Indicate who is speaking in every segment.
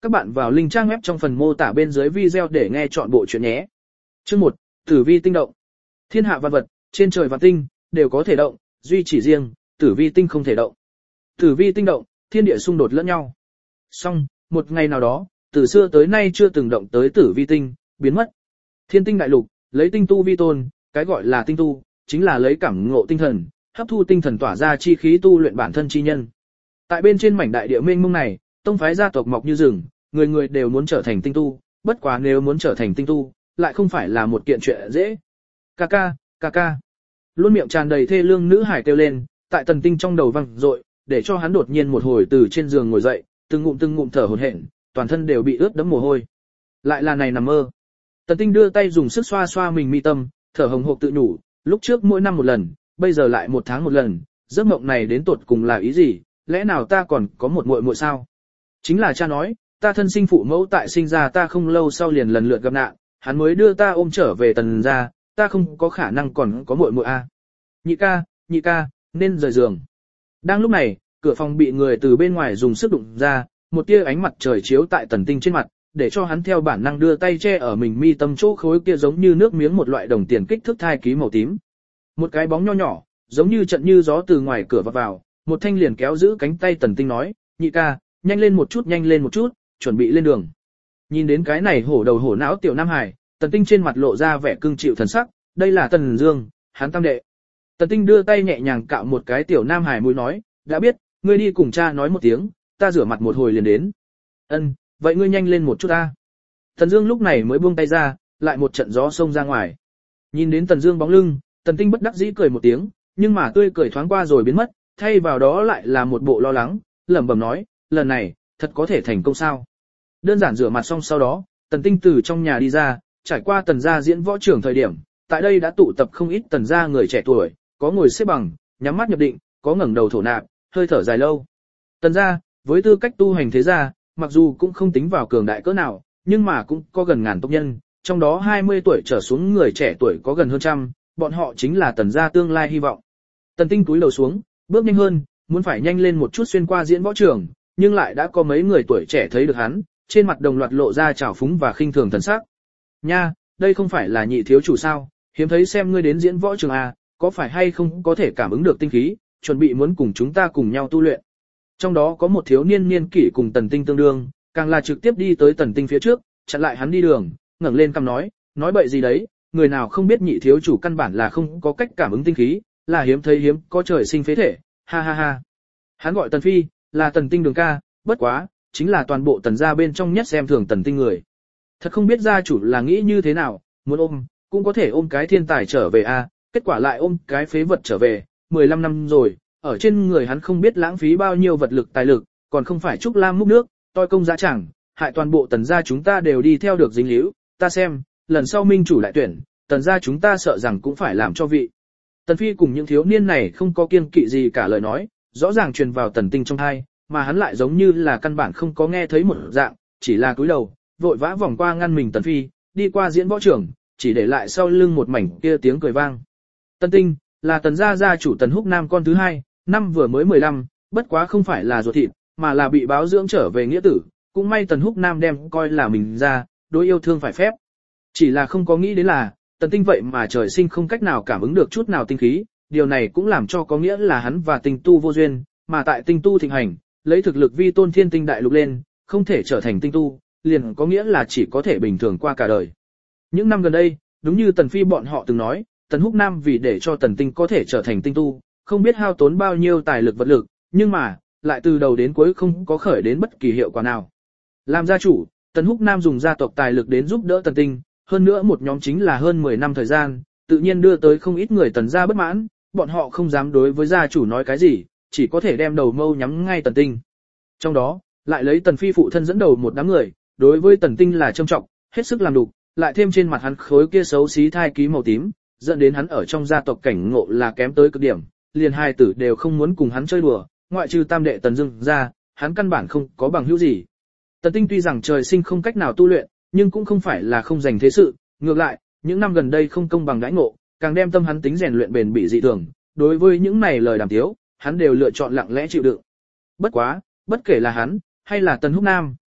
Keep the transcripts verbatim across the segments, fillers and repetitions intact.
Speaker 1: các bạn vào link trang web trong phần mô tả bên dưới video để nghe trọn bộ chuyện nhé. Chương một, Tử vi tinh động. Thiên hạ vạn vật, trên trời vạn tinh đều có thể động, duy chỉ riêng Tử vi tinh không thể động. Tử vi tinh động, thiên địa xung đột lẫn nhau. Song, một ngày nào đó, từ xưa tới nay chưa từng động tới Tử vi tinh, biến mất. Thiên tinh đại lục, lấy tinh tu vi tôn, cái gọi là tinh tu, chính là lấy cảm ngộ tinh thần, hấp thu tinh thần tỏa ra chi khí tu luyện bản thân chi nhân. Tại bên trên mảnh đại địa mênh mông này, tông phái gia tộc mọc như rừng, người người đều muốn trở thành tinh tu, bất quá nếu muốn trở thành tinh tu, lại không phải là một kiện chuyện dễ. Ca ca, ca ca. Luôn miệng tràn đầy thê lương nữ hải kêu lên, tại Tần Tinh trong đầu vang dội, để cho hắn đột nhiên một hồi từ trên giường ngồi dậy, từng ngụm từng ngụm thở hổn hển, toàn thân đều bị ướt đẫm mồ hôi. Lại là này nằm mơ. Tần Tinh đưa tay dùng sức xoa xoa mình mi tâm, thở hồng hộc tự nhủ, lúc trước mỗi năm một lần, bây giờ lại một tháng một lần, giấc mộng này đến tột cùng là ý gì, lẽ nào ta còn có một muội muội sao? Chính là cha nói, ta thân sinh phụ mẫu tại sinh ra ta không lâu sau liền lần lượt gặp nạn, hắn mới đưa ta ôm trở về Tần gia, ta không có khả năng còn có muội muội a. Nhị ca, nhị ca, nên rời giường. Đang lúc này, cửa phòng bị người từ bên ngoài dùng sức đụng ra, một tia ánh mặt trời chiếu tại Tần Tinh trên mặt, để cho hắn theo bản năng đưa tay che ở mình mi tâm chỗ khối kia giống như nước miếng một loại đồng tiền kích thước thai ký màu tím. Một cái bóng nho nhỏ, giống như trận như gió từ ngoài cửa vọt vào, một thanh liền kéo giữ cánh tay Tần Tinh nói, nhị ca, nhanh lên một chút nhanh lên một chút, chuẩn bị lên đường. Nhìn đến cái này hổ đầu hổ não tiểu Nam Hải, Tần Tinh trên mặt lộ ra vẻ cưng chịu thần sắc, đây là Tần Dương, hắn tam đệ. Tần Tinh đưa tay nhẹ nhàng cạo một cái tiểu Nam Hải mũi nói, đã biết, ngươi đi cùng cha nói một tiếng, ta rửa mặt một hồi liền đến. Ân, vậy ngươi nhanh lên một chút ta. Tần Dương lúc này mới buông tay ra, lại một trận gió xông ra ngoài. Nhìn đến Tần Dương bóng lưng, Tần Tinh bất đắc dĩ cười một tiếng, nhưng mà tươi cười thoáng qua rồi biến mất, thay vào đó lại là một bộ lo lắng, lẩm bẩm nói, lần này, thật có thể thành công sao? Đơn giản rửa mặt xong sau đó, Tần Tinh từ trong nhà đi ra, trải qua Tần gia diễn võ trưởng thời điểm, tại đây đã tụ tập không ít Tần gia người trẻ tuổi, có ngồi xếp bằng, nhắm mắt nhập định, có ngẩng đầu thổ nạp, hơi thở dài lâu. Tần gia, với tư cách tu hành thế gia, mặc dù cũng không tính vào cường đại cỡ nào, nhưng mà cũng có gần ngàn tộc nhân, trong đó hai mươi tuổi trở xuống người trẻ tuổi có gần hơn trăm, bọn họ chính là Tần gia tương lai hy vọng. Tần Tinh cúi đầu xuống, bước nhanh hơn, muốn phải nhanh lên một chút xuyên qua diễn võ trường, nhưng lại đã có mấy người tuổi trẻ thấy được hắn, trên mặt đồng loạt lộ ra trào phúng và khinh thường thần sắc. Nha, đây không phải là nhị thiếu chủ sao, hiếm thấy xem ngươi đến diễn võ trường à, có phải hay không có thể cảm ứng được tinh khí, chuẩn bị muốn cùng chúng ta cùng nhau tu luyện. Trong đó có một thiếu niên niên kỷ cùng Tần Tinh tương đương, càng là trực tiếp đi tới Tần Tinh phía trước, chặn lại hắn đi đường, ngẩng lên cằm nói, nói bậy gì đấy, người nào không biết nhị thiếu chủ căn bản là không có cách cảm ứng tinh khí, là hiếm thấy hiếm có trời sinh phế thể, ha ha ha. Hắn gọi Tần Phi, là Tần Tinh đường ca, bất quá, chính là toàn bộ Tần gia bên trong nhất xem thường Tần Tinh người. Thật không biết gia chủ là nghĩ như thế nào, muốn ôm, cũng có thể ôm cái thiên tài trở về a, kết quả lại ôm cái phế vật trở về, mười lăm năm rồi, ở trên người hắn không biết lãng phí bao nhiêu vật lực tài lực, còn không phải Trúc Lam múc nước, toi công giá chẳng, hại toàn bộ Tần gia chúng ta đều đi theo được dính líu, ta xem, lần sau minh chủ lại tuyển, Tần gia chúng ta sợ rằng cũng phải làm cho vị. Tần Phi cùng những thiếu niên này không có kiêng kỵ gì cả lời nói, rõ ràng truyền vào Tần Tinh trong tai, mà hắn lại giống như là căn bản không có nghe thấy một dạng, chỉ là cúi đầu, vội vã vòng qua ngăn mình Tần Phi, đi qua diễn võ trưởng, chỉ để lại sau lưng một mảnh kia tiếng cười vang. Tần Tinh là Tần gia gia chủ Tần Húc Nam con thứ hai, năm vừa mới mười lăm, bất quá không phải là ruột thịt, mà là bị báo dưỡng trở về nghĩa tử, cũng may Tần Húc Nam đem coi là mình ra, đối yêu thương phải phép. Chỉ là không có nghĩ đến là, Tần Tinh vậy mà trời sinh không cách nào cảm ứng được chút nào tinh khí, điều này cũng làm cho có nghĩa là hắn và tinh tu vô duyên, mà tại tinh tu thịnh hành, lấy thực lực vi tôn thiên tinh đại lục lên, không thể trở thành tinh tu, liền có nghĩa là chỉ có thể bình thường qua cả đời. Những năm gần đây, đúng như Tần Phi bọn họ từng nói, Tần Húc Nam vì để cho Tần Tinh có thể trở thành tinh tu, không biết hao tốn bao nhiêu tài lực vật lực, nhưng mà, lại từ đầu đến cuối không có khởi đến bất kỳ hiệu quả nào. Làm gia chủ, Tần Húc Nam dùng gia tộc tài lực đến giúp đỡ Tần Tinh, hơn nữa một nhóm chính là hơn mười năm thời gian, tự nhiên đưa tới không ít người Tần gia bất mãn, bọn họ không dám đối với gia chủ nói cái gì, chỉ có thể đem đầu mâu nhắm ngay Tần Tinh. Trong đó, lại lấy Tần Phi phụ thân dẫn đầu một đám người, đối với Tần Tinh là trâm trọng, hết sức làm đục, lại thêm trên mặt hắn khối kia xấu xí thai ký màu tím, dẫn đến hắn ở trong gia tộc cảnh ngộ là kém tới cực điểm, liền hai tử đều không muốn cùng hắn chơi đùa, ngoại trừ tam đệ Tần Dương ra, hắn căn bản không có bằng hữu gì. Tần Tinh tuy rằng trời sinh không cách nào tu luyện, nhưng cũng không phải là không dành thế sự, ngược lại, những năm gần đây không công bằng đãi ngộ, càng đem tâm hắn tính rèn luyện bền bỉ dị thường, đối với những này lời đàm tiếu, hắn đều lựa chọn lặng lẽ chịu đựng. Bất quá, bất kể là hắn, hay là Tần Húc Nam,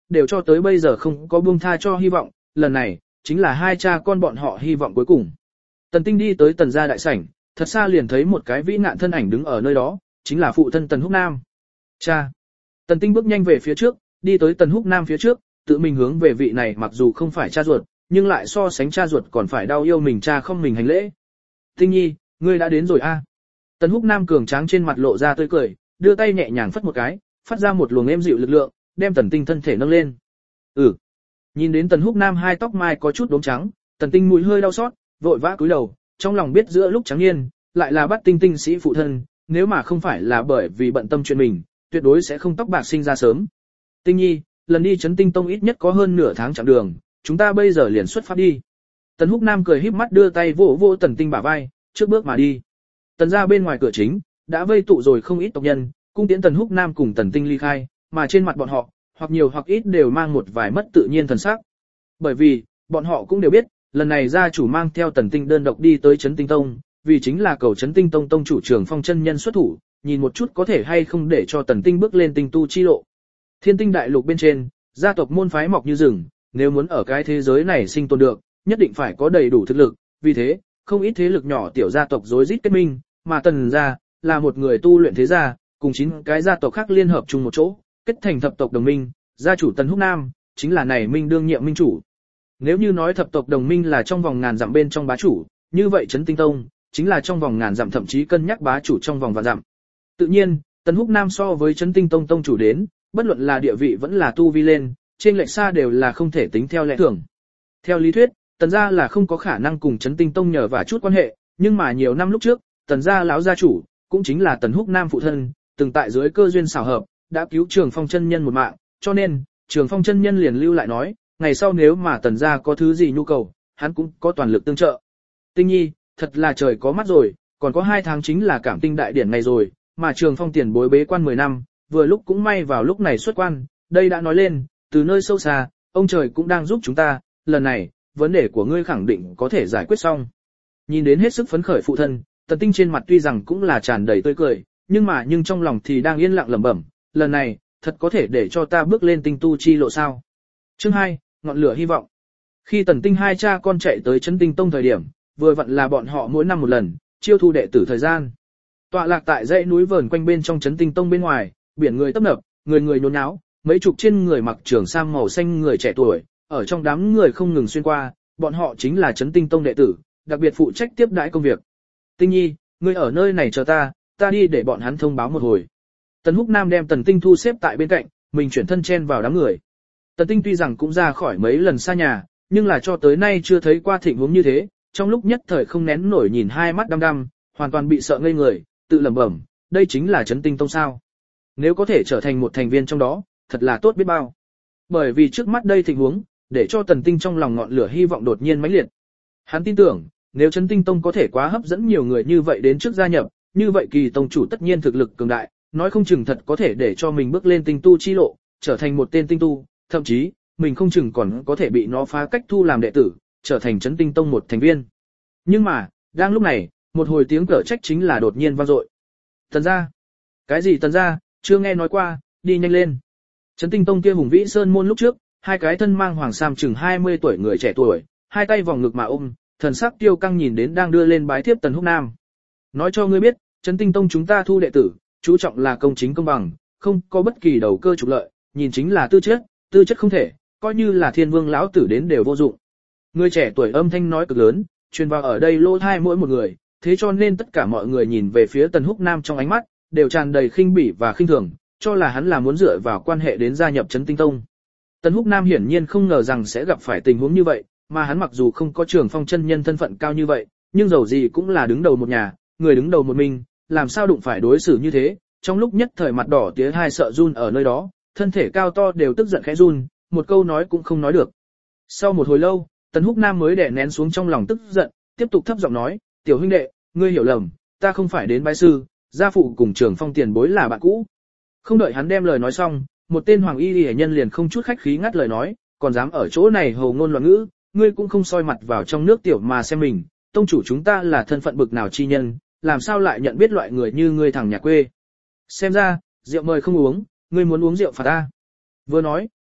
Speaker 1: đều cho tới bây giờ không có buông tha cho hy vọng, lần này, chính là hai cha con bọn họ hy vọng cuối cùng. Tần Tinh đi tới Tần gia đại sảnh, thật xa liền thấy một cái vĩ nạn thân ảnh đứng ở nơi đó, chính là phụ thân Tần Húc Nam. Cha. Tần Tinh bước nhanh về phía trước, đi tới Tần Húc Nam phía trước, tự mình hướng về vị này mặc dù không phải cha ruột, nhưng lại so sánh cha ruột còn phải đau yêu mình cha không mình hành lễ. Tinh nhi, ngươi đã đến rồi a. Tần Húc Nam cường tráng trên mặt lộ ra tươi cười, đưa tay nhẹ nhàng phất một cái, phát ra một luồng êm dịu lực lượng, đem Tần Tinh thân thể nâng lên. Ừ. Nhìn đến Tần Húc Nam hai tóc mai có chút đốm trắng, Tần Tinh mũi hơi đau xót, vội vã cúi đầu, trong lòng biết giữa lúc trắng niên, lại là bắt Tinh Tinh sĩ phụ thân, nếu mà không phải là bởi vì bận tâm chuyện mình, tuyệt đối sẽ không tóc bạc sinh ra sớm. Tinh nhi, lần đi Trấn Tinh Tông ít nhất có hơn nửa tháng chặng đường, chúng ta bây giờ liền xuất phát đi. Tần Húc Nam cười híp mắt đưa tay vỗ vỗ Tần Tinh bả vai, trước bước mà đi. Tần gia bên ngoài cửa chính, đã vây tụ rồi không ít tộc nhân, cung tiễn Tần Húc Nam cùng Tần Tinh ly khai, mà trên mặt bọn họ, hoặc nhiều hoặc ít đều mang một vài mất tự nhiên thần sắc. Bởi vì, bọn họ cũng đều biết, lần này gia chủ mang theo Tần Tinh đơn độc đi tới Trấn Tinh Tông, vì chính là cầu Trấn Tinh Tông tông chủ Trường Phong chân nhân xuất thủ, nhìn một chút có thể hay không để cho Tần Tinh bước lên tinh tu chi lộ. Thiên Tinh đại lục bên trên, gia tộc môn phái mọc như rừng, nếu muốn ở cái thế giới này sinh tồn được, nhất định phải có đầy đủ thực lực, vì thế, không ít thế lực nhỏ tiểu gia tộc rối rít kết minh, mà Tần gia là một người tu luyện thế gia, cùng chín cái gia tộc khác liên hợp chung một chỗ, kết thành thập tộc đồng minh, gia chủ Tần Húc Nam chính là này minh đương nhiệm minh chủ. Nếu như nói thập tộc đồng minh là trong vòng ngàn dặm bên trong bá chủ, như vậy Trấn Tinh Tông chính là trong vòng ngàn dặm thậm chí cân nhắc bá chủ trong vòng vạn dặm. Tự nhiên, Tần Húc Nam so với Trấn Tinh Tông tông chủ đến, bất luận là địa vị vẫn là tu vi lên, trên lệch xa đều là không thể tính theo lẽ thường. Theo lý thuyết, Tần gia là không có khả năng cùng Trấn Tinh Tông nhờ và chút quan hệ, nhưng mà nhiều năm lúc trước, Tần gia lão gia chủ, cũng chính là Tần Húc Nam phụ thân, từng tại dưới cơ duyên xảo hợp, đã cứu Trường Phong chân nhân một mạng, cho nên, Trường Phong chân nhân liền lưu lại nói, ngày sau nếu mà Tần gia có thứ gì nhu cầu, hắn cũng có toàn lực tương trợ. Tinh nhi, thật là trời có mắt rồi, còn có hai tháng chính là Cảm Tinh đại điển này rồi, mà Trường Phong tiền bối bế quan mười năm, vừa lúc cũng may vào lúc này xuất quan, đây đã nói lên, từ nơi sâu xa, ông trời cũng đang giúp chúng ta, lần này, vấn đề của ngươi khẳng định có thể giải quyết xong. Nhìn đến hết sức phấn khởi phụ thân, Tần Tinh trên mặt tuy rằng cũng là tràn đầy tươi cười, nhưng mà nhưng trong lòng thì đang yên lặng lẩm bẩm, lần này, thật có thể để cho ta bước lên tinh tu chi lộ sao. Chương hai, ngọn lửa hy vọng. Khi Tần Tinh hai cha con chạy tới Trấn Tinh Tông thời điểm, vừa vặn là bọn họ mỗi năm một lần, chiêu thu đệ tử thời gian. Tọa lạc tại dãy núi vờn quanh bên trong Trấn Tinh Tông bên ngoài, biển người tấp nập, người người nhốn nháo, mấy chục trên người mặc trường sam màu xanh người trẻ tuổi, ở trong đám người không ngừng xuyên qua, bọn họ chính là Trấn Tinh Tông đệ tử, đặc biệt phụ trách tiếp đãi công việc. Tinh nhi, ngươi ở nơi này chờ ta, ta đi để bọn hắn thông báo một hồi. Tần Húc Nam đem Tần Tinh thu xếp tại bên cạnh, mình chuyển thân chen vào đám người. Tần Tinh tuy rằng cũng ra khỏi mấy lần xa nhà, nhưng là cho tới nay chưa thấy qua tình huống như thế, trong lúc nhất thời không nén nổi nhìn hai mắt đăm đăm, hoàn toàn bị sợ ngây người, tự lẩm bẩm, đây chính là Trấn Tinh Tông sao? Nếu có thể trở thành một thành viên trong đó, thật là tốt biết bao. Bởi vì trước mắt đây tình huống, để cho Tần Tinh trong lòng ngọn lửa hy vọng đột nhiên mãnh liệt. Hắn tin tưởng, nếu Trấn Tinh Tông có thể quá hấp dẫn nhiều người như vậy đến trước gia nhập, như vậy Kỳ tông chủ tất nhiên thực lực cường đại, nói không chừng thật có thể để cho mình bước lên tinh tu chi lộ, trở thành một tên tinh tu, thậm chí, mình không chừng còn có thể bị nó phá cách thu làm đệ tử, trở thành Trấn Tinh Tông một thành viên. Nhưng mà, đang lúc này, một hồi tiếng cở trách chính là đột nhiên vang dội. Tần gia? Cái gì Tần gia? Chưa nghe nói qua, đi nhanh lên. Trấn Tinh Tông kia hùng vĩ sơn môn lúc trước, hai cái thân mang hoàng sam chừng hai mươi tuổi người trẻ tuổi, hai tay vòng ngực mà ôm, thần sắc tiêu căng nhìn đến đang đưa lên bái thiếp Tần Húc Nam. Nói cho ngươi biết, Trấn Tinh Tông chúng ta thu đệ tử, chú trọng là công chính công bằng, không có bất kỳ đầu cơ trục lợi, nhìn chính là tư chất, tư chất không thể, coi như là Thiên Vương lão tử đến đều vô dụng. Người trẻ tuổi âm thanh nói cực lớn, truyền vào ở đây lỗ tai mỗi một người, thế cho nên tất cả mọi người nhìn về phía Tần Húc Nam trong ánh mắt đều tràn đầy khinh bỉ và khinh thường, cho là hắn là muốn dựa vào quan hệ đến gia nhập Trấn Tinh Tông. Tần Húc Nam hiển nhiên không ngờ rằng sẽ gặp phải tình huống như vậy, mà hắn mặc dù không có Trường Phong chân nhân thân phận cao như vậy, nhưng dầu gì cũng là đứng đầu một nhà, người đứng đầu một mình, làm sao đụng phải đối xử như thế, trong lúc nhất thời mặt đỏ tía hai sợ run ở nơi đó, thân thể cao to đều tức giận khẽ run, một câu nói cũng không nói được. Sau một hồi lâu, Tần Húc Nam mới đè nén xuống trong lòng tức giận, tiếp tục thấp giọng nói, tiểu huynh đệ, ngươi hiểu lầm, ta không phải đến bái sư, gia phụ cùng Trường Phong tiền bối là bạn cũ. Không đợi hắn đem lời nói xong, một tên hoàng y liễu nhân liền không chút khách khí ngắt lời nói, còn dám ở chỗ này hồ ngôn loạn ngữ, ngươi cũng không soi mặt vào trong nước tiểu mà xem mình, tông chủ chúng ta là thân phận bực nào chi nhân, làm sao lại nhận biết loại người như ngươi thằng nhà quê. Xem ra, rượu mời không uống, ngươi muốn uống rượu phạt ta. Vừa nói,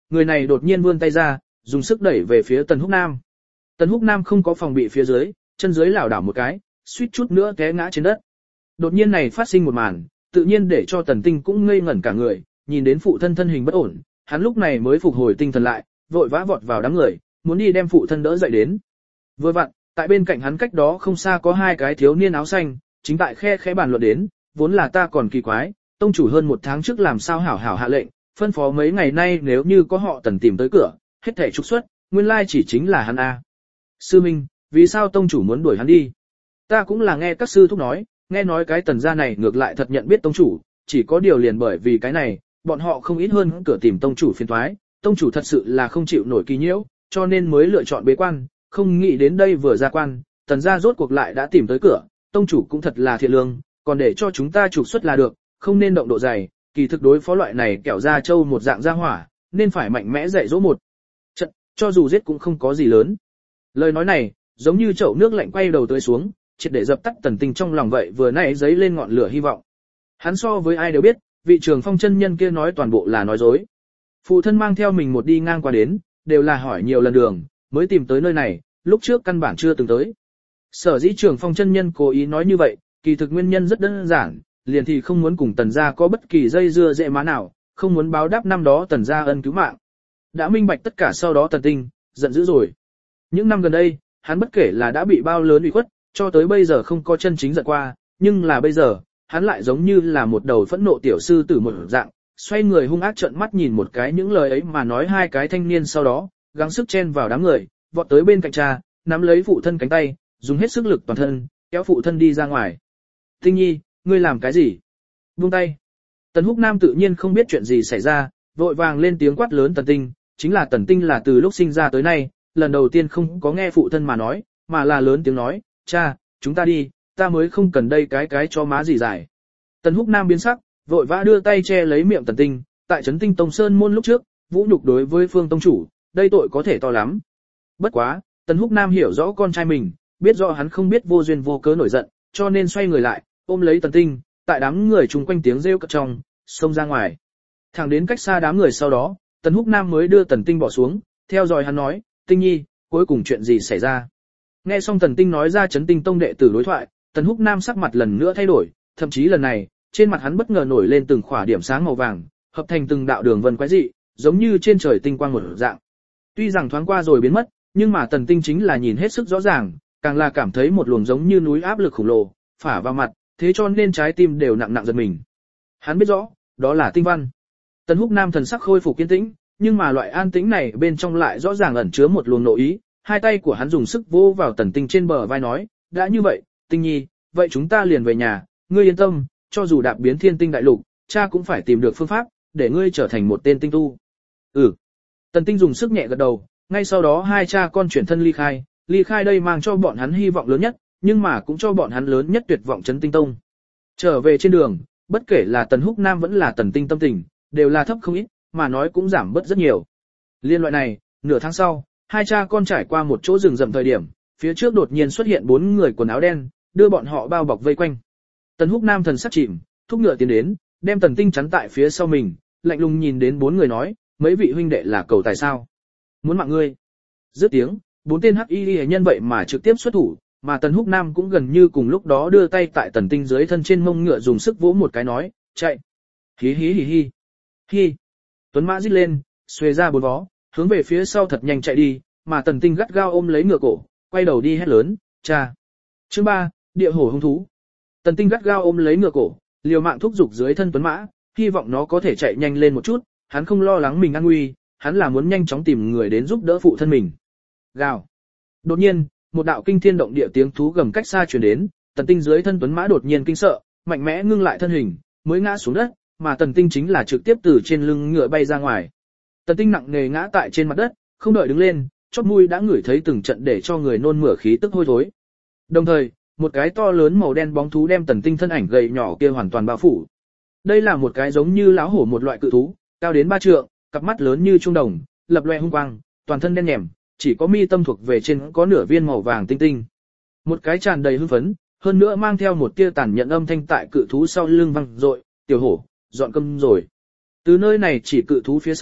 Speaker 1: người này đột nhiên vươn tay ra, dùng sức đẩy về phía Tần Húc Nam. Tần Húc Nam không có phòng bị phía dưới, chân dưới lảo đảo một cái, suýt chút nữa té ngã trên đất. Đột nhiên này phát sinh một màn, tự nhiên để cho Tần Tinh cũng ngây ngẩn cả người, nhìn đến phụ thân thân hình bất ổn, hắn lúc này mới phục hồi tinh thần lại, vội vã vọt vào đám người, muốn đi đem phụ thân đỡ dậy đến. Vừa vặn, tại bên cạnh hắn cách đó không xa có hai cái thiếu niên áo xanh, chính tại khe khẽ bàn luận đến, vốn là ta còn kỳ quái, tông chủ hơn một tháng trước làm sao hảo hảo hạ lệnh, phân phó mấy ngày nay nếu như có họ Tần tìm tới cửa, hết thảy trục xuất, nguyên lai chỉ chính là hắn a. Sư Minh, vì sao tông chủ muốn đuổi hắn đi? Ta cũng là nghe các sư thúc nói, nghe nói cái Tần gia này ngược lại thật nhận biết tông chủ, chỉ có điều liền bởi vì cái này, bọn họ không ít hơn cửa tìm tông chủ phiền toái, tông chủ thật sự là không chịu nổi kỳ nhiễu, cho nên mới lựa chọn bế quan, không nghĩ đến đây vừa ra quan, Tần gia rốt cuộc lại đã tìm tới cửa, tông chủ cũng thật là thiện lương, còn để cho chúng ta trục xuất là được, không nên động độ dày, kỳ thực đối phó loại này kẻo ra châu một dạng gia hỏa, nên phải mạnh mẽ dạy dỗ một trận, cho dù giết cũng không có gì lớn. Lời nói này, giống như chậu nước lạnh quay đầu tới xuống, triệt để dập tắt Tần Tinh trong lòng vậy vừa nãy giấy lên ngọn lửa hy vọng. Hắn so với ai đều biết, vị Trường Phong chân nhân kia nói toàn bộ là nói dối. Phụ thân mang theo mình một đi ngang qua đến, đều là hỏi nhiều lần đường, mới tìm tới nơi này, lúc trước căn bản chưa từng tới. Sở dĩ Trường Phong chân nhân cố ý nói như vậy, kỳ thực nguyên nhân rất đơn giản, liền thì không muốn cùng Tần gia có bất kỳ dây dưa dễ má nào, không muốn báo đáp năm đó Tần gia ân cứu mạng. Đã minh bạch tất cả sau đó Tần Tinh, giận dữ rồi. Những năm gần đây, hắn bất kể là đã bị bao lớn ủy khuất, cho tới bây giờ không có chân chính giận qua, nhưng là bây giờ, hắn lại giống như là một đầu phẫn nộ tiểu sư tử một dạng, xoay người hung ác trợn mắt nhìn một cái những lời ấy mà nói hai cái thanh niên sau đó, gắng sức chen vào đám người, vọt tới bên cạnh cha, nắm lấy phụ thân cánh tay, dùng hết sức lực toàn thân, kéo phụ thân đi ra ngoài. Tinh Nhi, ngươi làm cái gì? Buông tay. Tần Húc Nam tự nhiên không biết chuyện gì xảy ra, vội vàng lên tiếng quát lớn Tần Tinh, chính là Tần Tinh là từ lúc sinh ra tới nay, lần đầu tiên không có nghe phụ thân mà nói, mà là lớn tiếng nói, cha, chúng ta đi, ta mới không cần đây cái cái cho má gì giải. Tần Húc Nam biến sắc, vội vã đưa tay che lấy miệng Tần Tinh, tại Trấn Tinh Tông Sơn môn lúc trước, vũ nhục đối với Phương tông chủ, đây tội có thể to lắm. Bất quá, Tần Húc Nam hiểu rõ con trai mình, biết rõ hắn không biết vô duyên vô cớ nổi giận, cho nên xoay người lại, ôm lấy Tần Tinh, tại đám người chung quanh tiếng rêu cất trong, xông ra ngoài. Thẳng đến cách xa đám người sau đó, Tần Húc Nam mới đưa Tần Tinh bỏ xuống, theo dõi hắn nói, Tinh Nhi, cuối cùng chuyện gì xảy ra? Nghe xong Tần Tinh nói ra Trấn Tinh Tông đệ tử đối thoại, Tần Húc Nam sắc mặt lần nữa thay đổi, thậm chí lần này, trên mặt hắn bất ngờ nổi lên từng khỏa điểm sáng màu vàng, hợp thành từng đạo đường vân quái dị, giống như trên trời tinh quang một dạng. Tuy rằng thoáng qua rồi biến mất, nhưng mà Tần Tinh chính là nhìn hết sức rõ ràng, càng là cảm thấy một luồng giống như núi áp lực khổng lồ, phả vào mặt, thế cho nên trái tim đều nặng nặng giật mình. Hắn biết rõ, đó là tinh văn. Tần Húc Nam thần sắc khôi phục kiên tĩnh, nhưng mà loại an tĩnh này bên trong lại rõ ràng ẩn chứa một luồng nội ý, hai tay của hắn dùng sức vỗ vào Tần Tinh trên bờ vai nói, đã như vậy, Tinh Nhi, vậy chúng ta liền về nhà, ngươi yên tâm, cho dù đạp biến thiên tinh đại lục, cha cũng phải tìm được phương pháp, để ngươi trở thành một tên tinh tu. Ừ. Tần Tinh dùng sức nhẹ gật đầu, ngay sau đó hai cha con chuyển thân ly khai, ly khai đây mang cho bọn hắn hy vọng lớn nhất, nhưng mà cũng cho bọn hắn lớn nhất tuyệt vọng Trấn Tinh Tông. Trở về trên đường, bất kể là Tần Húc Nam vẫn là Tần Tinh tâm tình, đều là thấp không ít, mà nói cũng giảm bớt rất nhiều. Liên loại này, nửa tháng sau, hai cha con trải qua một chỗ rừng rậm thời điểm, phía trước đột nhiên xuất hiện bốn người quần áo đen, đưa bọn họ bao bọc vây quanh. Tần Húc Nam thần sắc chìm, thúc ngựa tiến đến, đem Tần Tinh chắn tại phía sau mình, lạnh lùng nhìn đến bốn người nói, mấy vị huynh đệ là cầu tài sao? Muốn mạng ngươi. Dứt tiếng, bốn tên hắc y nhân vậy mà trực tiếp xuất thủ, mà Tần Húc Nam cũng gần như cùng lúc đó đưa tay tại Tần Tinh dưới thân trên mông ngựa dùng sức vỗ một cái nói, chạy. Hí hí hí hí. Hi. Tuấn mã rít lên, xuề ra bốn vó, hướng về phía sau thật nhanh chạy đi, mà Tần Tinh gắt gao ôm lấy ngựa cổ, quay đầu đi hét lớn, cha. Chương ba, địa hổ hung thú. Tần Tinh gắt gao ôm lấy ngựa cổ, liều mạng thúc giục dưới thân Tuấn mã, hy vọng nó có thể chạy nhanh lên một chút, hắn không lo lắng mình an nguy, hắn là muốn nhanh chóng tìm người đến giúp đỡ phụ thân mình. Gào. Đột nhiên, một đạo kinh thiên động địa tiếng thú gầm cách xa truyền đến, Tần Tinh dưới thân Tuấn mã đột nhiên kinh sợ, mạnh mẽ ngưng lại thân hình, mới ngã xuống đất, mà Tần Tinh chính là trực tiếp từ trên lưng ngựa bay ra ngoài. Tần Tinh nặng nề ngã tại trên mặt đất, không đợi đứng lên, chóp mũi đã ngửi thấy từng trận để cho người nôn mửa khí tức hôi thối. Đồng thời, một cái to lớn màu đen bóng thú đem Tần Tinh thân ảnh gầy nhỏ kia hoàn toàn bao phủ. Đây là một cái giống như lão hổ một loại cự thú, cao đến ba trượng, cặp mắt lớn như trung đồng, lập loè hung quang, toàn thân đen nhẻm, chỉ có mi tâm thuộc về trên có nửa viên màu vàng tinh tinh. Một cái tràn đầy hưng phấn, hơn nữa mang theo một tia tàn nhẫn âm thanh tại cự thú sau lưng vang dội, "Tiểu hổ, dọn cơm rồi." Từ nơi này chỉ cự thú phía sau,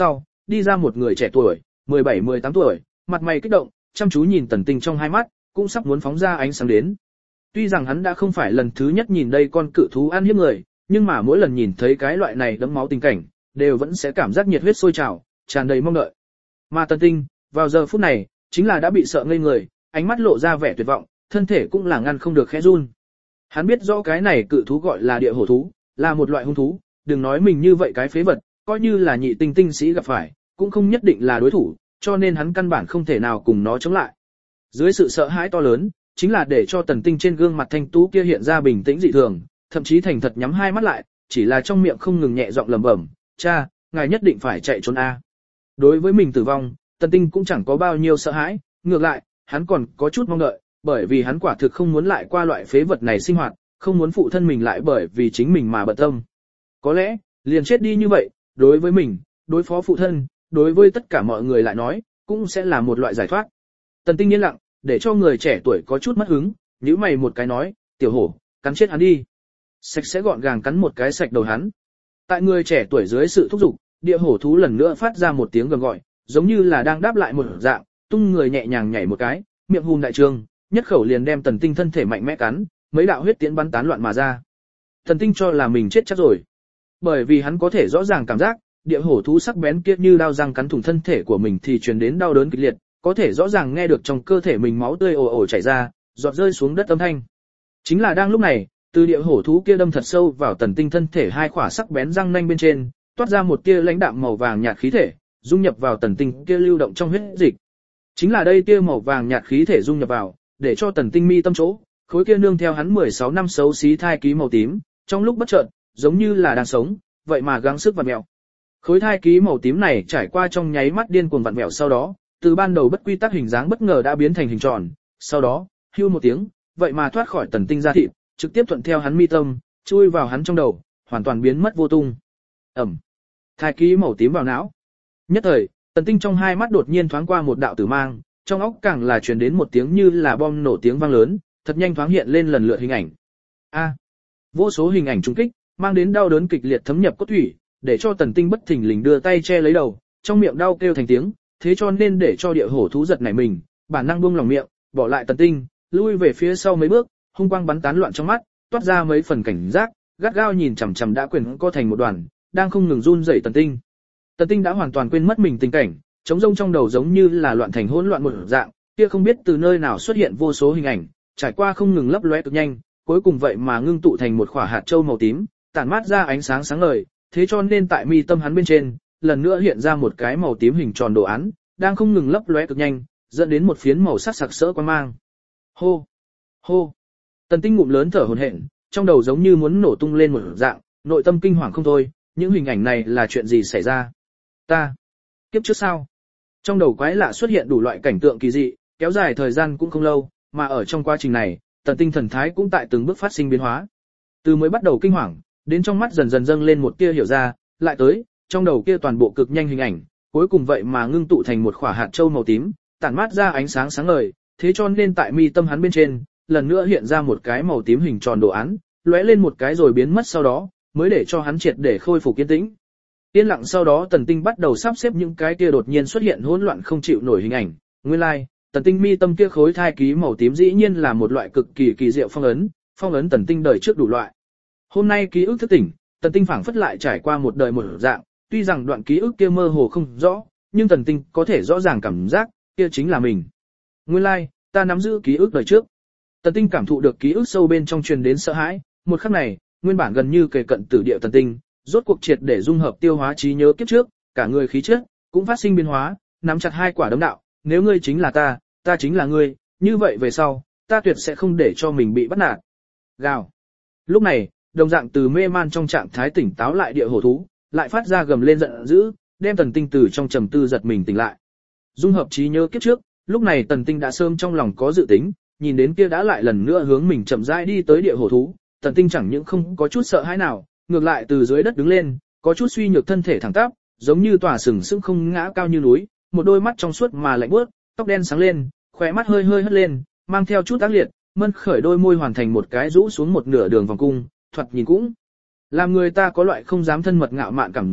Speaker 1: đi ra một người trẻ tuổi, mười bảy mười tám tuổi, mặt mày kích động, chăm chú nhìn Tần Tinh trong hai mắt, cũng sắp muốn phóng ra ánh sáng đến. Tuy rằng hắn đã không phải lần thứ nhất nhìn đây con cự thú ăn hiếp người, nhưng mà mỗi lần nhìn thấy cái loại này đẫm máu tình cảnh, đều vẫn sẽ cảm giác nhiệt huyết sôi trào, tràn đầy mong đợi. Mà Tần Tinh, vào giờ phút này, chính là đã bị sợ ngây người, ánh mắt lộ ra vẻ tuyệt vọng, thân thể cũng là ngăn không được khẽ run. Hắn biết rõ cái này cự thú gọi là địa hổ thú, là một loại hung thú, đừng nói mình như vậy cái phế vật, coi như là nhị tinh tinh sĩ gặp phải, cũng không nhất định là đối thủ, cho nên hắn căn bản không thể nào cùng nó chống lại. Dưới sự sợ hãi to lớn, chính là để cho Tần Tinh trên gương mặt thanh tú kia hiện ra bình tĩnh dị thường, thậm chí thành thật nhắm hai mắt lại, chỉ là trong miệng không ngừng nhẹ giọng lẩm bẩm, "Cha, ngài nhất định phải chạy trốn a." Đối với mình tử vong, Tần Tinh cũng chẳng có bao nhiêu sợ hãi, ngược lại, hắn còn có chút mong đợi, bởi vì hắn quả thực không muốn lại qua loại phế vật này sinh hoạt, không muốn phụ thân mình lại bởi vì chính mình mà bận tâm. Có lẽ, liền chết đi như vậy, đối với mình, đối phó phụ thân, đối với tất cả mọi người lại nói, cũng sẽ là một loại giải thoát. Tần Tinh yên lặng, để cho người trẻ tuổi có chút mất hứng, nhíu mày một cái nói, "Tiểu hổ, cắn chết hắn đi." Sạch sẽ gọn gàng cắn một cái sạch đầu hắn. Tại người trẻ tuổi dưới sự thúc giục, địa hổ thú lần nữa phát ra một tiếng gầm gọi, giống như là đang đáp lại một dạng, tung người nhẹ nhàng nhảy một cái, miệng hùm đại trương, nhất khẩu liền đem Tần Tinh thân thể mạnh mẽ cắn, mấy đạo huyết tiễn bắn tán loạn mà ra. Tần Tinh cho là mình chết chắc rồi, bởi vì hắn có thể rõ ràng cảm giác, địa hổ thú sắc bén kia như đao răng cắn thủng thân thể của mình thì truyền đến đau đớn kịch liệt, có thể rõ ràng nghe được trong cơ thể mình máu tươi ồ ồ chảy ra, giọt rơi xuống đất âm thanh. Chính là đang lúc này, từ địa hổ thú kia đâm thật sâu vào Tần Tinh thân thể hai khỏa sắc bén răng nanh bên trên, toát ra một tia lãnh đạm màu vàng nhạt khí thể, dung nhập vào Tần Tinh kia lưu động trong huyết dịch. Chính là đây tia màu vàng nhạt khí thể dung nhập vào, để cho Tần Tinh mi tâm chỗ, khối kia nương theo hắn mười sáu năm xấu xí thai ký màu tím, trong lúc bất chợt, giống như là đang sống, vậy mà gắng sức vặn mèo. Khối thai ký màu tím này trải qua trong nháy mắt điên cuồng vặn mèo sau đó, từ ban đầu bất quy tắc hình dáng bất ngờ đã biến thành hình tròn, sau đó, hưu một tiếng, vậy mà thoát khỏi Tần Tinh da thịt, trực tiếp thuận theo hắn mi tâm, chui vào hắn trong đầu, hoàn toàn biến mất vô tung. Ẩm. Thai ký màu tím vào não. Nhất thời, Tần Tinh trong hai mắt đột nhiên thoáng qua một đạo tử mang, trong óc càng là truyền đến một tiếng như là bom nổ tiếng vang lớn, thật nhanh thoáng hiện lên lần lượt hình ảnh. A. Vô số hình ảnh trùng kích, mang đến đau đớn kịch liệt thấm nhập cốt thủy, để cho Tần Tinh bất thình lình đưa tay che lấy đầu, trong miệng đau kêu thành tiếng, thế cho nên để cho địa hổ thú giật nảy mình, bản năng buông lòng miệng, bỏ lại Tần Tinh, lui về phía sau mấy bước, hung quang bắn tán loạn trong mắt, toát ra mấy phần cảnh giác, gắt gao nhìn chằm chằm đã quyền co thành một đoàn, đang không ngừng run rẩy Tần Tinh. Tần Tinh đã hoàn toàn quên mất mình tình cảnh, trống rỗng trong đầu giống như là loạn thành hỗn loạn một dạng, kia không biết từ nơi nào xuất hiện vô số hình ảnh, trải qua không ngừng lấp lóe cực nhanh, cuối cùng vậy mà ngưng tụ thành một quả hạt châu màu tím, tản mát ra ánh sáng sáng ngời, thế cho nên tại mi tâm hắn bên trên, lần nữa hiện ra một cái màu tím hình tròn đồ án, đang không ngừng lấp lóe cực nhanh, dẫn đến một phiến màu sắc sặc sỡ quang mang. Hô, hô. Tần Tinh ngụm lớn thở hổn hển, trong đầu giống như muốn nổ tung lên một dạng, nội tâm kinh hoàng không thôi, những hình ảnh này là chuyện gì xảy ra? Ta, kiếp trước sao? Trong đầu quái lạ xuất hiện đủ loại cảnh tượng kỳ dị, kéo dài thời gian cũng không lâu, mà ở trong quá trình này, Tần Tinh thần thái cũng tại từng bước phát sinh biến hóa. Từ mới bắt đầu kinh hoàng, đến trong mắt dần dần dâng lên một tia hiểu ra, lại tới, trong đầu kia toàn bộ cực nhanh hình ảnh, cuối cùng vậy mà ngưng tụ thành một quả hạt châu màu tím, tản mát ra ánh sáng sáng ngời, thế cho nên tại mi tâm hắn bên trên, lần nữa hiện ra một cái màu tím hình tròn đồ án, lóe lên một cái rồi biến mất sau đó, mới để cho hắn triệt để khôi phục yên tĩnh. Yên lặng sau đó Tần Tinh bắt đầu sắp xếp những cái kia đột nhiên xuất hiện hỗn loạn không chịu nổi hình ảnh, nguyên lai, like, Tần Tinh mi tâm kia khối thai ký màu tím dĩ nhiên là một loại cực kỳ kỳ diệu phong ấn, phong ấn Tần Tinh đời trước đủ loại. Hôm nay ký ức thức tỉnh, Tần Tinh phảng phất lại trải qua một đời một dạng, tuy rằng đoạn ký ức kia mơ hồ không rõ, nhưng Tần Tinh có thể rõ ràng cảm giác, kia chính là mình. Nguyên lai, like, ta nắm giữ ký ức đời trước. Tần Tinh cảm thụ được ký ức sâu bên trong truyền đến sợ hãi, một khắc này, nguyên bản gần như kề cận tử địa Tần Tinh, rốt cuộc triệt để dung hợp tiêu hóa trí nhớ kiếp trước, cả người khí chất cũng phát sinh biến hóa, nắm chặt hai quả đấm đạo, nếu ngươi chính là ta, ta chính là ngươi, như vậy về sau, ta tuyệt sẽ không để cho mình bị bắt nạt. Gào. Lúc này, đồng dạng từ mê man trong trạng thái tỉnh táo lại địa hổ thú, lại phát ra gầm lên giận dữ, đem Tần Tinh từ trong trầm tư giật mình tỉnh lại. Dung hợp trí nhớ kiếp trước, lúc này Tần Tinh đã sớm trong lòng có dự tính, nhìn đến kia đã lại lần nữa hướng mình chậm rãi đi tới địa hổ thú, Tần Tinh chẳng những không có chút sợ hãi nào, ngược lại từ dưới đất đứng lên, có chút suy nhược thân thể thẳng tắp, giống như tòa sừng sững không ngã cao như núi, một đôi mắt trong suốt mà lạnh buốt, tóc đen sáng lên, khóe mắt hơi hơi hất lên, mang theo chút ác liệt, mân khởi đôi môi hoàn thành một cái rũ xuống một nửa đường vòng cung, thoạt nhìn cũng làm người ta có loại không dám thân mật ngạo mạn cảm giác,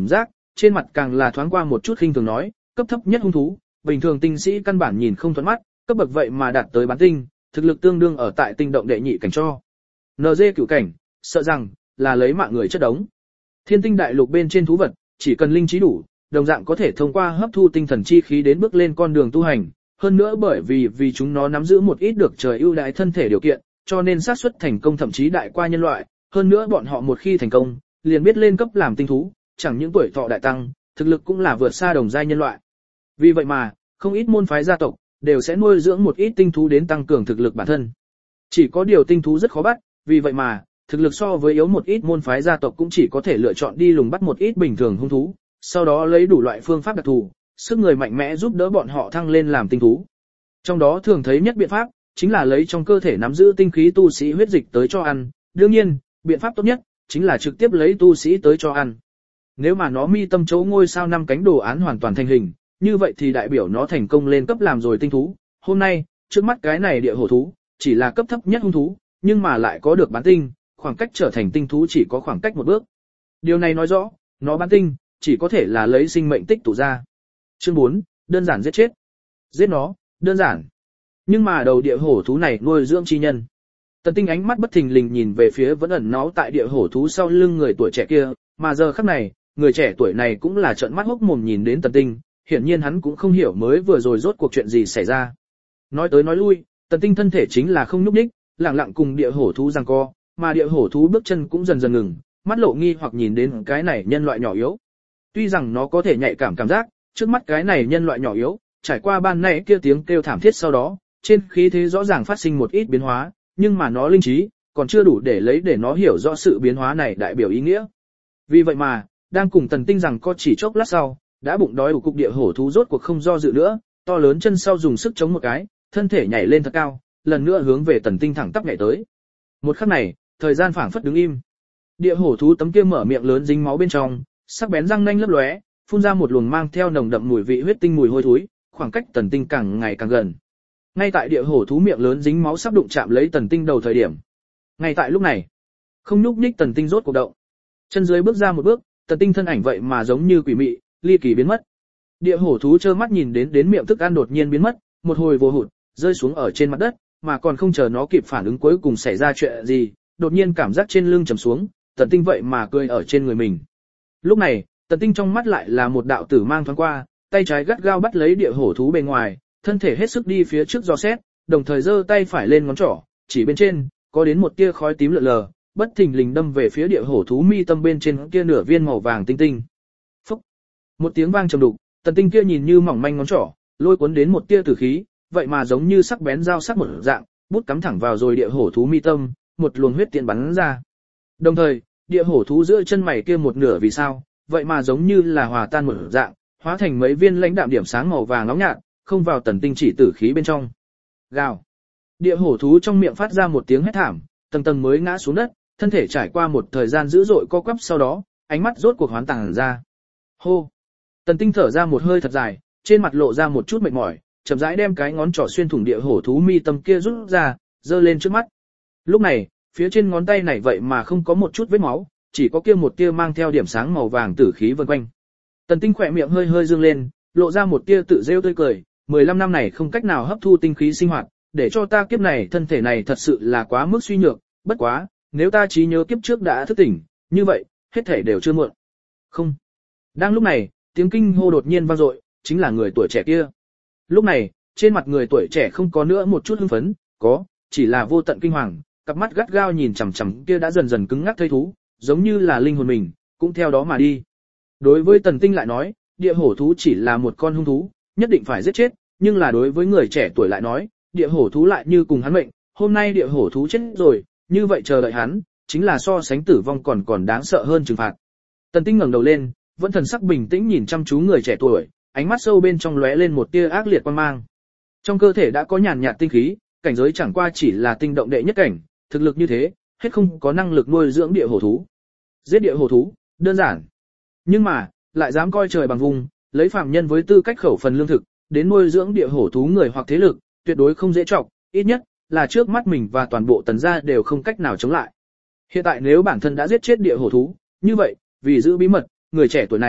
Speaker 1: trên mặt càng là thoáng qua một chút khinh thường nói, cấp thấp nhất hung thú, bình thường tinh sĩ căn bản nhìn không thuận mắt, cấp bậc vậy mà đạt tới bán tinh, thực lực tương đương ở tại tinh động đệ nhị cảnh cho. en giê cửu cảnh, sợ rằng là lấy mạng người chất đống. Thiên tinh đại lục bên trên thú vật, chỉ cần linh trí đủ, đồng dạng có thể thông qua hấp thu tinh thần chi khí đến bước lên con đường tu hành, hơn nữa bởi vì vì chúng nó nắm giữ một ít được trời ưu đãi thân thể điều kiện, cho nên xác suất thành công thậm chí đại qua nhân loại, hơn nữa bọn họ một khi thành công, liền biết lên cấp làm tinh thú, chẳng những tuổi thọ đại tăng, thực lực cũng là vượt xa đồng giai nhân loại. Vì vậy mà, không ít môn phái gia tộc đều sẽ nuôi dưỡng một ít tinh thú đến tăng cường thực lực bản thân. Chỉ có điều tinh thú rất khó bắt, vì vậy mà, thực lực so với yếu một ít môn phái gia tộc cũng chỉ có thể lựa chọn đi lùng bắt một ít bình thường hung thú, sau đó lấy đủ loại phương pháp đặc thù, sức người mạnh mẽ giúp đỡ bọn họ thăng lên làm tinh thú. Trong đó thường thấy nhất biện pháp, chính là lấy trong cơ thể nắm giữ tinh khí tu sĩ huyết dịch tới cho ăn, đương nhiên, biện pháp tốt nhất, chính là trực tiếp lấy tu sĩ tới cho ăn. Nếu mà nó mi tâm chỗ ngôi sao năm cánh đồ án hoàn toàn thành hình, như vậy thì đại biểu nó thành công lên cấp làm rồi tinh thú. Hôm nay, trước mắt cái này địa hổ thú, chỉ là cấp thấp nhất hung thú, nhưng mà lại có được bán tinh, khoảng cách trở thành tinh thú chỉ có khoảng cách một bước. Điều này nói rõ, nó bán tinh, chỉ có thể là lấy sinh mệnh tích tụ ra. Chương bốn, đơn giản giết chết. Giết nó, đơn giản. Nhưng mà đầu địa hổ thú này nuôi dưỡng chi nhân. Tần Tinh ánh mắt bất thình lình nhìn về phía vẫn ẩn náu tại địa hổ thú sau lưng người tuổi trẻ kia, mà giờ khắc này, người trẻ tuổi này cũng là trợn mắt hốc mồm nhìn đến Tần Tinh, hiển nhiên hắn cũng không hiểu mới vừa rồi rốt cuộc chuyện gì xảy ra. Nói tới nói lui, Tần Tinh thân thể chính là không nhúc nhích, lặng lặng cùng địa hổ thú giằng co, mà địa hổ thú bước chân cũng dần dần ngừng, mắt lộ nghi hoặc nhìn đến cái này nhân loại nhỏ yếu. Tuy rằng nó có thể nhạy cảm cảm giác, trước mắt cái này nhân loại nhỏ yếu, trải qua ban nãy kia tiếng kêu thảm thiết sau đó, trên khí thế rõ ràng phát sinh một ít biến hóa, nhưng mà nó linh trí, còn chưa đủ để lấy để nó hiểu rõ sự biến hóa này đại biểu ý nghĩa. Vì vậy mà, đang cùng Tần Tinh rằng có chỉ chốc lát sau, đã bụng đói ủ cục địa hổ thú rốt cuộc không do dự nữa, to lớn chân sau dùng sức chống một cái, thân thể nhảy lên thật cao, lần nữa hướng về Tần Tinh thẳng tắp nhảy tới. Một khắc này, thời gian phảng phất đứng im. Địa hổ thú tấm kia mở miệng lớn dính máu bên trong, sắc bén răng nanh lấp lóe, phun ra một luồng mang theo nồng đậm mùi vị huyết tinh mùi hôi thối, khoảng cách Tần Tinh càng ngày càng gần. Ngay tại địa hổ thú miệng lớn dính máu sắp đụng chạm lấy Tần Tinh đầu thời điểm. Ngay tại lúc này, không nhúc nhích Tần Tinh rốt cuộc động. Chân dưới bước ra một bước, Tần Tinh thân ảnh vậy mà giống như quỷ mị, ly kỳ biến mất. Địa hổ thú trơ mắt nhìn đến đến miệng thức ăn đột nhiên biến mất, một hồi vô hụt, rơi xuống ở trên mặt đất, mà còn không chờ nó kịp phản ứng cuối cùng xảy ra chuyện gì, đột nhiên cảm giác trên lưng trầm xuống, Tần Tinh vậy mà cười ở trên người mình. Lúc này, Tần Tinh trong mắt lại là một đạo tử mang thoáng qua, tay trái gắt gao bắt lấy địa hổ thú bên ngoài, thân thể hết sức đi phía trước dò xét, đồng thời giơ tay phải lên ngón trỏ, chỉ bên trên có đến một tia khói tím lượn lờ, bất thình lình đâm về phía địa hổ thú mi tâm bên trên kia nửa viên màu vàng tinh tinh. Phúc! Một tiếng vang trầm đục, Tần Tinh kia nhìn như mỏng manh ngón trỏ, lôi cuốn đến một tia tử khí, vậy mà giống như sắc bén dao sắc một dạng, bút cắm thẳng vào rồi địa hổ thú mi tâm, một luồng huyết tiện bắn ra. Đồng thời, địa hổ thú giữa chân mày kia một nửa vì sao, vậy mà giống như là hòa tan một dạng, hóa thành mấy viên lãnh đạm điểm sáng màu vàng nóng nhạt, không vào Tần Tinh chỉ tử khí bên trong. Gào. Địa hổ thú trong miệng phát ra một tiếng hét thảm, tầng tầng mới ngã xuống đất, thân thể trải qua một thời gian dữ dội co quắp sau đó, ánh mắt rốt cuộc hoán tàng ra. Hô. Tần Tinh thở ra một hơi thật dài, trên mặt lộ ra một chút mệt mỏi, chậm rãi đem cái ngón trỏ xuyên thủng địa hổ thú mi tâm kia rút ra, giơ lên trước mắt. Lúc này, phía trên ngón tay này vậy mà không có một chút vết máu, chỉ có kia một tia mang theo điểm sáng màu vàng tử khí vần quanh. Tần Tinh khỏe miệng hơi hơi dương lên, lộ ra một tia tự rêu tươi cười, mười lăm năm này không cách nào hấp thu tinh khí sinh hoạt, để cho ta kiếp này thân thể này thật sự là quá mức suy nhược, bất quá, nếu ta trí nhớ kiếp trước đã thức tỉnh, như vậy, hết thể đều chưa muộn. Không. Đang lúc này, tiếng kinh hô đột nhiên vang dội, chính là người tuổi trẻ kia. Lúc này, trên mặt người tuổi trẻ không có nữa một chút hưng phấn, có, chỉ là vô tận kinh hoàng, cặp mắt gắt gao nhìn chằm chằm kia đã dần dần cứng ngắc thây thú, giống như là linh hồn mình, cũng theo đó mà đi. Đối với Tần Tinh lại nói, địa hổ thú chỉ là một con hung thú, nhất định phải giết chết, nhưng là đối với người trẻ tuổi lại nói, địa hổ thú lại như cùng hắn mệnh, hôm nay địa hổ thú chết rồi, như vậy chờ đợi hắn, chính là so sánh tử vong còn còn đáng sợ hơn trừng phạt. Tần Tinh ngẩng đầu lên, vẫn thần sắc bình tĩnh nhìn chăm chú người trẻ tuổi, ánh mắt sâu bên trong lóe lên một tia ác liệt quan mang. Trong cơ thể đã có nhàn nhạt tinh khí, cảnh giới chẳng qua chỉ là tinh động đệ nhất cảnh, thực lực như thế, hết không có năng lực nuôi dưỡng địa hổ thú. Giết địa hổ thú, đơn giản. Nhưng mà, lại dám coi trời bằng vùng, lấy phàm nhân với tư cách khẩu phần lương thực, đến nuôi dưỡng địa hổ thú người hoặc thế lực, tuyệt đối không dễ trọng, ít nhất là trước mắt mình và toàn bộ Tần gia đều không cách nào chống lại. Hiện tại nếu bản thân đã giết chết địa hổ thú, như vậy, vì giữ bí mật, người trẻ tuổi này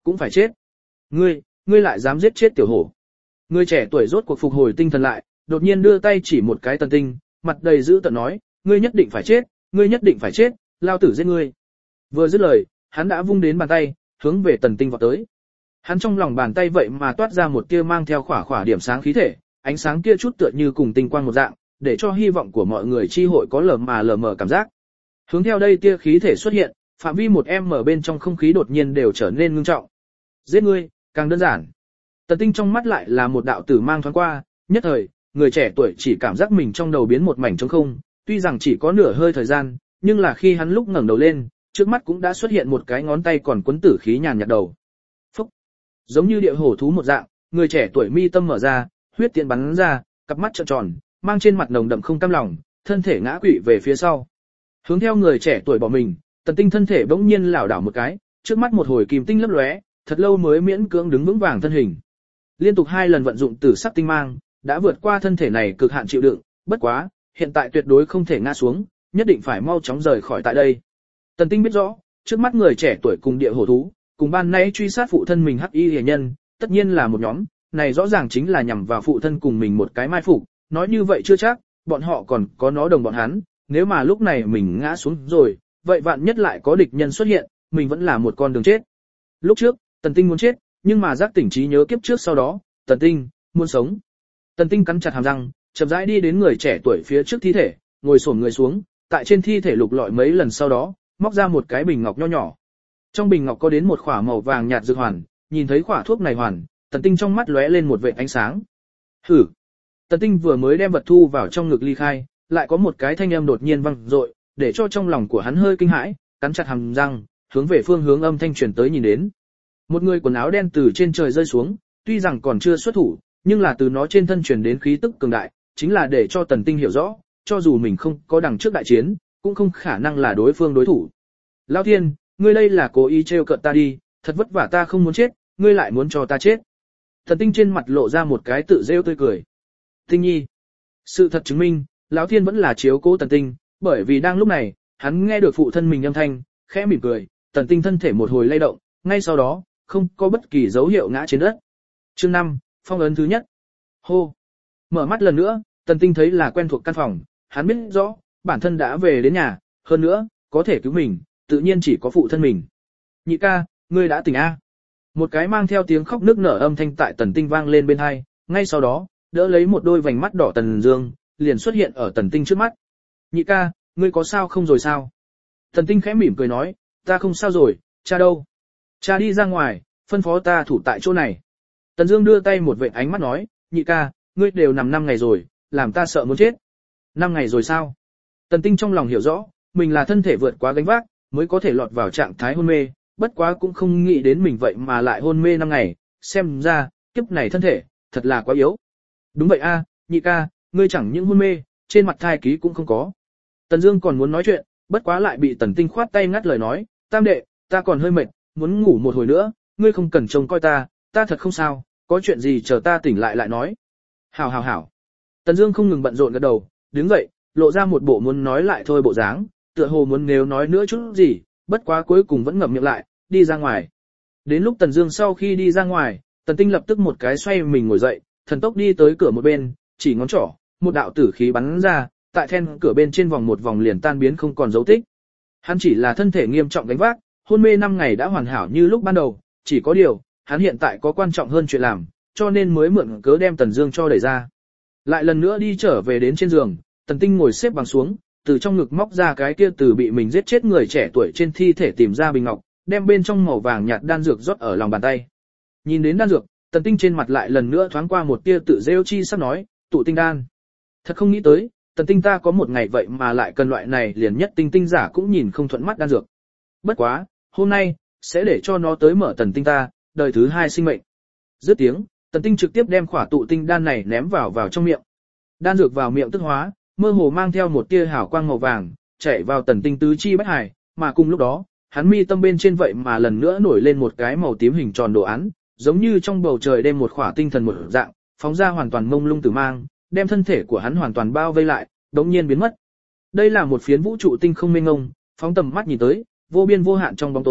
Speaker 1: cũng phải chết. Ngươi, ngươi lại dám giết chết tiểu hổ. Người trẻ tuổi rốt cuộc phục hồi tinh thần lại, đột nhiên đưa tay chỉ một cái Tần Tinh, mặt đầy dữ tợn nói, ngươi nhất định phải chết, ngươi nhất định phải chết, lao tử giết ngươi. Vừa dứt lời, hắn đã vung đến bàn tay, hướng về Tần Tinh vọt tới. Hắn trong lòng bàn tay vậy mà toát ra một tia mang theo khỏa khỏa điểm sáng khí thể, ánh sáng kia chút tựa như cùng tinh quang một dạng, để cho hy vọng của mọi người chi hội có lờ mà lờ mờ cảm giác. Hướng theo đây tia khí thể xuất hiện, phạm vi một em ở bên trong không khí đột nhiên đều trở nên ngưng trọng. Giết ngươi, càng đơn giản. Tần Tinh trong mắt lại là một đạo tử mang thoáng qua, nhất thời, người trẻ tuổi chỉ cảm giác mình trong đầu biến một mảnh trống không, tuy rằng chỉ có nửa hơi thời gian, nhưng là khi hắn lúc ngẩng đầu lên, trước mắt cũng đã xuất hiện một cái ngón tay còn quấn tử khí nhàn nhạt đầu. Phúc! Giống như địa hổ thú một dạng, người trẻ tuổi mi tâm mở ra, huyết tiện bắn ra, cặp mắt trợn tròn, mang trên mặt nồng đậm không cam lòng, thân thể ngã quỵ về phía sau. Hướng theo người trẻ tuổi bỏ mình, Tần Tinh thân thể bỗng nhiên lảo đảo một cái, trước mắt một hồi kim tinh lấp lóe, thật lâu mới miễn cưỡng đứng vững vàng thân hình. Liên tục hai lần vận dụng tử sắc tinh mang, đã vượt qua thân thể này cực hạn chịu đựng, bất quá, hiện tại tuyệt đối không thể ngã xuống, nhất định phải mau chóng rời khỏi tại đây. Tần Tinh biết rõ, trước mắt người trẻ tuổi cùng địa hổ thú, cùng ban nãy truy sát phụ thân mình hắc y liễu nhân, tất nhiên là một nhóm, này rõ ràng chính là nhằm vào phụ thân cùng mình một cái mai phục, nói như vậy chưa chắc, bọn họ còn có nó đồng bọn hắn, nếu mà lúc này mình ngã xuống rồi, vậy vạn nhất lại có địch nhân xuất hiện, mình vẫn là một con đường chết. Lúc trước, Tần Tinh muốn chết, nhưng mà giác tỉnh trí nhớ kiếp trước sau đó, Tần Tinh muốn sống. Tần Tinh cắn chặt hàm răng, chậm rãi đi đến người trẻ tuổi phía trước thi thể, ngồi xổm người xuống, tại trên thi thể lục lọi mấy lần sau đó, móc ra một cái bình ngọc nho nhỏ. Trong bình ngọc có đến một khỏa màu vàng nhạt dược hoàn, nhìn thấy khỏa thuốc này hoàn, Tần Tinh trong mắt lóe lên một vệt ánh sáng. Hử! Tần Tinh vừa mới đem vật thu vào trong ngực ly khai, lại có một cái thanh âm đột nhiên vang dội, để cho trong lòng của hắn hơi kinh hãi, cắn chặt hàm răng, hướng về phương hướng âm thanh truyền tới nhìn đến. Một người quần áo đen từ trên trời rơi xuống, tuy rằng còn chưa xuất thủ, nhưng là từ nó trên thân truyền đến khí tức cường đại, chính là để cho Tần Tinh hiểu rõ, cho dù mình không có đằng trước đại chiến, cũng không khả năng là đối phương đối thủ. Lão Thiên, ngươi đây là cố ý trêu cợt ta đi, thật vất vả ta không muốn chết, ngươi lại muốn cho ta chết. Tần Tinh trên mặt lộ ra một cái tự rêu tươi cười. Tinh nhi. Sự thật chứng minh, Lão Thiên vẫn là chiếu cố Tần Tinh, bởi vì đang lúc này, hắn nghe được phụ thân mình âm thanh, khẽ mỉm cười, Tần Tinh thân thể một hồi lay động, ngay sau đó, không có bất kỳ dấu hiệu ngã trên đất. Chương năm, phong ấn thứ nhất. Hô. Mở mắt lần nữa, Tần Tinh thấy là quen thuộc căn phòng, hắn biết rõ, bản thân đã về đến nhà, hơn nữa, có thể cứu mình, tự nhiên chỉ có phụ thân mình. Nhị ca, ngươi đã tỉnh a? Một cái mang theo tiếng khóc nức nở âm thanh tại Tần Tinh vang lên bên tai, ngay sau đó, đỡ lấy một đôi vành mắt đỏ Tần Dương, liền xuất hiện ở Tần Tinh trước mắt. Nhị ca, ngươi có sao không rồi sao? Tần Tinh khẽ mỉm cười nói, ta không sao rồi, cha đâu? Cha đi ra ngoài, phân phó ta thủ tại chỗ này. Tần Dương đưa tay một vệt ánh mắt nói, nhị ca, ngươi đều nằm năm ngày rồi, làm ta sợ muốn chết. Năm ngày rồi sao? Tần Tinh trong lòng hiểu rõ, mình là thân thể vượt quá gánh vác, mới có thể lọt vào trạng thái hôn mê, bất quá cũng không nghĩ đến mình vậy mà lại hôn mê năm ngày, xem ra, kiếp này thân thể, thật là quá yếu. Đúng vậy a, nhị ca, ngươi chẳng những hôn mê, trên mặt thai ký cũng không có. Tần Dương còn muốn nói chuyện, bất quá lại bị Tần Tinh khoát tay ngắt lời nói, tam đệ, ta còn hơi mệt, muốn ngủ một hồi nữa, ngươi không cần trông coi ta, ta thật không sao, có chuyện gì chờ ta tỉnh lại lại nói. Hảo hảo hảo. Tần Dương không ngừng bận rộn gật đầu, đứng dậy, lộ ra một bộ muốn nói lại thôi bộ dáng, tựa hồ muốn nếu nói nữa chút gì, bất quá cuối cùng vẫn ngậm miệng lại, đi ra ngoài. Đến lúc Tần Dương sau khi đi ra ngoài, Tần Tinh lập tức một cái xoay mình ngồi dậy, thần tốc đi tới cửa một bên, chỉ ngón trỏ, một đạo tử khí bắn ra, tại then cửa bên trên vòng một vòng liền tan biến không còn dấu tích. Hắn chỉ là thân thể nghiêm trọng gánh vác, hôn mê năm ngày đã hoàn hảo như lúc ban đầu, chỉ có điều, hắn hiện tại có quan trọng hơn chuyện làm, cho nên mới mượn cớ đem Tần Dương cho đẩy ra. Lại lần nữa đi trở về đến trên giường, Tần Tinh ngồi xếp bằng xuống, từ trong ngực móc ra cái kia từ bị mình giết chết người trẻ tuổi trên thi thể tìm ra bình ngọc, đem bên trong màu vàng nhạt đan dược rót ở lòng bàn tay. Nhìn đến đan dược, Tần Tinh trên mặt lại lần nữa thoáng qua một tia tự rêu chi sắp nói, tụ tinh đan. Thật không nghĩ tới, Tần Tinh ta có một ngày vậy mà lại cần loại này liền nhất tinh tinh giả cũng nhìn không thuận mắt đan dược. Bất quá, hôm nay, sẽ để cho nó tới mở Tần Tinh ta, đời thứ hai sinh mệnh. Dứt tiếng, Tần Tinh trực tiếp đem khỏa tụ tinh đan này ném vào vào trong miệng. Đan dược vào miệng tức hóa, mơ hồ mang theo một tia hào quang màu vàng, chạy vào Tần Tinh tứ chi bách hải, mà cùng lúc đó, hắn mi tâm bên trên vậy mà lần nữa nổi lên một cái màu tím hình tròn đồ án, giống như trong bầu trời đem một khỏa tinh thần một dạng, phóng ra hoàn toàn mông lung tử mang, đem thân thể của hắn hoàn toàn bao vây lại, đống nhiên biến mất. Đây là một phiến vũ trụ tinh không mênh mông, phóng tầm mắt nhìn tới, vô biên vô hạn trong bóng tối,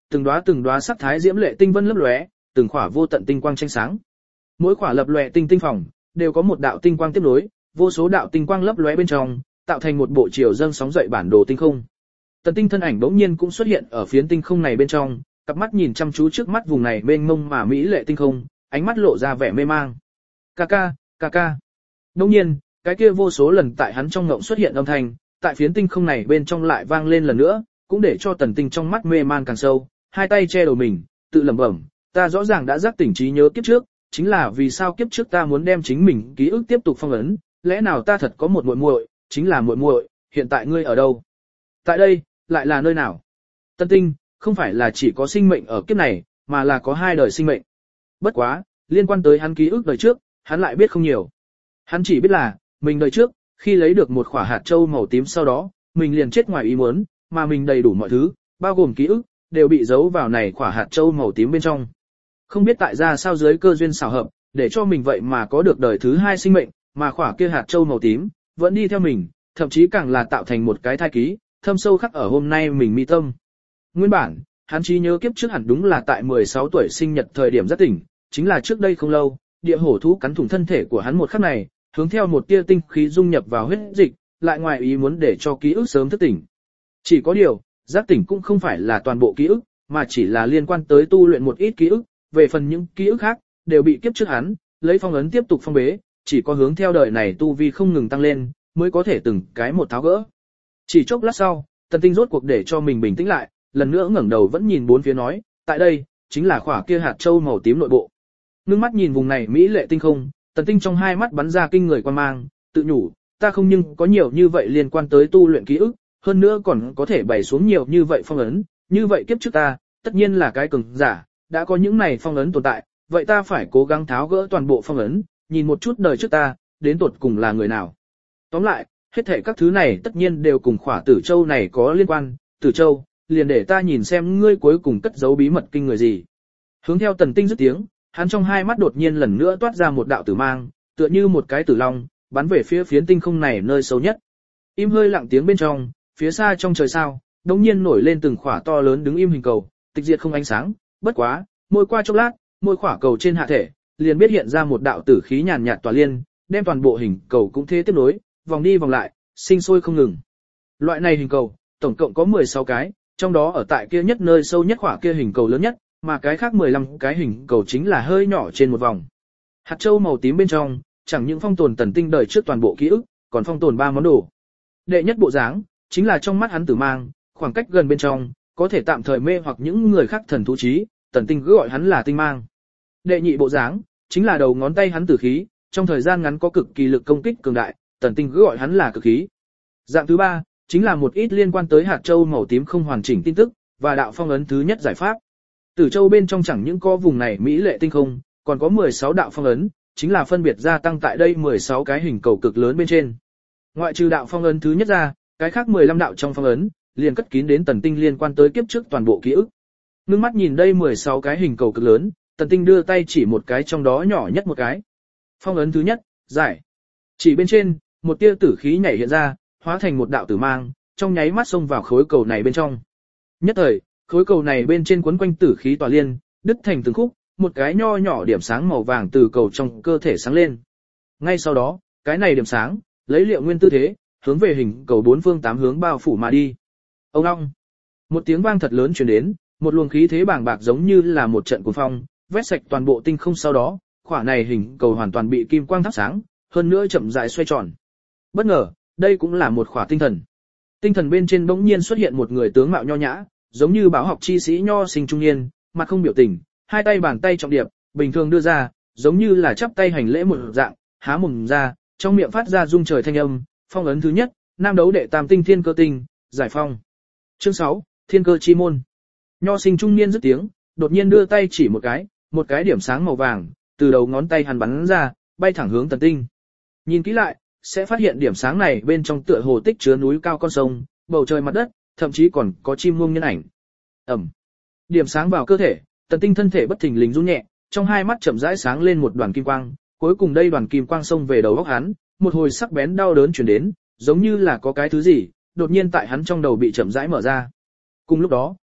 Speaker 1: từng đóa từng đóa sắc thái diễm lệ tinh vân lấp lóe, từng khỏa vô tận tinh quang tranh sáng. Mỗi khỏa lập lòe tinh tinh phòng, đều có một đạo tinh quang tiếp nối, vô số đạo tinh quang lấp lóe bên trong, tạo thành một bộ chiều dâng sóng dậy bản đồ tinh không. Tần Tinh thân ảnh bỗng nhiên cũng xuất hiện ở phiến tinh không này bên trong, cặp mắt nhìn chăm chú trước mắt vùng này mênh mông mà mỹ lệ tinh không, ánh mắt lộ ra vẻ mê mang. Ca ca, ca ca. Bỗng nhiên, cái kia vô số lần tại hắn trong ngộng xuất hiện âm thanh, tại phiến tinh không này bên trong lại vang lên lần nữa, cũng để cho Tần Tinh trong mắt mê man càng sâu, hai tay che đầu mình, tự lẩm bẩm, ta rõ ràng đã giác tỉnh trí nhớ kiếp trước, chính là vì sao kiếp trước ta muốn đem chính mình ký ức tiếp tục phong ấn, lẽ nào ta thật có một muội muội, chính là muội muội, hiện tại ngươi ở đâu? Tại đây, lại là nơi nào? Tân Tinh, không phải là chỉ có sinh mệnh ở kiếp này, mà là có hai đời sinh mệnh. Bất quá, liên quan tới hắn ký ức đời trước, hắn lại biết không nhiều. Hắn chỉ biết là, mình đời trước, khi lấy được một quả hạt châu màu tím sau đó, mình liền chết ngoài ý muốn, mà mình đầy đủ mọi thứ, bao gồm ký ức, đều bị giấu vào này quả hạt châu màu tím bên trong. Không biết tại ra sao dưới cơ duyên xảo hợp, để cho mình vậy mà có được đời thứ hai sinh mệnh, mà quả kia hạt châu màu tím, vẫn đi theo mình, thậm chí càng là tạo thành một cái thai ký, thâm sâu khắc ở hôm nay mình mi tâm. Nguyên bản, hắn trí nhớ kiếp trước hẳn đúng là tại mười sáu tuổi sinh nhật thời điểm giác tỉnh, chính là trước đây không lâu, địa hổ thú cắn thủng thân thể của hắn một khắc này, hướng theo một tia tinh khí dung nhập vào huyết dịch, lại ngoài ý muốn để cho ký ức sớm thức tỉnh. Chỉ có điều, giác tỉnh cũng không phải là toàn bộ ký ức, mà chỉ là liên quan tới tu luyện một ít ký ức, về phần những ký ức khác, đều bị kiếp trước hắn, lấy phong ấn tiếp tục phong bế, chỉ có hướng theo đời này tu vi không ngừng tăng lên, mới có thể từng cái một tháo gỡ. Chỉ chốc lát sau, Tần Tinh rốt cuộc để cho mình bình tĩnh lại, lần nữa ngẩng đầu vẫn nhìn bốn phía nói, tại đây, chính là khỏa kia hạt châu màu tím nội bộ. Ngưng mắt nhìn vùng này mỹ lệ tinh không, Tần Tinh trong hai mắt bắn ra kinh người quan mang, tự nhủ, ta không nhưng có nhiều như vậy liên quan tới tu luyện ký ức, hơn nữa còn có thể bày xuống nhiều như vậy phong ấn, như vậy kiếp trước ta, tất nhiên là cái cường giả, đã có những này phong ấn tồn tại, vậy ta phải cố gắng tháo gỡ toàn bộ phong ấn, nhìn một chút đời trước ta, đến tột cùng là người nào. Tóm lại, hết thảy các thứ này tất nhiên đều cùng khỏa tử châu này có liên quan, tử châu, liền để ta nhìn xem ngươi cuối cùng cất giấu bí mật kinh người gì. Hướng theo Tần Tinh dứt tiếng, hắn trong hai mắt đột nhiên lần nữa toát ra một đạo tử mang, tựa như một cái tử long, bắn về phía phiến tinh không này nơi sâu nhất. Im hơi lặng tiếng bên trong, phía xa trong trời sao, đột nhiên nổi lên từng khỏa to lớn đứng im hình cầu, tịch diệt không ánh sáng, bất quá, mỗi qua chốc lát, mỗi khỏa cầu trên hạ thể, liền biết hiện ra một đạo tử khí nhàn nhạt tỏa liên, đem toàn bộ hình cầu cũng thế tiếp nối, vòng đi vòng lại, sinh sôi không ngừng. Loại này hình cầu, tổng cộng có mười sáu cái, trong đó ở tại kia nhất nơi sâu nhất khỏa kia hình cầu lớn nhất, mà cái khác mười lăm cái hình cầu chính là hơi nhỏ trên một vòng. Hạt châu màu tím bên trong, chẳng những phong tồn Tần Tinh đời trước toàn bộ ký ức, còn phong tồn ba món đồ. Đệ nhất bộ dáng, chính là trong mắt hắn tử mang, khoảng cách gần bên trong, có thể tạm thời mê hoặc những người khác thần thú trí, Tần Tinh cứ gọi hắn là tinh mang. Đệ nhị bộ dáng, chính là đầu ngón tay hắn tử khí, trong thời gian ngắn có cực kỳ lực công kích cường đại, Tần Tinh cứ gọi hắn là cực khí. Dạng thứ ba, chính là một ít liên quan tới hạt châu màu tím không hoàn chỉnh tin tức, và đạo phong ấn thứ nhất giải pháp. Tử châu bên trong chẳng những có vùng này mỹ lệ tinh không, còn có mười sáu đạo phong ấn, chính là phân biệt gia tăng tại đây mười sáu cái hình cầu cực lớn bên trên. Ngoại trừ đạo phong ấn thứ nhất ra, cái khác mười lăm đạo trong phong ấn, liền cất kín đến Tần Tinh liên quan tới kiếp trước toàn bộ ký ức. Ngưng mắt nhìn đây mười sáu cái hình cầu cực lớn, Tần Tinh đưa tay chỉ một cái trong đó nhỏ nhất một cái. Phong ấn thứ nhất, giải. Chỉ bên trên, một tia tử khí nhảy hiện ra, hóa thành một đạo tử mang, trong nháy mắt xông vào khối cầu này bên trong. Nhất thời, khối cầu này bên trên quấn quanh tử khí tỏa liên, đứt thành từng khúc, một cái nho nhỏ điểm sáng màu vàng từ cầu trong cơ thể sáng lên. Ngay sau đó, cái này điểm sáng, lấy liệu nguyên tư thế, hướng về hình cầu bốn phương tám hướng bao phủ mà đi. Ông ong, một tiếng vang thật lớn truyền đến, một luồng khí thế bàng bạc giống như là một trận cuồng phong, vét sạch toàn bộ tinh không, sau đó, khỏa này hình cầu hoàn toàn bị kim quang thắp sáng, hơn nữa chậm rãi xoay tròn. Bất ngờ, đây cũng là một khỏa tinh thần. Tinh thần bên trên bỗng nhiên xuất hiện một người tướng mạo nho nhã, giống như báo học chi sĩ nho sinh trung niên, mặt không biểu tình, hai tay bàn tay trọng điệp, bình thường đưa ra, giống như là chắp tay hành lễ một dạng, há mồm ra, trong miệng phát ra rung trời thanh âm, phong ấn thứ nhất, nam đấu đệ tam tinh thiên cơ tinh, giải phong. Chương sáu, thiên cơ chi môn. Nho sinh trung niên dứt tiếng, đột nhiên đưa tay chỉ một cái, một cái điểm sáng màu vàng, từ đầu ngón tay hắn bắn ra, bay thẳng hướng Tần Tinh. Nhìn kỹ lại, sẽ phát hiện điểm sáng này bên trong tựa hồ tích chứa núi cao con sông, bầu trời mặt đất, thậm chí còn có chim muông nhân ảnh. Ầm. Điểm sáng vào cơ thể, Tần Tinh thân thể bất thình lình run nhẹ, trong hai mắt chậm rãi sáng lên một đoàn kim quang, cuối cùng đây đoàn kim quang xông về đầu óc hắn, một hồi sắc bén đau đớn truyền đến, giống như là có cái thứ gì, đột nhiên tại hắn trong đầu bị chậm rãi mở ra. Cùng lúc đó,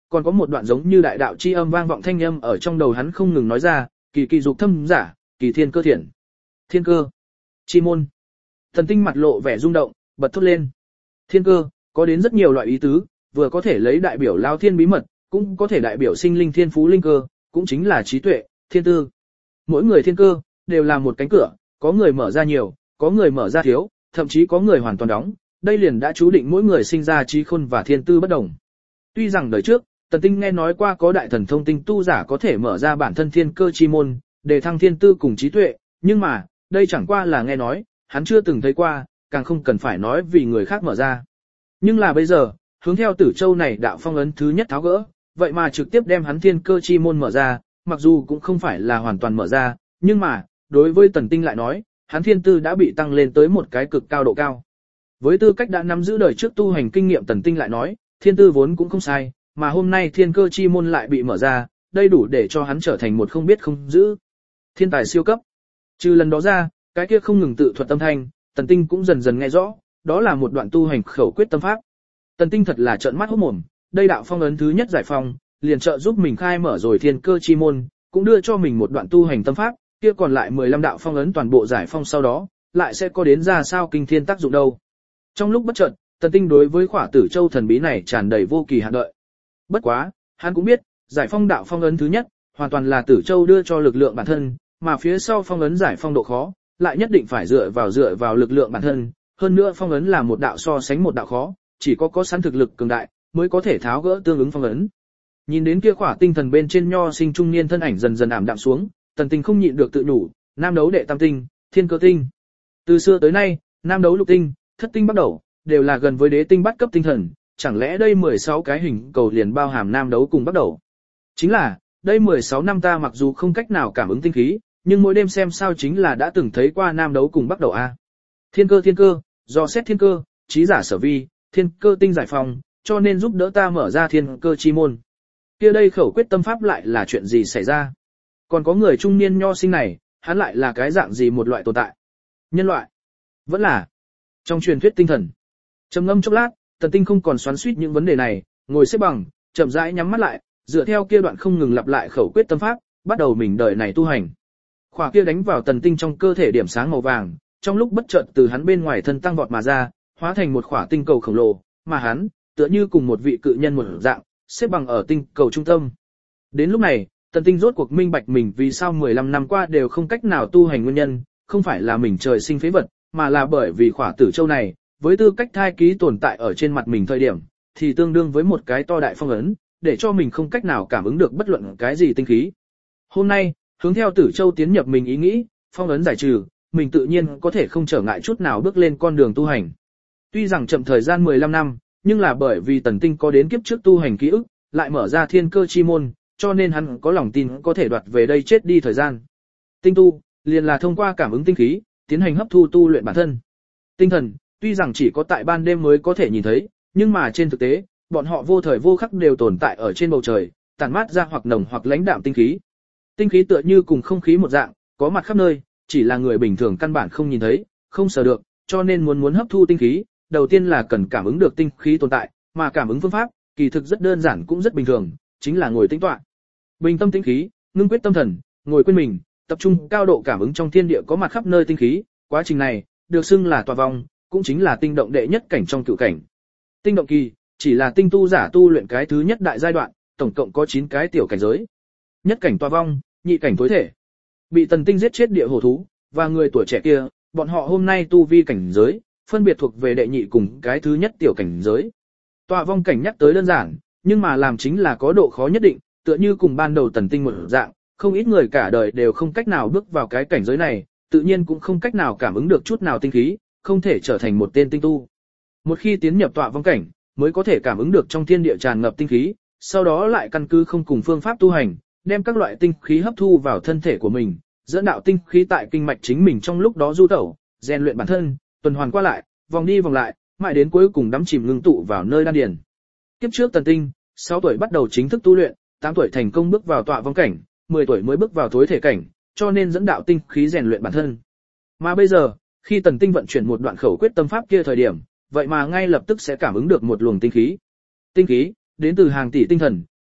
Speaker 1: còn có một đoạn giống như đại đạo chi âm vang vọng thanh âm ở trong đầu hắn không ngừng nói ra, kỳ kỳ dục thâm giả, kỳ thiên cơ thiện. Thiên cơ, chi môn. Thần Tinh mặt lộ vẻ rung động, bật thốt lên. Thiên cơ, có đến rất nhiều loại ý tứ, vừa có thể lấy đại biểu lao thiên bí mật, cũng có thể đại biểu sinh linh thiên phú linh cơ, cũng chính là trí tuệ, thiên tư. Mỗi người thiên cơ, đều là một cánh cửa, có người mở ra nhiều, có người mở ra thiếu, thậm chí có người hoàn toàn đóng, đây liền đã chú định mỗi người sinh ra trí khôn và thiên tư bất đồng. Tuy rằng đời trước, Tần Tinh nghe nói qua có đại thần thông tinh tu giả có thể mở ra bản thân thiên cơ chi môn, để thăng thiên tư cùng trí tuệ, nhưng mà, đây chẳng qua là nghe nói, hắn chưa từng thấy qua, càng không cần phải nói vì người khác mở ra. Nhưng là bây giờ, hướng theo Tử Châu này đạo phong ấn thứ nhất tháo gỡ, vậy mà trực tiếp đem hắn thiên cơ chi môn mở ra, mặc dù cũng không phải là hoàn toàn mở ra, nhưng mà, đối với Tần Tinh lại nói, hắn thiên tư đã bị tăng lên tới một cái cực cao độ cao. Với tư cách đã nắm giữ đời trước tu hành kinh nghiệm, Tần Tinh lại nói, thiên tư vốn cũng không sai, mà hôm nay thiên cơ chi môn lại bị mở ra, đây đủ để cho hắn trở thành một không biết không giữ thiên tài siêu cấp. Trừ lần đó ra, cái kia không ngừng tự thuật âm thanh, Tần Tinh cũng dần dần nghe rõ, đó là một đoạn tu hành khẩu quyết tâm pháp. Tần Tinh thật là trợn mắt hốt mồm, đây đạo phong ấn thứ nhất giải phong, liền trợ giúp mình khai mở rồi thiên cơ chi môn, cũng đưa cho mình một đoạn tu hành tâm pháp, kia còn lại mười lăm đạo phong ấn toàn bộ giải phong sau đó, lại sẽ có đến ra sao kinh thiên tác dụng đâu. Trong lúc bất chợt, Tần Tinh đối với Khỏa Tử Châu thần bí này tràn đầy vô kỳ hạn đợi. Bất quá, hắn cũng biết, giải phong đạo phong ấn thứ nhất, hoàn toàn là Tử Châu đưa cho lực lượng bản thân, mà phía sau phong ấn giải phong độ khó, lại nhất định phải dựa vào dựa vào lực lượng bản thân, hơn nữa phong ấn là một đạo so sánh một đạo khó, chỉ có có sẵn thực lực cường đại mới có thể tháo gỡ tương ứng phong ấn. Nhìn đến kia khỏa tinh thần bên trên nho sinh trung niên thân ảnh dần dần ảm đạm xuống, Tần Tinh không nhịn được tự nhủ, nam đấu đệ tam tinh, thiên cơ tinh. Từ xưa tới nay, nam đấu lục tinh, thất tinh bắt đầu, đều là gần với đế tinh bắt cấp tinh thần, chẳng lẽ đây mười sáu cái hình cầu liền bao hàm nam đấu cùng bắt đầu? Chính là, đây mười sáu năm ta mặc dù không cách nào cảm ứng tinh khí, nhưng mỗi đêm xem sao chính là đã từng thấy qua nam đấu cùng bắt đầu a. Thiên cơ thiên cơ, do xét thiên cơ, trí giả sở vi, thiên cơ tinh giải phòng, cho nên giúp đỡ ta mở ra thiên cơ chi môn. Kia đây khẩu quyết tâm pháp lại là chuyện gì xảy ra? Còn có người trung niên nho sinh này, hắn lại là cái dạng gì một loại tồn tại? Nhân loại? Vẫn là trong truyền thuyết tinh thần. Trầm ngâm chốc lát, Tần Tinh không còn xoắn xuýt những vấn đề này, ngồi xếp bằng, chậm rãi nhắm mắt lại, dựa theo kia đoạn không ngừng lặp lại khẩu quyết tâm pháp, bắt đầu mình đời này tu hành. Khỏa kia đánh vào Tần Tinh trong cơ thể điểm sáng màu vàng, trong lúc bất chợt từ hắn bên ngoài thân tăng vọt mà ra, hóa thành một khỏa tinh cầu khổng lồ, mà hắn, tựa như cùng một vị cự nhân một dạng, xếp bằng ở tinh cầu trung tâm. Đến lúc này, Tần Tinh rốt cuộc minh bạch mình vì sao mười lăm năm qua đều không cách nào tu hành nguyên nhân, không phải là mình trời sinh phế vật, mà là bởi vì Khỏa Tử Châu này, với tư cách thai ký tồn tại ở trên mặt mình thời điểm, thì tương đương với một cái to đại phong ấn, để cho mình không cách nào cảm ứng được bất luận cái gì tinh khí. Hôm nay, hướng theo Tử Châu tiến nhập mình ý nghĩ, phong ấn giải trừ, mình tự nhiên có thể không trở ngại chút nào bước lên con đường tu hành. Tuy rằng chậm thời gian mười lăm năm, nhưng là bởi vì Tần Tinh có đến kiếp trước tu hành ký ức, lại mở ra thiên cơ chi môn, cho nên hắn có lòng tin có thể đoạt về đây chết đi thời gian. Tinh tu, liền là thông qua cảm ứng tinh khí, tiến hành hấp thu tu luyện bản thân. Tinh thần, tuy rằng chỉ có tại ban đêm mới có thể nhìn thấy, nhưng mà trên thực tế, bọn họ vô thời vô khắc đều tồn tại ở trên bầu trời, tản mát ra hoặc nồng hoặc lãnh đạm tinh khí. Tinh khí tựa như cùng không khí một dạng, có mặt khắp nơi, chỉ là người bình thường căn bản không nhìn thấy, không sờ được, cho nên muốn muốn hấp thu tinh khí, đầu tiên là cần cảm ứng được tinh khí tồn tại, mà cảm ứng phương pháp, kỳ thực rất đơn giản cũng rất bình thường, chính là ngồi tĩnh tọa. Bình tâm tĩnh khí, ngưng quyết tâm thần, ngồi quên mình, tập trung cao độ cảm ứng trong thiên địa có mặt khắp nơi tinh khí, quá trình này được xưng là tọa vong, cũng chính là tinh động đệ nhất cảnh trong cửu cảnh. Tinh động kỳ chỉ là tinh tu giả tu luyện cái thứ nhất đại giai đoạn, tổng cộng có chín cái tiểu cảnh giới. Nhất cảnh tọa vong, nhị cảnh tối thể. Bị Tần Tinh giết chết địa hổ thú và người tuổi trẻ kia, bọn họ hôm nay tu vi cảnh giới, phân biệt thuộc về đệ nhị cùng cái thứ nhất tiểu cảnh giới. Tọa vong cảnh nhắc tới đơn giản, nhưng mà làm chính là có độ khó nhất định, tựa như cùng ban đầu Tần Tinh một dạng, không ít người cả đời đều không cách nào bước vào cái cảnh giới này, tự nhiên cũng không cách nào cảm ứng được chút nào tinh khí, không thể trở thành một tên tinh tu. Một khi tiến nhập tọa vong cảnh, mới có thể cảm ứng được trong thiên địa tràn ngập tinh khí, sau đó lại căn cứ không cùng phương pháp tu hành, đem các loại tinh khí hấp thu vào thân thể của mình, dẫn đạo tinh khí tại kinh mạch chính mình trong lúc đó du tẩu, rèn luyện bản thân, tuần hoàn qua lại, vòng đi vòng lại, mãi đến cuối cùng đắm chìm ngưng tụ vào nơi đan điền. Kiếp trước Tần Tinh, sáu tuổi bắt đầu chính thức tu luyện, tám tuổi thành công bước vào tọa vong cảnh, mười tuổi mới bước vào thối thể cảnh, cho nên dẫn đạo tinh khí rèn luyện bản thân. Mà bây giờ, khi Tần Tinh vận chuyển một đoạn khẩu quyết tâm pháp kia thời điểm, vậy mà ngay lập tức sẽ cảm ứng được một luồng tinh khí. Tinh khí đến từ hàng tỷ tinh thần,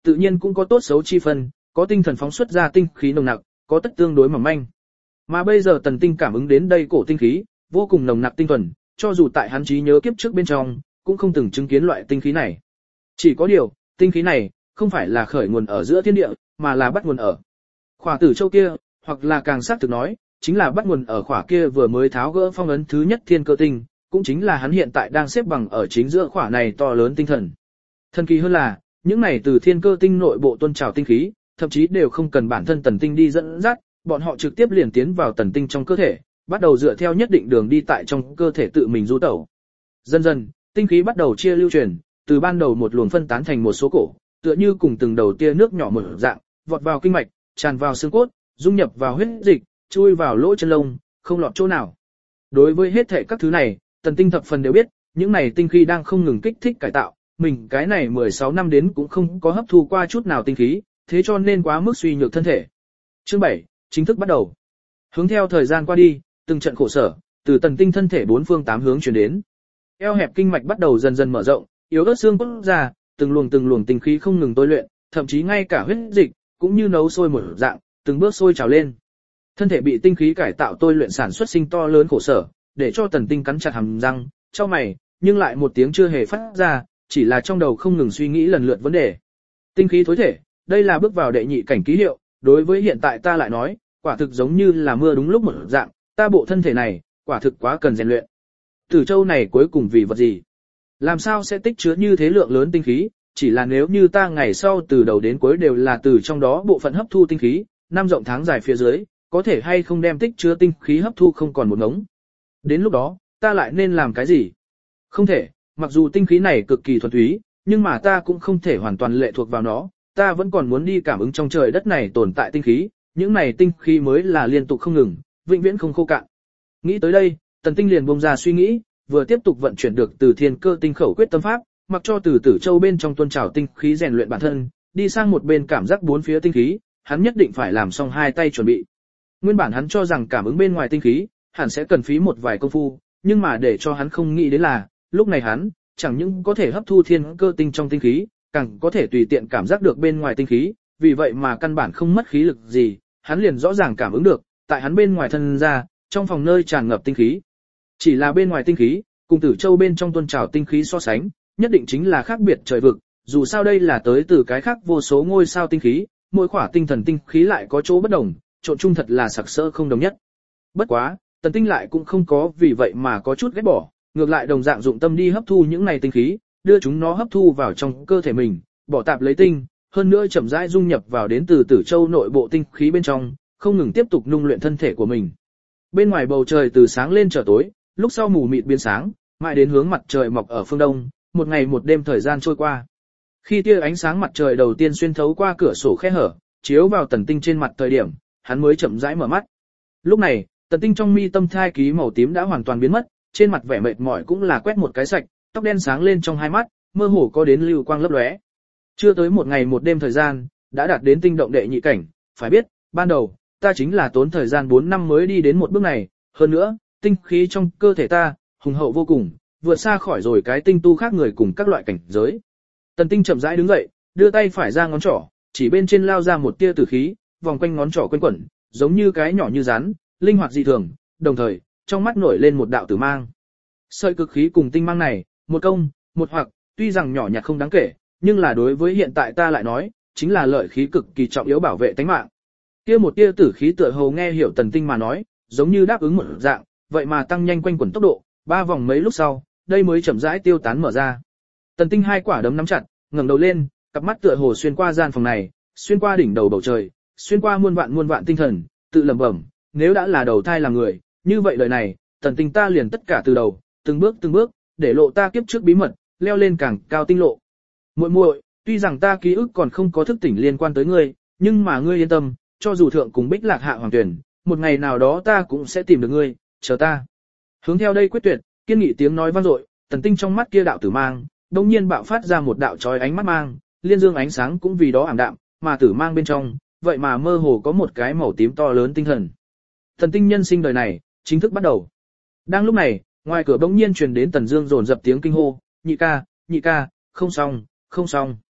Speaker 1: tự nhiên cũng có tốt xấu chi phân, có tinh thần phóng xuất ra tinh khí nồng nặc, có tất tương đối mỏng manh. Mà bây giờ Tần Tinh cảm ứng đến đây cổ tinh khí, vô cùng nồng nặc tinh thuần, cho dù tại hắn trí nhớ kiếp trước bên trong, cũng không từng chứng kiến loại tinh khí này. Chỉ có điều, tinh khí này không phải là khởi nguồn ở giữa thiên địa, mà là bắt nguồn ở Khỏa Tử Châu kia, hoặc là càng xác thực nói, chính là bắt nguồn ở khỏa kia vừa mới tháo gỡ phong ấn thứ nhất thiên cơ tinh, cũng chính là hắn hiện tại đang xếp bằng ở chính giữa khỏa này to lớn tinh thần. Thần kỳ hơn là, những này từ thiên cơ tinh nội bộ tuôn trào tinh khí, thậm chí đều không cần bản thân Tần Tinh đi dẫn dắt, bọn họ trực tiếp liền tiến vào Tần Tinh trong cơ thể, bắt đầu dựa theo nhất định đường đi tại trong cơ thể tự mình du tẩu. Dần dần, tinh khí bắt đầu chia lưu truyền, từ ban đầu một luồng phân tán thành một số cổ, tựa như cùng từng đầu tia nước nhỏ mở dạng, vọt vào kinh mạch, tràn vào xương cốt, dung nhập vào huyết dịch, chui vào lỗ chân lông, không lọt chỗ nào. Đối với hết thảy các thứ này, Tần Tinh thập phần đều biết, những này tinh khí đang không ngừng kích thích cải tạo, mình cái này mười sáu năm đến cũng không có hấp thu qua chút nào tinh khí, thế cho nên quá mức suy nhược thân thể. Chương bảy, chính thức bắt đầu. Hướng theo thời gian qua đi, từng trận khổ sở, từ Tần Tinh thân thể bốn phương tám hướng truyền đến. Eo hẹp kinh mạch bắt đầu dần dần mở rộng, yếu ớt xương cốt ra, từng luồng từng luồng tinh khí không ngừng tôi luyện, thậm chí ngay cả huyết dịch cũng như nấu sôi một dạng, từng bước sôi trào lên. Thân thể bị tinh khí cải tạo tôi luyện sản xuất sinh to lớn khổ sở, để cho Tần Tinh cắn chặt hàm răng, chau mày, nhưng lại một tiếng chưa hề phát ra, chỉ là trong đầu không ngừng suy nghĩ lần lượt vấn đề. Tinh khí thối thể, đây là bước vào đệ nhị cảnh ký hiệu, đối với hiện tại ta lại nói, quả thực giống như là mưa đúng lúc một dạng, ta bộ thân thể này, quả thực quá cần rèn luyện. Tử Châu này cuối cùng vì vật gì? Làm sao sẽ tích chứa như thế lượng lớn tinh khí, chỉ là nếu như ta ngày sau từ đầu đến cuối đều là từ trong đó bộ phận hấp thu tinh khí, năm rộng tháng dài phía dưới, có thể hay không đem tích chứa tinh khí hấp thu không còn một ngống. Đến lúc đó, ta lại nên làm cái gì? Không thể, mặc dù tinh khí này cực kỳ thuần túy, nhưng mà ta cũng không thể hoàn toàn lệ thuộc vào nó, ta vẫn còn muốn đi cảm ứng trong trời đất này tồn tại tinh khí, những này tinh khí mới là liên tục không ngừng, vĩnh viễn không khô cạn. Nghĩ tới đây, Tần Tinh liền bông ra suy nghĩ, vừa tiếp tục vận chuyển được từ thiên cơ tinh khẩu quyết tâm pháp, mặc cho từ Tử Châu bên trong tuôn trào tinh khí rèn luyện bản thân, đi sang một bên cảm giác bốn phía tinh khí, hắn nhất định phải làm xong hai tay chuẩn bị. Nguyên bản hắn cho rằng cảm ứng bên ngoài tinh khí, hẳn sẽ cần phí một vài công phu, nhưng mà để cho hắn không nghĩ đến là, lúc này hắn, chẳng những có thể hấp thu thiên cơ tinh trong tinh khí, càng có thể tùy tiện cảm giác được bên ngoài tinh khí, vì vậy mà căn bản không mất khí lực gì, hắn liền rõ ràng cảm ứng được, tại hắn bên ngoài thân ra, trong phòng nơi tràn ngập tinh khí. Chỉ là bên ngoài tinh khí, cùng Tử Châu bên trong tuôn trào tinh khí so sánh, nhất định chính là khác biệt trời vực, dù sao đây là tới từ cái khác vô số ngôi sao tinh khí, mỗi khỏa tinh thần tinh khí lại có chỗ bất đồng, trộn chung thật là sặc sỡ không đồng nhất. Bất quá, Tần Tinh lại cũng không có vì vậy mà có chút ghét bỏ, ngược lại đồng dạng dụng tâm đi hấp thu những này tinh khí, đưa chúng nó hấp thu vào trong cơ thể mình, bỏ tạp lấy tinh, hơn nữa chậm rãi dung nhập vào đến từ Tử Châu nội bộ tinh khí bên trong, không ngừng tiếp tục nung luyện thân thể của mình. Bên ngoài bầu trời từ sáng lên trở tối, lúc sau mù mịt biến sáng, mãi đến hướng mặt trời mọc ở phương đông, một ngày một đêm thời gian trôi qua. Khi tia ánh sáng mặt trời đầu tiên xuyên thấu qua cửa sổ khe hở, chiếu vào Tần Tinh trên mặt thời điểm, hắn mới chậm rãi mở mắt. Lúc này, Tần Tinh trong mi tâm thai ký màu tím đã hoàn toàn biến mất, trên mặt vẻ mệt mỏi cũng là quét một cái sạch, tóc đen sáng lên trong hai mắt, mơ hồ có đến lưu quang lấp lóe. Chưa tới một ngày một đêm thời gian, đã đạt đến tinh động đệ nhị cảnh, phải biết, ban đầu, ta chính là tốn thời gian bốn năm mới đi đến một bước này, hơn nữa, tinh khí trong cơ thể ta, hùng hậu vô cùng, vượt xa khỏi rồi cái tinh tu khác người cùng các loại cảnh giới. Tần Tinh chậm rãi đứng dậy, đưa tay phải ra ngón trỏ, chỉ bên trên lao ra một tia tử khí, vòng quanh ngón trỏ quanh quẩn, giống như cái nhỏ như rắn, linh hoạt dị thường, đồng thời, trong mắt nổi lên một đạo tử mang. Sợi cực khí cùng tinh mang này, một công, một hoặc, tuy rằng nhỏ nhặt không đáng kể, nhưng là đối với hiện tại ta lại nói, chính là lợi khí cực kỳ trọng yếu bảo vệ tánh mạng. Kia một tia tử khí tựa hồ nghe hiểu Tần Tinh mà nói, giống như đáp ứng một dạng, vậy mà tăng nhanh quanh quẩn tốc độ, ba vòng mấy lúc sau, đây mới chậm rãi tiêu tán mở ra. Tần Tinh hai quả đấm nắm chặt, ngẩng đầu lên, cặp mắt tựa hồ xuyên qua gian phòng này, xuyên qua đỉnh đầu bầu trời, xuyên qua muôn vạn muôn vạn tinh thần, tự lẩm bẩm, nếu đã là đầu thai làm người, như vậy đời này, Tần Tinh ta liền tất cả từ đầu, từng bước từng bước, để lộ ta kiếp trước bí mật, leo lên càng cao tinh lộ. Muội muội, tuy rằng ta ký ức còn không có thức tỉnh liên quan tới ngươi, nhưng mà ngươi yên tâm, cho dù thượng cùng Bích Lạc Hạ Hoàng Tuyển, một ngày nào đó ta cũng sẽ tìm được ngươi, chờ ta. Hướng theo đây quyết tuyệt, kiên nghị tiếng nói vang dội, Tần Tinh trong mắt kia đạo tử mang, đột nhiên bạo phát ra một đạo chói ánh mắt mang, liên dương ánh sáng cũng vì đó ảm đạm, mà tử mang bên trong, vậy mà mơ hồ có một cái màu tím to lớn tinh thần. Tần Tinh nhân sinh đời này, chính thức bắt đầu. Đang lúc này, ngoài cửa bỗng nhiên truyền đến Tần Dương dồn dập tiếng kinh hô, "Nhị ca, nhị ca, không xong, không xong."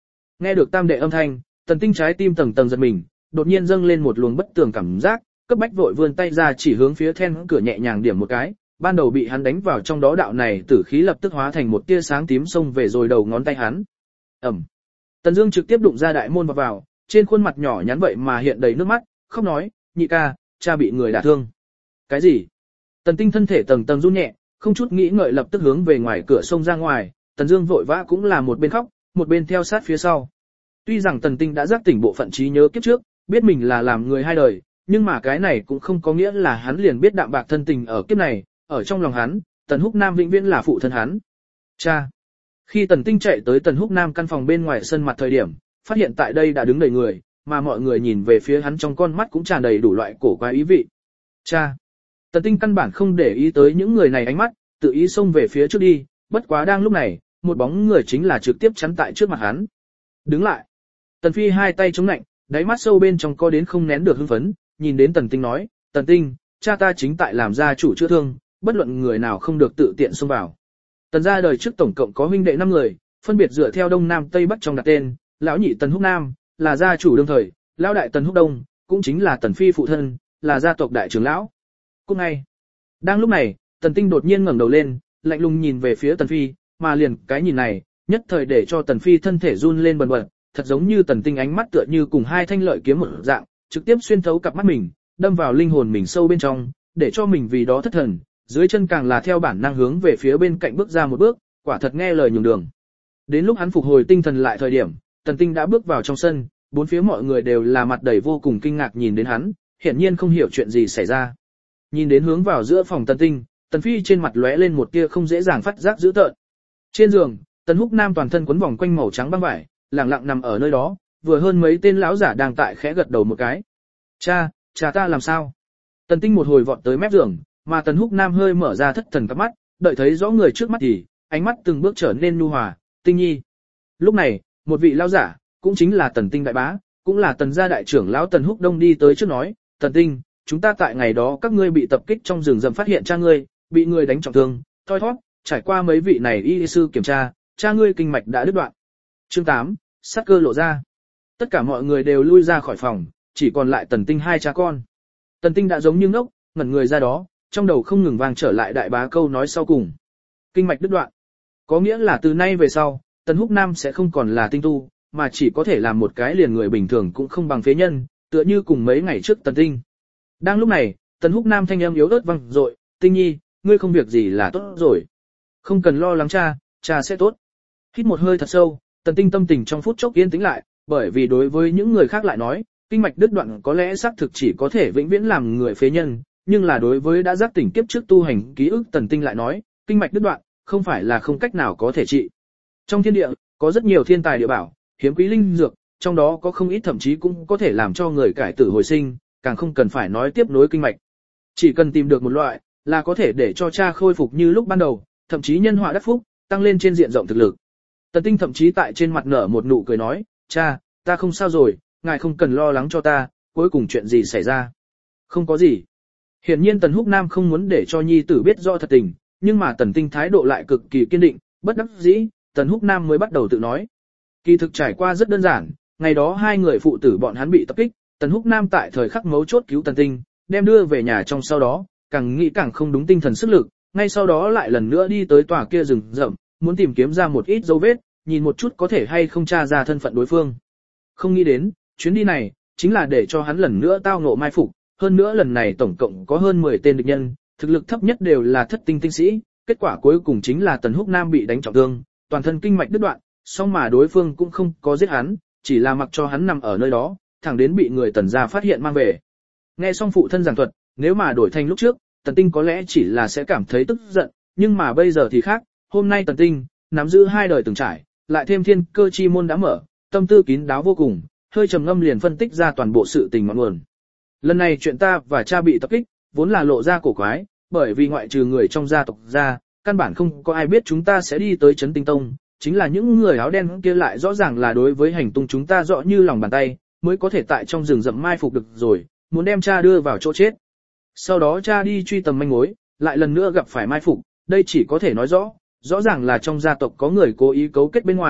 Speaker 1: Nghe được tam đệ âm thanh, Tần Tinh trái tim tầng tầng giật mình, đột nhiên dâng lên một luồng bất tường cảm giác, cấp bách vội vươn tay ra chỉ hướng phía then cửa nhẹ nhàng điểm một cái, ban đầu bị hắn đánh vào trong đó đạo này tử khí lập tức hóa thành một tia sáng tím xông về rồi đầu ngón tay hắn. Ầm. Tần Dương trực tiếp đụng ra đại môn vào vào, trên khuôn mặt nhỏ nhắn vậy mà hiện đầy nước mắt, khóc nói, nhị ca, cha bị người đả thương. Cái gì? Tần Tinh thân thể tầng tầng run nhẹ, không chút nghĩ ngợi lập tức hướng về ngoài cửa xông ra ngoài, Tần Dương vội vã cũng là một bên khóc, một bên theo sát phía sau. Tuy rằng Tần Tinh đã giác tỉnh bộ phận trí nhớ kiếp trước, biết mình là làm người hai đời, nhưng mà cái này cũng không có nghĩa là hắn liền biết đạm bạc thân tình ở kiếp này, ở trong lòng hắn, Tần Húc Nam vĩnh viễn là phụ thân hắn. Cha. Khi Tần Tinh chạy tới Tần Húc Nam căn phòng bên ngoài sân mặt thời điểm, phát hiện tại đây đã đứng đầy người, mà mọi người nhìn về phía hắn trong con mắt cũng tràn đầy đủ loại cổ quái ý vị. Cha. Tần Tinh căn bản không để ý tới những người này ánh mắt, tự ý xông về phía trước đi, bất quá đang lúc này, một bóng người chính là trực tiếp chắn tại trước mặt hắn. Đứng lại. Tần Phi hai tay chống nạnh, đáy mắt sâu bên trong có đến không nén được hưng phấn, nhìn đến Tần Tinh nói, Tần Tinh, cha ta chính tại làm gia chủ chữa thương, bất luận người nào không được tự tiện xông vào. Tần gia đời trước tổng cộng có huynh đệ năm người, phân biệt dựa theo đông nam tây bắc trong đặt tên, lão nhị Tần Húc Nam, là gia chủ đương thời, lão đại Tần Húc Đông, cũng chính là Tần Phi phụ thân, là gia tộc đại trưởng lão. Cũng ngay. Đang lúc này, Tần Tinh đột nhiên ngẩng đầu lên, lạnh lùng nhìn về phía Tần Phi, mà liền cái nhìn này, nhất thời để cho Tần Phi thân thể run lên bần bật, thật giống như Tần Tinh ánh mắt tựa như cùng hai thanh lợi kiếm một dạng, trực tiếp xuyên thấu cặp mắt mình, đâm vào linh hồn mình sâu bên trong, để cho mình vì đó thất thần, dưới chân càng là theo bản năng hướng về phía bên cạnh bước ra một bước, quả thật nghe lời nhường đường. Đến lúc hắn phục hồi tinh thần lại thời điểm, Tần Tinh đã bước vào trong sân, bốn phía mọi người đều là mặt đầy vô cùng kinh ngạc nhìn đến hắn, hiển nhiên không hiểu chuyện gì xảy ra. Nhìn đến hướng vào giữa phòng Tần Tinh, Tần Phi trên mặt lóe lên một tia không dễ dàng phát giác dữ tợn. Trên giường, Tần Húc Nam toàn thân quấn vòng quanh màu trắng băng vải, lặng lặng nằm ở nơi đó, vừa hơn mấy tên lão giả đang tại khẽ gật đầu một cái. Cha, cha ta làm sao? Tần Tinh một hồi vọt tới mép giường, mà Tần Húc Nam hơi mở ra thất thần cặp mắt, đợi thấy rõ người trước mắt thì, ánh mắt từng bước trở nên nhu hòa, Tinh nhi. Lúc này, một vị lão giả, cũng chính là Tần Tinh đại bá, cũng là Tần gia đại trưởng lão Tần Húc Đông đi tới trước nói, Tần Tinh, chúng ta tại ngày đó các ngươi bị tập kích trong rừng rậm phát hiện cha ngươi, bị người đánh trọng thương, thoi thoát, trải qua mấy vị này y sư kiểm tra, cha ngươi kinh mạch đã đứt đoạn. Chương tám, sát cơ lộ ra. Tất cả mọi người đều lui ra khỏi phòng, chỉ còn lại Tần Tinh hai cha con. Tần Tinh đã giống như ngốc, ngẩn người ra đó, trong đầu không ngừng vang trở lại đại bá câu nói sau cùng. Kinh mạch đứt đoạn. Có nghĩa là từ nay về sau, Tần Húc Nam sẽ không còn là tinh tu, mà chỉ có thể làm một cái liền người bình thường cũng không bằng phế nhân, tựa như cùng mấy ngày trước Tần Tinh. Đang lúc này, Tần Húc Nam thanh âm yếu ớt vang dội, Tinh nhi, ngươi không việc gì là tốt rồi. Không cần lo lắng cha, cha sẽ tốt. Hít một hơi thật sâu, Tần Tinh tâm tình trong phút chốc yên tĩnh lại, bởi vì đối với những người khác lại nói, kinh mạch đứt đoạn có lẽ xác thực chỉ có thể vĩnh viễn làm người phế nhân, nhưng là đối với đã giác tỉnh kiếp trước tu hành ký ức Tần Tinh lại nói, kinh mạch đứt đoạn không phải là không cách nào có thể trị. Trong thiên địa, có rất nhiều thiên tài địa bảo, hiếm quý linh dược, trong đó có không ít thậm chí cũng có thể làm cho người cải tử hồi sinh, càng không cần phải nói tiếp nối kinh mạch. Chỉ cần tìm được một loại, là có thể để cho cha khôi phục như lúc ban đầu, thậm chí nhân họa đắc phúc, tăng lên trên diện rộng thực lực. Tần Tinh thậm chí tại trên mặt nở một nụ cười nói, cha, ta không sao rồi, ngài không cần lo lắng cho ta, cuối cùng chuyện gì xảy ra. Không có gì. Hiển nhiên Tần Húc Nam không muốn để cho nhi tử biết rõ thật tình, nhưng mà Tần Tinh thái độ lại cực kỳ kiên định, bất đắc dĩ, Tần Húc Nam mới bắt đầu tự nói. Kỳ thực trải qua rất đơn giản, ngày đó hai người phụ tử bọn hắn bị tập kích, Tần Húc Nam tại thời khắc mấu chốt cứu Tần Tinh, đem đưa về nhà trong sau đó, càng nghĩ càng không đúng tinh thần sức lực, ngay sau đó lại lần nữa đi tới tòa kia rừng rậm, muốn tìm kiếm ra một ít dấu vết, nhìn một chút có thể hay không tra ra thân phận đối phương. Không nghĩ đến, chuyến đi này, chính là để cho hắn lần nữa tao ngộ mai phục, hơn nữa lần này tổng cộng có hơn mười tên địch nhân, thực lực thấp nhất đều là thất tinh tinh sĩ, kết quả cuối cùng chính là Tần Húc Nam bị đánh trọng thương, toàn thân kinh mạch đứt đoạn, song mà đối phương cũng không có giết hắn, chỉ là mặc cho hắn nằm ở nơi đó, thẳng đến bị người Tần gia phát hiện mang về. Nghe xong phụ thân giảng thuật, nếu mà đổi thành lúc trước, Tần Tinh có lẽ chỉ là sẽ cảm thấy tức giận, nhưng mà bây giờ thì khác, hôm nay Tần Tinh nắm giữ hai đời từng trải, lại thêm thiên cơ chi môn đã mở, tâm tư kín đáo vô cùng, hơi trầm ngâm liền phân tích ra toàn bộ sự tình ngọn nguồn. Lần này chuyện ta và cha bị tập kích, vốn là lộ ra cổ quái, bởi vì ngoại trừ người trong gia tộc ra, căn bản không có ai biết chúng ta sẽ đi tới Trấn Tinh Tông, chính là những người áo đen kia lại rõ ràng là đối với hành tung chúng ta rõ như lòng bàn tay, mới có thể tại trong rừng rậm mai phục được rồi, muốn đem cha đưa vào chỗ chết. Sau đó cha đi truy tầm manh mối, lại lần nữa gặp phải mai phục, đây chỉ có thể nói rõ, rõ ràng là trong gia tộc có người cố ý cấu kết bên ngoài,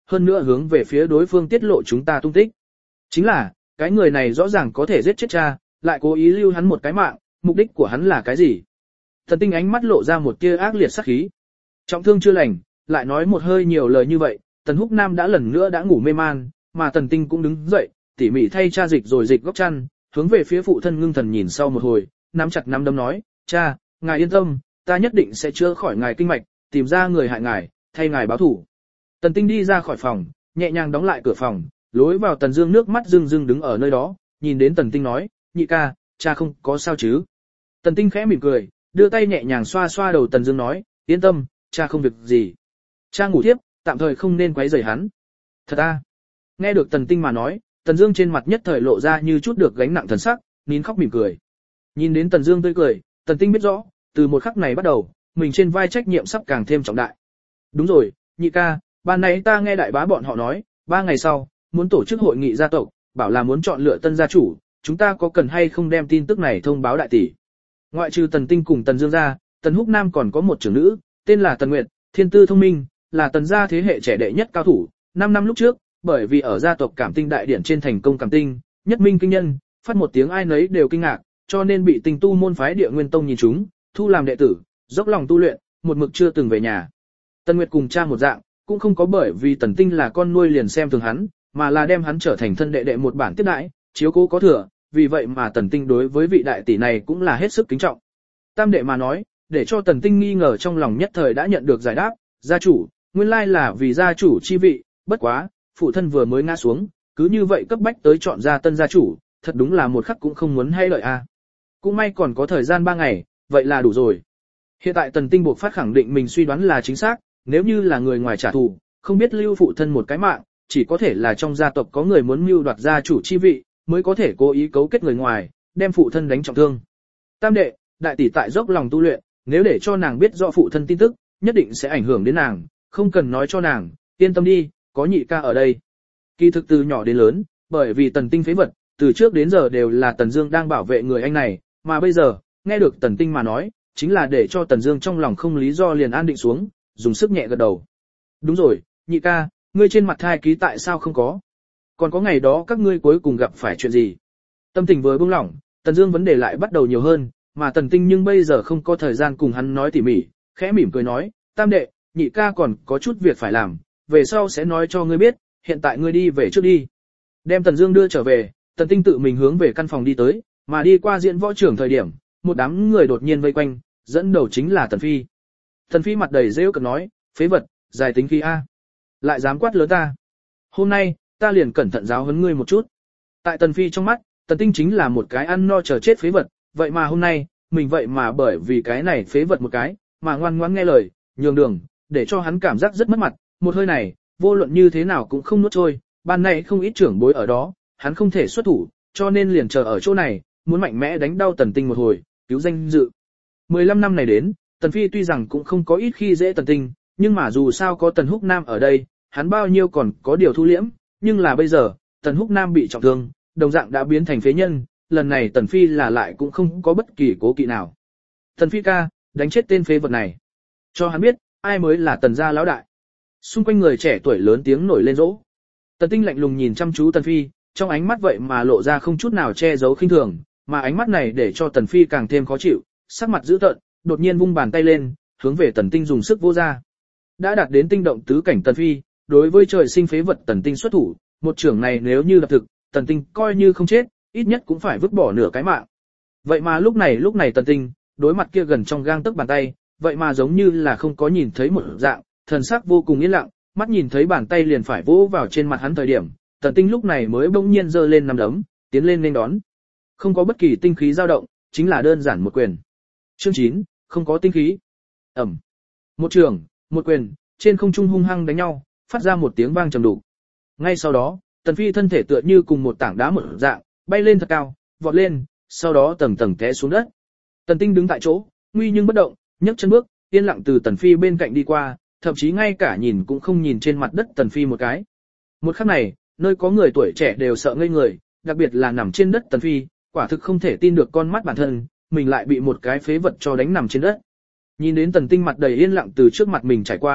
Speaker 1: hơn nữa hướng về phía đối phương tiết lộ chúng ta tung tích. Chính là, cái người này rõ ràng có thể giết chết cha, lại cố ý lưu hắn một cái mạng, mục đích của hắn là cái gì? Tần Tinh ánh mắt lộ ra một tia ác liệt sát khí. Trọng thương chưa lành, lại nói một hơi nhiều lời như vậy, Tần Húc Nam đã lần nữa đã ngủ mê man, mà Tần Tinh cũng đứng dậy, tỉ mỉ thay cha dịch rồi dịch góc chăn, hướng về phía phụ thân ngưng thần nhìn sau một hồi, nắm chặt nắm đấm nói, cha, ngài yên tâm, ta nhất định sẽ chữa khỏi ngài kinh mạch, tìm ra người hại ngài, thay ngài báo thù. Tần Tinh đi ra khỏi phòng, nhẹ nhàng đóng lại cửa phòng, lối vào Tần Dương nước mắt rưng rưng đứng ở nơi đó, nhìn đến Tần Tinh nói, nhị ca, cha không có sao chứ? Tần Tinh khẽ mỉm cười, đưa tay nhẹ nhàng xoa xoa đầu Tần Dương nói, yên tâm, cha không việc gì. Cha ngủ tiếp, tạm thời không nên quấy rầy hắn. Thật à? Nghe được Tần Tinh mà nói, Tần Dương trên mặt nhất thời lộ ra như chút được gánh nặng thần sắc, nín khóc mỉm cười. Nhìn đến Tần Dương tươi cười, Tần Tinh biết rõ, từ một khắc này bắt đầu, mình trên vai trách nhiệm sắp càng thêm trọng đại. Đúng rồi, nhị ca, ban nãy ta nghe đại bá bọn họ nói, ba ngày sau muốn tổ chức hội nghị gia tộc, bảo là muốn chọn lựa tân gia chủ, chúng ta có cần hay không đem tin tức này thông báo đại tỷ? Ngoại trừ Tần Tinh cùng Tần Dương ra, Tần Húc Nam còn có một trưởng nữ, tên là Tần Nguyệt, thiên tư thông minh, là Tần gia thế hệ trẻ đệ nhất cao thủ. Năm năm lúc trước, bởi vì ở gia tộc Cảm Tinh đại điển trên thành công cảm tinh, nhất minh kinh nhân, phát một tiếng ai nấy đều kinh ngạc, cho nên bị Tình tu môn phái Địa Nguyên tông nhìn chúng, thu làm đệ tử, dốc lòng tu luyện, một mực chưa từng về nhà. Tần Nguyệt cùng cha một dạng, cũng không có bởi vì Tần Tinh là con nuôi liền xem thường hắn, mà là đem hắn trở thành thân đệ đệ một bản tiếp đãi, chiếu cố có thừa, vì vậy mà Tần Tinh đối với vị đại tỷ này cũng là hết sức kính trọng. Tam đệ mà nói, để cho Tần Tinh nghi ngờ trong lòng nhất thời đã nhận được giải đáp, gia chủ, nguyên lai là vì gia chủ chi vị, bất quá, phụ thân vừa mới ngã xuống, cứ như vậy cấp bách tới chọn ra tân gia chủ, thật đúng là một khắc cũng không muốn hay lợi a. Cũng may còn có thời gian ba ngày, vậy là đủ rồi. Hiện tại Tần Tinh buộc phát khẳng định mình suy đoán là chính xác, nếu như là người ngoài trả thù, không biết lưu phụ thân một cái mạng, chỉ có thể là trong gia tộc có người muốn mưu đoạt gia chủ chi vị, mới có thể cố ý cấu kết người ngoài, đem phụ thân đánh trọng thương. Tam đệ, đại tỷ tại dốc lòng tu luyện, nếu để cho nàng biết rõ phụ thân tin tức, nhất định sẽ ảnh hưởng đến nàng, không cần nói cho nàng, yên tâm đi, có nhị ca ở đây. Kỳ thực từ nhỏ đến lớn, bởi vì Tần Tinh phế vật, từ trước đến giờ đều là Tần Dương đang bảo vệ người anh này, mà bây giờ, nghe được Tần Tinh mà nói, chính là để cho Tần Dương trong lòng không lý do liền an định xuống, dùng sức nhẹ gật đầu. Đúng rồi, nhị ca, ngươi trên mặt thai ký tại sao không có? Còn có ngày đó các ngươi cuối cùng gặp phải chuyện gì? Tâm tình vừa buông lỏng, Tần Dương vấn đề lại bắt đầu nhiều hơn, mà Tần Tinh nhưng bây giờ không có thời gian cùng hắn nói tỉ mỉ, khẽ mỉm cười nói, tam đệ, nhị ca còn có chút việc phải làm, về sau sẽ nói cho ngươi biết, hiện tại ngươi đi về trước đi. Đem Tần Dương đưa trở về, Tần Tinh tự mình hướng về căn phòng đi tới, mà đi qua diễn võ trưởng thời điểm, một đám người đột nhiên vây quanh, dẫn đầu chính là Tần Phi. Tần Phi mặt đầy giễu cợt nói, phế vật, dài tính khí a, lại dám quát lớn ta. Hôm nay, ta liền cẩn thận giáo huấn ngươi một chút. Tại Tần Phi trong mắt, Tần Tinh chính là một cái ăn no chờ chết phế vật, vậy mà hôm nay, mình vậy mà bởi vì cái này phế vật một cái, mà ngoan ngoãn nghe lời, nhường đường, để cho hắn cảm giác rất mất mặt, một hơi này, vô luận như thế nào cũng không nuốt trôi, ban nãy không ít trưởng bối ở đó, hắn không thể xuất thủ, cho nên liền chờ ở chỗ này, muốn mạnh mẽ đánh đau Tần Tinh một hồi, cứu danh dự. mười lăm năm này đến, Tần Phi tuy rằng cũng không có ít khi dễ Tần Tinh, nhưng mà dù sao có Tần Húc Nam ở đây, hắn bao nhiêu còn có điều thu liễm, nhưng là bây giờ, Tần Húc Nam bị trọng thương, đồng dạng đã biến thành phế nhân, lần này Tần Phi là lại cũng không có bất kỳ cố kỵ nào. Tần Phi ca, đánh chết tên phế vật này. Cho hắn biết, ai mới là Tần gia lão đại. Xung quanh người trẻ tuổi lớn tiếng nổi lên dỗ. Tần Tinh lạnh lùng nhìn chăm chú Tần Phi, trong ánh mắt vậy mà lộ ra không chút nào che giấu khinh thường, mà ánh mắt này để cho Tần Phi càng thêm khó chịu, sắc mặt dữ tợn, đột nhiên vung bàn tay lên, hướng về Tần Tinh dùng sức vỗ ra. Đã đạt đến tinh động tứ cảnh Tần Phi, đối với trời sinh phế vật Tần Tinh xuất thủ, một trưởng này nếu như đập thực, Tần Tinh coi như không chết, ít nhất cũng phải vứt bỏ nửa cái mạng. Vậy mà lúc này lúc này Tần Tinh, đối mặt kia gần trong gang tấc bàn tay, vậy mà giống như là không có nhìn thấy một dạng, thần sắc vô cùng yên lặng, mắt nhìn thấy bàn tay liền phải vỗ vào trên mặt hắn thời điểm, Tần Tinh lúc này mới bỗng nhiên giơ lên nắm đấm, tiến lên nên đón. Không có bất kỳ tinh khí dao động, chính là đơn giản một quyền. Chương chín, không có tinh khí. Ầm. Một trường, một quyền, trên không trung hung hăng đánh nhau, phát ra một tiếng vang trầm đục. Ngay sau đó, Tần Phi thân thể tựa như cùng một tảng đá một dạng, bay lên thật cao, vọt lên, sau đó tầng tầng té xuống đất. Tần Tinh đứng tại chỗ, nguy nhưng bất động, nhấc chân bước, yên lặng từ Tần Phi bên cạnh đi qua, thậm chí ngay cả nhìn cũng không nhìn trên mặt đất Tần Phi một cái. Một khắc này, nơi có người tuổi trẻ đều sợ ngây người, đặc biệt là nằm trên đất Tần Phi, quả thực không thể tin được con mắt bản thân, mình lại bị một cái phế vật cho đánh nằm trên đất. Nhìn đến Tần Tinh mặt đầy yên lặng từ trước mặt mình trải qua,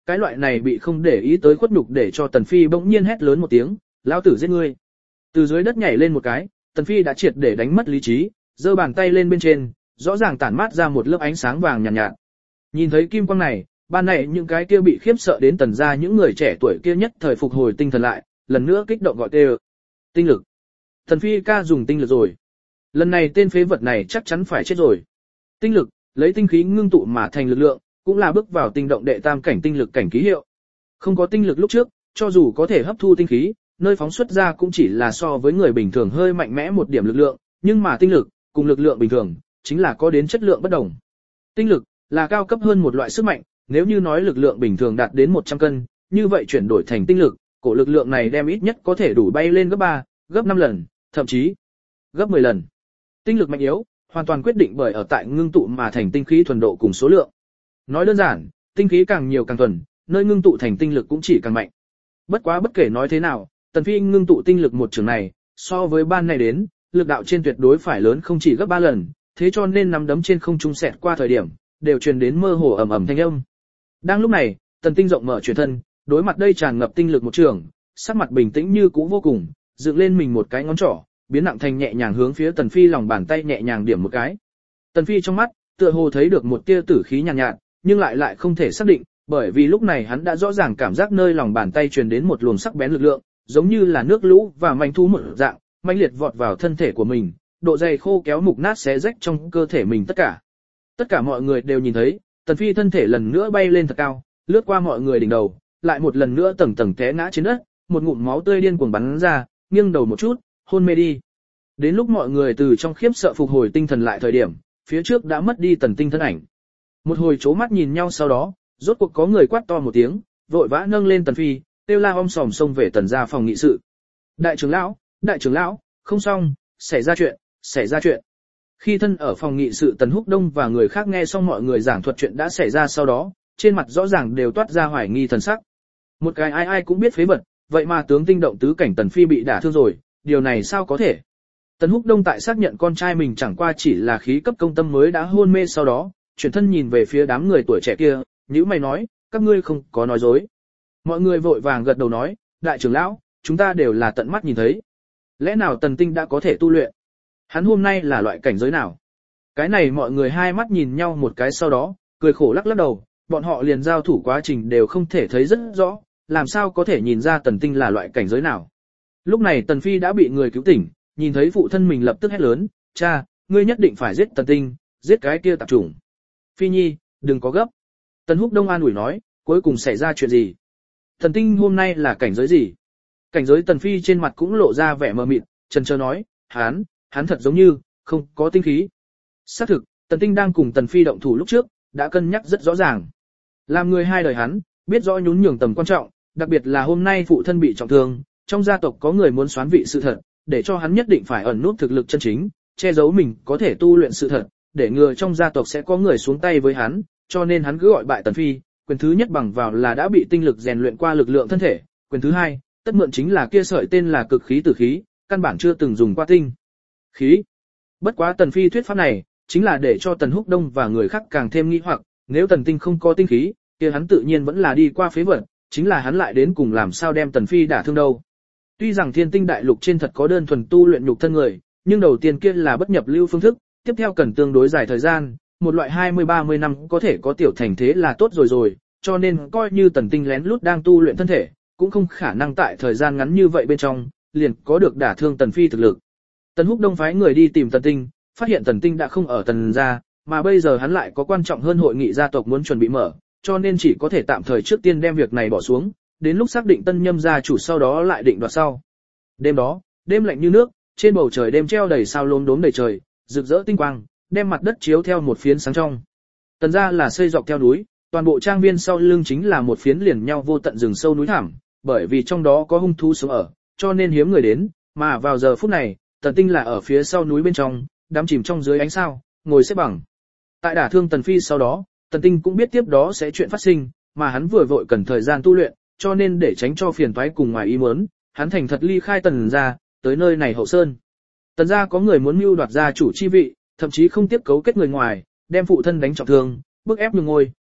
Speaker 1: cái loại này bị không để ý tới khuất nhục để cho Tần Phi bỗng nhiên hét lớn một tiếng, lão tử giết ngươi. Từ dưới đất nhảy lên một cái, Tần Phi đã triệt để đánh mất lý trí, giơ bàn tay lên bên trên, rõ ràng tản mát ra một lớp ánh sáng vàng nhàn nhạt, nhạt. Nhìn thấy kim quang này, ban nãy những cái kia bị khiếp sợ đến Tần gia những người trẻ tuổi kia nhất thời phục hồi tinh thần lại, lần nữa kích động gọi tê. Tinh lực. Tần Phi ca dùng tinh lực rồi. Lần này tên phế vật này chắc chắn phải chết rồi. Tinh lực, lấy tinh khí ngưng tụ mà thành lực lượng, cũng là bước vào tinh động đệ tam cảnh tinh lực cảnh ký hiệu. Không có tinh lực lúc trước, cho dù có thể hấp thu tinh khí, nơi phóng xuất ra cũng chỉ là so với người bình thường hơi mạnh mẽ một điểm lực lượng, nhưng mà tinh lực, cùng lực lượng bình thường, chính là có đến chất lượng bất đồng. Tinh lực là cao cấp hơn một loại sức mạnh, nếu như nói lực lượng bình thường đạt đến một trăm cân, như vậy chuyển đổi thành tinh lực, cổ lực lượng này đem ít nhất có thể đủ bay lên gấp ba, gấp năm lần, thậm chí gấp mười lần. Tinh lực mạnh yếu, hoàn toàn quyết định bởi ở tại ngưng tụ mà thành tinh khí thuần độ cùng số lượng. Nói đơn giản, tinh khí càng nhiều càng thuần, nơi ngưng tụ thành tinh lực cũng chỉ càng mạnh. Bất quá bất kể nói thế nào, Tần Phi ngưng tụ tinh lực một trường này, so với ban này đến, lực đạo trên tuyệt đối phải lớn không chỉ gấp ba lần, thế cho nên nắm đấm trên không trung xẹt qua thời điểm, đều truyền đến mơ hồ ầm ầm thanh âm. Đang lúc này, Tần Tinh rộng mở chuyển thân, đối mặt đây tràn ngập tinh lực một trường, sắc mặt bình tĩnh như cũ vô cùng, dựng lên mình một cái ngón trỏ, biến nặng thành nhẹ nhàng hướng phía Tần Phi lòng bàn tay nhẹ nhàng điểm một cái. Tần Phi trong mắt, tựa hồ thấy được một tia tử khí nhàn nhạt, nhạt, nhưng lại lại không thể xác định, bởi vì lúc này hắn đã rõ ràng cảm giác nơi lòng bàn tay truyền đến một luồng sắc bén lực lượng, giống như là nước lũ và manh thú một dạng, mãnh liệt vọt vào thân thể của mình, độ dày khô kéo mục nát xé rách trong cơ thể mình tất cả. Tất cả mọi người đều nhìn thấy, Tần Phi thân thể lần nữa bay lên thật cao, lướt qua mọi người đỉnh đầu, lại một lần nữa tầng tầng té ngã trên đất, một ngụm máu tươi điên cuồng bắn ra, nghiêng đầu một chút, hôn mê đi. Đến lúc mọi người từ trong khiếp sợ phục hồi tinh thần lại thời điểm, phía trước đã mất đi Tần Tinh thân ảnh. Một hồi chố mắt nhìn nhau sau đó, rốt cuộc có người quát to một tiếng, vội vã nâng lên Tần Phi, kêu la om sòm xông về Tần gia phòng nghị sự. Đại trưởng lão, đại trưởng lão, không xong, xảy ra chuyện, xảy ra chuyện. Khi thân ở phòng nghị sự Tần Húc Đông và người khác nghe xong mọi người giảng thuật chuyện đã xảy ra sau đó, trên mặt rõ ràng đều toát ra hoài nghi thần sắc. Một cái ai ai cũng biết phế vật, vậy mà tướng tinh động tứ cảnh Tần Phi bị đả thương rồi, điều này sao có thể? Tần Húc Đông tại xác nhận con trai mình chẳng qua chỉ là khí cấp công tâm mới đã hôn mê sau đó, chuyển thân nhìn về phía đám người tuổi trẻ kia, nhíu mày nói, các ngươi không có nói dối. Mọi người vội vàng gật đầu nói, đại trưởng lão, chúng ta đều là tận mắt nhìn thấy. Lẽ nào Tần Tinh đã có thể tu luyện? Hắn hôm nay là loại cảnh giới nào? Cái này mọi người hai mắt nhìn nhau một cái sau đó, cười khổ lắc lắc đầu, bọn họ liền giao thủ quá trình đều không thể thấy rất rõ, làm sao có thể nhìn ra Tần Tinh là loại cảnh giới nào. Lúc này Tần Phi đã bị người cứu tỉnh, nhìn thấy phụ thân mình lập tức hét lớn, cha, ngươi nhất định phải giết Tần Tinh, giết cái kia tạp chủng. Phi Nhi, đừng có gấp. Tần Húc Đông an ủi nói, cuối cùng xảy ra chuyện gì? Tần Tinh hôm nay là cảnh giới gì? Cảnh giới Tần Phi trên mặt cũng lộ ra vẻ mờ mịt, chần chờ nói, hắn, hắn thật giống như, không có tinh khí. Xác thực, Tần Tinh đang cùng Tần Phi động thủ lúc trước, đã cân nhắc rất rõ ràng. Làm người hai đời hắn, biết rõ nhún nhường tầm quan trọng, đặc biệt là hôm nay phụ thân bị trọng thương, trong gia tộc có người muốn xoán vị sự thật, để cho hắn nhất định phải ẩn nút thực lực chân chính, che giấu mình có thể tu luyện sự thật, để ngừa trong gia tộc sẽ có người xuống tay với hắn, cho nên hắn cứ gọi bại Tần Phi, quyền thứ nhất bằng vào là đã bị tinh lực rèn luyện qua lực lượng thân thể, quyền thứ hai, tất mượn chính là kia sợi tên là cực khí tử khí, căn bản chưa từng dùng qua tinh khí. Bất quá Tần Phi thuyết pháp này, chính là để cho Tần Húc Đông và người khác càng thêm nghi hoặc, nếu Tần Tinh không có tinh khí, kia hắn tự nhiên vẫn là đi qua phế vật, chính là hắn lại đến cùng làm sao đem Tần Phi đả thương đâu. Tuy rằng Thiên Tinh Đại Lục trên thật có đơn thuần tu luyện nhục thân người, nhưng đầu tiên kia là bất nhập lưu phương thức, tiếp theo cần tương đối dài thời gian, một loại hai mươi ba mươi năm có thể có tiểu thành thế là tốt rồi rồi, cho nên coi như Tần Tinh lén lút đang tu luyện thân thể, cũng không khả năng tại thời gian ngắn như vậy bên trong, liền có được đả thương Tần Phi thực lực. Tần Húc Đông phái người đi tìm Tần Tinh, phát hiện Tần Tinh đã không ở Tần gia, mà bây giờ hắn lại có quan trọng hơn hội nghị gia tộc muốn chuẩn bị mở, cho nên chỉ có thể tạm thời trước tiên đem việc này bỏ xuống, đến lúc xác định tân nhâm gia chủ sau đó lại định đoạt sau. Đêm đó, đêm lạnh như nước, trên bầu trời đêm treo đầy sao lốm đốm đầy trời, rực rỡ tinh quang, đem mặt đất chiếu theo một phiến sáng trong. Tần gia là xây dọc theo núi, toàn bộ trang viên sau lưng chính là một phiến liền nhau vô tận rừng sâu núi thẳm, bởi vì trong đó có hung thú sống ở, cho nên hiếm người đến, mà vào giờ phút này, Tần Tinh là ở phía sau núi bên trong, đắm chìm trong dưới ánh sao, ngồi xếp bằng. Tại đả thương Tần Phi sau đó, Tần Tinh cũng biết tiếp đó sẽ chuyện phát sinh, mà hắn vừa vội cần thời gian tu luyện, cho nên để tránh cho phiền toái cùng ngoài ý muốn, hắn thành thật ly khai Tần gia, tới nơi này hậu sơn. Tần gia có người muốn mưu đoạt gia chủ chi vị, thậm chí không tiếp cấu kết người ngoài, đem phụ thân đánh trọng thương, bức ép nhường ngôi,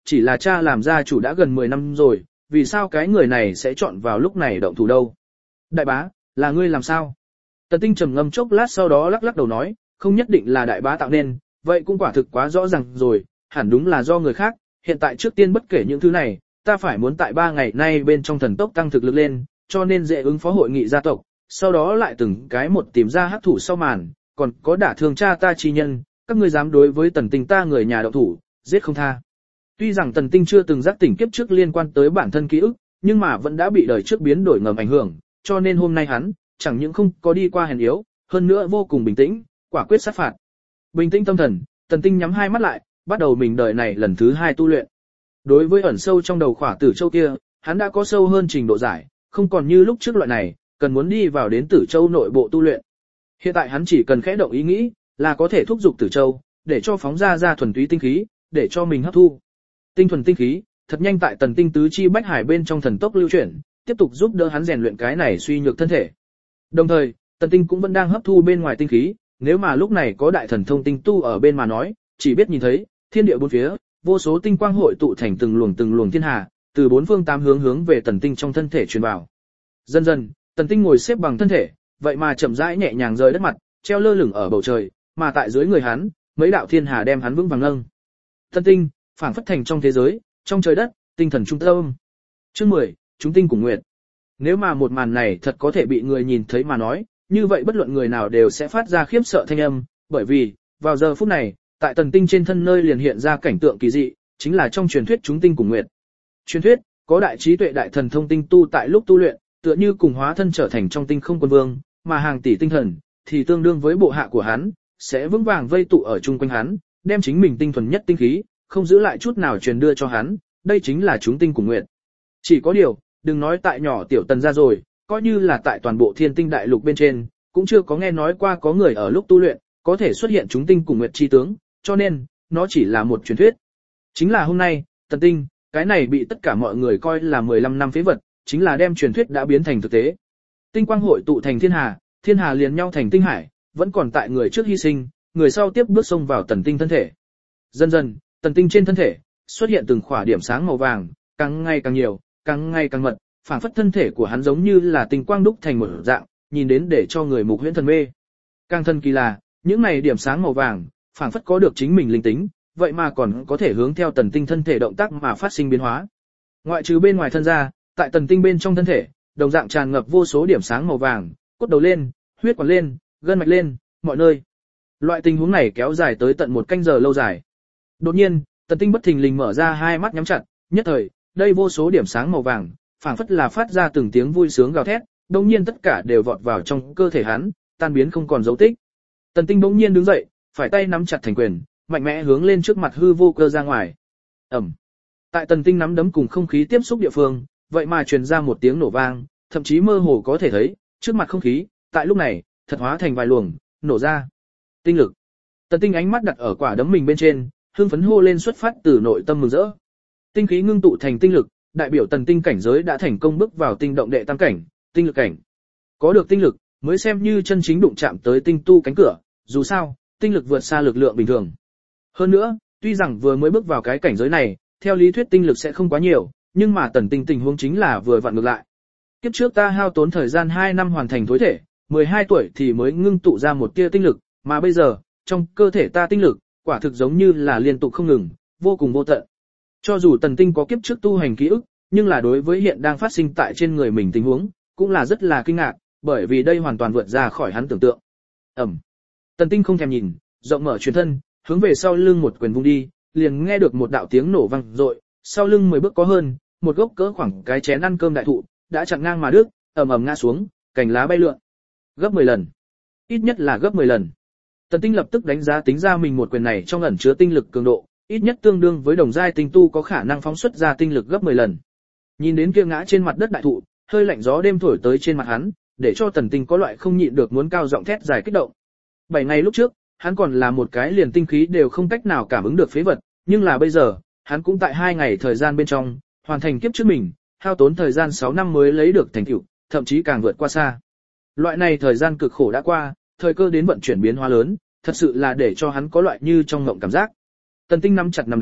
Speaker 1: chỉ là cha làm gia chủ đã gần mười năm rồi, vì sao cái người này sẽ chọn vào lúc này động thủ đâu? Đại bá, là ngươi làm sao? Tần Tinh trầm ngâm chốc lát sau đó lắc lắc đầu nói, không nhất định là đại bá tạo nên, vậy cũng quả thực quá rõ ràng rồi, hẳn đúng là do người khác, hiện tại trước tiên bất kể những thứ này, ta phải muốn tại ba ngày nay bên trong thần tốc tăng thực lực lên, cho nên dễ ứng phó hội nghị gia tộc, sau đó lại từng cái một tìm ra hắc thủ sau màn, còn có đả thương cha ta chi nhân, các ngươi dám đối với Tần Tinh ta người nhà động thủ, giết không tha. Tuy rằng Tần Tinh chưa từng giác tỉnh kiếp trước liên quan tới bản thân ký ức, nhưng mà vẫn đã bị đời trước biến đổi ngầm ảnh hưởng, cho nên hôm nay hắn, chẳng những không có đi qua hèn yếu, hơn nữa vô cùng bình tĩnh, quả quyết sát phạt. Bình tĩnh tâm thần, Tần Tinh nhắm hai mắt lại, bắt đầu mình đời này lần thứ hai tu luyện. Đối với ẩn sâu trong đầu khỏa tử châu kia, hắn đã có sâu hơn trình độ giải, không còn như lúc trước loại này, cần muốn đi vào đến tử châu nội bộ tu luyện. Hiện tại hắn chỉ cần khẽ động ý nghĩ, là có thể thúc giục tử châu, để cho phóng ra ra thuần túy tinh khí, để cho mình hấp thu. Tinh thuần tinh khí, thật nhanh tại Tần Tinh tứ chi bách hải bên trong thần tốc lưu chuyển, tiếp tục giúp đỡ hắn rèn luyện cái này suy nhược thân thể. Đồng thời, Tần Tinh cũng vẫn đang hấp thu bên ngoài tinh khí, nếu mà lúc này có đại thần thông tinh tu ở bên mà nói, chỉ biết nhìn thấy, thiên địa bốn phía, vô số tinh quang hội tụ thành từng luồng từng luồng thiên hà, từ bốn phương tám hướng hướng về Tần Tinh trong thân thể truyền vào. Dần dần, Tần Tinh ngồi xếp bằng thân thể, vậy mà chậm rãi nhẹ nhàng rơi đất mặt, treo lơ lửng ở bầu trời, mà tại dưới người hắn, mấy đạo thiên hà đem hắn vững vàng nâng. Tần Tinh, phảng phất thành trong thế giới, trong trời đất, tinh thần trung tâm. Chương mười, chúng tinh cùng nguyệt. Nếu mà một màn này thật có thể bị người nhìn thấy mà nói, như vậy bất luận người nào đều sẽ phát ra khiếp sợ thanh âm, bởi vì, vào giờ phút này, tại Tần Tinh trên thân nơi liền hiện ra cảnh tượng kỳ dị, chính là trong truyền thuyết chúng tinh cùng nguyệt. Truyền thuyết, có đại trí tuệ đại thần thông tinh tu tại lúc tu luyện, tựa như cùng hóa thân trở thành trong tinh không quân vương, mà hàng tỷ tinh thần thì tương đương với bộ hạ của hắn, sẽ vững vàng vây tụ ở chung quanh hắn, đem chính mình tinh thuần nhất tinh khí, không giữ lại chút nào truyền đưa cho hắn, đây chính là chúng tinh cùng nguyệt. Chỉ có điều, đừng nói tại nhỏ tiểu Tần gia rồi, coi như là tại toàn bộ thiên tinh đại lục bên trên, cũng chưa có nghe nói qua có người ở lúc tu luyện, có thể xuất hiện chúng tinh cùng nguyệt chi tướng, cho nên, nó chỉ là một truyền thuyết. Chính là hôm nay, Tần Tinh, cái này bị tất cả mọi người coi là mười lăm năm phế vật, chính là đem truyền thuyết đã biến thành thực tế. Tinh quang hội tụ thành thiên hà, thiên hà liền nhau thành tinh hải, vẫn còn tại người trước hy sinh, người sau tiếp bước xông vào Tần Tinh thân thể. Dần dần, Tần Tinh trên thân thể xuất hiện từng khỏa điểm sáng màu vàng, càng ngày càng nhiều, càng ngày càng mật, phảng phất thân thể của hắn giống như là tinh quang đúc thành một dạng, nhìn đến để cho người mục huyễn thần mê. Càng thần kỳ là, những này điểm sáng màu vàng, phảng phất có được chính mình linh tính, vậy mà còn có thể hướng theo Tần Tinh thân thể động tác mà phát sinh biến hóa. Ngoại trừ bên ngoài thân ra, tại Tần Tinh bên trong thân thể, đồng dạng tràn ngập vô số điểm sáng màu vàng, cốt đầu lên, huyết quản lên, gân mạch lên, mọi nơi. Loại tình huống này kéo dài tới tận một canh giờ lâu dài. Đột nhiên, Tần Tinh bất thình lình mở ra hai mắt nhắm chặt, nhất thời, đây vô số điểm sáng màu vàng, phảng phất là phát ra từng tiếng vui sướng gào thét, đột nhiên tất cả đều vọt vào trong cơ thể hắn, tan biến không còn dấu tích. Tần Tinh bỗng nhiên đứng dậy, phải tay nắm chặt thành quyền, mạnh mẽ hướng lên trước mặt hư vô cơ ra ngoài. Ầm. Tại Tần Tinh nắm đấm cùng không khí tiếp xúc địa phương, vậy mà truyền ra một tiếng nổ vang, thậm chí mơ hồ có thể thấy, trước mặt không khí, tại lúc này, thật hóa thành vài luồng, nổ ra. Tinh lực. Tần Tinh ánh mắt đặt ở quả đấm mình bên trên, hưng phấn hô lên xuất phát từ nội tâm mừng rỡ. Tinh khí ngưng tụ thành tinh lực, đại biểu Tần Tinh cảnh giới đã thành công bước vào tinh động đệ tam cảnh, tinh lực cảnh. Có được tinh lực, mới xem như chân chính đụng chạm tới tinh tu cánh cửa, dù sao, tinh lực vượt xa lực lượng bình thường. Hơn nữa, tuy rằng vừa mới bước vào cái cảnh giới này, theo lý thuyết tinh lực sẽ không quá nhiều, nhưng mà Tần Tinh tình huống chính là vừa vặn ngược lại. Kiếp trước ta hao tốn thời gian hai năm hoàn thành thối thể, mười hai tuổi thì mới ngưng tụ ra một tia tinh lực, mà bây giờ, trong cơ thể ta tinh lực, quả thực giống như là liên tục không ngừng, vô cùng vô tận. Cho dù Tần Tinh có kiếp trước tu hành ký ức, nhưng là đối với hiện đang phát sinh tại trên người mình tình huống, cũng là rất là kinh ngạc, bởi vì đây hoàn toàn vượt ra khỏi hắn tưởng tượng. Ẩm. Tần Tinh không thèm nhìn, rộng mở truyền thân, hướng về sau lưng một quyền vung đi, liền nghe được một đạo tiếng nổ vang rội, sau lưng mười bước có hơn, một gốc cỡ khoảng cái chén ăn cơm đại thụ, đã chặn ngang mà đứt, ầm ầm ngã xuống, cành lá bay lượn. Gấp mười lần. Ít nhất là gấp mười lần. Tần Tinh lập tức đánh giá tính ra mình một quyền này trong ẩn chứa tinh lực cường độ, ít nhất tương đương với đồng giai tinh tu có khả năng phóng xuất ra tinh lực gấp mười lần. Nhìn đến kia ngã trên mặt đất đại thụ, hơi lạnh gió đêm thổi tới trên mặt hắn, để cho Tần Tinh có loại không nhịn được muốn cao giọng thét dài kích động. Bảy ngày lúc trước, hắn còn là một cái liền tinh khí đều không cách nào cảm ứng được phế vật, nhưng là bây giờ, hắn cũng tại hai ngày thời gian bên trong, hoàn thành kiếp trước mình, hao tốn thời gian sáu năm mới lấy được thành tựu, thậm chí càng vượt qua xa. Loại này thời gian cực khổ đã qua, thời cơ đến vận chuyển biến hóa lớn, thật sự là để cho hắn có loại như trong ngộng cảm giác. Tần Tinh nắm chặt nắm đấm,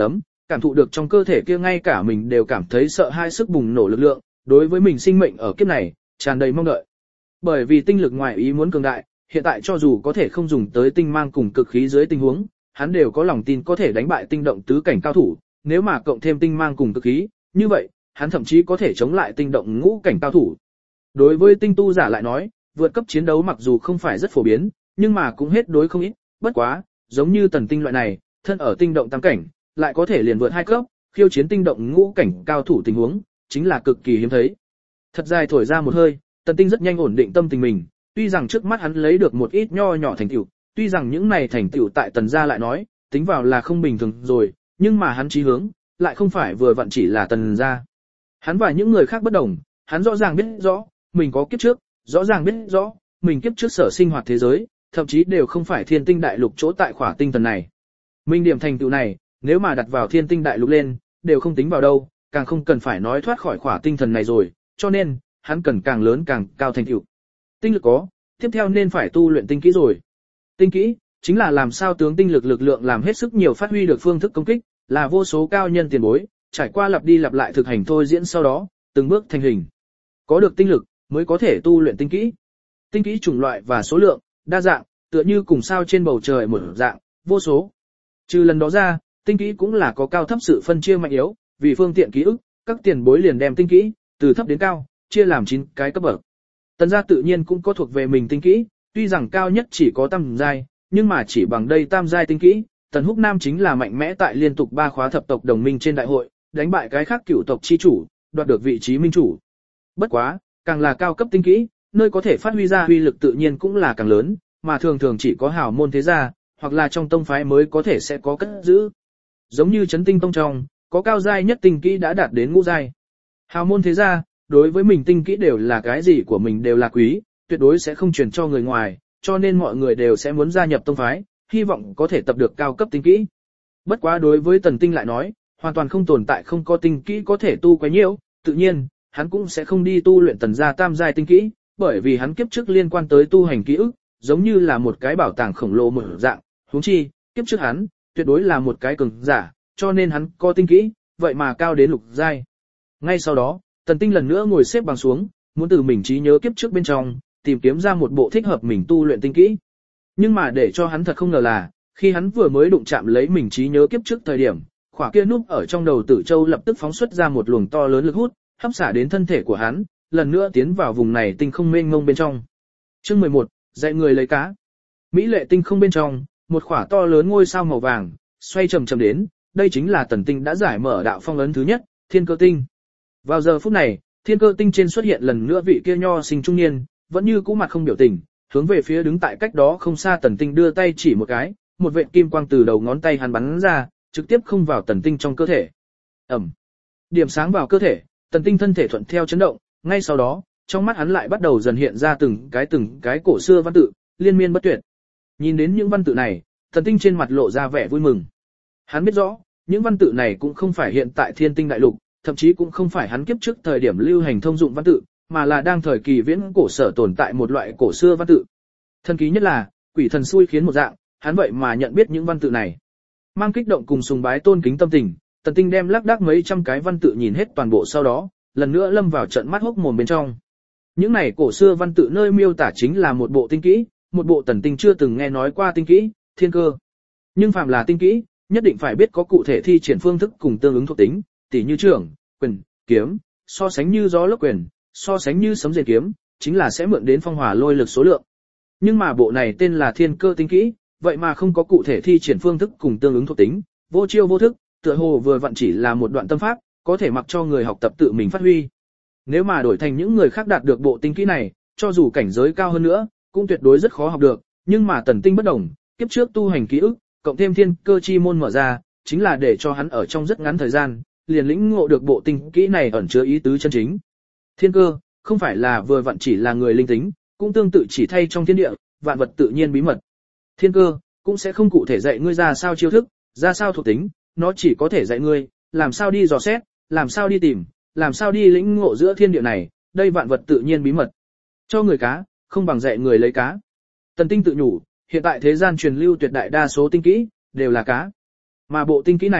Speaker 1: cảm thụ được trong cơ thể kia ngay cả mình đều cảm thấy sợ hãi sức bùng nổ lực lượng, đối với mình sinh mệnh ở kiếp này, tràn đầy mong đợi. Bởi vì tinh lực ngoài ý muốn cường đại, hiện tại cho dù có thể không dùng tới tinh mang cùng cực khí dưới tình huống, hắn đều có lòng tin có thể đánh bại tinh động tứ cảnh cao thủ, nếu mà cộng thêm tinh mang cùng cực khí, như vậy, hắn thậm chí có thể chống lại tinh động ngũ cảnh cao thủ. Đối với tinh tu giả lại nói, vượt cấp chiến đấu mặc dù không phải rất phổ biến, nhưng mà cũng hết đối không ít, bất quá, giống như Tần Tinh loại này, thân ở tinh động tam cảnh, lại có thể liền vượt hai cấp, khiêu chiến tinh động ngũ cảnh cao thủ tình huống, chính là cực kỳ hiếm thấy. Thật dài thổi ra một hơi, Tần Tinh rất nhanh ổn định tâm tình mình, tuy rằng trước mắt hắn lấy được một ít nho nhỏ thành tựu, tuy rằng những này thành tựu tại Tần gia lại nói, tính vào là không bình thường rồi, nhưng mà hắn chí hướng, lại không phải vừa vặn chỉ là Tần gia. Hắn và những người khác bất đồng, hắn rõ ràng biết rõ, mình có kiếp trước, rõ ràng biết rõ, mình kiếp trước sở sinh hoạt thế giới, thậm chí đều không phải thiên tinh đại lục chỗ tại khỏa tinh thần này. Mình điểm thành tựu này, nếu mà đặt vào thiên tinh đại lục lên, đều không tính vào đâu, càng không cần phải nói thoát khỏi khỏa tinh thần này rồi, cho nên, hắn cần càng lớn càng cao thành tựu. Tinh lực có, tiếp theo nên phải tu luyện tinh kỹ rồi. Tinh kỹ, chính là làm sao tướng tinh lực lực lượng làm hết sức nhiều phát huy được phương thức công kích, là vô số cao nhân tiền bối, trải qua lặp đi lặp lại thực hành thôi diễn sau đó, từng bước thành hình. Có được tinh lực, mới có thể tu luyện tinh kỹ. Tinh kỹ chủng loại và số lượng, đa dạng, tựa như cùng sao trên bầu trời một dạng, vô số. Trừ lần đó ra, tinh kỹ cũng là có cao thấp sự phân chia mạnh yếu, vì phương tiện ký ức, các tiền bối liền đem tinh kỹ, từ thấp đến cao, chia làm chín cái cấp bậc. Tần gia tự nhiên cũng có thuộc về mình tinh kỹ, tuy rằng cao nhất chỉ có tam giai, nhưng mà chỉ bằng đây tam giai tinh kỹ, Tần Húc Nam chính là mạnh mẽ tại liên tục ba khóa thập tộc đồng minh trên đại hội, đánh bại cái khác cửu tộc chi chủ, đoạt được vị trí minh chủ. Bất quá, càng là cao cấp tinh kỹ, nơi có thể phát huy ra uy lực tự nhiên cũng là càng lớn, mà thường thường chỉ có hào môn thế gia, hoặc là trong tông phái mới có thể sẽ có cất giữ. Giống như Chấn Tinh Tông trong, có cao giai nhất tinh kỹ đã đạt đến ngũ giai. Hào môn thế gia, đối với mình tinh kỹ đều là cái gì của mình đều là quý, tuyệt đối sẽ không truyền cho người ngoài, cho nên mọi người đều sẽ muốn gia nhập tông phái, hy vọng có thể tập được cao cấp tinh kỹ. Bất quá đối với Tần Tinh lại nói, hoàn toàn không tồn tại không có tinh kỹ có thể tu quá nhiều, tự nhiên, hắn cũng sẽ không đi tu luyện Tần gia tam giai tinh kỹ, bởi vì hắn kiếp trước liên quan tới tu hành ký ức, giống như là một cái bảo tàng khổng lồ mở dạng, huống chi, kiếp trước hắn, tuyệt đối là một cái cường giả, cho nên hắn có tinh kỹ, vậy mà cao đến lục giai. Ngay sau đó, Tần Tinh lần nữa ngồi xếp bằng xuống, muốn từ mình trí nhớ kiếp trước bên trong, tìm kiếm ra một bộ thích hợp mình tu luyện tinh kỹ. Nhưng mà để cho hắn thật không ngờ là, khi hắn vừa mới đụng chạm lấy mình trí nhớ kiếp trước thời điểm, khỏa kia núp ở trong đầu Tử Châu lập tức phóng xuất ra một luồng to lớn lực hút, hấp xả đến thân thể của hắn, lần nữa tiến vào vùng này tinh không mênh mông bên trong. Chương mười một, dạy người lấy cá. Mỹ lệ tinh không bên trong, một khỏa to lớn ngôi sao màu vàng, xoay chậm chậm đến, đây chính là Tần Tinh đã giải mở đạo phong ấn thứ nhất, Thiên Cơ Tinh. Vào giờ phút này, Thiên Cơ Tinh trên xuất hiện lần nữa vị kia nho sinh trung niên, vẫn như cũ mặt không biểu tình, hướng về phía đứng tại cách đó không xa Tần Tinh đưa tay chỉ một cái, một vệt kim quang từ đầu ngón tay hắn bắn ra, trực tiếp không vào Tần Tinh trong cơ thể. Ầm. Điểm sáng vào cơ thể, Tần Tinh thân thể thuận theo chấn động, ngay sau đó, trong mắt hắn lại bắt đầu dần hiện ra từng cái từng cái cổ xưa văn tự, liên miên bất tuyệt. Nhìn đến những văn tự này, Tần Tinh trên mặt lộ ra vẻ vui mừng. Hắn biết rõ, những văn tự này cũng không phải hiện tại Thiên Tinh đại lục, thậm chí cũng không phải hắn kiếp trước thời điểm lưu hành thông dụng văn tự, mà là đang thời kỳ viễn cổ sở tồn tại một loại cổ xưa văn tự. Thần kỳ nhất là, quỷ thần xui khiến một dạng, hắn vậy mà nhận biết những văn tự này. Mang kích động cùng sùng bái tôn kính tâm tình, Tần Tinh đem lác đác mấy trăm cái văn tự nhìn hết toàn bộ sau đó, lần nữa lâm vào trận mắt hốc mồm bên trong. Những này cổ xưa văn tự nơi miêu tả chính là một bộ tinh kỹ, một bộ Tần Tinh chưa từng nghe nói qua tinh kỹ, thiên cơ. Nhưng phàm là tinh kỹ, nhất định phải biết có cụ thể thi triển phương thức cùng tương ứng thuộc tính, tỉ như trưởng, quyền, kiếm, so sánh như gió lốc quyền, so sánh như sấm rền kiếm, chính là sẽ mượn đến phong hỏa lôi lực số lượng. Nhưng mà bộ này tên là thiên cơ tinh kỹ, vậy mà không có cụ thể thi triển phương thức cùng tương ứng thuộc tính, vô chiêu vô thức, tựa hồ vừa vặn chỉ là một đoạn tâm pháp, có thể mặc cho người học tập tự mình phát huy. Nếu mà đổi thành những người khác đạt được bộ tinh kỹ này, cho dù cảnh giới cao hơn nữa, cũng tuyệt đối rất khó học được, nhưng mà Tần Tinh bất đồng, kiếp trước tu hành ký ức, cộng thêm thiên cơ chi môn mở ra, chính là để cho hắn ở trong rất ngắn thời gian, liền lĩnh ngộ được bộ tinh kỹ này ẩn chứa ý tứ chân chính. Thiên cơ, không phải là vừa vặn chỉ là người linh tính, cũng tương tự chỉ thay trong thiên địa, vạn vật tự nhiên bí mật. Thiên cơ, cũng sẽ không cụ thể dạy ngươi ra sao chiêu thức, ra sao thuộc tính, nó chỉ có thể dạy ngươi, làm sao đi dò xét, làm sao đi tìm, làm sao đi lĩnh ngộ giữa thiên địa này, đây vạn vật tự nhiên bí mật. Cho người cá, không bằng dạy người lấy cá. Tần Tinh tự nhủ, hiện tại thế gian truyền lưu tuyệt đại đa số tinh kỹ, đều là cá. Mà bộ tinh kỹ này,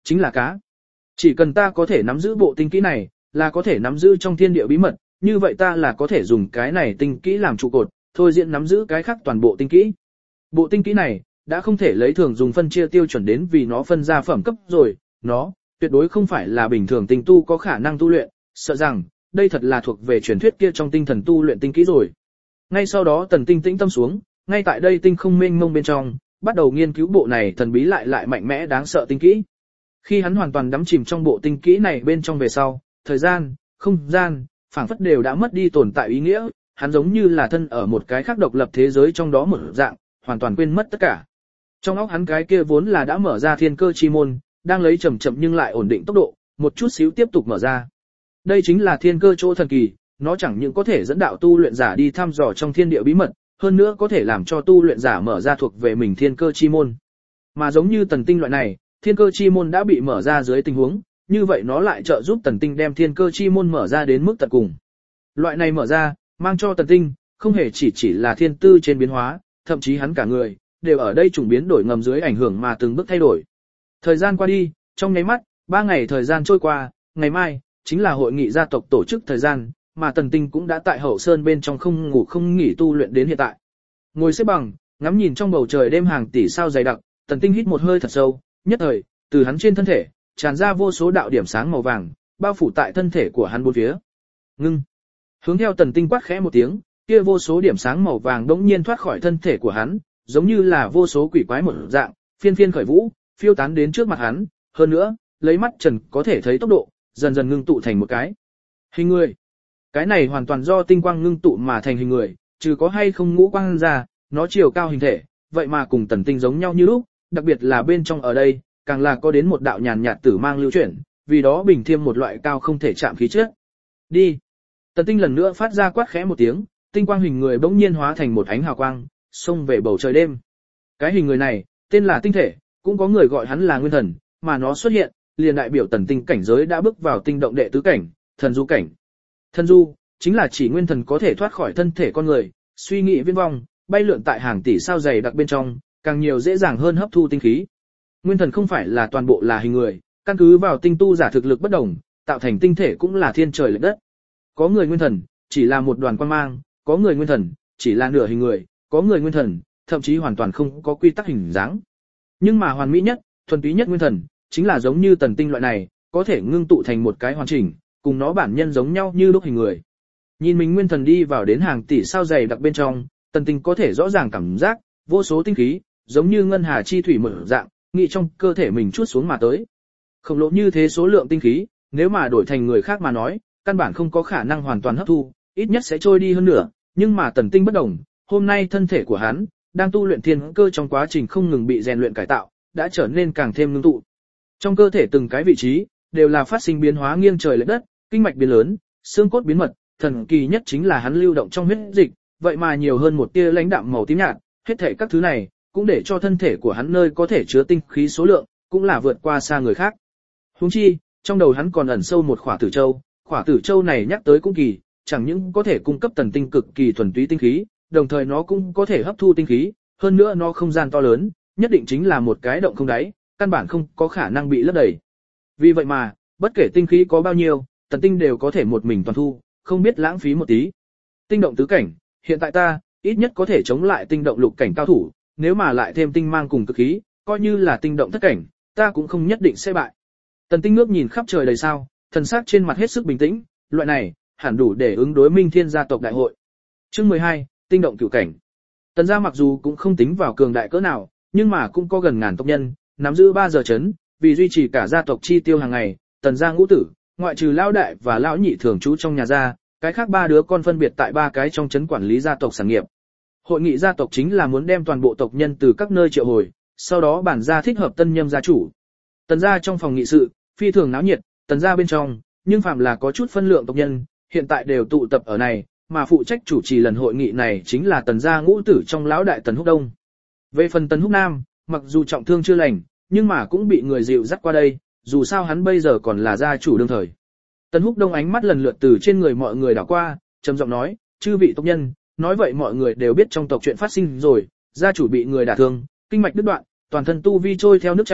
Speaker 1: chính là cá. Chỉ cần ta có thể nắm giữ bộ tinh kỹ này, là có thể nắm giữ trong thiên địa bí mật, như vậy ta là có thể dùng cái này tinh kỹ làm trụ cột, thôi diễn nắm giữ cái khác toàn bộ tinh kỹ. Bộ tinh kỹ này, đã không thể lấy thường dùng phân chia tiêu chuẩn đến vì nó phân ra phẩm cấp rồi, nó, tuyệt đối không phải là bình thường tinh tu có khả năng tu luyện, sợ rằng, đây thật là thuộc về truyền thuyết kia trong tinh thần tu luyện tinh kỹ rồi. Ngay sau đó Tần Tinh tĩnh tâm xuống, ngay tại đây tinh không mênh mông bên trong, bắt đầu nghiên cứu bộ này thần bí lại lại mạnh mẽ đáng sợ tinh kỹ. Khi hắn hoàn toàn đắm chìm trong bộ tinh kỹ này bên trong về sau, thời gian, không gian, phảng phất đều đã mất đi tồn tại ý nghĩa, hắn giống như là thân ở một cái khác độc lập thế giới trong đó một dạng, hoàn toàn quên mất tất cả. Trong óc hắn cái kia vốn là đã mở ra thiên cơ chi môn, đang lấy chậm chậm nhưng lại ổn định tốc độ, một chút xíu tiếp tục mở ra. Đây chính là thiên cơ chỗ thần kỳ, nó chẳng những có thể dẫn đạo tu luyện giả đi thăm dò trong thiên địa bí mật, hơn nữa có thể làm cho tu luyện giả mở ra thuộc về mình thiên cơ chi môn. Mà giống như Tần Tinh loại này, thiên cơ chi môn đã bị mở ra dưới tình huống, như vậy nó lại trợ giúp Tần Tinh đem thiên cơ chi môn mở ra đến mức tận cùng. Loại này mở ra, mang cho Tần Tinh, không hề chỉ chỉ là thiên tư trên biến hóa, thậm chí hắn cả người, đều ở đây trùng biến đổi ngầm dưới ảnh hưởng mà từng bước thay đổi. Thời gian qua đi, trong nháy mắt, ba ngày thời gian trôi qua, ngày mai, chính là hội nghị gia tộc tổ chức thời gian, mà Tần Tinh cũng đã tại Hậu Sơn bên trong không ngủ không nghỉ tu luyện đến hiện tại. Ngồi xếp bằng, ngắm nhìn trong bầu trời đêm hàng tỷ sao dày đặc, Tần Tinh hít một hơi thật sâu, nhất thời, từ hắn trên thân thể, tràn ra vô số đạo điểm sáng màu vàng, bao phủ tại thân thể của hắn bốn phía. Ngưng. Hướng theo Tần Tinh quát khẽ một tiếng, kia vô số điểm sáng màu vàng đống nhiên thoát khỏi thân thể của hắn, giống như là vô số quỷ quái một dạng, phiên phiên khởi vũ, phiêu tán đến trước mặt hắn, hơn nữa, lấy mắt trần có thể thấy tốc độ, dần dần ngưng tụ thành một cái hình người. Cái này hoàn toàn do tinh quang ngưng tụ mà thành hình người, trừ có hay không ngũ quang ra, nó chiều cao hình thể, vậy mà cùng Tần Tinh giống nhau như lúc, đặc biệt là bên trong ở đây, càng là có đến một đạo nhàn nhạt tử mang lưu chuyển, vì đó bình thêm một loại cao không thể chạm khí chất. Đi. Tần Tinh lần nữa phát ra quát khẽ một tiếng, tinh quang hình người bỗng nhiên hóa thành một ánh hào quang, xông về bầu trời đêm. Cái hình người này, tên là tinh thể, cũng có người gọi hắn là nguyên thần, mà nó xuất hiện, liền đại biểu Tần Tinh cảnh giới đã bước vào tinh động đệ tứ cảnh, thần du cảnh. Thần du, chính là chỉ nguyên thần có thể thoát khỏi thân thể con người, suy nghĩ viễn vong, bay lượn tại hàng tỷ sao dày đặc bên trong, càng nhiều dễ dàng hơn hấp thu tinh khí. Nguyên thần không phải là toàn bộ là hình người, căn cứ vào tinh tu giả thực lực bất đồng, tạo thành tinh thể cũng là thiên trời lệch đất. Có người nguyên thần, chỉ là một đoàn quang mang, có người nguyên thần, chỉ là nửa hình người, có người nguyên thần, thậm chí hoàn toàn không có quy tắc hình dáng. Nhưng mà hoàn mỹ nhất, thuần túy nhất nguyên thần, chính là giống như Tần Tinh loại này, có thể ngưng tụ thành một cái hoàn chỉnh, cùng nó bản nhân giống nhau như lúc hình người. Nhìn mình nguyên thần đi vào đến hàng tỷ sao dày đặc bên trong, Tần Tinh có thể rõ ràng cảm giác, vô số tinh khí, giống như ngân hà chi thủy mở dạng, nghị trong cơ thể mình chuốt xuống mà tới. Khổng lồ như thế số lượng tinh khí, nếu mà đổi thành người khác mà nói, căn bản không có khả năng hoàn toàn hấp thu, ít nhất sẽ trôi đi hơn nữa, nhưng mà Tần Tinh bất đồng, hôm nay thân thể của hắn, đang tu luyện thiên cơ trong quá trình không ngừng bị rèn luyện cải tạo, đã trở nên càng thêm ngưng tụ. Trong cơ thể từng cái vị trí, đều là phát sinh biến hóa nghiêng trời lệch đất, kinh mạch biến lớn, xương cốt biến mật, thần kỳ nhất chính là hắn lưu động trong huyết dịch, vậy mà nhiều hơn một tia lãnh đạm màu tím nhạt, hết thảy các thứ này, cũng để cho thân thể của hắn nơi có thể chứa tinh khí số lượng, cũng là vượt qua xa người khác. Huống chi, trong đầu hắn còn ẩn sâu một khỏa tử châu, khỏa tử châu này nhắc tới cũng kỳ, chẳng những có thể cung cấp Tần Tinh cực kỳ thuần túy tinh khí, đồng thời nó cũng có thể hấp thu tinh khí, hơn nữa nó không gian to lớn, nhất định chính là một cái động không đáy, căn bản không có khả năng bị lấp đầy. Vì vậy mà, bất kể tinh khí có bao nhiêu, Tần Tinh đều có thể một mình toàn thu, không biết lãng phí một tí. Tinh động tứ cảnh, hiện tại ta, ít nhất có thể chống lại tinh động lục cảnh cao thủ, nếu mà lại thêm tinh mang cùng cực khí, coi như là tinh động thất cảnh, ta cũng không nhất định sẽ bại. Tần Tinh ngước nhìn khắp trời đầy sao, thần sắc trên mặt hết sức bình tĩnh, loại này, hẳn đủ để ứng đối Minh Thiên gia tộc đại hội. Chương mười hai, tinh động cửu cảnh. Tần gia mặc dù cũng không tính vào cường đại cỡ nào, nhưng mà cũng có gần ngàn tộc nhân, nắm giữ ba giờ chấn, vì duy trì cả gia tộc chi tiêu hàng ngày, Tần gia ngũ tử, ngoại trừ lão đại và lão nhị thường trú trong nhà gia, cái khác ba đứa con phân biệt tại ba cái trong trấn quản lý gia tộc sản nghiệp. Hội nghị gia tộc chính là muốn đem toàn bộ tộc nhân từ các nơi triệu hồi, sau đó bản ra thích hợp tân nhâm gia chủ. Tần gia trong phòng nghị sự, phi thường náo nhiệt, Tần gia bên trong, nhưng phạm là có chút phân lượng tộc nhân, hiện tại đều tụ tập ở này, mà phụ trách chủ trì lần hội nghị này chính là Tần gia ngũ tử trong lão đại Tần Húc Đông. Về phần Tần Húc Nam, mặc dù trọng thương chưa lành, nhưng mà cũng bị người dịu dắt qua đây, dù sao hắn bây giờ còn là gia chủ đương thời. Tần Húc Đông ánh mắt lần lượt từ trên người mọi người đảo qua, trầm giọng nói, chư vị tộc nhân, nói vậy mọi người đều biết trong tộc chuyện phát sinh rồi, gia chủ bị người đả thương, kinh mạch đứt đoạn, toàn thân tu vi trôi theo nước chảy,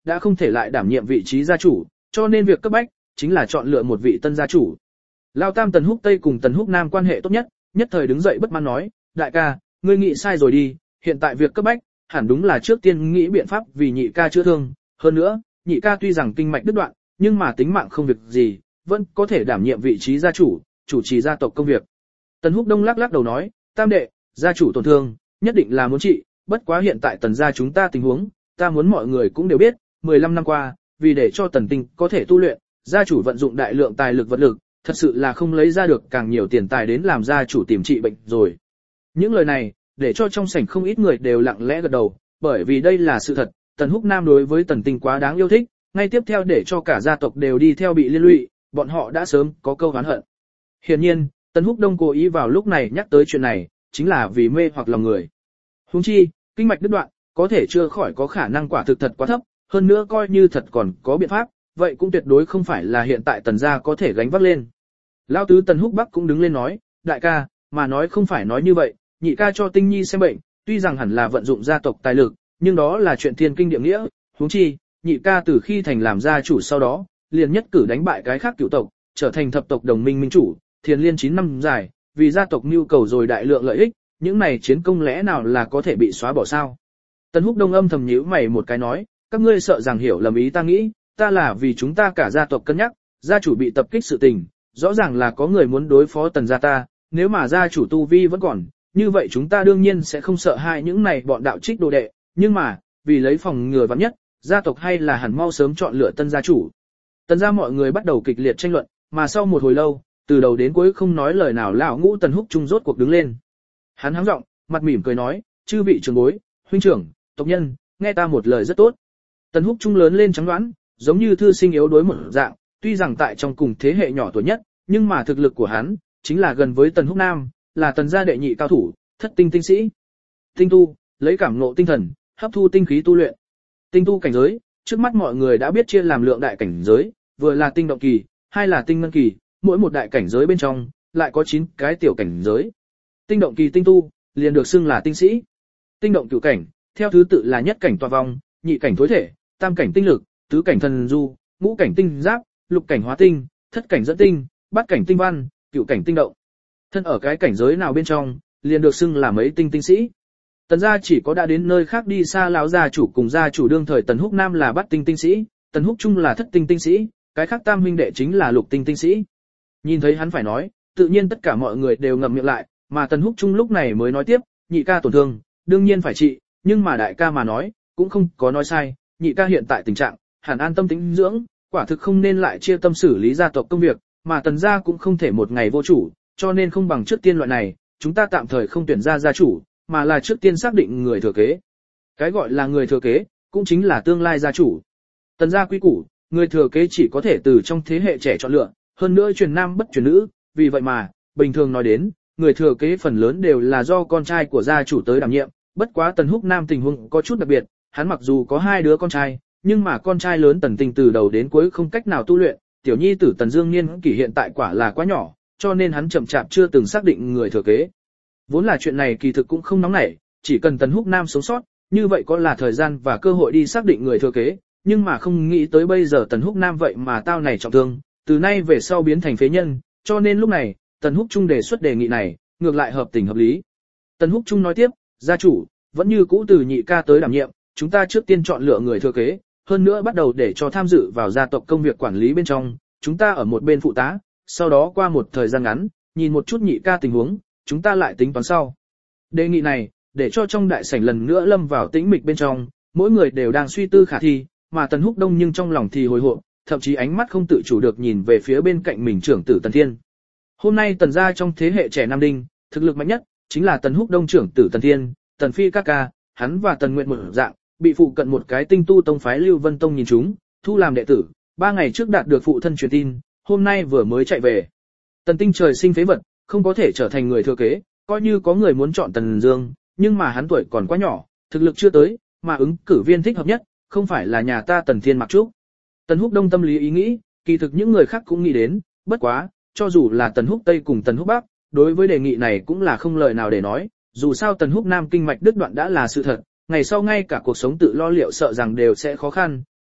Speaker 1: đã không thể lại đảm nhiệm vị trí gia chủ, cho nên việc cấp bách chính là chọn lựa một vị tân gia chủ. Lao Tam Tần Húc Tây cùng Tần Húc Nam quan hệ tốt nhất, nhất thời đứng dậy bất mãn nói, đại ca, ngươi nghĩ sai rồi đi, hiện tại việc cấp bách, hẳn đúng là trước tiên nghĩ biện pháp vì nhị ca chữa thương, hơn nữa, nhị ca tuy rằng kinh mạch đứt đoạn, nhưng mà tính mạng không việc gì, vẫn có thể đảm nhiệm vị trí gia chủ, chủ trì gia tộc công việc. Tần Húc Đông lắc lắc đầu nói, Tam đệ, gia chủ tổn thương, nhất định là muốn trị, bất quá hiện tại Tần gia chúng ta tình huống, ta muốn mọi người cũng đều biết, mười lăm năm qua, vì để cho Tần Tinh có thể tu luyện, gia chủ vận dụng đại lượng tài lực vật lực, thật sự là không lấy ra được càng nhiều tiền tài đến làm gia chủ tìm trị bệnh rồi. Những lời này, để cho trong sảnh không ít người đều lặng lẽ gật đầu, bởi vì đây là sự thật, Tần Húc Nam đối với Tần Tinh quá đáng yêu thích, ngay tiếp theo để cho cả gia tộc đều đi theo bị liên lụy, bọn họ đã sớm có câu oán hận. Hiển nhiên, Tần Húc Đông cố ý vào lúc này nhắc tới chuyện này, chính là vì mê hoặc lòng người. Huống chi, kinh mạch đứt đoạn, có thể chưa khỏi có khả năng quả thực thật quá thấp, hơn nữa coi như thật còn có biện pháp, vậy cũng tuyệt đối không phải là hiện tại Tần gia có thể gánh vác lên. Lão tứ Tần Húc Bắc cũng đứng lên nói, đại ca, mà nói không phải nói như vậy, nhị ca cho Tinh Nhi xem bệnh, tuy rằng hẳn là vận dụng gia tộc tài lực, nhưng đó là chuyện thiên kinh địa nghĩa, huống chi, nhị ca từ khi thành làm gia chủ sau đó, liền nhất cử đánh bại cái khác cửu tộc, trở thành thập tộc đồng minh minh chủ, thiền liên chín năm dài, vì gia tộc nhu cầu rồi đại lượng lợi ích, những này chiến công lẽ nào là có thể bị xóa bỏ sao? Tần Húc Đông âm thầm nhíu mày một cái nói, các ngươi sợ rằng hiểu lầm ý ta nghĩ, ta là vì chúng ta cả gia tộc cân nhắc, gia chủ bị tập kích sự tình, rõ ràng là có người muốn đối phó Tần gia ta, nếu mà gia chủ tu vi vẫn còn, như vậy chúng ta đương nhiên sẽ không sợ hai những này bọn đạo trích đồ đệ, nhưng mà, vì lấy phòng ngừa vạn nhất, gia tộc hay là hẳn mau sớm chọn lựa tân gia chủ. Tần gia mọi người bắt đầu kịch liệt tranh luận, mà sau một hồi lâu, từ đầu đến cuối không nói lời nào lão ngũ Tần Húc Trung rốt cuộc đứng lên. Hắn hắng giọng, mặt mỉm cười nói, chư vị trưởng bối, huynh trưởng, tộc nhân, nghe ta một lời rất tốt. Tần Húc Trung lớn lên trắng đoán, giống như thư sinh yếu đuối một dạng, tuy rằng tại trong cùng thế hệ nhỏ tuổi nhất, nhưng mà thực lực của hắn chính là gần với Tần Húc Nam, là Tần gia đệ nhị cao thủ, thất tinh tinh sĩ. Tinh tu, lấy cảm ngộ tinh thần, hấp thu tinh khí tu luyện. Tinh tu cảnh giới, trước mắt mọi người đã biết chia làm lượng đại cảnh giới, vừa là tinh động kỳ, hai là tinh ngân kỳ, mỗi một đại cảnh giới bên trong lại có chín cái tiểu cảnh giới. Tinh động kỳ tinh tu, liền được xưng là tinh sĩ. Tinh động cửu cảnh, theo thứ tự là nhất cảnh tọa vong, nhị cảnh thối thể, tam cảnh tinh lực, tứ cảnh thần du, ngũ cảnh tinh giáp, lục cảnh hóa tinh, thất cảnh dẫn tinh, bát cảnh tinh văn, cửu cảnh tinh động. Thân ở cái cảnh giới nào bên trong, liền được xưng là mấy tinh tinh sĩ. Tần gia chỉ có đã đến nơi khác đi xa lão gia chủ cùng gia chủ đương thời Tần Húc Nam là bát tinh tinh sĩ, Tần Húc Trung là thất tinh tinh sĩ, cái khác tam huynh đệ chính là lục tinh tinh sĩ. Nhìn thấy hắn phải nói, tự nhiên tất cả mọi người đều ngậm miệng lại, mà Tần Húc Trung lúc này mới nói tiếp, nhị ca tổn thương, đương nhiên phải trị, nhưng mà đại ca mà nói, cũng không có nói sai, nhị ca hiện tại tình trạng, hẳn an tâm tĩnh dưỡng, quả thực không nên lại chia tâm xử lý gia tộc công việc, mà Tần gia cũng không thể một ngày vô chủ, cho nên không bằng trước tiên loại này, chúng ta tạm thời không tuyển ra gia chủ, mà là trước tiên xác định người thừa kế. Cái gọi là người thừa kế, cũng chính là tương lai gia chủ. Tần gia quy củ, người thừa kế chỉ có thể từ trong thế hệ trẻ chọn lựa, hơn nữa truyền nam bất truyền nữ, vì vậy mà, bình thường nói đến, người thừa kế phần lớn đều là do con trai của gia chủ tới đảm nhiệm, bất quá Tần Húc Nam tình huống có chút đặc biệt, hắn mặc dù có hai đứa con trai, nhưng mà con trai lớn Tần Tinh từ đầu đến cuối không cách nào tu luyện, tiểu nhi tử Tần Dương niên kỷ hiện tại quả là quá nhỏ, cho nên hắn chậm chạp chưa từng xác định người thừa kế. Vốn là chuyện này kỳ thực cũng không nóng nảy, chỉ cần Tần Húc Nam sống sót, như vậy có là thời gian và cơ hội đi xác định người thừa kế, nhưng mà không nghĩ tới bây giờ Tần Húc Nam vậy mà tao này trọng thương, từ nay về sau biến thành phế nhân, cho nên lúc này, Tần Húc Trung đề xuất đề nghị này, ngược lại hợp tình hợp lý. Tần Húc Trung nói tiếp, gia chủ, vẫn như cũ từ nhị ca tới đảm nhiệm, chúng ta trước tiên chọn lựa người thừa kế, hơn nữa bắt đầu để cho tham dự vào gia tộc công việc quản lý bên trong, chúng ta ở một bên phụ tá, sau đó qua một thời gian ngắn, nhìn một chút nhị ca tình huống, chúng ta lại tính toán sau. Đề nghị này, để cho trong đại sảnh lần nữa lâm vào tĩnh mịch bên trong, mỗi người đều đang suy tư khả thi, mà Tần Húc Đông nhưng trong lòng thì hồi hộp, thậm chí ánh mắt không tự chủ được nhìn về phía bên cạnh mình trưởng tử Tần Thiên. Hôm nay Tần gia trong thế hệ trẻ Nam Đinh, thực lực mạnh nhất chính là Tần Húc Đông trưởng tử Tần Thiên, Tần Phi các ca, hắn và Tần Nguyện một dạng, bị phụ cận một cái tinh tu tông phái Lưu Vân Tông nhìn trúng, thu làm đệ tử, ba ngày trước đạt được phụ thân truyền tin, hôm nay vừa mới chạy về. Tần Tinh trời sinh phế vật, không có thể trở thành người thừa kế, coi như có người muốn chọn Tần Dương, nhưng mà hắn tuổi còn quá nhỏ, thực lực chưa tới, mà ứng cử viên thích hợp nhất, không phải là nhà ta Tần Thiên Mặc Trúc. Tần Húc Đông tâm lý ý nghĩ, kỳ thực những người khác cũng nghĩ đến, bất quá, cho dù là Tần Húc Tây cùng Tần Húc Bắc, đối với đề nghị này cũng là không lời nào để nói, dù sao Tần Húc Nam kinh mạch đứt đoạn đã là sự thật, ngày sau ngay cả cuộc sống tự lo liệu sợ rằng đều sẽ khó khăn,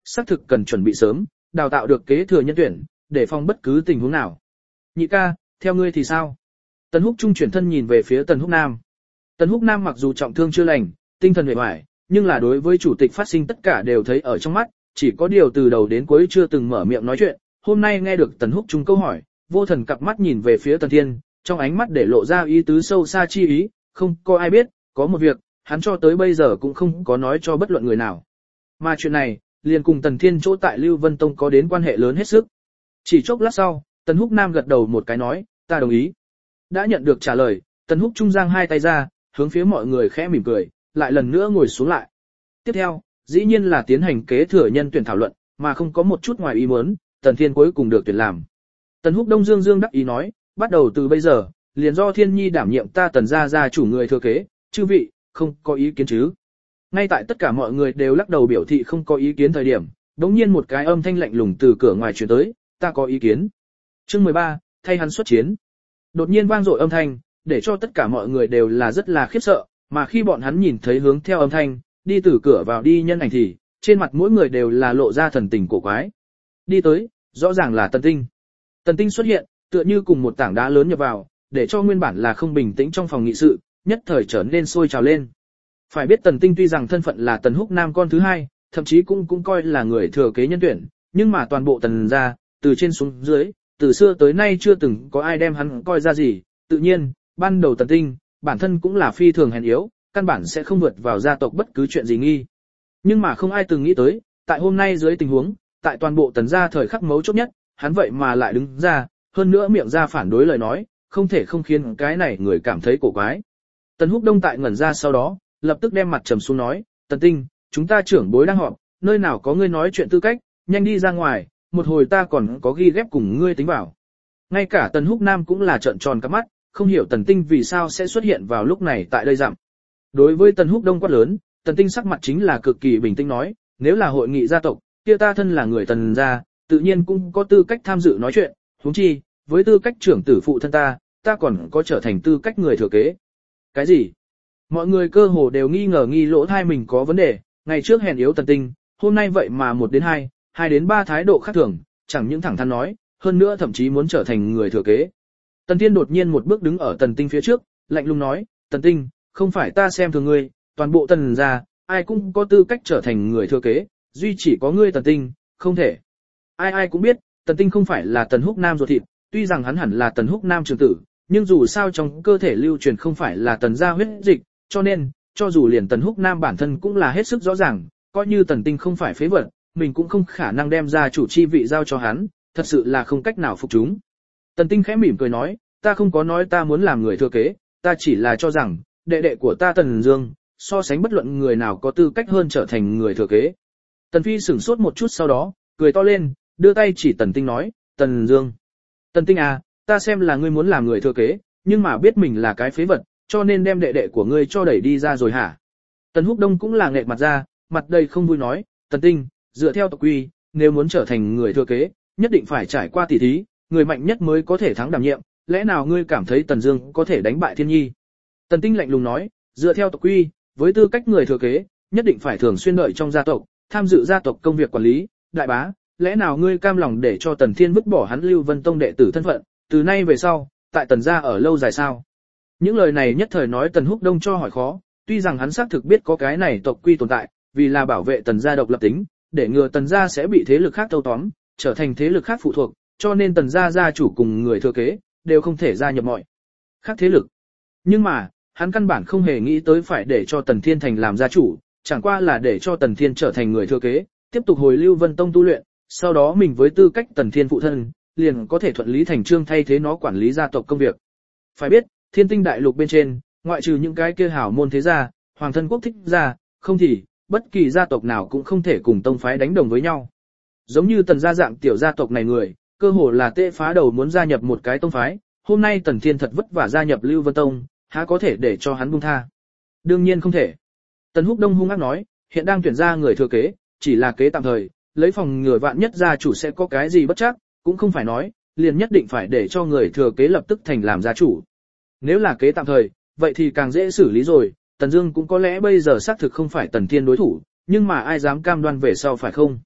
Speaker 1: xác thực cần chuẩn bị sớm, đào tạo được kế thừa nhân tuyển, để phòng bất cứ tình huống nào. Nhị ca, theo ngươi thì sao? Tần Húc Trung chuyển thân nhìn về phía Tần Húc Nam. Tần Húc Nam mặc dù trọng thương chưa lành, tinh thần uể oải, nhưng là đối với chủ tịch phát sinh tất cả đều thấy ở trong mắt, chỉ có điều từ đầu đến cuối chưa từng mở miệng nói chuyện. Hôm nay nghe được Tần Húc Trung câu hỏi, vô thần cặp mắt nhìn về phía Tần Thiên, trong ánh mắt để lộ ra ý tứ sâu xa chi ý, không có ai biết, có một việc, hắn cho tới bây giờ cũng không có nói cho bất luận người nào. Mà chuyện này, liền cùng Tần Thiên chỗ tại Lưu Vân Tông có đến quan hệ lớn hết sức. Chỉ chốc lát sau, Tần Húc Nam gật đầu một cái nói, ta đồng ý. Đã nhận được trả lời, Tần Húc Trung giang hai tay ra, hướng phía mọi người khẽ mỉm cười, lại lần nữa ngồi xuống lại. Tiếp theo, dĩ nhiên là tiến hành kế thừa nhân tuyển thảo luận, mà không có một chút ngoài ý muốn, Tần Thiên cuối cùng được tuyển làm. Tần Húc Đông dương dương đắc ý nói, bắt đầu từ bây giờ, liền do Thiên Nhi đảm nhiệm ta Tần gia gia chủ người thừa kế, chư vị, không có ý kiến chứ? Ngay tại tất cả mọi người đều lắc đầu biểu thị không có ý kiến thời điểm, đống nhiên một cái âm thanh lạnh lùng từ cửa ngoài truyền tới, ta có ý kiến. Chương mười ba, thay hắn xuất chiến. Đột nhiên vang dội âm thanh, để cho tất cả mọi người đều là rất là khiếp sợ, mà khi bọn hắn nhìn thấy hướng theo âm thanh, đi từ cửa vào đi nhân ảnh thì, trên mặt mỗi người đều là lộ ra thần tình cổ quái. Đi tới, rõ ràng là Tần Tinh. Tần Tinh xuất hiện, tựa như cùng một tảng đá lớn nhập vào, để cho nguyên bản là không bình tĩnh trong phòng nghị sự, nhất thời trở nên sôi trào lên. Phải biết Tần Tinh tuy rằng thân phận là Tần Húc Nam con thứ hai, thậm chí cũng cũng coi là người thừa kế nhân tuyển, nhưng mà toàn bộ Tần gia, từ trên xuống dưới, từ xưa tới nay chưa từng có ai đem hắn coi ra gì, tự nhiên, ban đầu Tần Tinh, bản thân cũng là phi thường hèn yếu, căn bản sẽ không vượt vào gia tộc bất cứ chuyện gì nghi. Nhưng mà không ai từng nghĩ tới, tại hôm nay dưới tình huống, tại toàn bộ Tần gia thời khắc mấu chốt nhất, hắn vậy mà lại đứng ra, hơn nữa miệng ra phản đối lời nói, không thể không khiến cái này người cảm thấy cổ quái. Tần Húc Đông tại ngẩn ra sau đó, lập tức đem mặt trầm xuống nói, Tần Tinh, chúng ta trưởng bối đang họp, nơi nào có ngươi nói chuyện tư cách, nhanh đi ra ngoài, một hồi ta còn có ghi ghép cùng ngươi tính vào. Ngay cả Tần Húc Nam cũng là trợn tròn cả mắt, không hiểu Tần Tinh vì sao sẽ xuất hiện vào lúc này tại đây dặm. Đối với Tần Húc Đông quát lớn, Tần Tinh sắc mặt chính là cực kỳ bình tĩnh nói, nếu là hội nghị gia tộc, kia ta thân là người Tần gia, tự nhiên cũng có tư cách tham dự nói chuyện, huống chi, với tư cách trưởng tử phụ thân ta, ta còn có trở thành tư cách người thừa kế. Cái gì? Mọi người cơ hồ đều nghi ngờ nghi lỗ thai mình có vấn đề, ngày trước hèn yếu Tần Tinh, hôm nay vậy mà một đến hai, hai đến ba thái độ khác thường, chẳng những thẳng thắn nói, hơn nữa thậm chí muốn trở thành người thừa kế. Tần Thiên đột nhiên một bước đứng ở Tần Tinh phía trước, lạnh lùng nói, Tần Tinh, không phải ta xem thường ngươi, toàn bộ Tần gia, ai cũng có tư cách trở thành người thừa kế, duy chỉ có ngươi Tần Tinh, không thể. Ai ai cũng biết, Tần Tinh không phải là Tần Húc Nam ruột thịt, tuy rằng hắn hẳn là Tần Húc Nam trưởng tử, nhưng dù sao trong cơ thể lưu truyền không phải là Tần gia huyết dịch, cho nên, cho dù liền Tần Húc Nam bản thân cũng là hết sức rõ ràng, coi như Tần Tinh không phải phế vật, mình cũng không khả năng đem ra chủ chi vị giao cho hắn, thật sự là không cách nào phục chúng. Tần Tinh khẽ mỉm cười nói, ta không có nói ta muốn làm người thừa kế, ta chỉ là cho rằng, đệ đệ của ta Tần Dương, so sánh bất luận người nào có tư cách hơn trở thành người thừa kế. Tần Phi sửng sốt một chút sau đó, cười to lên, đưa tay chỉ Tần Tinh nói, Tần Dương. Tần Tinh à, ta xem là ngươi muốn làm người thừa kế, nhưng mà biết mình là cái phế vật, cho nên đem đệ đệ của ngươi cho đẩy đi ra rồi hả? Tần Húc Đông cũng là nghẹt mặt ra, mặt đầy không vui nói, Tần Tinh, dựa theo tộc quy, nếu muốn trở thành người thừa kế, nhất định phải trải qua tỷ thí, người mạnh nhất mới có thể thắng đảm nhiệm, lẽ nào ngươi cảm thấy Tần Dương có thể đánh bại Thiên Nhi? Tần Tinh lạnh lùng nói, dựa theo tộc quy, với tư cách người thừa kế, nhất định phải thường xuyên đợi trong gia tộc, tham dự gia tộc công việc quản lý, đại bá, lẽ nào ngươi cam lòng để cho Tần Thiên vứt bỏ hắn Lưu Vân Tông đệ tử thân phận, từ nay về sau, tại Tần gia ở lâu dài sao? Những lời này nhất thời nói Tần Húc Đông cho hỏi khó, tuy rằng hắn xác thực biết có cái này tộc quy tồn tại, vì là bảo vệ Tần gia độc lập tính, để ngừa Tần gia sẽ bị thế lực khác thâu tóm, trở thành thế lực khác phụ thuộc, cho nên Tần gia gia chủ cùng người thừa kế đều không thể gia nhập mọi khác thế lực. Nhưng mà, hắn căn bản không hề nghĩ tới phải để cho Tần Thiên thành làm gia chủ, chẳng qua là để cho Tần Thiên trở thành người thừa kế, tiếp tục hồi Lưu Vân Tông tu luyện, sau đó mình với tư cách Tần Thiên phụ thân, liền có thể thuận lý thành chương thay thế nó quản lý gia tộc công việc. Phải biết, Thiên Tinh đại lục bên trên, ngoại trừ những cái kia hảo môn thế gia, hoàng thân quốc thích gia, không thì bất kỳ gia tộc nào cũng không thể cùng tông phái đánh đồng với nhau. Giống như Tần gia dạng tiểu gia tộc này người, cơ hồ là tê phá đầu muốn gia nhập một cái tông phái, hôm nay Tần Thiên thật vất vả gia nhập Lưu Vân Tông, há có thể để cho hắn buông tha? Đương nhiên không thể. Tần Húc Đông hung ác nói, hiện đang tuyển ra người thừa kế, chỉ là kế tạm thời, lấy phòng ngừa vạn nhất gia chủ sẽ có cái gì bất chắc, cũng không phải nói, liền nhất định phải để cho người thừa kế lập tức thành làm gia chủ. Nếu là kế tạm thời, vậy thì càng dễ xử lý rồi, Tần Dương cũng có lẽ bây giờ xác thực không phải Tần Thiên đối thủ, nhưng mà ai dám cam đoan về sau phải không?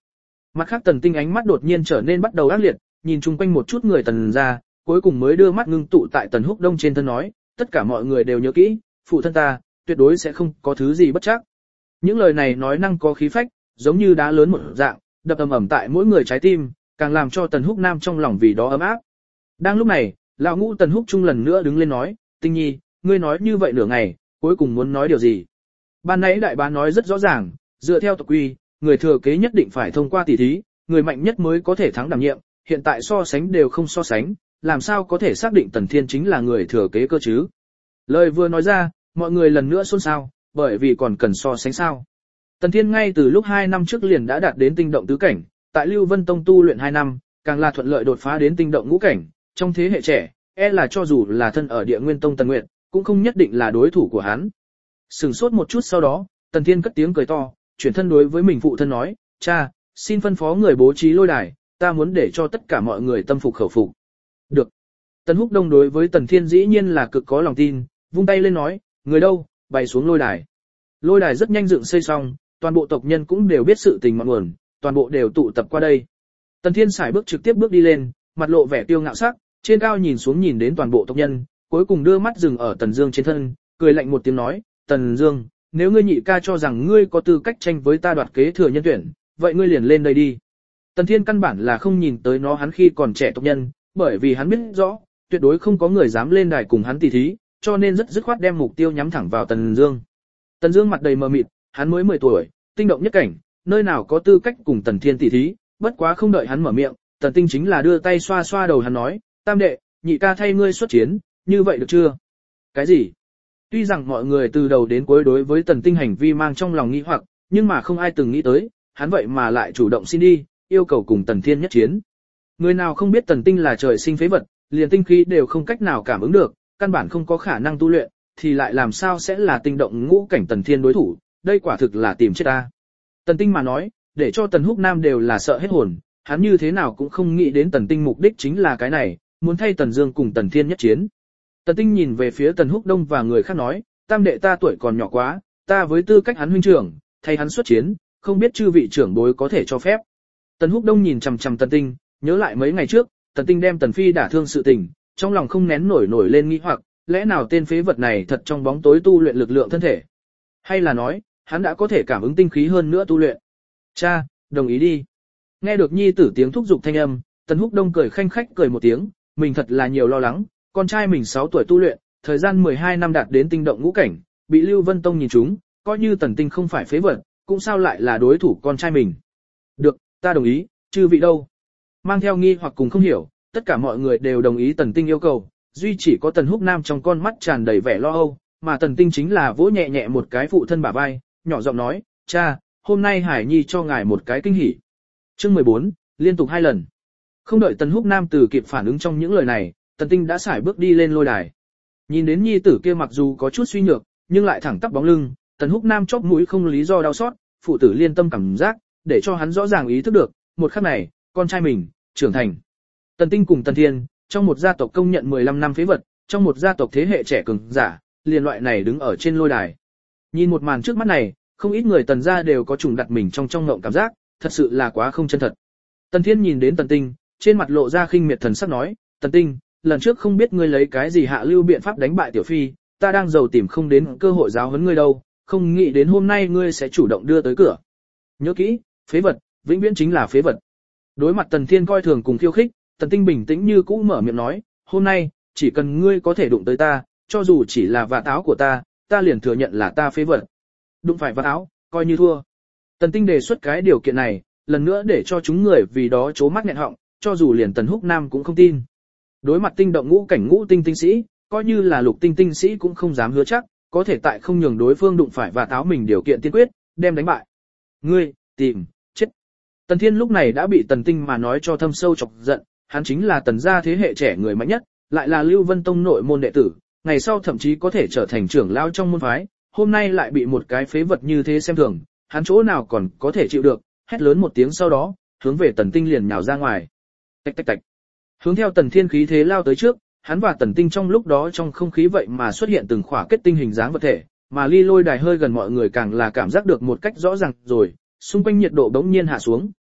Speaker 1: Mặt khác Tần Tinh ánh mắt đột nhiên trở nên bắt đầu ác liệt, nhìn chung quanh một chút người Tần gia, cuối cùng mới đưa mắt ngưng tụ tại Tần Húc Đông trên thân nói, tất cả mọi người đều nhớ kỹ, phụ thân ta, tuyệt đối sẽ không có thứ gì bất trắc. Những lời này nói năng có khí phách, giống như đá lớn một dạng, đập ầm ầm tại mỗi người trái tim, càng làm cho Tần Húc Nam trong lòng vì đó ấm áp. Đang lúc này, lão ngũ Tần Húc Trung lần nữa đứng lên nói, Tinh Nhi, ngươi nói như vậy nửa ngày, cuối cùng muốn nói điều gì? Ban nãy đại bá nói rất rõ ràng, dựa theo tộc quy, người thừa kế nhất định phải thông qua tỷ thí, người mạnh nhất mới có thể thắng đảm nhiệm, hiện tại so sánh đều không so sánh, làm sao có thể xác định Tần Thiên chính là người thừa kế cơ chứ? Lời vừa nói ra, mọi người lần nữa xôn xao, bởi vì còn cần so sánh sao. Tần Thiên ngay từ lúc hai năm trước liền đã đạt đến tinh động tứ cảnh, tại Lưu Vân Tông tu luyện hai năm, càng là thuận lợi đột phá đến tinh động ngũ cảnh, trong thế hệ trẻ, e là cho dù là thân ở Địa Nguyên Tông Tần Nguyệt, cũng không nhất định là đối thủ của hắn. Sừng sốt một chút sau đó, Tần Thiên cất tiếng cười to, chuyển thân đối với mình phụ thân nói, cha, xin phân phó người bố trí lôi đài, ta muốn để cho tất cả mọi người tâm phục khẩu phục. Được. Tần Húc Đông đối với Tần Thiên dĩ nhiên là cực có lòng tin, vung tay lên nói, người đâu, bày xuống lôi đài. Lôi đài rất nhanh dựng xây xong, toàn bộ tộc nhân cũng đều biết sự tình ngọn nguồn, toàn bộ đều tụ tập qua đây. Tần Thiên sải bước trực tiếp bước đi lên, mặt lộ vẻ tiêu ngạo sắc, trên cao nhìn xuống nhìn đến toàn bộ tộc nhân, cuối cùng đưa mắt dừng ở Tần Dương trên thân, cười lạnh một tiếng nói, Tần Dương, nếu ngươi nhị ca cho rằng ngươi có tư cách tranh với ta đoạt kế thừa nhân tuyển, vậy ngươi liền lên đây đi. Tần Thiên căn bản là không nhìn tới nó hắn khi còn trẻ tộc nhân, bởi vì hắn biết rõ, tuyệt đối không có người dám lên đài cùng hắn tỉ thí, cho nên rất dứt khoát đem mục tiêu nhắm thẳng vào Tần Dương. Tần Dương mặt đầy mờ mịt, hắn mới mười tuổi, tinh động nhất cảnh, nơi nào có tư cách cùng Tần Thiên tỉ thí, bất quá không đợi hắn mở miệng, Tần Tinh chính là đưa tay xoa xoa đầu hắn nói, tam đệ, nhị ca thay ngươi xuất chiến, như vậy được chưa? Cái gì? Tuy rằng mọi người từ đầu đến cuối đối với Tần Tinh hành vi mang trong lòng nghi hoặc, nhưng mà không ai từng nghĩ tới, hắn vậy mà lại chủ động xin đi, yêu cầu cùng Tần Thiên nhất chiến. Người nào không biết Tần Tinh là trời sinh phế vật, liền tinh khí đều không cách nào cảm ứng được, căn bản không có khả năng tu luyện, thì lại làm sao sẽ là tinh động ngũ cảnh Tần Thiên đối thủ, đây quả thực là tìm chết ta. Tần Tinh mà nói, để cho Tần Húc Nam đều là sợ hết hồn, hắn như thế nào cũng không nghĩ đến Tần Tinh mục đích chính là cái này, muốn thay Tần Dương cùng Tần Thiên nhất chiến. Tần Tinh nhìn về phía Tần Húc Đông và người khác nói, tam đệ ta tuổi còn nhỏ quá, ta với tư cách hắn huynh trưởng, thay hắn xuất chiến, không biết chư vị trưởng bối có thể cho phép. Tần Húc Đông nhìn chằm chằm Tần Tinh, nhớ lại mấy ngày trước, Tần Tinh đem Tần Phi đả thương sự tình, trong lòng không nén nổi nổi lên nghi hoặc, lẽ nào tên phế vật này thật trong bóng tối tu luyện lực lượng thân thể? Hay là nói, hắn đã có thể cảm ứng tinh khí hơn nữa tu luyện? Cha, đồng ý đi. Nghe được nhi tử tiếng thúc giục thanh âm, Tần Húc Đông cười khanh khách cười một tiếng, mình thật là nhiều lo lắng, con trai mình sáu tuổi tu luyện, thời gian mười hai năm đạt đến tinh động ngũ cảnh, bị Lưu Vân Tông nhìn trúng, coi như Tần Tinh không phải phế vật, cũng sao lại là đối thủ con trai mình. Được, ta đồng ý, chư vị đâu? Mang theo nghi hoặc cùng không hiểu, tất cả mọi người đều đồng ý Tần Tinh yêu cầu, duy chỉ có Tần Húc Nam trong con mắt tràn đầy vẻ lo âu, mà Tần Tinh chính là vỗ nhẹ nhẹ một cái phụ thân bả vai, nhỏ giọng nói, cha, hôm nay Hải Nhi cho ngài một cái kinh hỉ. Chương mười bốn, liên tục hai lần. Không đợi Tần Húc Nam từ kịp phản ứng trong những lời này, Tần Tinh đã sải bước đi lên lôi đài. Nhìn đến nhi tử kia mặc dù có chút suy nhược, nhưng lại thẳng tắp bóng lưng, Tần Húc Nam chóp mũi không lý do đau xót, phụ tử liên tâm cảm giác, để cho hắn rõ ràng ý thức được, một khắc này, con trai mình trưởng thành. Tần Tinh cùng Tần Thiên, trong một gia tộc công nhận mười lăm năm phế vật, trong một gia tộc thế hệ trẻ cường giả, liền loại này đứng ở trên lôi đài. Nhìn một màn trước mắt này, không ít người Tần gia đều có trùng đặt mình trong trong ngộng cảm giác, thật sự là quá không chân thật. Tần Thiên nhìn đến Tần Tinh, trên mặt lộ ra khinh miệt thần sắc nói, Tần Tinh, lần trước không biết ngươi lấy cái gì hạ lưu biện pháp đánh bại tiểu phi, ta đang giàu tìm không đến cơ hội giáo huấn ngươi đâu, không nghĩ đến hôm nay ngươi sẽ chủ động đưa tới cửa. Nhớ kỹ, phế vật, vĩnh viễn chính là phế vật. Đối mặt Tần Thiên coi thường cùng khiêu khích, Tần Tinh bình tĩnh như cũ mở miệng nói, hôm nay, chỉ cần ngươi có thể đụng tới ta, cho dù chỉ là vạt áo của ta, ta liền thừa nhận là ta phế vật. Đụng phải vạt áo, coi như thua. Tần Tinh đề xuất cái điều kiện này, lần nữa để cho chúng người vì đó trố mắt nghẹn họng, cho dù liền Tần Húc Nam cũng không tin. Đối mặt tinh động ngũ cảnh ngũ tinh tinh sĩ, coi như là lục tinh tinh sĩ cũng không dám hứa chắc, có thể tại không nhường đối phương đụng phải và táo mình điều kiện tiên quyết, đem đánh bại. Ngươi, tìm, chết. Tần Thiên lúc này đã bị Tần Tinh mà nói cho thâm sâu chọc giận, hắn chính là Tần gia thế hệ trẻ người mạnh nhất, lại là Lưu Vân Tông nội môn đệ tử, ngày sau thậm chí có thể trở thành trưởng lão trong môn phái, hôm nay lại bị một cái phế vật như thế xem thường, hắn chỗ nào còn có thể chịu được, hét lớn một tiếng sau đó, hướng về Tần Tinh liền nhào ra ngoài. Tạch tạch tạch. Hướng theo Tần Thiên khí thế lao tới trước, hắn và Tần Tinh trong lúc đó trong không khí vậy mà xuất hiện từng khỏa kết tinh hình dáng vật thể, mà ly lôi đài hơi gần mọi người càng là cảm giác được một cách rõ ràng rồi, xung quanh nhiệt độ bỗng nhiên hạ xuống.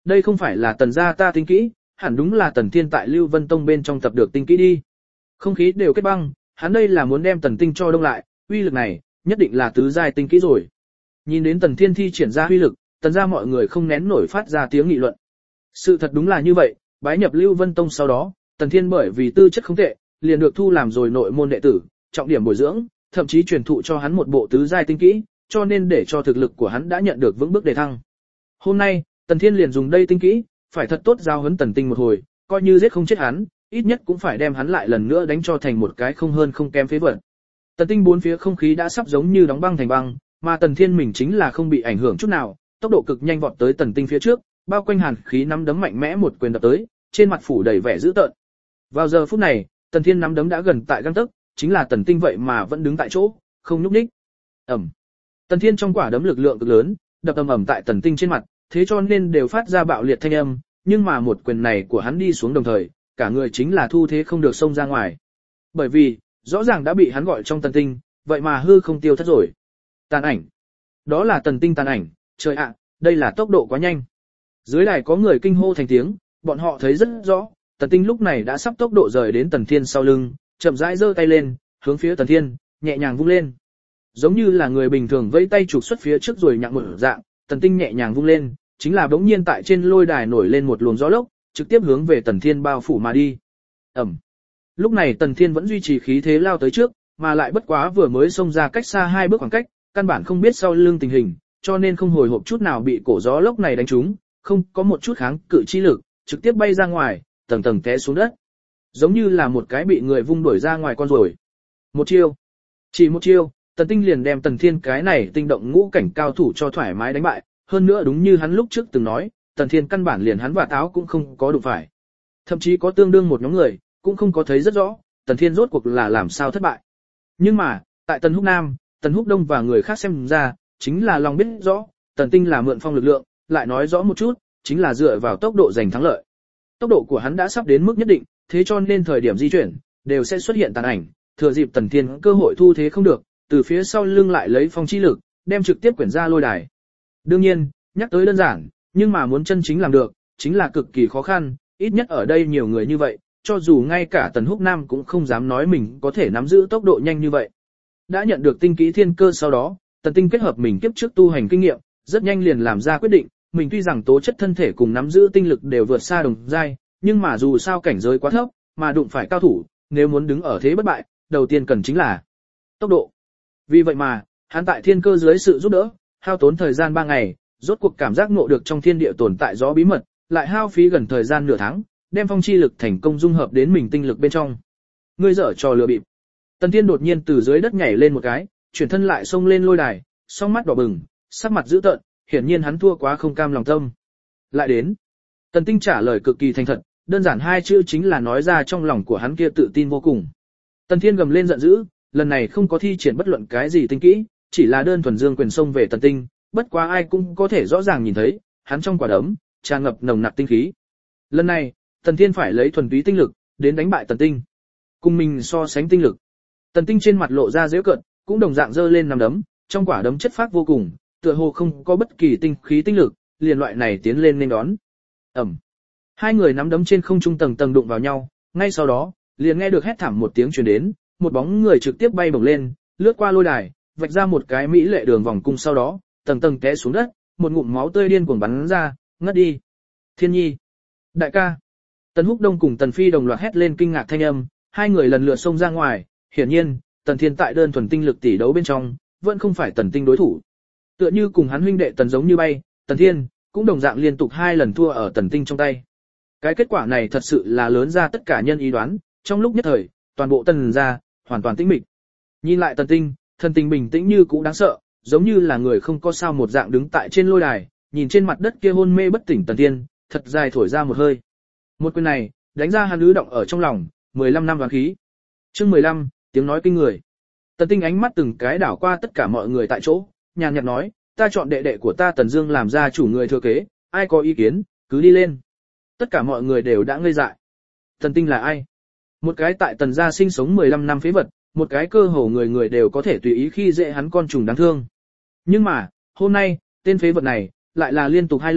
Speaker 1: Đây không phải là tần gia ta tinh kỹ, hẳn đúng là tần thiên tại Lưu Vân Tông bên trong tập được tinh kỹ đi. Không khí đều kết băng, hắn đây là muốn đem tần tinh cho đông lại, uy lực này, nhất định là tứ giai tinh kỹ rồi. Nhìn đến tần thiên thi triển ra uy lực, tần gia mọi người không nén nổi phát ra tiếng nghị luận. Sự thật đúng là như vậy, bái nhập Lưu Vân Tông sau đó, tần thiên bởi vì tư chất không tệ, liền được thu làm rồi nội môn đệ tử, trọng điểm bồi dưỡng, thậm chí truyền thụ cho hắn một bộ tứ giai tinh kỹ, cho nên để cho thực lực của hắn đã nhận được vững bước đề thăng. Hôm nay, tần thiên liền dùng đây tinh kỹ, phải thật tốt giao huấn tần tinh một hồi, coi như giết không chết hắn, ít nhất cũng phải đem hắn lại lần nữa đánh cho thành một cái không hơn không kém phế vật. Tần tinh bốn phía không khí đã sắp giống như đóng băng thành băng, mà tần thiên mình chính là không bị ảnh hưởng chút nào, tốc độ cực nhanh vọt tới tần tinh phía trước, bao quanh hàn khí nắm đấm mạnh mẽ một quyền đập tới, trên mặt phủ đầy vẻ dữ tợn. Vào giờ phút này, tần thiên nắm đấm đã gần tại gang tấc, chính là tần tinh vậy mà vẫn đứng tại chỗ, không nhúc nhích. Ầm. Tần thiên trong quả đấm lực lượng cực lớn, đập ầm ầm tại tần tinh trên mặt, thế cho nên đều phát ra bạo liệt thanh âm, nhưng mà một quyền này của hắn đi xuống đồng thời, cả người chính là thu thế không được xông ra ngoài. Bởi vì, rõ ràng đã bị hắn gọi trong tần tinh, vậy mà hư không tiêu thất rồi. Tàn ảnh. Đó là tần tinh tàn ảnh, trời ạ, đây là tốc độ quá nhanh. Dưới đài có người kinh hô thành tiếng, bọn họ thấy rất rõ, tần tinh lúc này đã sắp tốc độ rời đến tần thiên sau lưng, chậm rãi giơ tay lên, hướng phía tần thiên, nhẹ nhàng vung lên. Giống như là người bình thường vẫy tay chụp xuất phía trước rồi nhặng một dạng, tần tinh nhẹ nhàng vung lên, chính là bỗng nhiên tại trên lôi đài nổi lên một luồng gió lốc, trực tiếp hướng về tần thiên bao phủ mà đi. Ẩm. Lúc này tần thiên vẫn duy trì khí thế lao tới trước, mà lại bất quá vừa mới xông ra cách xa hai bước khoảng cách, căn bản không biết sau lưng tình hình, cho nên không hồi hộp chút nào bị cổ gió lốc này đánh trúng, không có một chút kháng cự chi lực, trực tiếp bay ra ngoài, tầng tầng té xuống đất. Giống như là một cái bị người vung đuổi ra ngoài con rồi. Một chiêu. Chỉ một chiêu, tần tinh liền đem tần thiên cái này tinh động ngũ cảnh cao thủ cho thoải mái đánh bại, hơn nữa đúng như hắn lúc trước từng nói, tần thiên căn bản liền hắn và táo cũng không có đụng phải. Thậm chí có tương đương một nhóm người, cũng không có thấy rất rõ, tần thiên rốt cuộc là làm sao thất bại. Nhưng mà, tại tần húc nam, tần húc đông và người khác xem ra, chính là lòng biết rõ, tần tinh là mượn phong lực lượng, lại nói rõ một chút, chính là dựa vào tốc độ giành thắng lợi. Tốc độ của hắn đã sắp đến mức nhất định, thế cho nên thời điểm di chuyển, đều sẽ xuất hiện tàn ảnh, thừa dịp tần thiên cơ hội thu thế không được, từ phía sau lưng lại lấy phong chi lực, đem trực tiếp quyển ra lôi đài. Đương nhiên, nhắc tới đơn giản, nhưng mà muốn chân chính làm được, chính là cực kỳ khó khăn, ít nhất ở đây nhiều người như vậy, cho dù ngay cả tần húc nam cũng không dám nói mình có thể nắm giữ tốc độ nhanh như vậy. Đã nhận được tinh kỹ thiên cơ sau đó, tần tinh kết hợp mình kiếp trước tu hành kinh nghiệm, rất nhanh liền làm ra quyết định, mình tuy rằng tố chất thân thể cùng nắm giữ tinh lực đều vượt xa đồng giai, nhưng mà dù sao cảnh giới quá thấp, mà đụng phải cao thủ, nếu muốn đứng ở thế bất bại, đầu tiên cần chính là tốc độ. Vì vậy mà, hắn tại thiên cơ dưới sự giúp đỡ, hao tốn thời gian ba ngày, rốt cuộc cảm giác ngộ được trong thiên địa tồn tại gió bí mật, lại hao phí gần thời gian nửa tháng, đem phong chi lực thành công dung hợp đến mình tinh lực bên trong. Ngươi dở trò lừa bịp. Tần Thiên đột nhiên từ dưới đất nhảy lên một cái, chuyển thân lại xông lên lôi đài, song mắt đỏ bừng, sắc mặt dữ tợn, hiển nhiên hắn thua quá không cam lòng tâm. Lại đến. Tần Tinh trả lời cực kỳ thành thật, đơn giản hai chữ chính là nói ra trong lòng của hắn kia tự tin vô cùng. Tần Thiên gầm lên giận dữ, lần này không có thi triển bất luận cái gì tinh kỹ, chỉ là đơn thuần dương quyền xông về Tần Tinh, bất quá ai cũng có thể rõ ràng nhìn thấy, hắn trong quả đấm tràn ngập nồng nặc tinh khí. Lần này, Tần Thiên phải lấy thuần túy tinh lực đến đánh bại Tần Tinh. Cùng mình so sánh tinh lực. Tần Tinh trên mặt lộ ra giễu cợt, cũng đồng dạng giơ lên nắm đấm, trong quả đấm chất phác vô cùng, tựa hồ không có bất kỳ tinh khí tinh lực, liền loại này tiến lên nên đón. Ầm. Hai người nắm đấm trên không trung tầng tầng đụng vào nhau, ngay sau đó, liền nghe được hét thảm một tiếng truyền đến, một bóng người trực tiếp bay bổng lên, lướt qua lôi đài, vạch ra một cái mỹ lệ đường vòng cung, sau đó, tầng tầng té xuống đất, một ngụm máu tươi điên cuồng bắn ra, ngất đi. Thiên Nhi, đại ca. Tần Húc Đông cùng Tần Phi đồng loạt hét lên kinh ngạc thanh âm, hai người lần lượt xông ra ngoài, hiển nhiên, Tần Thiên tại đơn thuần tinh lực tỷ đấu bên trong, vẫn không phải Tần Tinh đối thủ. Tựa như cùng hắn huynh đệ Tần giống như bay, Tần Thiên cũng đồng dạng liên tục hai lần thua ở Tần Tinh trong tay. Cái kết quả này thật sự là lớn ra tất cả nhân ý đoán, trong lúc nhất thời, toàn bộ Tần gia hoàn toàn tĩnh mịch. Nhìn lại Tần Tinh, thần tình bình tĩnh như cũ đáng sợ, giống như là người không có sao một dạng đứng tại trên lôi đài, nhìn trên mặt đất kia hôn mê bất tỉnh Tần Thiên, thật dài thổi ra một hơi. Một quyền này, đánh ra hắn ứ động ở trong lòng, mười lăm năm đoán khí. Chương mười lăm, tiếng nói kinh người. Tần Tinh ánh mắt từng cái đảo qua tất cả mọi người tại chỗ, nhàn nhạt nói, ta chọn đệ đệ của ta Tần Dương làm gia chủ người thừa kế, ai có ý kiến, cứ đi lên. Tất cả mọi người đều đã ngây dại. Tần Tinh là ai? Một cái tại Tần gia sinh sống mười lăm năm phế vật, một cái cơ hồ người người đều có thể tùy ý khi dễ hắn con trùng đáng thương. Nhưng mà, hôm nay, tên phế vật này, lại là liên tục hai lần,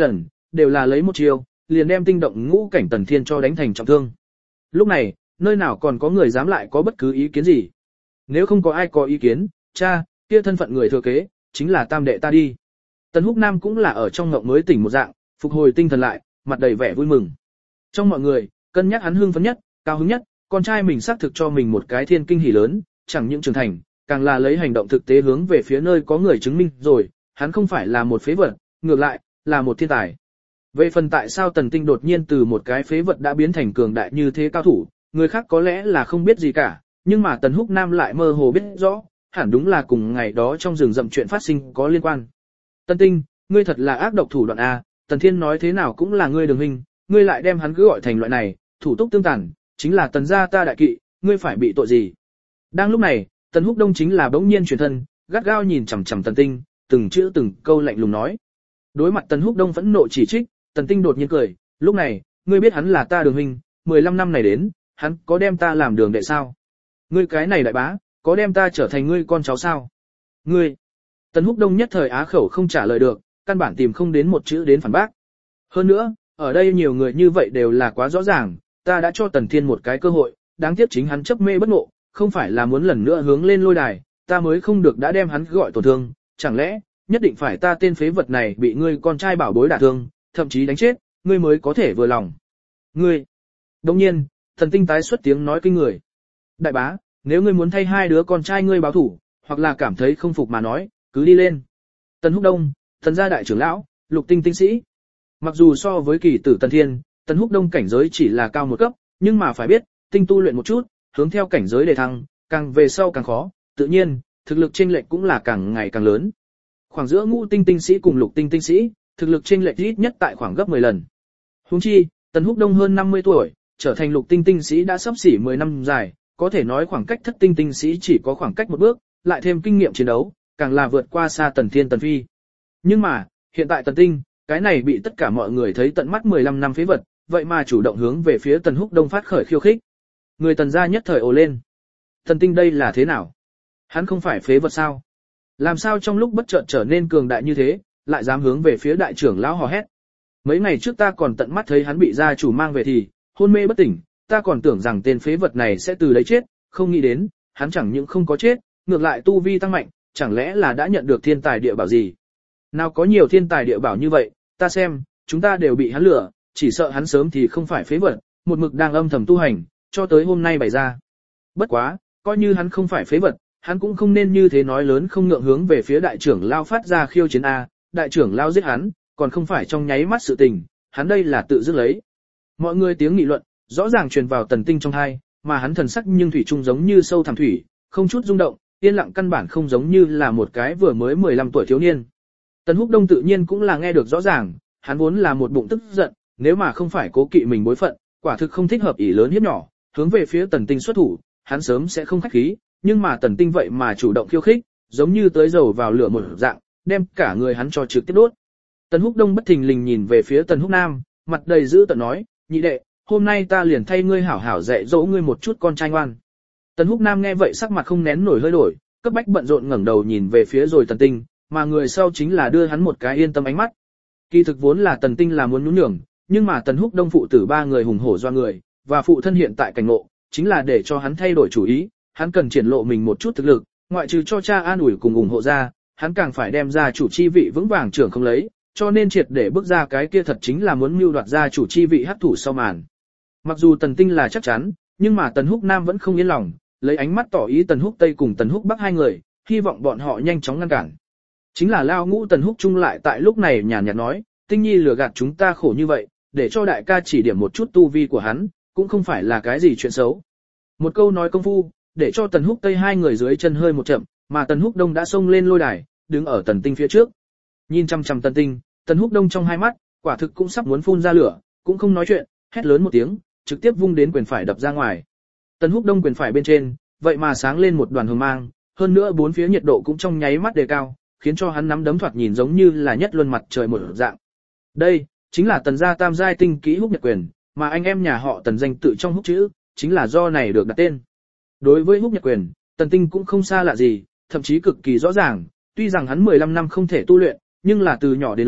Speaker 1: đều là lấy một chiều, liền đem tinh động ngũ cảnh Tần Thiên cho đánh thành trọng thương. Lúc này, nơi nào còn có người dám lại có bất cứ ý kiến gì? Nếu không có ai có ý kiến, cha, kia thân phận người thừa kế, chính là tam đệ ta đi. Tần Húc Nam cũng là ở trong ngộng mới tỉnh một dạng, phục hồi tinh thần lại, mặt đầy vẻ vui mừng. Trong mọi người, cân nhắc hắn hưng phấn nhất, cao hứng nhất, con trai mình xác thực cho mình một cái thiên kinh hỉ lớn, chẳng những trưởng thành, càng là lấy hành động thực tế hướng về phía nơi có người chứng minh rồi, hắn không phải là một phế vật, ngược lại, là một thiên tài. Về phần tại sao Tần Tinh đột nhiên từ một cái phế vật đã biến thành cường đại như thế cao thủ, người khác có lẽ là không biết gì cả, nhưng mà Tần Húc Nam lại mơ hồ biết rõ, hẳn đúng là cùng ngày đó trong rừng rậm chuyện phát sinh có liên quan. Tần Tinh, ngươi thật là ác độc thủ đoạn a, Tần Thiên nói thế nào cũng là ngươi đường huynh, ngươi lại đem hắn cứ gọi thành loại này, thủ túc tương tàn, chính là Tần gia ta đại kỵ, ngươi phải bị tội gì? Đang lúc này, Tần Húc Đông chính là bỗng nhiên chuyển thân, gắt gao nhìn chằm chằm Tần Tinh, từng chữ từng câu lạnh lùng nói. Đối mặt Tần Húc Đông phẫn nộ chỉ trích, Tần Tinh đột nhiên cười, lúc này, ngươi biết hắn là ta đường huynh, mười lăm năm này đến, hắn có đem ta làm đường đệ sao? Ngươi cái này đại bá, có đem ta trở thành ngươi con cháu sao? Ngươi! Tần Húc Đông nhất thời á khẩu không trả lời được, căn bản tìm không đến một chữ đến phản bác. Hơn nữa, ở đây nhiều người như vậy đều là quá rõ ràng, ta đã cho Tần Thiên một cái cơ hội, đáng tiếc chính hắn chấp mê bất ngộ, không phải là muốn lần nữa hướng lên lôi đài, ta mới không được đã đem hắn gọi tổn thương, chẳng lẽ, nhất định phải ta tên phế vật này bị ngươi con trai bảo bối đả thương, thậm chí đánh chết, ngươi mới có thể vừa lòng. Ngươi! Đồng nhiên, Thần Tinh tái xuất tiếng nói kinh người. Đại bá, nếu ngươi muốn thay hai đứa con trai ngươi báo thủ, hoặc là cảm thấy không phục mà nói, cứ đi lên. Tần Húc Đông, Tần gia đại trưởng lão, Lục Tinh tinh sĩ. Mặc dù so với kỳ tử Tần Thiên, Tần Húc Đông cảnh giới chỉ là cao một cấp, nhưng mà phải biết, tinh tu luyện một chút, hướng theo cảnh giới đề thăng, càng về sau càng khó, tự nhiên, thực lực chênh lệch cũng là càng ngày càng lớn. Khoảng giữa Ngũ Tinh tinh sĩ cùng Lục Tinh tinh sĩ, thực lực chênh lệch ít nhất tại khoảng gấp mười lần. Huống chi, Tần Húc Đông hơn năm mươi tuổi, trở thành Lục Tinh tinh sĩ đã sắp xỉ mười năm dài, có thể nói khoảng cách Thất Tinh tinh sĩ chỉ có khoảng cách một bước, lại thêm kinh nghiệm chiến đấu, càng là vượt qua xa Tần Thiên Tần Phi. Nhưng mà, hiện tại Tần Tinh, cái này bị tất cả mọi người thấy tận mắt mười lăm năm phế vật, vậy mà chủ động hướng về phía Tần Húc Đông phát khởi khiêu khích. Người Tần gia nhất thời ồ lên. Tần Tinh đây là thế nào? Hắn không phải phế vật sao? Làm sao trong lúc bất chợt trở nên cường đại như thế, lại dám hướng về phía đại trưởng lão hò hét? Mấy ngày trước ta còn tận mắt thấy hắn bị gia chủ mang về thì hôn mê bất tỉnh, ta còn tưởng rằng tên phế vật này sẽ từ đấy chết, không nghĩ đến, hắn chẳng những không có chết, ngược lại tu vi tăng mạnh, chẳng lẽ là đã nhận được thiên tài địa bảo gì? Nào có nhiều thiên tài địa bảo như vậy, ta xem, chúng ta đều bị hắn lừa, chỉ sợ hắn sớm thì không phải phế vật, một mực đang âm thầm tu hành, cho tới hôm nay bày ra. Bất quá, coi như hắn không phải phế vật, hắn cũng không nên như thế nói lớn không ngượng hướng về phía đại trưởng lao phát ra khiêu chiến A, đại trưởng lao giết hắn, còn không phải trong nháy mắt sự tình, hắn đây là tự dứt lấy. Mọi người tiếng nghị luận, rõ ràng truyền vào Tần Tinh trong tai, mà hắn thần sắc nhưng thủy chung giống như sâu thẳm thủy, không chút rung động, yên lặng căn bản không giống như là một cái vừa mới mười lăm tuổi thiếu niên. Tần Húc Đông tự nhiên cũng là nghe được rõ ràng, hắn vốn là một bụng tức giận, nếu mà không phải cố kỵ mình bối phận, quả thực không thích hợp ỷ lớn hiếp nhỏ, hướng về phía Tần Tinh xuất thủ, hắn sớm sẽ không khách khí, nhưng mà Tần Tinh vậy mà chủ động khiêu khích, giống như tới dầu vào lửa một dạng, đem cả người hắn cho trực tiếp đốt. Tần Húc Đông bất thình lình nhìn về phía Tần Húc Nam, mặt đầy dữ tợn nói, nhị đệ, hôm nay ta liền thay ngươi hảo hảo dạy dỗ ngươi một chút con trai ngoan. Tần Húc Nam nghe vậy sắc mặt không nén nổi hơi đổi, cấp bách bận rộn ngẩng đầu nhìn về phía rồi Tần Tinh, mà người sau chính là đưa hắn một cái yên tâm ánh mắt. Kỳ thực vốn là Tần Tinh là muốn nhún nhường, nhưng mà Tần Húc Đông phụ tử ba người hùng hổ doa người, và phụ thân hiện tại cảnh ngộ, chính là để cho hắn thay đổi chủ ý, hắn cần triển lộ mình một chút thực lực, ngoại trừ cho cha an ủi cùng ủng hộ ra, hắn càng phải đem ra chủ chi vị vững vàng trưởng không lấy, cho nên triệt để bước ra cái kia thật chính là muốn mưu đoạt ra chủ chi vị hắc thủ sau màn. Mặc dù Tần Tinh là chắc chắn, nhưng mà Tần Húc Nam vẫn không yên lòng, lấy ánh mắt tỏ ý Tần Húc Tây cùng Tần Húc Bắc hai người, hy vọng bọn họ nhanh chóng ngăn cản. Chính là lao ngũ Tần Húc Trung lại tại lúc này nhàn nhạt nói, Tinh Nhi lừa gạt chúng ta khổ như vậy, để cho đại ca chỉ điểm một chút tu vi của hắn, cũng không phải là cái gì chuyện xấu. Một câu nói công phu, để cho Tần Húc Tây hai người dưới chân hơi một chậm, mà Tần Húc Đông đã xông lên lôi đài, đứng ở Tần Tinh phía trước. Nhìn chăm chăm Tần Tinh, Tần Húc Đông trong hai mắt, quả thực cũng sắp muốn phun ra lửa, cũng không nói chuyện, hét lớn một tiếng, trực tiếp vung đến quyền phải đập ra ngoài. Tần Húc Đông quyền phải bên trên, vậy mà sáng lên một đoàn hồng mang, hơn nữa bốn phía nhiệt độ cũng trong nháy mắt đề cao, khiến cho hắn nắm đấm thoạt nhìn giống như là nhất luân mặt trời một dạng. Đây, chính là Tần gia tam giai tinh kỹ Húc Nhật Quyền, mà anh em nhà họ Tần danh tự trong Húc chữ, chính là do này được đặt tên. Đối với Húc Nhật Quyền, Tần Tinh cũng không xa lạ gì, thậm chí cực kỳ rõ ràng, tuy rằng hắn mười lăm năm không thể tu luyện, nhưng là từ nhỏ đến lớn,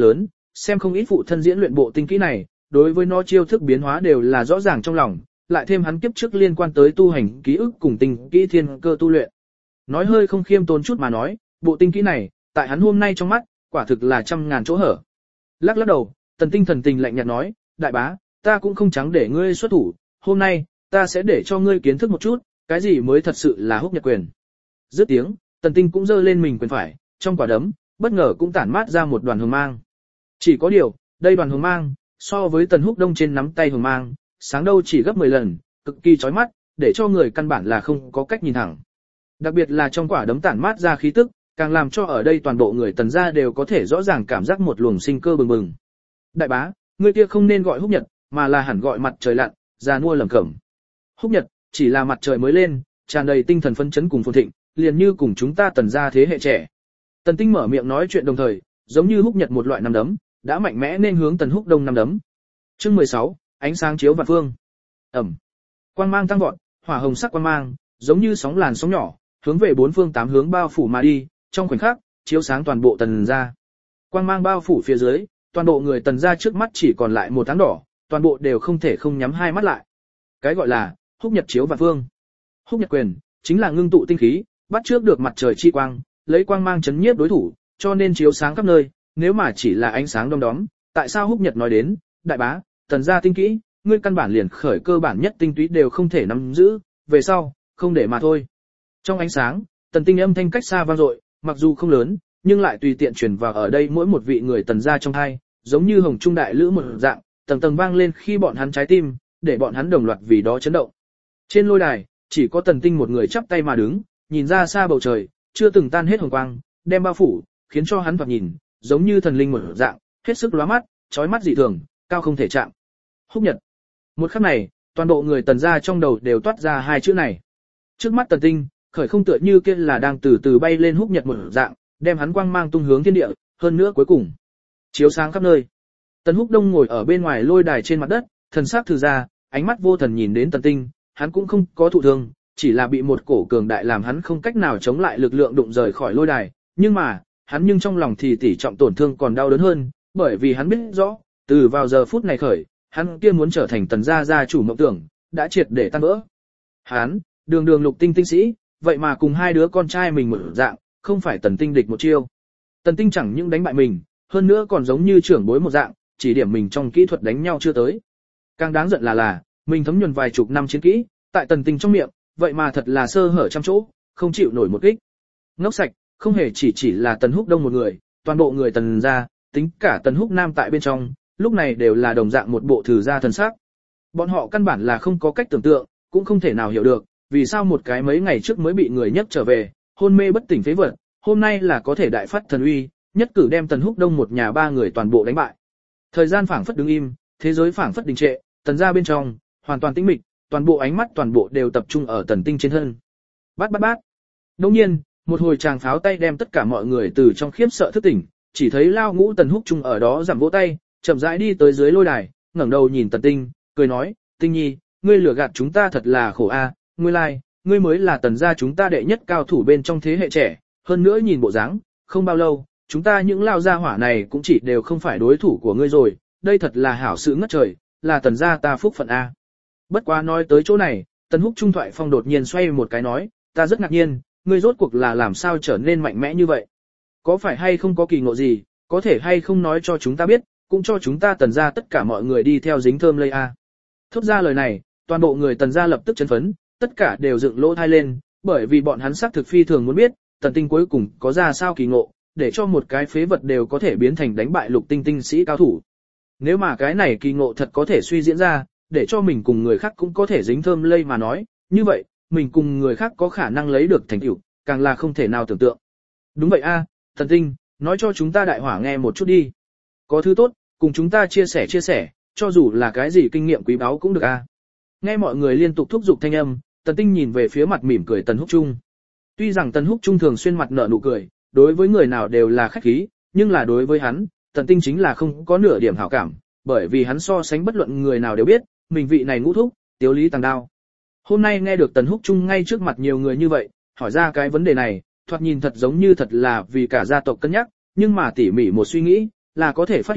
Speaker 1: xem không ít phụ thân diễn luyện bộ tinh kỹ này, đối với nó chiêu thức biến hóa đều là rõ ràng trong lòng, lại thêm hắn kiếp trước liên quan tới tu hành ký ức cùng tinh kỹ thiên cơ tu luyện. Nói hơi không khiêm tốn chút mà nói, bộ tinh kỹ này, tại hắn hôm nay trong mắt, quả thực là trăm ngàn chỗ hở. Lắc lắc đầu, Tần Tinh thần tình lạnh nhạt nói, đại bá, ta cũng không trắng để ngươi xuất thủ, hôm nay, ta sẽ để cho ngươi kiến thức một chút, cái gì mới thật sự là húc nhật quyền. Dứt tiếng, Tần Tinh cũng giơ lên mình quyền phải, trong quả đấm, bất ngờ cũng tản mát ra một đoàn hồng mang. Chỉ có điều, đây đoàn hồng mang, so với Tần Húc Đông trên nắm tay hồng mang, sáng đâu chỉ gấp mười lần, cực kỳ chói mắt, để cho người căn bản là không có cách nhìn thẳng. Đặc biệt là trong quả đấm tản mát ra khí tức, càng làm cho ở đây toàn bộ người Tần gia đều có thể rõ ràng cảm giác một luồng sinh cơ bừng bừng. Đại bá, ngươi kia không nên gọi húc nhật, mà là hẳn gọi mặt trời lặn, già nua lẩm cẩm. Húc nhật, chỉ là mặt trời mới lên, tràn đầy tinh thần phấn chấn cùng phồn thịnh, liền như cùng chúng ta Tần gia thế hệ trẻ. Tần Tinh mở miệng nói chuyện đồng thời, giống như húc nhật một loại nắm đấm, đã mạnh mẽ nên hướng Tần Húc Đông nắm đấm. Chương mười sáu, ánh sáng chiếu vạn phương. Ầm. Quang mang tăng vọt, hỏa hồng sắc quang mang, giống như sóng làn sóng nhỏ, hướng về bốn phương tám hướng bao phủ mà đi, trong khoảnh khắc, chiếu sáng toàn bộ Tần gia. Quang mang bao phủ phía dưới, toàn bộ người Tần gia trước mắt chỉ còn lại một áng đỏ, toàn bộ đều không thể không nhắm hai mắt lại. Cái gọi là húc nhật chiếu vạn phương. Húc nhật quyền chính là ngưng tụ tinh khí, bắt trước được mặt trời chi quang, lấy quang mang chấn nhiếp đối thủ, cho nên chiếu sáng khắp nơi. Nếu mà chỉ là ánh sáng đom đóm, tại sao húc nhật nói đến, đại bá, Tần gia tinh kỹ, ngươi căn bản liền khởi cơ bản nhất tinh túy đều không thể nắm giữ, về sau, không để mà thôi. Trong ánh sáng, Tần Tinh âm thanh cách xa vang dội, mặc dù không lớn, nhưng lại tùy tiện truyền vào ở đây mỗi một vị người Tần gia trong hai, giống như hồng trung đại lữ một dạng, tầng tầng vang lên khi bọn hắn trái tim, để bọn hắn đồng loạt vì đó chấn động. Trên lôi đài, chỉ có Tần Tinh một người chắp tay mà đứng, nhìn ra xa bầu trời, chưa từng tan hết hồng quang, đem bao phủ, khiến cho hắn thoạt nhìn, giống như thần linh một dạng, hết sức lóa mắt, chói mắt dị thường, cao không thể chạm. Húc nhật. Một khắc này, toàn bộ người Tần gia trong đầu đều toát ra hai chữ này. Trước mắt Tần Tinh, khởi không tựa như kia là đang từ từ bay lên húc nhật một dạng, đem hắn quang mang tung hướng thiên địa, hơn nữa cuối cùng chiếu sáng khắp nơi. Tần Húc Đông ngồi ở bên ngoài lôi đài trên mặt đất, thần sắc thử ra, ánh mắt vô thần nhìn đến Tần Tinh, hắn cũng không có thụ thương, chỉ là bị một cổ cường đại làm hắn không cách nào chống lại lực lượng đụng rời khỏi lôi đài, nhưng mà, hắn nhưng trong lòng thì tỉ trọng tổn thương còn đau đớn hơn, bởi vì hắn biết rõ, từ vào giờ phút này khởi, hắn kia muốn trở thành Tần gia gia chủ mộng tưởng, đã triệt để tan vỡ. Hắn, đường đường lục tinh tinh sĩ, vậy mà cùng hai đứa con trai mình một dạng, không phải Tần Tinh địch một chiêu. Tần Tinh chẳng những đánh bại mình, hơn nữa còn giống như trưởng bối một dạng, chỉ điểm mình trong kỹ thuật đánh nhau chưa tới. Càng đáng giận là là, mình thấm nhuần vài chục năm chiến kỹ, tại Tần Tinh trong miệng, vậy mà thật là sơ hở trăm chỗ, không chịu nổi một kích. Ngốc sạch, không hề chỉ chỉ là Tần Húc Đông một người, toàn bộ người Tần gia, tính cả Tần Húc Nam tại bên trong, lúc này đều là đồng dạng một bộ thử gia thần sắc. Bọn họ căn bản là không có cách tưởng tượng, cũng không thể nào hiểu được, vì sao một cái mấy ngày trước mới bị người nhấc trở về, hôn mê bất tỉnh phế vật, hôm nay là có thể đại phát thần uy, nhất cử đem Tần Húc Đông một nhà ba người toàn bộ đánh bại. Thời gian phảng phất đứng im, thế giới phảng phất đình trệ, Tần gia bên trong, hoàn toàn tĩnh mịch, toàn bộ ánh mắt toàn bộ đều tập trung ở Tần Tinh trên thân. Bát bát bát. Đương nhiên, một hồi tràng pháo tay đem tất cả mọi người từ trong khiếp sợ thức tỉnh, chỉ thấy lao ngũ Tần Húc Trung ở đó giảm vỗ tay, chậm rãi đi tới dưới lôi đài, ngẩng đầu nhìn Tần Tinh, cười nói, Tinh nhi, ngươi lừa gạt chúng ta thật là khổ a, ngươi lai, like, ngươi mới là Tần gia chúng ta đệ nhất cao thủ bên trong thế hệ trẻ, hơn nữa nhìn bộ dáng, không bao lâu, chúng ta những lao gia hỏa này cũng chỉ đều không phải đối thủ của ngươi rồi, đây thật là hảo sự ngất trời, là Tần gia ta phúc phận a. Bất quá nói tới chỗ này, Tần Húc Trung thoại phong đột nhiên xoay một cái nói, ta rất ngạc nhiên, ngươi rốt cuộc là làm sao trở nên mạnh mẽ như vậy? Có phải hay không có kỳ ngộ gì, có thể hay không nói cho chúng ta biết, cũng cho chúng ta Tần gia tất cả mọi người đi theo dính thơm lây a. Thốt ra lời này, toàn bộ người Tần gia lập tức chấn phấn, tất cả đều dựng lỗ tai lên, bởi vì bọn hắn xác thực phi thường muốn biết, Tần Tinh cuối cùng có ra sao kỳ ngộ, để cho một cái phế vật đều có thể biến thành đánh bại lục tinh tinh sĩ cao thủ. Nếu mà cái này kỳ ngộ thật có thể suy diễn ra, để cho mình cùng người khác cũng có thể dính thơm lây mà nói, như vậy, mình cùng người khác có khả năng lấy được thành tựu, càng là không thể nào tưởng tượng. Đúng vậy a, Tần Tinh, nói cho chúng ta đại hỏa nghe một chút đi. Có thứ tốt, cùng chúng ta chia sẻ chia sẻ, cho dù là cái gì kinh nghiệm quý báu cũng được a. Nghe mọi người liên tục thúc giục thanh âm, Tần Tinh nhìn về phía mặt mỉm cười Tần Húc Trung. Tuy rằng Tần Húc Trung thường xuyên mặt nở nụ cười, đối với người nào đều là khách khí, nhưng là đối với hắn, Tần Tinh chính là không có nửa điểm hảo cảm, bởi vì hắn so sánh bất luận người nào đều biết, mình vị này ngũ thúc, tiếu lý tàng đao. Hôm nay nghe được Tần Húc Trung ngay trước mặt nhiều người như vậy, hỏi ra cái vấn đề này, thoạt nhìn thật giống như thật là vì cả gia tộc cân nhắc, nhưng mà tỉ mỉ một suy nghĩ, là có thể phát hiện,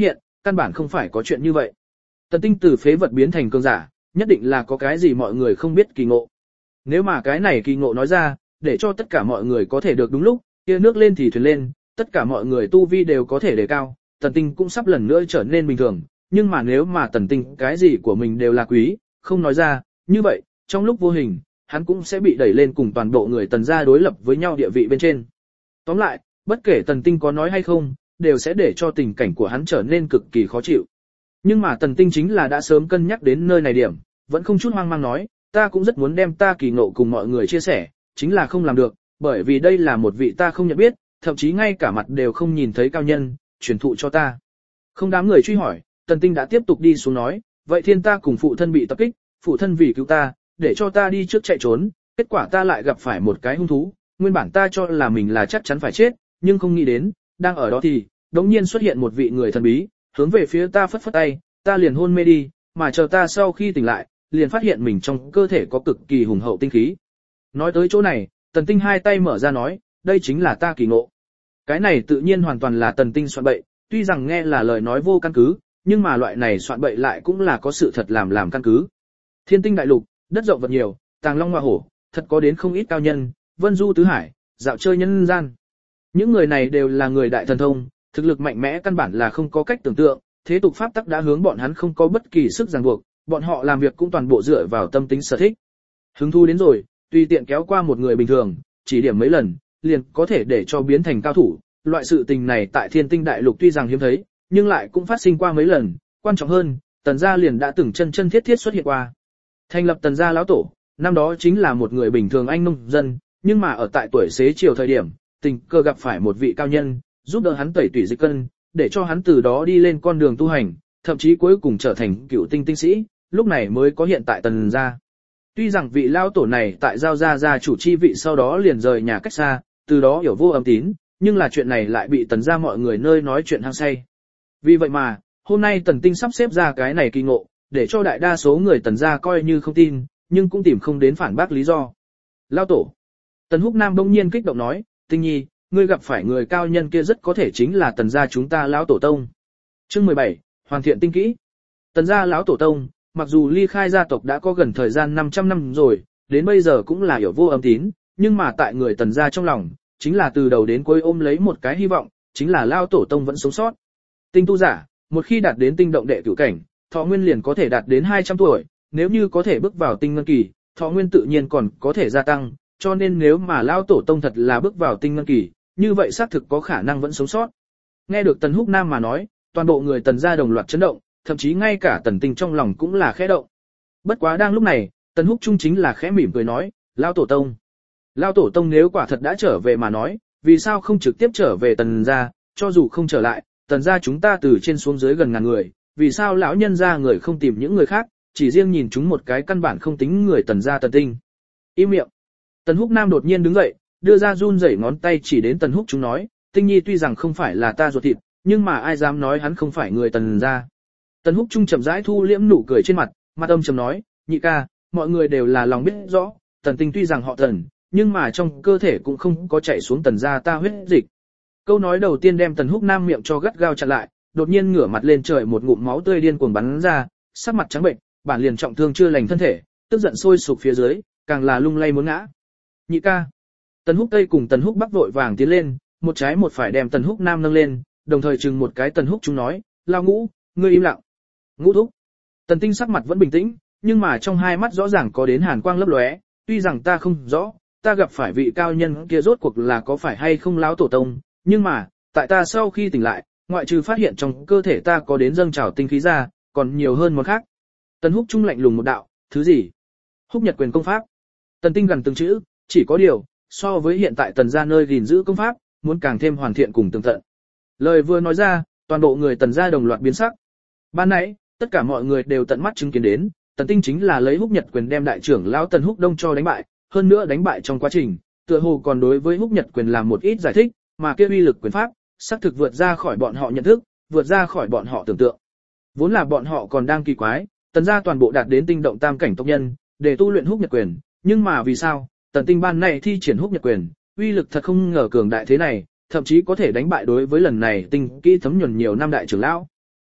Speaker 1: căn bản không phải có chuyện như vậy. Tần Tinh từ phế vật biến thành cường giả, nhất định là có cái gì mọi người không biết kỳ ngộ. Nếu mà cái này kỳ ngộ nói ra, để cho tất cả mọi người có thể được đúng lúc, kia nước lên thì thuyền lên, tất cả mọi người tu vi đều có thể đề cao, Tần Tinh cũng sắp lần nữa trở nên bình thường, nhưng mà nếu mà Tần Tinh cái gì của mình đều là quý, không nói ra, như vậy, trong lúc vô hình, hắn cũng sẽ bị đẩy lên cùng toàn bộ người Tần gia đối lập với nhau địa vị bên trên. Tóm lại, bất kể Tần Tinh có nói hay không, đều sẽ để cho tình cảnh của hắn trở nên cực kỳ khó chịu. Nhưng mà Tần Tinh chính là đã sớm cân nhắc đến nơi này điểm, vẫn không chút hoang mang nói, ta cũng rất muốn đem ta kỳ ngộ cùng mọi người chia sẻ, chính là không làm được, bởi vì đây là một vị ta không nhận biết, thậm chí ngay cả mặt đều không nhìn thấy cao nhân, truyền thụ cho ta. Không đám người truy hỏi, Tần Tinh đã tiếp tục đi xuống nói, vậy thiên ta cùng phụ thân bị tập kích, phụ thân vì cứu ta, để cho ta đi trước chạy trốn, kết quả ta lại gặp phải một cái hung thú, nguyên bản ta cho là mình là chắc chắn phải chết, nhưng không nghĩ đến, đang ở đó thì, đống nhiên xuất hiện một vị người thần bí, hướng về phía ta phất phất tay, ta liền hôn mê đi, mà chờ ta sau khi tỉnh lại, liền phát hiện mình trong cơ thể có cực kỳ hùng hậu tinh khí. Nói tới chỗ này, Tần Tinh hai tay mở ra nói, đây chính là ta kỳ ngộ. Cái này tự nhiên hoàn toàn là Tần Tinh soạn bậy, tuy rằng nghe là lời nói vô căn cứ, nhưng mà loại này soạn bậy lại cũng là có sự thật làm làm căn cứ. Thiên tinh đại lục, đất rộng vật nhiều, tàng long hoa hổ, thật có đến không ít cao nhân, vân du tứ hải, dạo chơi nhân gian. Những người này đều là người đại thần thông, thực lực mạnh mẽ căn bản là không có cách tưởng tượng, thế tục pháp tắc đã hướng bọn hắn không có bất kỳ sức ràng buộc, bọn họ làm việc cũng toàn bộ dựa vào tâm tính sở thích. Hứng thú đến rồi, tùy tiện kéo qua một người bình thường, chỉ điểm mấy lần, liền có thể để cho biến thành cao thủ. Loại sự tình này tại Thiên Tinh đại lục tuy rằng hiếm thấy, nhưng lại cũng phát sinh qua mấy lần, quan trọng hơn, Tần gia liền đã từng chân chân thiết thiết xuất hiện qua. Thành lập Tần gia lão tổ, năm đó chính là một người bình thường anh nông dân, nhưng mà ở tại tuổi xế chiều thời điểm, tình cờ gặp phải một vị cao nhân, giúp đỡ hắn tẩy tủy dịch cân, để cho hắn từ đó đi lên con đường tu hành, thậm chí cuối cùng trở thành cựu tinh tinh sĩ, lúc này mới có hiện tại Tần gia. Tuy rằng vị lão tổ này tại giao gia gia chủ chi vị sau đó liền rời nhà cách xa, từ đó hiểu vô âm tín, nhưng là chuyện này lại bị Tần gia mọi người nơi nói chuyện hăng say. Vì vậy mà, hôm nay Tần Tinh sắp xếp ra cái này kỳ ngộ, để cho đại đa số người Tần gia coi như không tin, nhưng cũng tìm không đến phản bác lý do. Lão tổ. Tần Húc Nam bỗng nhiên kích động nói, Tinh Nhi, ngươi gặp phải người cao nhân kia rất có thể chính là Tần gia chúng ta lão tổ tông. Chương mười bảy, hoàn thiện tinh kỹ. Tần gia lão tổ tông, mặc dù ly khai gia tộc đã có gần thời gian năm trăm năm rồi, đến bây giờ cũng là hiểu vô âm tín, nhưng mà tại người Tần gia trong lòng, chính là từ đầu đến cuối ôm lấy một cái hy vọng, chính là lão tổ tông vẫn sống sót. Tinh tu giả, một khi đạt đến tinh động đệ cửu cảnh, thọ nguyên liền có thể đạt đến hai trăm tuổi, nếu như có thể bước vào tinh ngân kỳ, thọ nguyên tự nhiên còn có thể gia tăng, cho nên nếu mà lão tổ tông thật là bước vào tinh ngân kỳ, như vậy xác thực có khả năng vẫn sống sót. Nghe được Tần Húc Nam mà nói, toàn bộ người Tần gia đồng loạt chấn động, thậm chí ngay cả Tần Tinh trong lòng cũng là khẽ động. Bất quá đang lúc này, Tần Húc Trung chính là khẽ mỉm cười nói, lão tổ tông. Lão tổ tông nếu quả thật đã trở về mà nói, vì sao không trực tiếp trở về Tần gia, cho dù không trở lại, Tần gia chúng ta từ trên xuống dưới gần ngàn người, vì sao lão nhân gia người không tìm những người khác, chỉ riêng nhìn chúng một cái căn bản không tính người Tần gia Tần Tinh. Im miệng. Tần Húc Nam đột nhiên đứng dậy, đưa ra run rẩy ngón tay chỉ đến Tần Húc chúng nói, Tinh Nhi tuy rằng không phải là ta ruột thịt, nhưng mà ai dám nói hắn không phải người Tần gia. Tần Húc Trung chậm rãi thu liễm nụ cười trên mặt, mặt âm trầm nói, nhị ca, mọi người đều là lòng biết rõ, Tần Tinh tuy rằng họ Tần, nhưng mà trong cơ thể cũng không có chảy xuống Tần gia ta huyết dịch. Câu nói đầu tiên đem Tần Húc Nam miệng cho gắt gao chặn lại, đột nhiên ngửa mặt lên trời một ngụm máu tươi điên cuồng bắn ra, sắc mặt trắng bệnh, bản liền trọng thương chưa lành thân thể, tức giận sôi sục phía dưới, càng là lung lay muốn ngã. Nhị ca. Tần Húc Tây cùng Tần Húc Bắc vội vàng tiến lên, một trái một phải đem Tần Húc Nam nâng lên, đồng thời chừng một cái Tần Húc chúng nói, lao ngũ, ngươi im lặng. Ngũ thúc. Tần Tinh sắc mặt vẫn bình tĩnh, nhưng mà trong hai mắt rõ ràng có đến hàn quang lấp lóe, tuy rằng ta không rõ, ta gặp phải vị cao nhân kia rốt cuộc là có phải hay không lão tổ tông, nhưng mà, tại ta sau khi tỉnh lại, ngoại trừ phát hiện trong cơ thể ta có đến dâng trào tinh khí ra, còn nhiều hơn một khác. Tần Húc Trung lạnh lùng một đạo, thứ gì? Húc Nhật Quyền công pháp. Tần Tinh gần từng chữ, chỉ có điều, so với hiện tại Tần gia nơi gìn giữ công pháp, muốn càng thêm hoàn thiện cùng tường tận. Lời vừa nói ra, toàn bộ người Tần gia đồng loạt biến sắc. Ban nãy, tất cả mọi người đều tận mắt chứng kiến đến, Tần Tinh chính là lấy Húc Nhật Quyền đem đại trưởng lão Tần Húc Đông cho đánh bại, hơn nữa đánh bại trong quá trình, tựa hồ còn đối với Húc Nhật Quyền làm một ít giải thích, mà kia uy lực quyền pháp, xác thực vượt ra khỏi bọn họ nhận thức, vượt ra khỏi bọn họ tưởng tượng. Vốn là bọn họ còn đang kỳ quái, Tần gia toàn bộ đạt đến tinh động tam cảnh tộc nhân, để tu luyện Húc Nhật Quyền, nhưng mà vì sao, Tần Tinh ban này thi triển Húc Nhật Quyền, uy lực thật không ngờ cường đại thế này, thậm chí có thể đánh bại đối với lần này tinh kỹ thấm nhuần nhiều năm đại trưởng lão.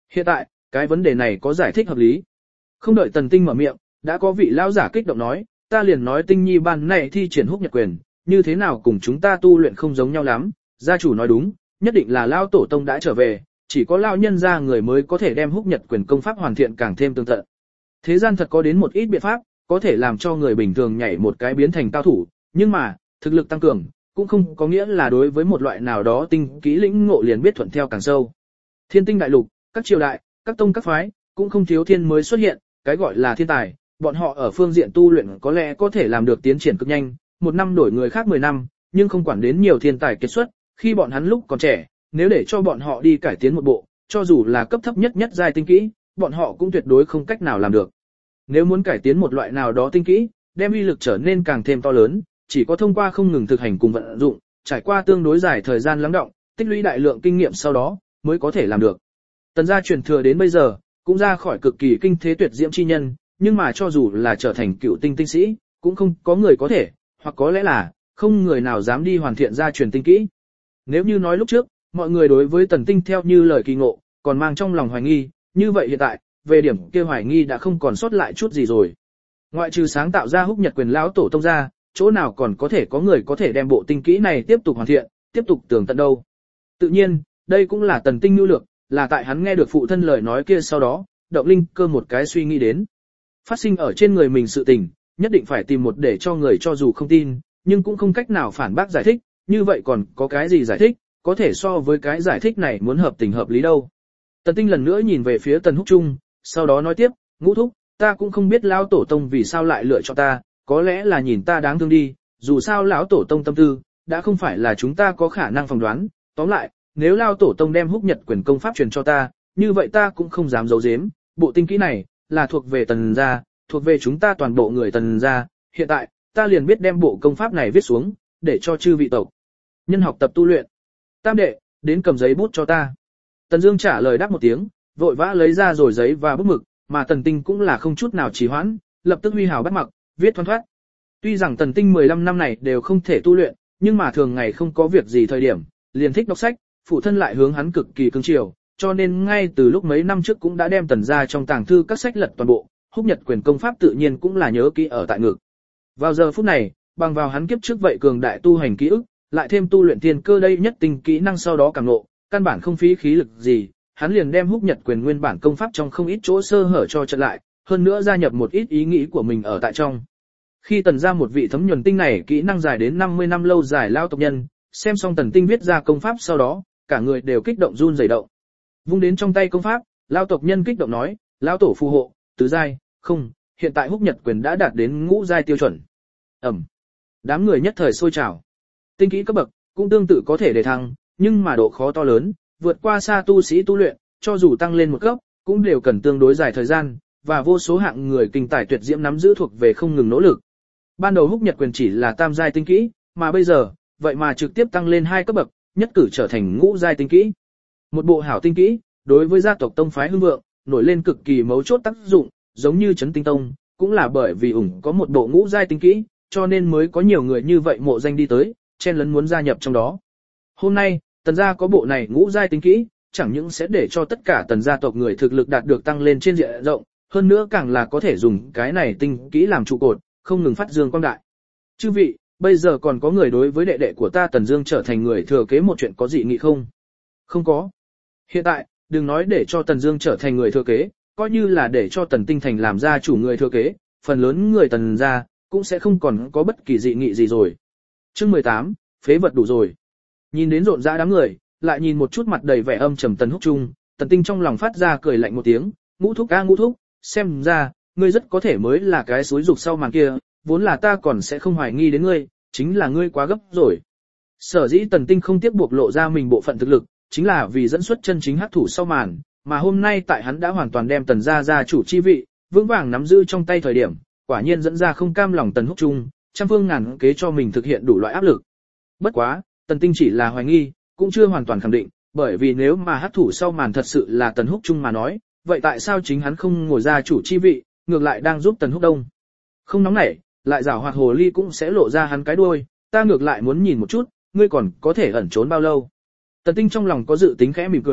Speaker 1: Hiện tại, cái vấn đề này có giải thích hợp lý. Không đợi Tần Tinh mở miệng, đã có vị lão giả kích động nói, ta liền nói Tinh Nhi ban này thi triển húc nhật quyền, như thế nào cùng chúng ta tu luyện không giống nhau lắm, gia chủ nói đúng, nhất định là lão tổ tông đã trở về, chỉ có lão nhân gia người mới có thể đem húc nhật quyền công pháp hoàn thiện càng thêm tương tận. Thế gian thật có đến một ít biện pháp, có thể làm cho người bình thường nhảy một cái biến thành cao thủ, nhưng mà, thực lực tăng cường, cũng không có nghĩa là đối với một loại nào đó tinh kỹ lĩnh ngộ liền biết thuận theo càng sâu. Thiên tinh đại lục, các triều đại, các tông các phái, cũng không thiếu thiên mới xuất hiện, cái gọi là thiên tài, bọn họ ở phương diện tu luyện có lẽ có thể làm được tiến triển cực nhanh, một năm đổi người khác mười năm, nhưng không quản đến nhiều thiên tài kết xuất, khi bọn hắn lúc còn trẻ, nếu để cho bọn họ đi cải tiến một bộ, cho dù là cấp thấp nhất nhất giai tinh kỹ, bọn họ cũng tuyệt đối không cách nào làm được. Nếu muốn cải tiến một loại nào đó tinh kỹ, đem uy lực trở nên càng thêm to lớn, chỉ có thông qua không ngừng thực hành cùng vận dụng, trải qua tương đối dài thời gian lắng đọng, tích lũy đại lượng kinh nghiệm sau đó, mới có thể làm được. Tần gia truyền thừa đến bây giờ, cũng ra khỏi cực kỳ kinh thế tuyệt diễm chi nhân, nhưng mà cho dù là trở thành cựu tinh tinh sĩ, cũng không có người có thể, hoặc có lẽ là, không người nào dám đi hoàn thiện gia truyền tinh kỹ. Nếu như nói lúc trước, mọi người đối với Tần Tinh theo như lời kỳ ngộ, còn mang trong lòng hoài nghi, như vậy hiện tại, về điểm kia hoài nghi đã không còn sót lại chút gì rồi. Ngoại trừ sáng tạo ra húc nhật quyền lão tổ tông ra, chỗ nào còn có thể có người có thể đem bộ tinh kỹ này tiếp tục hoàn thiện, tiếp tục tường tận đâu. Tự nhiên, đây cũng là Tần Tinh nhu lược, là tại hắn nghe được phụ thân lời nói kia sau đó, động linh cơ một cái suy nghĩ đến. Phát sinh ở trên người mình sự tình, nhất định phải tìm một để cho người cho dù không tin, nhưng cũng không cách nào phản bác giải thích, như vậy còn có cái gì giải thích, có thể so với cái giải thích này muốn hợp tình hợp lý đâu. Tần Tinh lần nữa nhìn về phía Tần Húc Trung, sau đó nói tiếp, ngũ thúc, ta cũng không biết lão tổ tông vì sao lại lựa chọn ta, có lẽ là nhìn ta đáng thương đi, dù sao lão tổ tông tâm tư, đã không phải là chúng ta có khả năng phỏng đoán, tóm lại, nếu lão tổ tông đem húc nhật quyền công pháp truyền cho ta, như vậy ta cũng không dám giấu giếm, bộ tinh kỹ này, là thuộc về Tần gia, thuộc về chúng ta toàn bộ người Tần gia, hiện tại, ta liền biết đem bộ công pháp này viết xuống, để cho chư vị tộc nhân học tập tu luyện. Tam đệ, đến cầm giấy bút cho ta. Tần Dương trả lời đáp một tiếng, vội vã lấy ra rồi giấy và bút mực, mà Tần Tinh cũng là không chút nào trì hoãn, lập tức huy hào bắt mặc, viết thoăn thoắt. Tuy rằng Tần Tinh mười lăm năm này đều không thể tu luyện, nhưng mà thường ngày không có việc gì thời điểm, liền thích đọc sách, phụ thân lại hướng hắn cực kỳ cưng chiều, cho nên ngay từ lúc mấy năm trước cũng đã đem Tần gia trong tàng thư các sách lật toàn bộ, húc nhật quyền công pháp tự nhiên cũng là nhớ kỹ ở tại ngực. Vào giờ phút này, bằng vào hắn kiếp trước vậy cường đại tu hành ký ức, lại thêm tu luyện tiên cơ đây nhất tinh kỹ năng sau đó càng ngộ, căn bản không phí khí lực gì, hắn liền đem húc nhật quyền nguyên bản công pháp trong không ít chỗ sơ hở cho chặn lại, hơn nữa gia nhập một ít ý nghĩ của mình ở tại trong. Khi Tần gia một vị thấm nhuần tinh này kỹ năng dài đến năm mươi năm lâu dài lao tộc nhân, xem xong Tần Tinh viết ra công pháp sau đó, cả người đều kích động run rẩy động. Vung đến trong tay công pháp, lao tộc nhân kích động nói, lão tổ phù hộ, tứ giai, không, hiện tại húc nhật quyền đã đạt đến ngũ giai tiêu chuẩn. Ẩm. Đám người nhất thời sôi trào. Tinh kỹ cấp bậc cũng tương tự có thể đề thăng, nhưng mà độ khó to lớn, vượt qua xa tu sĩ tu luyện, cho dù tăng lên một cấp, cũng đều cần tương đối dài thời gian, và vô số hạng người kinh tài tuyệt diễm nắm giữ thuộc về không ngừng nỗ lực. Ban đầu húc nhật quyền chỉ là tam giai tinh kỹ, mà bây giờ, vậy mà trực tiếp tăng lên hai cấp bậc, nhất cử trở thành ngũ giai tinh kỹ. Một bộ hảo tinh kỹ, đối với gia tộc tông phái hưng vượng, nổi lên cực kỳ mấu chốt tác dụng, giống như Chấn Tinh Tông, cũng là bởi vì ủng có một bộ ngũ giai tinh kỹ, cho nên mới có nhiều người như vậy mộ danh đi tới, chen lấn muốn gia nhập trong đó. Hôm nay, Tần gia có bộ này ngũ giai tinh kỹ, chẳng những sẽ để cho tất cả Tần gia tộc người thực lực đạt được tăng lên trên diện rộng, hơn nữa càng là có thể dùng cái này tinh kỹ làm trụ cột, không ngừng phát dương quang đại. Chư vị, bây giờ còn có người đối với đệ đệ của ta Tần Dương trở thành người thừa kế một chuyện có dị nghị không? Không có. Hiện tại, đừng nói để cho Tần Dương trở thành người thừa kế, coi như là để cho Tần Tinh thành làm gia chủ người thừa kế, phần lớn người Tần gia cũng sẽ không còn có bất kỳ dị nghị gì rồi. Chương mười tám, phế vật đủ rồi. Nhìn đến rộn rã đám người, lại nhìn một chút mặt đầy vẻ âm trầm Tần Húc Trung, Tần Tinh trong lòng phát ra cười lạnh một tiếng, ngũ thúc a ngũ thúc, xem ra, ngươi rất có thể mới là cái xúi dục sau màn kia, vốn là ta còn sẽ không hoài nghi đến ngươi, chính là ngươi quá gấp rồi. Sở dĩ Tần Tinh không tiếp buộc lộ ra mình bộ phận thực lực, chính là vì dẫn xuất chân chính hắc thủ sau màn, mà hôm nay tại hắn đã hoàn toàn đem Tần gia gia chủ chi vị, vững vàng nắm giữ trong tay thời điểm, quả nhiên dẫn ra không cam lòng Tần Húc Trung, trăm phương ngàn kế cho mình thực hiện đủ loại áp lực. Bất quá, Tần Tinh chỉ là hoài nghi, cũng chưa hoàn toàn khẳng định, bởi vì nếu mà hắc thủ sau màn thật sự là Tần Húc Trung mà nói, vậy tại sao chính hắn không ngồi ra chủ chi vị, ngược lại đang giúp Tần Húc Đông? Không nóng nảy, lại giảo hoạt hồ ly cũng sẽ lộ ra hắn cái đuôi, ta ngược lại muốn nhìn một chút, ngươi còn có thể ẩn trốn bao lâu. Tần Tinh trong lòng có dự tính khẽ mỉm cười,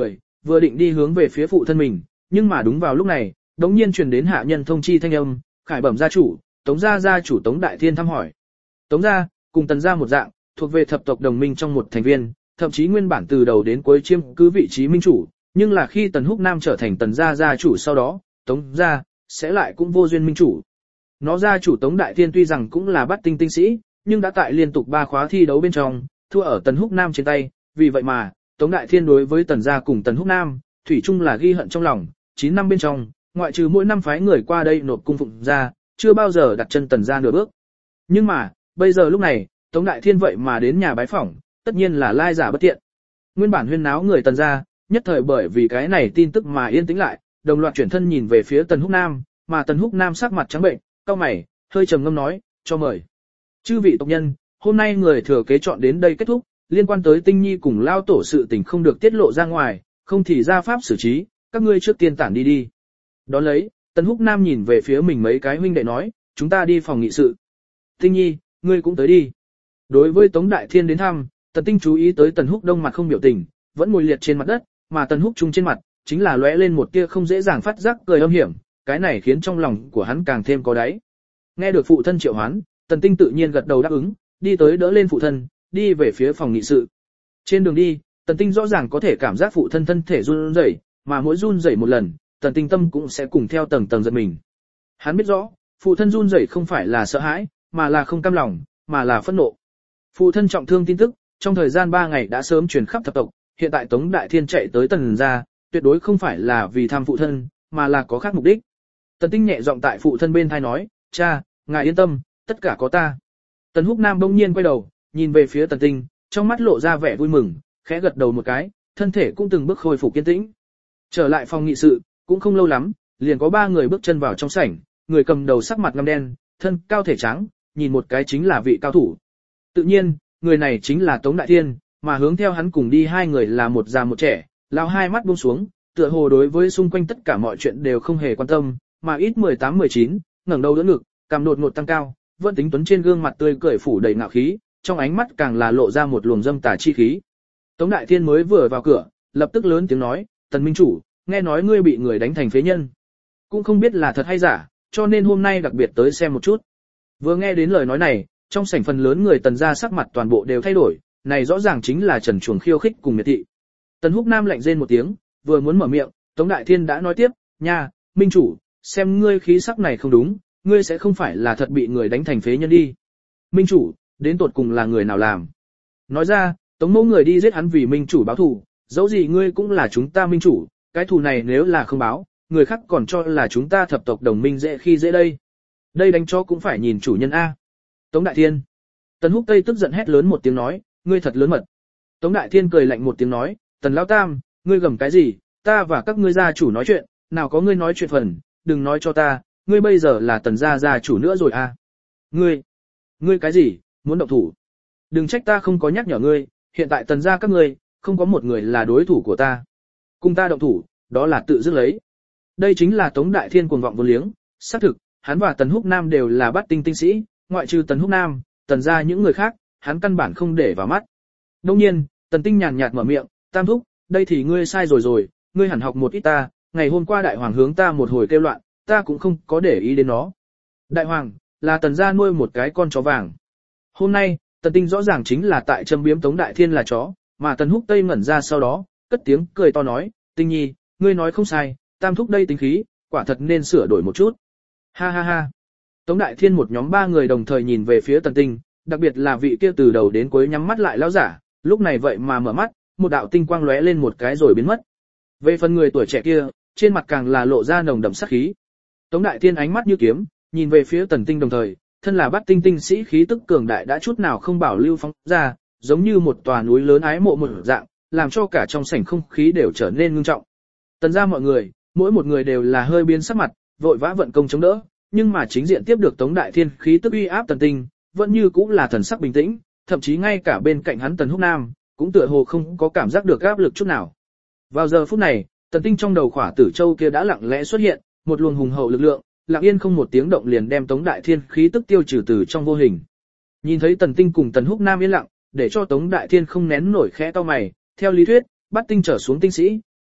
Speaker 1: vừa định đi hướng về phía phụ thân mình, nhưng mà đúng vào lúc này, đống nhiên truyền đến hạ nhân thông chi thanh âm, khải bẩm gia chủ, Tống gia gia chủ Tống Đại Thiên thăm hỏi. Tống gia, cùng Tần gia một dạng, thuộc về thập tộc đồng minh trong một thành viên, thậm chí nguyên bản từ đầu đến cuối chiếm cứ vị trí minh chủ, nhưng là khi Tần Húc Nam trở thành Tần gia gia chủ sau đó, Tống gia sẽ lại cũng vô duyên minh chủ. Nó gia chủ Tống Đại Thiên tuy rằng cũng là bắt tinh tinh sĩ, nhưng đã tại liên tục ba khóa thi đấu bên trong, thua ở Tần Húc Nam trên tay, vì vậy mà, Tống Đại Thiên đối với Tần gia cùng Tần Húc Nam, thủy chung là ghi hận trong lòng, chín năm bên trong, ngoại trừ mỗi năm phái người qua đây nộp cung phụng gia, chưa bao giờ đặt chân Tần gia nửa bước. Nhưng mà, bây giờ lúc này, Tống Đại Thiên vậy mà đến nhà bái phỏng, tất nhiên là lai giả bất tiện. Nguyên bản huyên náo người Tần gia, nhất thời bởi vì cái này tin tức mà yên tĩnh lại, đồng loạt chuyển thân nhìn về phía Tần Húc Nam, mà Tần Húc Nam sắc mặt trắng bệnh, cau mày, hơi trầm ngâm nói, cho mời. Chư vị tộc nhân, hôm nay người thừa kế chọn đến đây kết thúc, liên quan tới Tinh Nhi cùng lao tổ sự tình không được tiết lộ ra ngoài, không thì ra pháp xử trí, các ngươi trước tiên tản đi đi. Đón lấy, Tần Húc Nam nhìn về phía mình mấy cái huynh đệ nói, chúng ta đi phòng nghị sự. Tinh Nhi, ngươi cũng tới đi. Đối với Tống Đại Thiên đến thăm, Tần Tinh chú ý tới Tần Húc Đông mặt không biểu tình, vẫn ngồi liệt trên mặt đất, mà Tần Húc Trung trên mặt, chính là lóe lên một tia không dễ dàng phát giác cười âm hiểm, cái này khiến trong lòng của hắn càng thêm có đáy. Nghe được phụ thân triệu hoán, Tần Tinh tự nhiên gật đầu đáp ứng, đi tới đỡ lên phụ thân, đi về phía phòng nghị sự. Trên đường đi, Tần Tinh rõ ràng có thể cảm giác phụ thân thân thể run rẩy, mà mỗi run rẩy một lần, Tần Tinh tâm cũng sẽ cùng theo tầng tầng giật mình. Hắn biết rõ, phụ thân run rẩy không phải là sợ hãi, mà là không cam lòng, mà là phẫn nộ. Phụ thân trọng thương tin tức, trong thời gian ba ngày đã sớm truyền khắp thập tộc, hiện tại Tống Đại Thiên chạy tới Tần gia, tuyệt đối không phải là vì thăm phụ thân, mà là có khác mục đích. Tần Tinh nhẹ giọng tại phụ thân bên tai nói, cha, ngài yên tâm, tất cả có ta. Tần Húc Nam bỗng nhiên quay đầu, nhìn về phía Tần Tinh, trong mắt lộ ra vẻ vui mừng, khẽ gật đầu một cái, thân thể cũng từng bước khôi phục kiên tĩnh. Trở lại phòng nghị sự, cũng không lâu lắm, liền có ba người bước chân vào trong sảnh, người cầm đầu sắc mặt ngăm đen, thân cao thể trắng, nhìn một cái chính là vị cao thủ. Tự nhiên, người này chính là Tống Đại Thiên, mà hướng theo hắn cùng đi hai người là một già một trẻ, lão hai mắt buông xuống, tựa hồ đối với xung quanh tất cả mọi chuyện đều không hề quan tâm, mà ít mười tám mười chín, ngẩng đầu đỡ ngực, cằm đột ngột tăng cao, vẫn tính tuấn trên gương mặt tươi cười phủ đầy ngạo khí, trong ánh mắt càng là lộ ra một luồng dâm tà chi khí. Tống Đại Thiên mới vừa vào cửa, lập tức lớn tiếng nói, Tần Minh Chủ, nghe nói ngươi bị người đánh thành phế nhân. Cũng không biết là thật hay giả, cho nên hôm nay đặc biệt tới xem một chút. Vừa nghe đến lời nói này, trong sảnh phần lớn người Tần gia sắc mặt toàn bộ đều thay đổi, này rõ ràng chính là Trần Chuồng khiêu khích cùng miệt thị. Tần Húc Nam lạnh rên một tiếng, vừa muốn mở miệng, Tống Đại Thiên đã nói tiếp, nha, Minh Chủ, xem ngươi khí sắc này không đúng, ngươi sẽ không phải là thật bị người đánh thành phế nhân đi. Minh Chủ, đến tột cùng là người nào làm? Nói ra, Tống Mẫu người đi giết hắn vì Minh Chủ báo thù, dẫu gì ngươi cũng là chúng ta Minh Chủ, cái thù này nếu là không báo, người khác còn cho là chúng ta thập tộc đồng minh dễ khi dễ đây. Đây đánh cho cũng phải nhìn chủ nhân A. Tống Đại Thiên. Tần Húc Tây tức giận hét lớn một tiếng nói, ngươi thật lớn mật. Tống Đại Thiên cười lạnh một tiếng nói, Tần Lão Tam, ngươi gầm cái gì, ta và các ngươi gia chủ nói chuyện, nào có ngươi nói chuyện phần, đừng nói cho ta, ngươi bây giờ là Tần gia gia chủ nữa rồi à. Ngươi, ngươi cái gì, muốn động thủ. Đừng trách ta không có nhắc nhở ngươi, hiện tại Tần gia các ngươi, không có một người là đối thủ của ta. Cùng ta động thủ, đó là tự dứt lấy. Đây chính là Tống Đại Thiên cuồng vọng vô liếng, xác thực, hắn và Tần Húc Nam đều là bát tinh tinh sĩ, ngoại trừ Tần Húc Nam, Tần gia những người khác, hắn căn bản không để vào mắt. Đương nhiên, Tần Tinh nhàn nhạt mở miệng, Tam thúc, đây thì ngươi sai rồi rồi, ngươi hẳn học một ít ta, ngày hôm qua đại hoàng hướng ta một hồi kêu loạn, ta cũng không có để ý đến nó. Đại hoàng, là Tần gia nuôi một cái con chó vàng. Hôm nay, Tần Tinh rõ ràng chính là tại châm biếm Tống Đại Thiên là chó, mà Tần Húc Tây ngẩn ra sau đó, cất tiếng cười to nói, Tinh Nhi, ngươi nói không sai, Tam thúc đây tính khí, quả thật nên sửa đổi một chút. Ha ha ha. Tống Đại Thiên một nhóm ba người đồng thời nhìn về phía Tần Tinh, đặc biệt là vị kia từ đầu đến cuối nhắm mắt lại lão giả, lúc này vậy mà mở mắt, một đạo tinh quang lóe lên một cái rồi biến mất. Về phần người tuổi trẻ kia, trên mặt càng là lộ ra nồng đậm sát khí. Tống Đại Thiên ánh mắt như kiếm, nhìn về phía Tần Tinh đồng thời, thân là Bát tinh tinh sĩ khí tức cường đại đã chút nào không bảo lưu phóng ra, giống như một tòa núi lớn ái mộ một dạng, làm cho cả trong sảnh không khí đều trở nên ngưng trọng. Tần gia mọi người, mỗi một người đều là hơi biến sắc mặt, vội vã vận công chống đỡ, nhưng mà chính diện tiếp được Tống Đại Thiên khí tức uy áp Tần Tinh, vẫn như cũng là thần sắc bình tĩnh, thậm chí ngay cả bên cạnh hắn Tần Húc Nam, cũng tựa hồ không có cảm giác được áp lực chút nào. Vào giờ phút này, Tần Tinh trong đầu khỏa tử châu kia đã lặng lẽ xuất hiện, một luồng hùng hậu lực lượng, lặng yên không một tiếng động liền đem Tống Đại Thiên khí tức tiêu trừ từ trong vô hình. Nhìn thấy Tần Tinh cùng Tần Húc Nam yên lặng, để cho Tống Đại Thiên không nén nổi khẽ cau mày, theo lý thuyết, Bát tinh trở xuống tinh sĩ,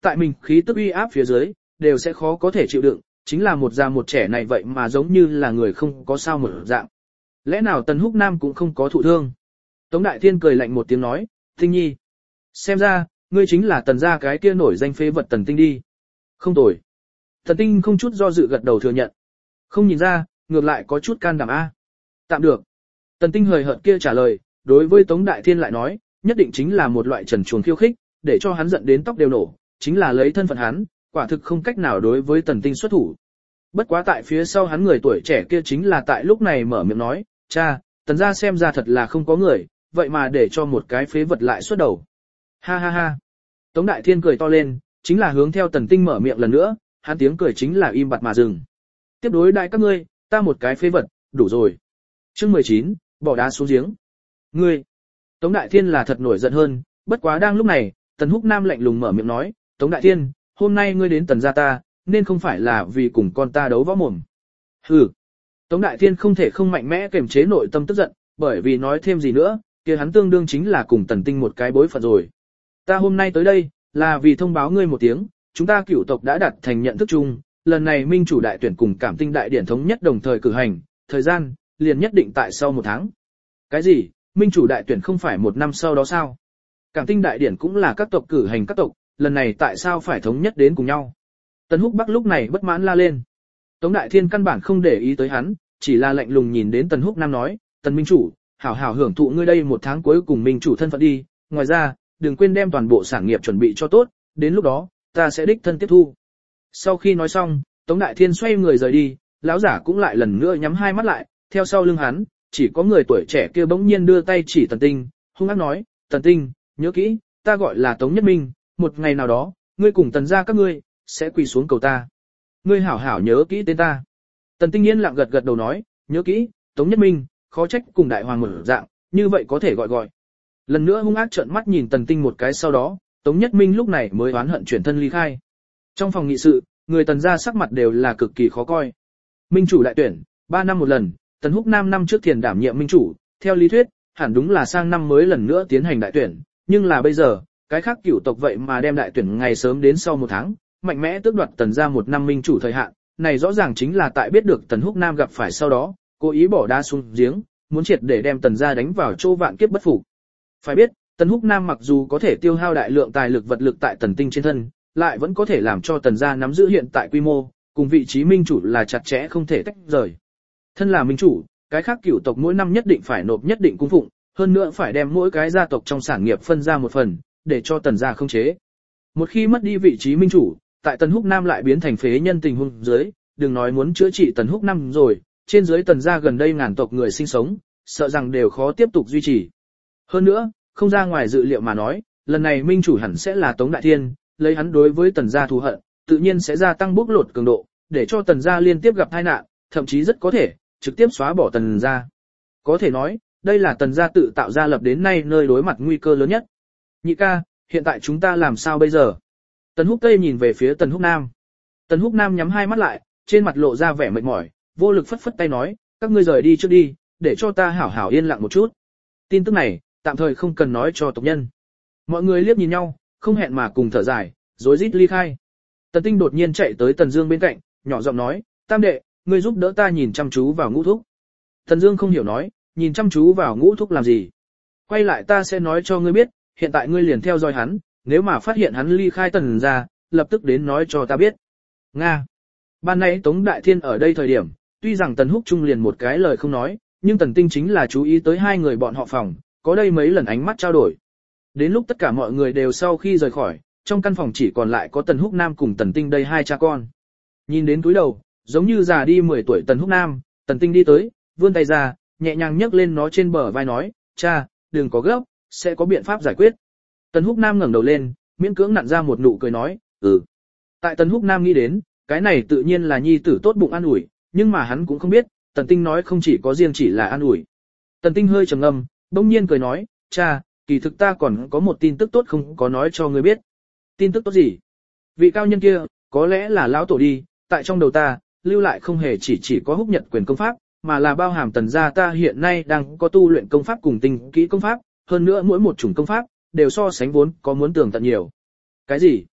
Speaker 1: tại mình khí tức uy áp phía dưới, đều sẽ khó có thể chịu đựng, chính là một già một trẻ này vậy mà giống như là người không có sao một dạng. Lẽ nào Tần Húc Nam cũng không có thụ thương? Tống Đại Thiên cười lạnh một tiếng nói, Tinh Nhi, xem ra, ngươi chính là Tần gia cái kia nổi danh phế vật Tần Tinh đi. Không tồi. Tần Tinh không chút do dự gật đầu thừa nhận. Không nhìn ra, ngược lại có chút can đảm a. Tạm được. Tần Tinh hời hợt kia trả lời, đối với Tống Đại Thiên lại nói, nhất định chính là một loại trần truồng khiêu khích, để cho hắn giận đến tóc đều nổ, chính là lấy thân phận hắn, quả thực không cách nào đối với Tần Tinh xuất thủ. Bất quá tại phía sau hắn người tuổi trẻ kia chính là tại lúc này mở miệng nói, cha, Tần gia xem ra thật là không có người, vậy mà để cho một cái phế vật lại xuất đầu. Ha ha ha. Tống Đại Thiên cười to lên, chính là hướng theo Tần Tinh mở miệng lần nữa, hắn tiếng cười chính là im bặt mà dừng. Tiếp đối đại các ngươi, ta một cái phế vật, đủ rồi. Chương mười chín, bỏ đá xuống giếng. Ngươi. Tống Đại Thiên là thật nổi giận hơn, bất quá đang lúc này, Tần Húc Nam lạnh lùng mở miệng nói, Tống Đại Thiên, hôm nay ngươi đến Tần gia ta, nên không phải là vì cùng con ta đấu võ mồm. Hừ. Tống Đại Thiên không thể không mạnh mẽ kiềm chế nội tâm tức giận, bởi vì nói thêm gì nữa, kia hắn tương đương chính là cùng Tần Tinh một cái bối phận rồi. Ta hôm nay tới đây, là vì thông báo ngươi một tiếng, chúng ta cửu tộc đã đạt thành nhận thức chung, lần này minh chủ đại tuyển cùng Cảm Tinh đại điển thống nhất đồng thời cử hành, thời gian, liền nhất định tại sau một tháng. Cái gì, minh chủ đại tuyển không phải một năm sau đó sao? Cảm Tinh đại điển cũng là các tộc cử hành các tộc, lần này tại sao phải thống nhất đến cùng nhau? Tần Húc Bắc lúc này bất mãn la lên. Tống Đại Thiên căn bản không để ý tới hắn, chỉ là lạnh lùng nhìn đến Tần Húc Nam nói, Tần Minh Chủ, hảo hảo hưởng thụ ngươi đây một tháng cuối cùng Minh Chủ thân phận đi, ngoài ra, đừng quên đem toàn bộ sản nghiệp chuẩn bị cho tốt, đến lúc đó, ta sẽ đích thân tiếp thu. Sau khi nói xong, Tống Đại Thiên xoay người rời đi, lão giả cũng lại lần nữa nhắm hai mắt lại, theo sau lưng hắn, chỉ có người tuổi trẻ kia bỗng nhiên đưa tay chỉ Tần Tinh, hung ác nói, Tần Tinh, nhớ kỹ, ta gọi là Tống Nhất Minh, một ngày nào đó, ngươi cùng Tần gia các ngươi, sẽ quỳ xuống cầu ta. Ngươi hảo hảo nhớ kỹ tên ta. Tần Tinh yên lặng gật gật đầu nói, nhớ kỹ, Tống Nhất Minh, khó trách cùng đại hoàng mở dạng, như vậy có thể gọi gọi. Lần nữa hung ác trợn mắt nhìn Tần Tinh một cái sau đó, Tống Nhất Minh lúc này mới oán hận chuyển thân ly khai. Trong phòng nghị sự, người Tần gia sắc mặt đều là cực kỳ khó coi. Minh chủ đại tuyển, ba năm một lần, Tần Húc Nam năm trước tiền đảm nhiệm minh chủ, theo lý thuyết, hẳn đúng là sang năm mới lần nữa tiến hành đại tuyển, nhưng là bây giờ, cái khác cửu tộc vậy mà đem đại tuyển ngày sớm đến sau một tháng, mạnh mẽ tước đoạt Tần gia một năm minh chủ thời hạn, này rõ ràng chính là tại biết được Tần Húc Nam gặp phải sau đó, cố ý bỏ đá xuống giếng, muốn triệt để đem Tần gia đánh vào chỗ vạn kiếp bất phục. Phải biết, Tần Húc Nam mặc dù có thể tiêu hao đại lượng tài lực vật lực tại Tần Tinh trên thân, lại vẫn có thể làm cho Tần gia nắm giữ hiện tại quy mô, cùng vị trí minh chủ là chặt chẽ không thể tách rời. Thân là minh chủ, cái khác cửu tộc mỗi năm nhất định phải nộp nhất định cung phụng, hơn nữa phải đem mỗi cái gia tộc trong sản nghiệp phân ra một phần, để cho Tần gia không chế. Một khi mất đi vị trí minh chủ, tại Tần Húc Nam lại biến thành phế nhân tình huống dưới, đừng nói muốn chữa trị Tần Húc Nam rồi, trên dưới Tần gia gần đây ngàn tộc người sinh sống, sợ rằng đều khó tiếp tục duy trì. Hơn nữa, không ra ngoài dự liệu mà nói, lần này minh chủ hẳn sẽ là Tống Đại Thiên, lấy hắn đối với Tần gia thù hận, tự nhiên sẽ gia tăng bốc lột cường độ, để cho Tần gia liên tiếp gặp tai nạn, thậm chí rất có thể trực tiếp xóa bỏ Tần gia. Có thể nói, đây là Tần gia tự tạo ra lập đến nay nơi đối mặt nguy cơ lớn nhất. Nhị ca, hiện tại chúng ta làm sao bây giờ? Tần Húc Tây nhìn về phía Tần Húc Nam. Tần Húc Nam nhắm hai mắt lại, trên mặt lộ ra vẻ mệt mỏi, vô lực phất phất tay nói, các ngươi rời đi trước đi, để cho ta hảo hảo yên lặng một chút. Tin tức này, tạm thời không cần nói cho tộc nhân. Mọi người liếc nhìn nhau, không hẹn mà cùng thở dài, rối rít ly khai. Tần Tinh đột nhiên chạy tới Tần Dương bên cạnh, nhỏ giọng nói, Tam đệ, ngươi giúp đỡ ta nhìn chăm chú vào Ngũ Thúc. Tần Dương không hiểu nói, nhìn chăm chú vào Ngũ Thúc làm gì? Quay lại ta sẽ nói cho ngươi biết, hiện tại ngươi liền theo dõi hắn, nếu mà phát hiện hắn ly khai Tần gia, lập tức đến nói cho ta biết. Nga. Ban nãy Tống Đại Thiên ở đây thời điểm, tuy rằng Tần Húc Trung liền một cái lời không nói, nhưng Tần Tinh chính là chú ý tới hai người bọn họ phòng, có đây mấy lần ánh mắt trao đổi. Đến lúc tất cả mọi người đều sau khi rời khỏi, trong căn phòng chỉ còn lại có Tần Húc Nam cùng Tần Tinh đây hai cha con. Nhìn đến túi đầu, giống như già đi mười tuổi Tần Húc Nam, Tần Tinh đi tới, vươn tay ra, nhẹ nhàng nhấc lên nó trên bờ vai nói, cha, đừng có gấp, sẽ có biện pháp giải quyết. Tần Húc Nam ngẩng đầu lên, miễn cưỡng nặn ra một nụ cười nói, ừ. Tại Tần Húc Nam nghĩ đến, cái này tự nhiên là nhi tử tốt bụng an ủi, nhưng mà hắn cũng không biết, Tần Tinh nói không chỉ có riêng chỉ là an ủi. Tần Tinh hơi trầm ngâm, bỗng nhiên cười nói, cha, kỳ thực ta còn có một tin tức tốt không có nói cho ngươi biết. Tin tức tốt gì? Vị cao nhân kia, có lẽ là lão tổ đi, tại trong đầu ta, lưu lại không hề chỉ chỉ có húc nhật quyền công pháp, mà là bao hàm Tần gia ta hiện nay đang có tu luyện công pháp cùng tinh kỹ công pháp, hơn nữa mỗi một chủng công pháp, đều so sánh vốn có muốn tưởng tận nhiều. Cái gì?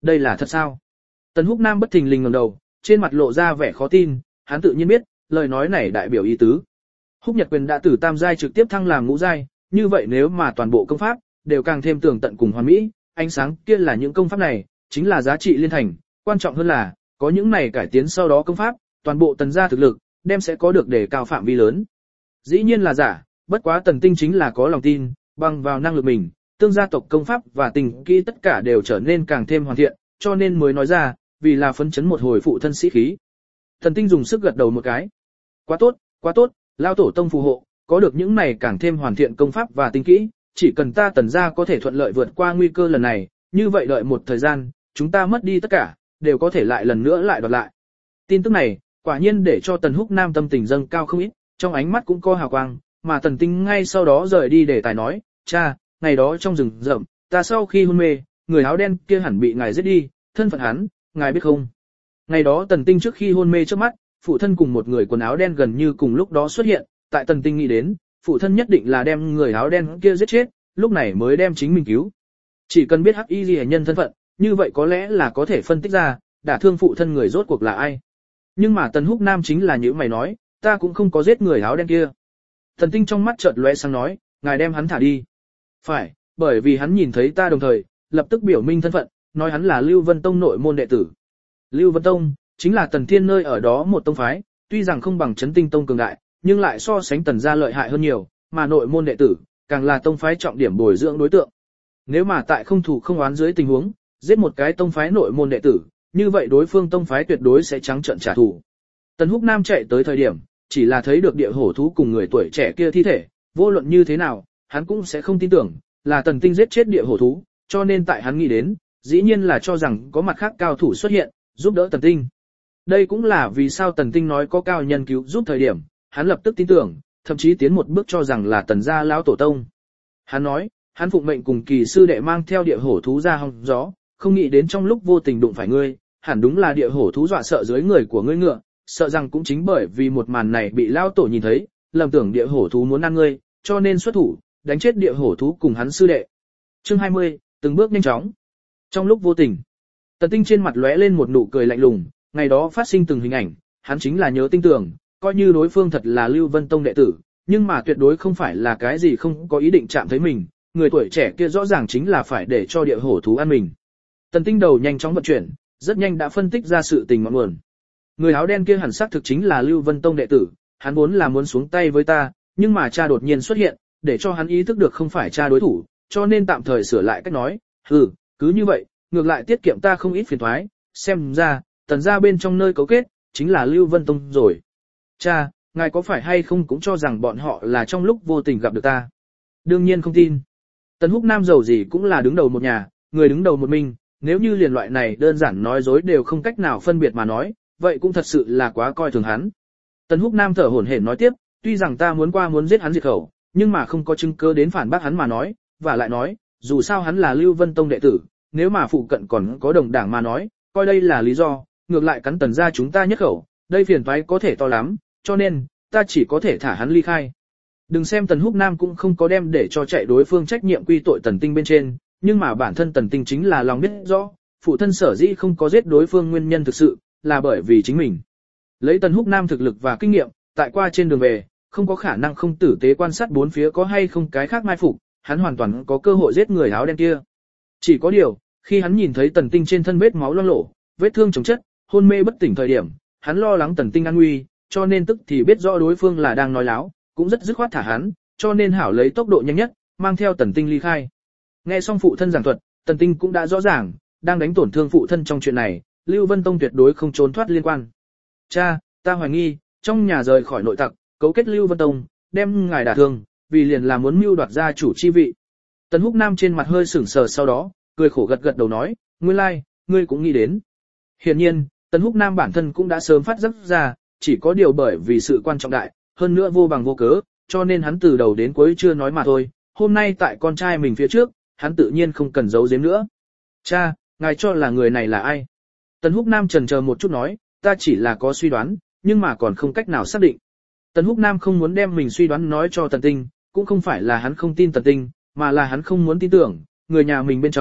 Speaker 1: Đây là thật sao? Tần Húc Nam bất thình lình ngẩng đầu, trên mặt lộ ra vẻ khó tin, hắn tự nhiên biết, lời nói này đại biểu ý tứ. Húc Nhật Quyền đã từ tam giai trực tiếp thăng làm ngũ giai, như vậy nếu mà toàn bộ công pháp đều càng thêm tường tận cùng hoàn mỹ, ánh sáng kia là những công pháp này, chính là giá trị liên thành, quan trọng hơn là, có những này cải tiến sau đó công pháp, toàn bộ tần gia thực lực, đem sẽ có được đề cao phạm vi lớn. Dĩ nhiên là giả, bất quá Tần Tinh chính là có lòng tin, bằng vào năng lực mình, tương gia tộc công pháp và tình kỹ tất cả đều trở nên càng thêm hoàn thiện, cho nên mới nói ra, vì là phấn chấn một hồi phụ thân sĩ khí. Tần Tinh dùng sức gật đầu một cái. Quá tốt, quá tốt, lao tổ tông phù hộ, có được những này càng thêm hoàn thiện công pháp và tinh kỹ, chỉ cần ta Tần gia có thể thuận lợi vượt qua nguy cơ lần này, như vậy đợi một thời gian, chúng ta mất đi tất cả, đều có thể lại lần nữa lại đoạt lại. Tin tức này, quả nhiên để cho Tần Húc Nam tâm tình dâng cao không ít, trong ánh mắt cũng có hào quang, mà Tần Tinh ngay sau đó rời đi để tài nói, cha, ngày đó trong rừng rậm, ta sau khi hôn mê, người áo đen kia hẳn bị ngài giết đi, thân phận hắn, ngài biết không? Ngày đó Tần Tinh trước khi hôn mê trước mắt, phụ thân cùng một người quần áo đen gần như cùng lúc đó xuất hiện, tại Tần Tinh nghĩ đến, phụ thân nhất định là đem người áo đen kia giết chết, lúc này mới đem chính mình cứu. Chỉ cần biết hắc y liễu nhân thân phận, như vậy có lẽ là có thể phân tích ra, đả thương phụ thân người rốt cuộc là ai. Nhưng mà Tần Húc Nam chính là như mày nói, ta cũng không có giết người áo đen kia. Tần Tinh trong mắt chợt lóe sáng nói, ngài đem hắn thả đi. Phải, bởi vì hắn nhìn thấy ta đồng thời, lập tức biểu minh thân phận, nói hắn là Lưu Vân Tông nội môn đệ tử. Lưu Vân Tông, chính là Tần Thiên nơi ở đó một tông phái, tuy rằng không bằng Chấn Tinh Tông cường đại, nhưng lại so sánh Tần gia lợi hại hơn nhiều, mà nội môn đệ tử, càng là tông phái trọng điểm bồi dưỡng đối tượng. Nếu mà tại không thủ không oán dưới tình huống, giết một cái tông phái nội môn đệ tử, như vậy đối phương tông phái tuyệt đối sẽ trắng trợn trả thù. Tần Húc Nam chạy tới thời điểm, chỉ là thấy được địa hổ thú cùng người tuổi trẻ kia thi thể, vô luận như thế nào, hắn cũng sẽ không tin tưởng, là Tần Tinh giết chết địa hổ thú, cho nên tại hắn nghĩ đến, dĩ nhiên là cho rằng có mặt khác cao thủ xuất hiện, giúp đỡ Tần Tinh. Đây cũng là vì sao Tần Tinh nói có cao nhân cứu giúp thời điểm, hắn lập tức tin tưởng, thậm chí tiến một bước cho rằng là Tần gia lão tổ tông. Hắn nói, hắn phụng mệnh cùng kỳ sư đệ mang theo địa hổ thú ra hong gió, không nghĩ đến trong lúc vô tình đụng phải ngươi, hẳn đúng là địa hổ thú dọa sợ dưới người của ngươi ngựa, sợ rằng cũng chính bởi vì một màn này bị lão tổ nhìn thấy, lầm tưởng địa hổ thú muốn ăn ngươi, cho nên xuất thủ, đánh chết địa hổ thú cùng hắn sư đệ. Chương hai mươi, từng bước nhanh chóng. Trong lúc vô tình, Tần Tinh trên mặt lóe lên một nụ cười lạnh lùng, ngày đó phát sinh từng hình ảnh, hắn chính là nhớ tinh tưởng, coi như đối phương thật là Lưu Vân Tông đệ tử, nhưng mà tuyệt đối không phải là cái gì không có ý định chạm thấy mình, người tuổi trẻ kia rõ ràng chính là phải để cho địa hổ thú ăn mình. Tần Tinh đầu nhanh chóng vận chuyển, rất nhanh đã phân tích ra sự tình ngọn nguồn. Người áo đen kia hẳn xác thực chính là Lưu Vân Tông đệ tử, hắn vốn là muốn xuống tay với ta, nhưng mà cha đột nhiên xuất hiện, để cho hắn ý thức được không phải cha đối thủ, cho nên tạm thời sửa lại cách nói, hừ, cứ như vậy, ngược lại tiết kiệm ta không ít phiền toái, xem ra, Tần gia bên trong nơi cấu kết, chính là Lưu Vân Tông rồi. Cha, ngài có phải hay không cũng cho rằng bọn họ là trong lúc vô tình gặp được ta? Đương nhiên không tin. Tần Húc Nam giàu gì cũng là đứng đầu một nhà, người đứng đầu một mình, nếu như liền loại này đơn giản nói dối đều không cách nào phân biệt mà nói, vậy cũng thật sự là quá coi thường hắn. Tần Húc Nam thở hổn hển nói tiếp, tuy rằng ta muốn qua muốn giết hắn diệt khẩu, nhưng mà không có chứng cứ đến phản bác hắn mà nói, và lại nói, dù sao hắn là Lưu Vân Tông đệ tử, nếu mà phụ cận còn có đồng đảng mà nói, coi đây là lý do, ngược lại cắn Tần gia chúng ta nhất khẩu, đây phiền toái có thể to lắm, cho nên, ta chỉ có thể thả hắn ly khai. Đừng xem Tần Húc Nam cũng không có đem để cho chạy đối phương trách nhiệm quy tội Tần Tinh bên trên, nhưng mà bản thân Tần Tinh chính là lòng biết rõ, phụ thân sở dĩ không có giết đối phương nguyên nhân thực sự, là bởi vì chính mình. Lấy Tần Húc Nam thực lực và kinh nghiệm, tại qua trên đường về, không có khả năng không tử tế quan sát bốn phía có hay không cái khác mai phục, hắn hoàn toàn có cơ hội giết người áo đen kia. Chỉ có điều, khi hắn nhìn thấy Tần Tinh trên thân vết máu loang lổ, vết thương chồng chất, hôn mê bất tỉnh thời điểm, hắn lo lắng Tần Tinh an nguy, cho nên tức thì biết rõ đối phương là đang nói láo, cũng rất dứt khoát thả hắn, cho nên hảo lấy tốc độ nhanh nhất, mang theo Tần Tinh ly khai. Nghe xong phụ thân giảng thuật, Tần Tinh cũng đã rõ ràng, đang đánh tổn thương phụ thân trong chuyện này, Lưu Vân Tông tuyệt đối không trốn thoát liên quan. Cha, ta hoài nghi, trong nhà rời khỏi nội tặc, cấu kết Lưu Vân Tông, đem ngài đả thương, vì liền là muốn mưu đoạt gia chủ chi vị. Tần Húc Nam trên mặt hơi sửng sờ sau đó, cười khổ gật gật đầu nói, nguyên lai, like, ngươi cũng nghĩ đến. Hiển nhiên, Tần Húc Nam bản thân cũng đã sớm phát giác ra, chỉ có điều bởi vì sự quan trọng đại, hơn nữa vô bằng vô cớ, cho nên hắn từ đầu đến cuối chưa nói mà thôi. Hôm nay tại con trai mình phía trước, hắn tự nhiên không cần giấu giếm nữa. Cha, ngài cho là người này là ai? Tần Húc Nam chần chờ một chút nói, ta chỉ là có suy đoán, nhưng mà còn không cách nào xác định. Tần Húc Nam không muốn đem mình suy đoán nói cho Tần Tinh, cũng không phải là hắn không tin Tần Tinh, mà là hắn không muốn tin tưởng, người nhà mình bên trong,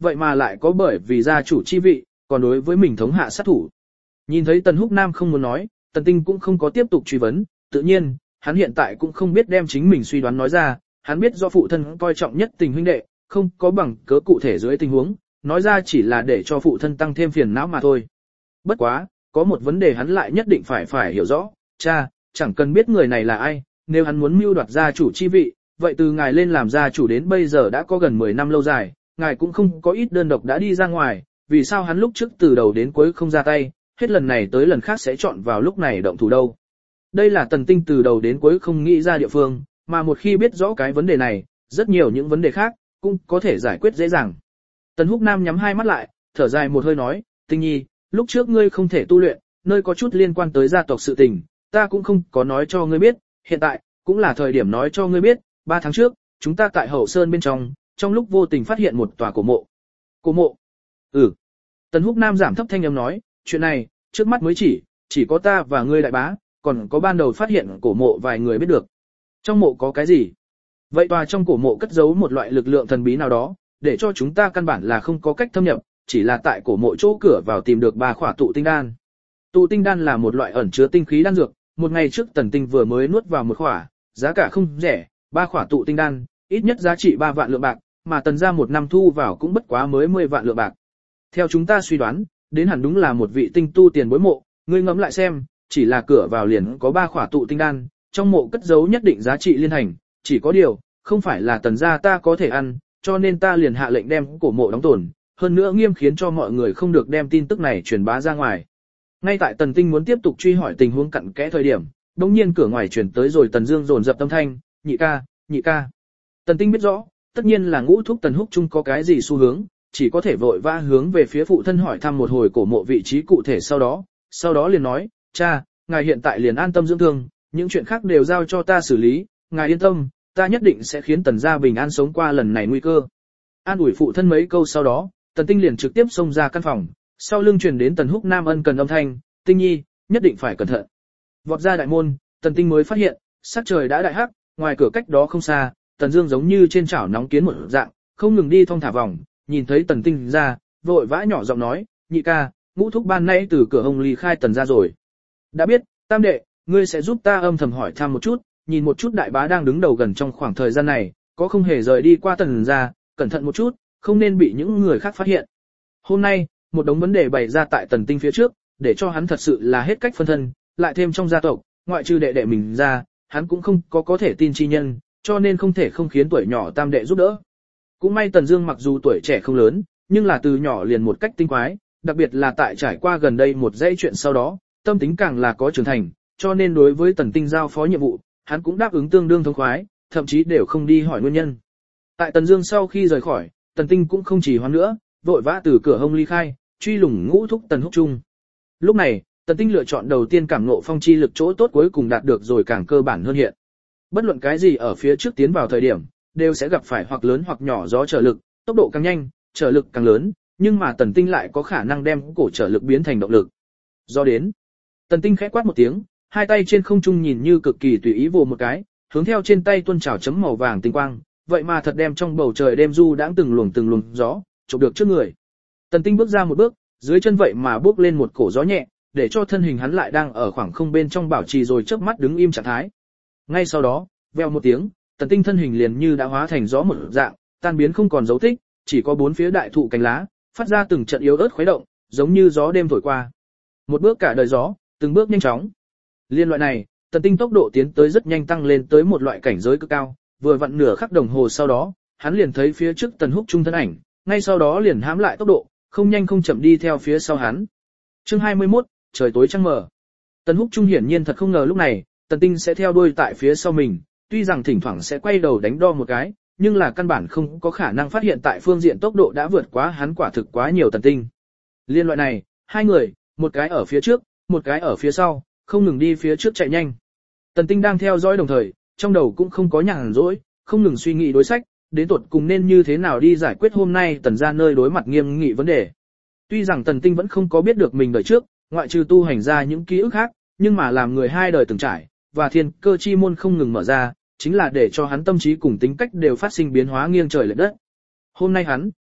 Speaker 1: vậy mà lại có bởi vì gia chủ chi vị, còn đối với mình thống hạ sát thủ. Nhìn thấy Tần Húc Nam không muốn nói, Tần Tinh cũng không có tiếp tục truy vấn, tự nhiên, hắn hiện tại cũng không biết đem chính mình suy đoán nói ra, hắn biết do phụ thân coi trọng nhất tình huynh đệ, không có bằng cớ cụ thể dưới tình huống, nói ra chỉ là để cho phụ thân tăng thêm phiền não mà thôi. Bất quá, có một vấn đề hắn lại nhất định phải phải hiểu rõ, cha, chẳng cần biết người này là ai, nếu hắn muốn mưu đoạt gia chủ chi vị, vậy từ ngài lên làm gia chủ đến bây giờ đã có gần mười năm lâu dài, ngài cũng không có ít đơn độc đã đi ra ngoài, vì sao hắn lúc trước từ đầu đến cuối không ra tay, hết lần này tới lần khác sẽ chọn vào lúc này động thủ đâu. Đây là Tần Tinh từ đầu đến cuối không nghĩ ra địa phương, mà một khi biết rõ cái vấn đề này, rất nhiều những vấn đề khác, cũng có thể giải quyết dễ dàng. Tần Húc Nam nhắm hai mắt lại, thở dài một hơi nói, Tinh Nhi, lúc trước ngươi không thể tu luyện, nơi có chút liên quan tới gia tộc sự tình, ta cũng không có nói cho ngươi biết, hiện tại, cũng là thời điểm nói cho ngươi biết, ba tháng trước, chúng ta tại Hậu Sơn bên trong, trong lúc vô tình phát hiện một tòa cổ mộ. Cổ mộ? Ừ. Tần Húc Nam giảm thấp thanh âm nói, chuyện này, trước mắt mới chỉ, chỉ có ta và ngươi đại bá, còn có ban đầu phát hiện cổ mộ vài người biết được. Trong mộ có cái gì? Vậy tòa trong cổ mộ cất giấu một loại lực lượng thần bí nào đó, để cho chúng ta căn bản là không có cách thâm nhập, chỉ là tại cổ mộ chỗ cửa vào tìm được ba khỏa tụ tinh đan. Tụ tinh đan là một loại ẩn chứa tinh khí đan dược, một ngày trước Tần Tinh vừa mới nuốt vào một khỏa, giá cả không rẻ, ba khỏa tụ tinh đan, ít nhất giá trị ba vạn lượng bạc, mà Tần gia một năm thu vào cũng bất quá mới mười vạn lượng bạc. Theo chúng ta suy đoán, đến hẳn đúng là một vị tinh tu tiền bối mộ, ngươi ngẫm lại xem, chỉ là cửa vào liền có ba khỏa tụ tinh đan, trong mộ cất giấu nhất định giá trị liên hành, chỉ có điều, không phải là Tần gia ta có thể ăn, cho nên ta liền hạ lệnh đem cổ mộ đóng tồn, hơn nữa nghiêm khiến cho mọi người không được đem tin tức này truyền bá ra ngoài. Ngay tại Tần Tinh muốn tiếp tục truy hỏi tình huống cặn kẽ thời điểm, đống nhiên cửa ngoài truyền tới rồi Tần Dương dồn dập tâm thanh, nhị ca, nhị ca. Tần Tinh biết rõ, tất nhiên là ngũ thúc Tần Húc Trung có cái gì xu hướng, chỉ có thể vội vã hướng về phía phụ thân hỏi thăm một hồi cổ mộ vị trí cụ thể sau đó, sau đó liền nói, cha, ngài hiện tại liền an tâm dưỡng thương, những chuyện khác đều giao cho ta xử lý, ngài yên tâm, ta nhất định sẽ khiến Tần gia bình an sống qua lần này nguy cơ. An ủi phụ thân mấy câu sau đó, Tần Tinh liền trực tiếp xông ra căn phòng, sau lưng truyền đến Tần Húc Nam ân cần âm thanh, Tinh Nhi, nhất định phải cẩn thận. Vọt ra đại môn, Tần Tinh mới phát hiện, sắc trời đã đại hắc, ngoài cửa cách đó không xa, Tần Dương giống như trên chảo nóng kiến một dạng, không ngừng đi thong thả vòng, nhìn thấy Tần Tinh ra, vội vã nhỏ giọng nói, nhị ca, ngũ thúc ban nãy từ cửa hồng ly khai Tần gia rồi. Đã biết, tam đệ, ngươi sẽ giúp ta âm thầm hỏi thăm một chút, nhìn một chút đại bá đang đứng đầu gần trong khoảng thời gian này, có không hề rời đi qua Tần gia, cẩn thận một chút, không nên bị những người khác phát hiện. Hôm nay, một đống vấn đề bày ra tại Tần Tinh phía trước, để cho hắn thật sự là hết cách phân thân, lại thêm trong gia tộc, ngoại trừ đệ đệ mình ra, hắn cũng không có có thể tin chi nhân, cho nên không thể không khiến tuổi nhỏ tam đệ giúp đỡ. Cũng may Tần Dương mặc dù tuổi trẻ không lớn, nhưng là từ nhỏ liền một cách tinh quái, đặc biệt là tại trải qua gần đây một dãy chuyện sau đó, tâm tính càng là có trưởng thành, cho nên đối với Tần Tinh giao phó nhiệm vụ, hắn cũng đáp ứng tương đương thông khoái, thậm chí đều không đi hỏi nguyên nhân. Tại Tần Dương sau khi rời khỏi, Tần Tinh cũng không trì hoãn nữa, vội vã từ cửa hông ly khai, truy lùng ngũ thúc Tần Húc Trung. Lúc này, Tần Tinh lựa chọn đầu tiên cảm ngộ phong chi lực chỗ tốt cuối cùng đạt được rồi càng cơ bản hơn hiện. Bất luận cái gì ở phía trước tiến vào thời điểm, đều sẽ gặp phải hoặc lớn hoặc nhỏ gió trở lực, tốc độ càng nhanh, trở lực càng lớn, nhưng mà Tần Tinh lại có khả năng đem cổ trở lực biến thành động lực. Do đến, Tần Tinh khẽ quát một tiếng, hai tay trên không trung nhìn như cực kỳ tùy ý vồ một cái, hướng theo trên tay tuôn trào chấm màu vàng tinh quang, vậy mà thật đem trong bầu trời đêm du đãng từng luồng từng luồng gió, chụp được trước người. Tần Tinh bước ra một bước, dưới chân vậy mà bước lên một cổ gió nhẹ, để cho thân hình hắn lại đang ở khoảng không bên trong bảo trì rồi chớp mắt đứng im trạng thái. Ngay sau đó, vèo một tiếng, Tần Tinh thân hình liền như đã hóa thành gió một dạng, tan biến không còn dấu tích, chỉ có bốn phía đại thụ cánh lá, phát ra từng trận yếu ớt khuấy động, giống như gió đêm thổi qua. Một bước cả đời gió, từng bước nhanh chóng. Liên loại này, Tần Tinh tốc độ tiến tới rất nhanh tăng lên tới một loại cảnh giới cực cao, vừa vặn nửa khắc đồng hồ sau đó, hắn liền thấy phía trước Tần Húc Trung thân ảnh, ngay sau đó liền hãm lại tốc độ, không nhanh không chậm đi theo phía sau hắn. Chương hai mươi mốt, trời tối trăng mờ. Tần Húc Trung hiển nhiên thật không ngờ lúc này, Tần Tinh sẽ theo đuôi tại phía sau mình, tuy rằng thỉnh thoảng sẽ quay đầu đánh đo một cái, nhưng là căn bản không có khả năng phát hiện tại phương diện tốc độ đã vượt quá hắn quả thực quá nhiều Tần Tinh. Liên loại này, hai người, một cái ở phía trước, một cái ở phía sau, không ngừng đi phía trước chạy nhanh. Tần Tinh đang theo dõi đồng thời, trong đầu cũng không có nhàn rỗi, không ngừng suy nghĩ đối sách, đến tột cùng nên như thế nào đi giải quyết hôm nay Tần gia nơi đối mặt nghiêm nghị vấn đề. Tuy rằng Tần Tinh vẫn không có biết được mình đời trước, ngoại trừ tu hành ra những ký ức khác, nhưng mà làm người hai đời từng trải, và thiên cơ chi môn không ngừng mở ra, chính là để cho hắn tâm trí cùng tính cách đều phát sinh biến hóa nghiêng trời lệch đất. Hôm nay hắn,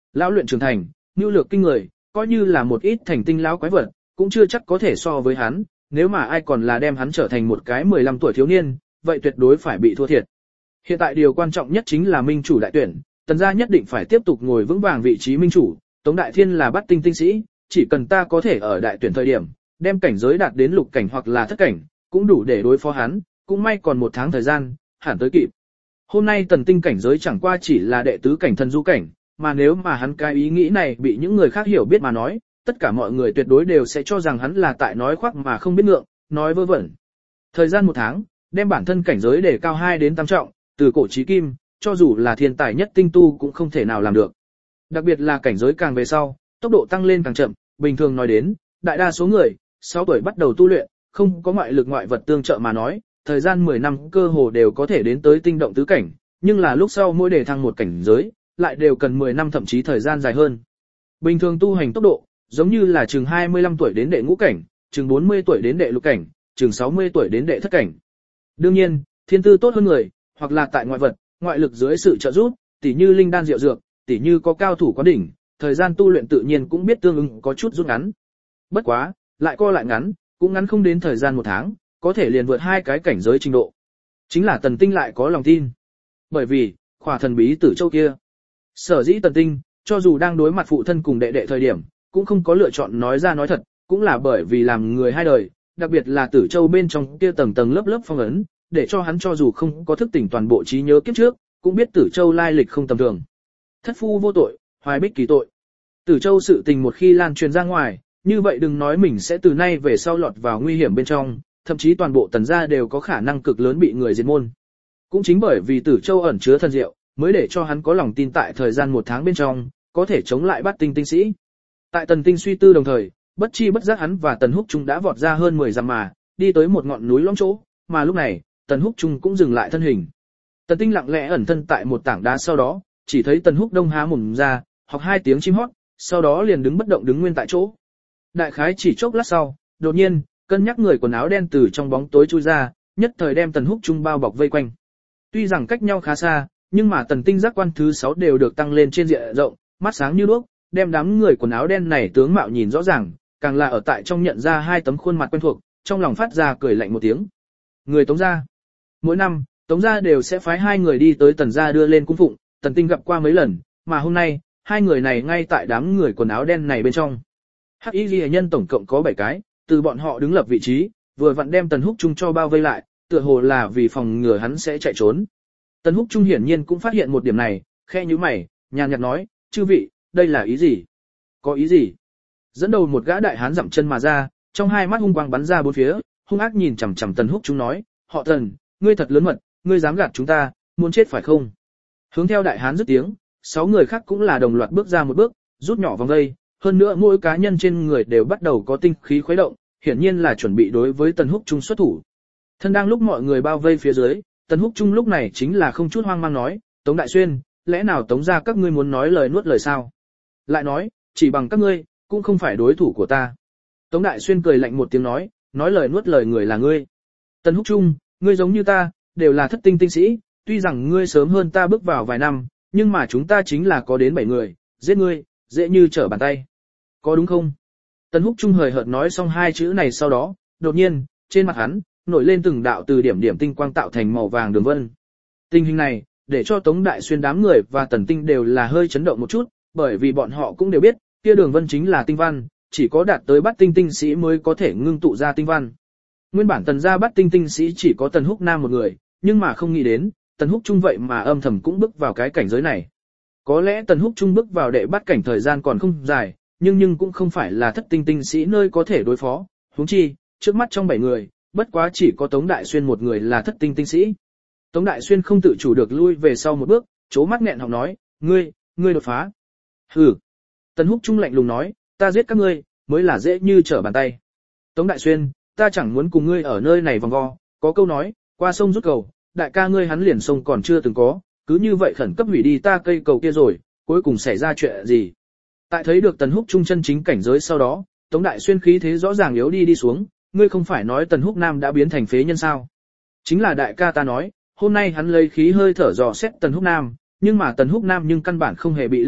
Speaker 1: lão luyện trưởng thành, nhu lược kinh người, coi như là một ít thành tinh lão quái vật, cũng chưa chắc có thể so với hắn, nếu mà ai còn là đem hắn trở thành một cái mười lăm tuổi thiếu niên, vậy tuyệt đối phải bị thua thiệt. Hiện tại điều quan trọng nhất chính là minh chủ đại tuyển, Tần gia nhất định phải tiếp tục ngồi vững vàng vị trí minh chủ, Tống Đại Thiên là bắt tinh tinh sĩ, chỉ cần ta có thể ở đại tuyển thời điểm, đem cảnh giới đạt đến lục cảnh hoặc là thất cảnh, cũng đủ để đối phó hắn, cũng may còn một tháng thời gian, hẳn tới kịp. Hôm nay Tần Tinh cảnh giới chẳng qua chỉ là đệ tứ cảnh thần du cảnh, mà nếu mà hắn cái ý nghĩ này bị những người khác hiểu biết mà nói, tất cả mọi người tuyệt đối đều sẽ cho rằng hắn là tại nói khoác mà không biết ngượng, nói vớ vẩn. Thời gian một tháng, đem bản thân cảnh giới để cao hai đến tam trọng, từ cổ chí kim, cho dù là thiên tài nhất tinh tu cũng không thể nào làm được. Đặc biệt là cảnh giới càng về sau, tốc độ tăng lên càng chậm, bình thường nói đến, đại đa số người, sáu tuổi bắt đầu tu luyện, không có ngoại lực ngoại vật tương trợ mà nói, thời gian mười năm cơ hồ đều có thể đến tới tinh động tứ cảnh, nhưng là lúc sau mỗi đề thăng một cảnh giới, lại đều cần mười năm thậm chí thời gian dài hơn. Bình thường tu hành tốc độ, giống như là chừng hai mươi lăm tuổi đến đệ ngũ cảnh, chừng bốn mươi tuổi đến đệ lục cảnh, chừng sáu mươi tuổi đến đệ thất cảnh. Đương nhiên, thiên tư tốt hơn người, hoặc là tại ngoại vật, ngoại lực dưới sự trợ giúp, tỉ như linh đan diệu dược, tỉ như có cao thủ quán đỉnh, thời gian tu luyện tự nhiên cũng biết tương ứng có chút rút ngắn. Bất quá, lại co lại ngắn, cũng ngắn không đến thời gian một tháng, có thể liền vượt hai cái cảnh giới trình độ. Chính là Tần Tinh lại có lòng tin. Bởi vì, khỏa thần bí tử châu kia. Sở dĩ Tần Tinh, cho dù đang đối mặt phụ thân cùng đệ đệ thời điểm, cũng không có lựa chọn nói ra nói thật, cũng là bởi vì làm người hai đời, đặc biệt là tử châu bên trong kia tầng tầng lớp lớp phong ấn, để cho hắn cho dù không có thức tỉnh toàn bộ trí nhớ kiếp trước, cũng biết tử châu lai lịch không tầm thường. Thất phu vô tội, hoài bích kỳ tội. Tử châu sự tình một khi lan truyền ra ngoài, như vậy đừng nói mình sẽ từ nay về sau lọt vào nguy hiểm bên trong, thậm chí toàn bộ Tần gia đều có khả năng cực lớn bị người diệt môn. Cũng chính bởi vì Tử Châu ẩn chứa thần diệu, mới để cho hắn có lòng tin tại thời gian một tháng bên trong, có thể chống lại Bát Tinh tinh sĩ. Tại Tần Tinh suy tư đồng thời, bất chi bất giác hắn và Tần Húc Trung đã vọt ra hơn mười dặm mà, đi tới một ngọn núi lõm chỗ, mà lúc này, Tần Húc Trung cũng dừng lại thân hình. Tần Tinh lặng lẽ ẩn thân tại một tảng đá sau đó, chỉ thấy Tần Húc Đông há mồm ra, học hai tiếng chim hót, sau đó liền đứng bất động đứng nguyên tại chỗ. Đại khái chỉ chốc lát sau, đột nhiên, cân nhắc người quần áo đen từ trong bóng tối chui ra, nhất thời đem Tần Húc Trung bao bọc vây quanh. Tuy rằng cách nhau khá xa, nhưng mà Tần Tinh giác quan thứ sáu đều được tăng lên trên diện rộng, mắt sáng như đuốc, đem đám người quần áo đen này tướng mạo nhìn rõ ràng, càng là ở tại trong nhận ra hai tấm khuôn mặt quen thuộc, trong lòng phát ra cười lạnh một tiếng. Người Tống gia. Mỗi năm, Tống gia đều sẽ phái hai người đi tới Tần gia đưa lên cung phụng, Tần Tinh gặp qua mấy lần, mà hôm nay, hai người này ngay tại đám người quần áo đen này bên trong. Hắc Y Liễu nhân tổng cộng có bảy cái, từ bọn họ đứng lập vị trí, vừa vặn đem Tần Húc Trung cho bao vây lại, tựa hồ là vì phòng ngừa hắn sẽ chạy trốn. Tần Húc Trung hiển nhiên cũng phát hiện một điểm này, khe nhíu mày, nhàn nhạt nói, chư vị, đây là ý gì? Có ý gì? Dẫn đầu một gã đại hán dậm chân mà ra, trong hai mắt hung quang bắn ra bốn phía, hung ác nhìn chằm chằm Tần Húc Trung nói, họ Tần, ngươi thật lớn mật, ngươi dám gạt chúng ta, muốn chết phải không? Hướng theo đại hán dứt tiếng, sáu người khác cũng là đồng loạt bước ra một bước, rút nhỏ vòng dây, hơn nữa mỗi cá nhân trên người đều bắt đầu có tinh khí khuấy động, hiển nhiên là chuẩn bị đối với Tần Húc Trung xuất thủ. Thân đang lúc mọi người bao vây phía dưới, Tần Húc Trung lúc này chính là không chút hoang mang nói, Tống Đại Xuyên, lẽ nào Tống gia các ngươi muốn nói lời nuốt lời sao? Lại nói, chỉ bằng các ngươi, cũng không phải đối thủ của ta. Tống Đại Xuyên cười lạnh một tiếng nói, nói lời nuốt lời người là ngươi. Tần Húc Trung, ngươi giống như ta, đều là thất tinh tinh sĩ, tuy rằng ngươi sớm hơn ta bước vào vài năm, nhưng mà chúng ta chính là có đến bảy người, giết ngươi, dễ như trở bàn tay. Có đúng không? Tần Húc Trung hời hợt nói xong hai chữ này sau đó, đột nhiên, trên mặt hắn, nổi lên từng đạo từ điểm điểm tinh quang tạo thành màu vàng đường vân. Tình hình này, để cho Tống Đại Xuyên đám người và Tần Tinh đều là hơi chấn động một chút, bởi vì bọn họ cũng đều biết, kia đường vân chính là tinh văn, chỉ có đạt tới Bát Tinh tinh sĩ mới có thể ngưng tụ ra tinh văn. Nguyên bản Tần gia Bát Tinh tinh sĩ chỉ có Tần Húc Nam một người, nhưng mà không nghĩ đến, Tần Húc Trung vậy mà âm thầm cũng bước vào cái cảnh giới này. Có lẽ Tần Húc Trung bước vào đệ bát cảnh thời gian còn không dài, nhưng nhưng cũng không phải là thất tinh tinh sĩ nơi có thể đối phó, huống chi, trước mắt trong bảy người, bất quá chỉ có Tống Đại Xuyên một người là thất tinh tinh sĩ. Tống Đại Xuyên không tự chủ được lui về sau một bước, chố mắt nghẹn họng nói, ngươi, ngươi đột phá. Hừ. Tần Húc Trung lạnh lùng nói, ta giết các ngươi, mới là dễ như trở bàn tay. Tống Đại Xuyên, ta chẳng muốn cùng ngươi ở nơi này vòng vo, có câu nói, qua sông rút cầu, đại ca ngươi hắn liền sông còn chưa từng có, cứ như vậy khẩn cấp hủy đi ta cây cầu kia rồi, cuối cùng xảy ra chuyện gì? Tại thấy được Tần Húc Trung chân chính cảnh giới sau đó, Tống Đại Xuyên khí thế rõ ràng yếu đi đi xuống, ngươi không phải nói Tần Húc Nam đã biến thành phế nhân sao? Chính là đại ca ta nói, hôm nay hắn lấy khí hơi thở dò xét Tần Húc Nam, nhưng mà Tần Húc Nam nhưng căn bản không hề bị lay động,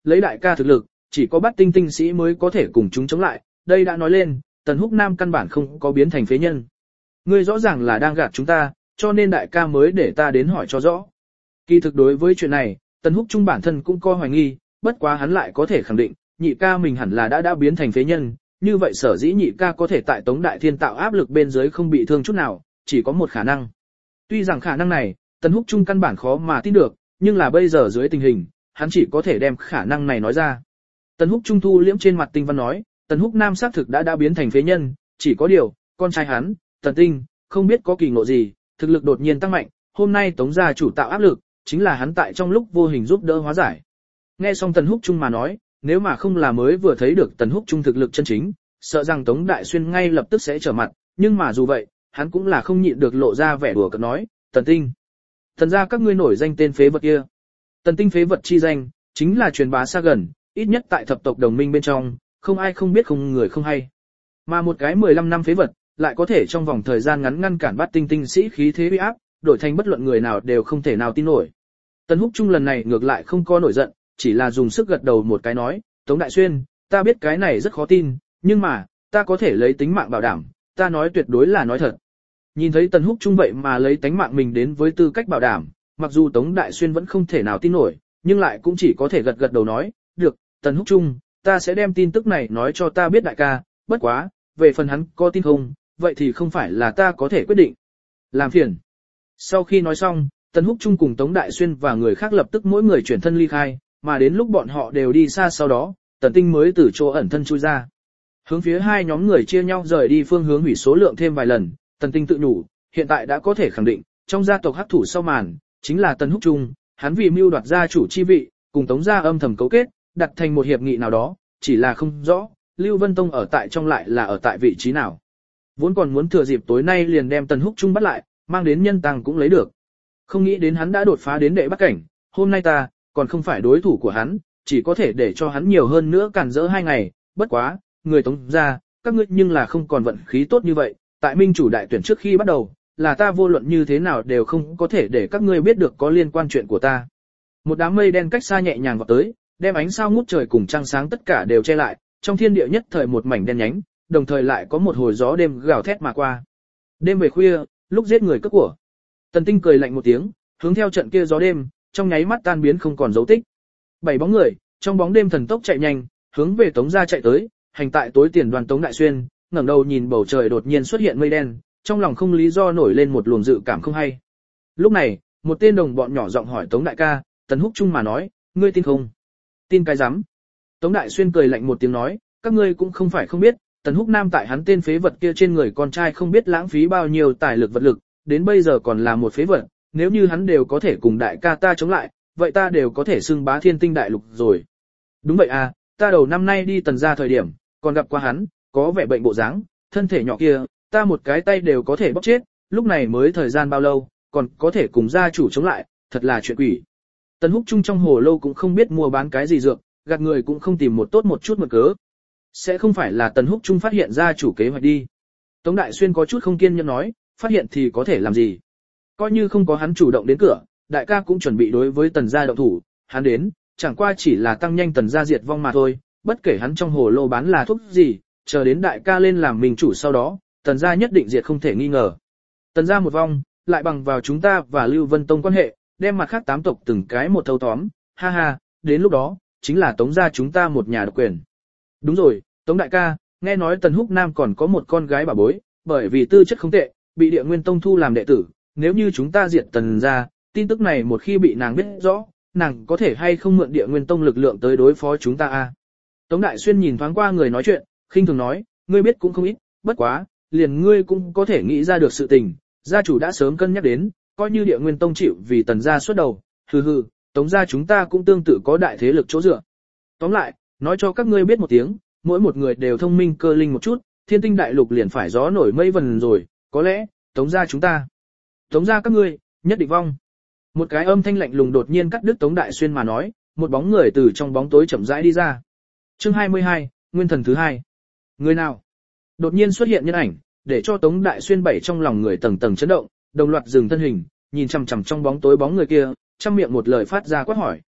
Speaker 1: lấy đại ca thực lực, chỉ có bắt tinh tinh sĩ mới có thể cùng chúng chống lại, đây đã nói lên, Tần Húc Nam căn bản không có biến thành phế nhân. Ngươi rõ ràng là đang gạt chúng ta, cho nên đại ca mới để ta đến hỏi cho rõ. Kỳ thực đối với chuyện này, Tần Húc Trung bản thân cũng có hoài nghi, bất quá hắn lại có thể khẳng định, nhị ca mình hẳn là đã đã biến thành phế nhân, như vậy sở dĩ nhị ca có thể tại Tống Đại Thiên tạo áp lực bên dưới không bị thương chút nào, chỉ có một khả năng. Tuy rằng khả năng này, Tần Húc Trung căn bản khó mà tin được, nhưng là bây giờ dưới tình hình, hắn chỉ có thể đem khả năng này nói ra. Tần Húc Trung thu liễm trên mặt tinh văn nói, Tần Húc Nam xác thực đã đã biến thành phế nhân, chỉ có điều, con trai hắn, Tần Tinh, không biết có kỳ ngộ gì, thực lực đột nhiên tăng mạnh, hôm nay Tống gia chủ tạo áp lực, chính là hắn tại trong lúc vô hình giúp đỡ hóa giải. Nghe xong Tần Húc Trung mà nói, nếu mà không là mới vừa thấy được Tần Húc Trung thực lực chân chính, sợ rằng Tống Đại Xuyên ngay lập tức sẽ trở mặt, nhưng mà dù vậy, hắn cũng là không nhịn được lộ ra vẻ đùa cợt nói, Tần Tinh, thần gia các ngươi nổi danh tên phế vật kia. Tần Tinh phế vật chi danh, chính là truyền bá xa gần, ít nhất tại thập tộc đồng minh bên trong, không ai không biết không người không hay. Mà một cái mười lăm năm phế vật, lại có thể trong vòng thời gian ngắn ngăn cản bắt tinh tinh sĩ khí thế uy áp, đổi thành bất luận người nào đều không thể nào tin nổi. Tần Húc Trung lần này ngược lại không có nổi giận, chỉ là dùng sức gật đầu một cái nói, Tống Đại Xuyên, ta biết cái này rất khó tin, nhưng mà, ta có thể lấy tính mạng bảo đảm, ta nói tuyệt đối là nói thật. Nhìn thấy Tần Húc Trung vậy mà lấy tánh mạng mình đến với tư cách bảo đảm, mặc dù Tống Đại Xuyên vẫn không thể nào tin nổi, nhưng lại cũng chỉ có thể gật gật đầu nói, được, Tần Húc Trung, ta sẽ đem tin tức này nói cho ta biết đại ca, bất quá, về phần hắn có tin không, vậy thì không phải là ta có thể quyết định. Làm phiền. Sau khi nói xong, Tần Húc Trung cùng Tống Đại Xuyên và người khác lập tức mỗi người chuyển thân ly khai, mà đến lúc bọn họ đều đi xa sau đó, Tần Tinh mới từ chỗ ẩn thân chui ra. Hướng phía hai nhóm người chia nhau rời đi phương hướng hủy số lượng thêm vài lần, Tần Tinh tự nhủ, hiện tại đã có thể khẳng định, trong gia tộc hắc thủ sau màn, chính là Tần Húc Trung, hắn vì mưu đoạt gia chủ chi vị, cùng Tống gia âm thầm cấu kết, đặt thành một hiệp nghị nào đó, chỉ là không rõ, Lưu Vân Tông ở tại trong lại là ở tại vị trí nào. Vốn còn muốn thừa dịp tối nay liền đem Tần Húc Trung bắt lại, mang đến nhân tăng cũng lấy được. Không nghĩ đến hắn đã đột phá đến đệ bắt cảnh, hôm nay ta, còn không phải đối thủ của hắn, chỉ có thể để cho hắn nhiều hơn nữa cản rỡ hai ngày, bất quá, người Tống gia, các ngươi nhưng là không còn vận khí tốt như vậy, tại minh chủ đại tuyển trước khi bắt đầu, là ta vô luận như thế nào đều không có thể để các ngươi biết được có liên quan chuyện của ta. Một đám mây đen cách xa nhẹ nhàng vọt tới, đem ánh sao ngút trời cùng trăng sáng tất cả đều che lại, trong thiên địa nhất thời một mảnh đen nhánh, đồng thời lại có một hồi gió đêm gào thét mà qua. Đêm về khuya, lúc giết người cướp của. Tần Tinh cười lạnh một tiếng, hướng theo trận kia gió đêm, trong nháy mắt tan biến không còn dấu tích. Bảy bóng người, trong bóng đêm thần tốc chạy nhanh, hướng về Tống gia chạy tới, hành tại tối tiền đoàn Tống Đại Xuyên, ngẩng đầu nhìn bầu trời đột nhiên xuất hiện mây đen, trong lòng không lý do nổi lên một luồng dự cảm không hay. Lúc này, một tên đồng bọn nhỏ giọng hỏi Tống đại ca, Tần Húc Trung mà nói, ngươi tin không? Tin cái rắm? Tống Đại Xuyên cười lạnh một tiếng nói, các ngươi cũng không phải không biết, Tần Húc Nam tại hắn tên phế vật kia trên người con trai không biết lãng phí bao nhiêu tài lực vật lực, đến bây giờ còn là một phế vật, nếu như hắn đều có thể cùng đại ca ta chống lại, vậy ta đều có thể xưng bá thiên tinh đại lục rồi. Đúng vậy à, ta đầu năm nay đi Tần gia thời điểm, còn gặp qua hắn, có vẻ bệnh bộ dáng, thân thể nhỏ kia, ta một cái tay đều có thể bóp chết, lúc này mới thời gian bao lâu, còn có thể cùng gia chủ chống lại, thật là chuyện quỷ. Tần Húc Trung trong hồ lâu cũng không biết mua bán cái gì dược, gạt người cũng không tìm một tốt một chút mượn cớ. Sẽ không phải là Tần Húc Trung phát hiện gia chủ kế hoạch đi. Tống Đại Xuyên có chút không kiên nhẫn nói, phát hiện thì có thể làm gì. Coi như không có hắn chủ động đến cửa, đại ca cũng chuẩn bị đối với Tần gia động thủ, hắn đến, chẳng qua chỉ là tăng nhanh Tần gia diệt vong mà thôi, bất kể hắn trong hồ lô bán là thuốc gì, chờ đến đại ca lên làm mình chủ sau đó, Tần gia nhất định diệt không thể nghi ngờ. Tần gia một vong, lại bằng vào chúng ta và Lưu Vân Tông quan hệ, đem mặt khác tám tộc từng cái một thâu tóm, ha ha, đến lúc đó, chính là Tống gia chúng ta một nhà độc quyền. Đúng rồi, Tống đại ca, nghe nói Tần Húc Nam còn có một con gái bà bối, bởi vì tư chất không tệ, bị Địa Nguyên Tông thu làm đệ tử, nếu như chúng ta diệt Tần gia, tin tức này một khi bị nàng biết rõ, nàng có thể hay không mượn Địa Nguyên Tông lực lượng tới đối phó chúng ta a? Tống Đại Xuyên nhìn thoáng qua người nói chuyện, khinh thường nói, ngươi biết cũng không ít, bất quá, liền ngươi cũng có thể nghĩ ra được sự tình, gia chủ đã sớm cân nhắc đến, coi như Địa Nguyên Tông chịu vì Tần gia xuất đầu, hừ hừ, Tống gia chúng ta cũng tương tự có đại thế lực chỗ dựa. Tóm lại, nói cho các ngươi biết một tiếng, mỗi một người đều thông minh cơ linh một chút, thiên tinh đại lục liền phải gió nổi mây vần rồi, có lẽ, Tống gia chúng ta, Tống gia các ngươi, nhất định vong. Một cái âm thanh lạnh lùng đột nhiên cắt đứt Tống Đại Xuyên mà nói, một bóng người từ trong bóng tối chậm rãi đi ra. Chương hai mươi hai, Nguyên thần thứ hai. Người nào? Đột nhiên xuất hiện nhân ảnh, để cho Tống Đại Xuyên bảy trong lòng người tầng tầng chấn động, đồng loạt dừng thân hình, nhìn chằm chằm trong bóng tối bóng người kia, trong miệng một lời phát ra quát hỏi.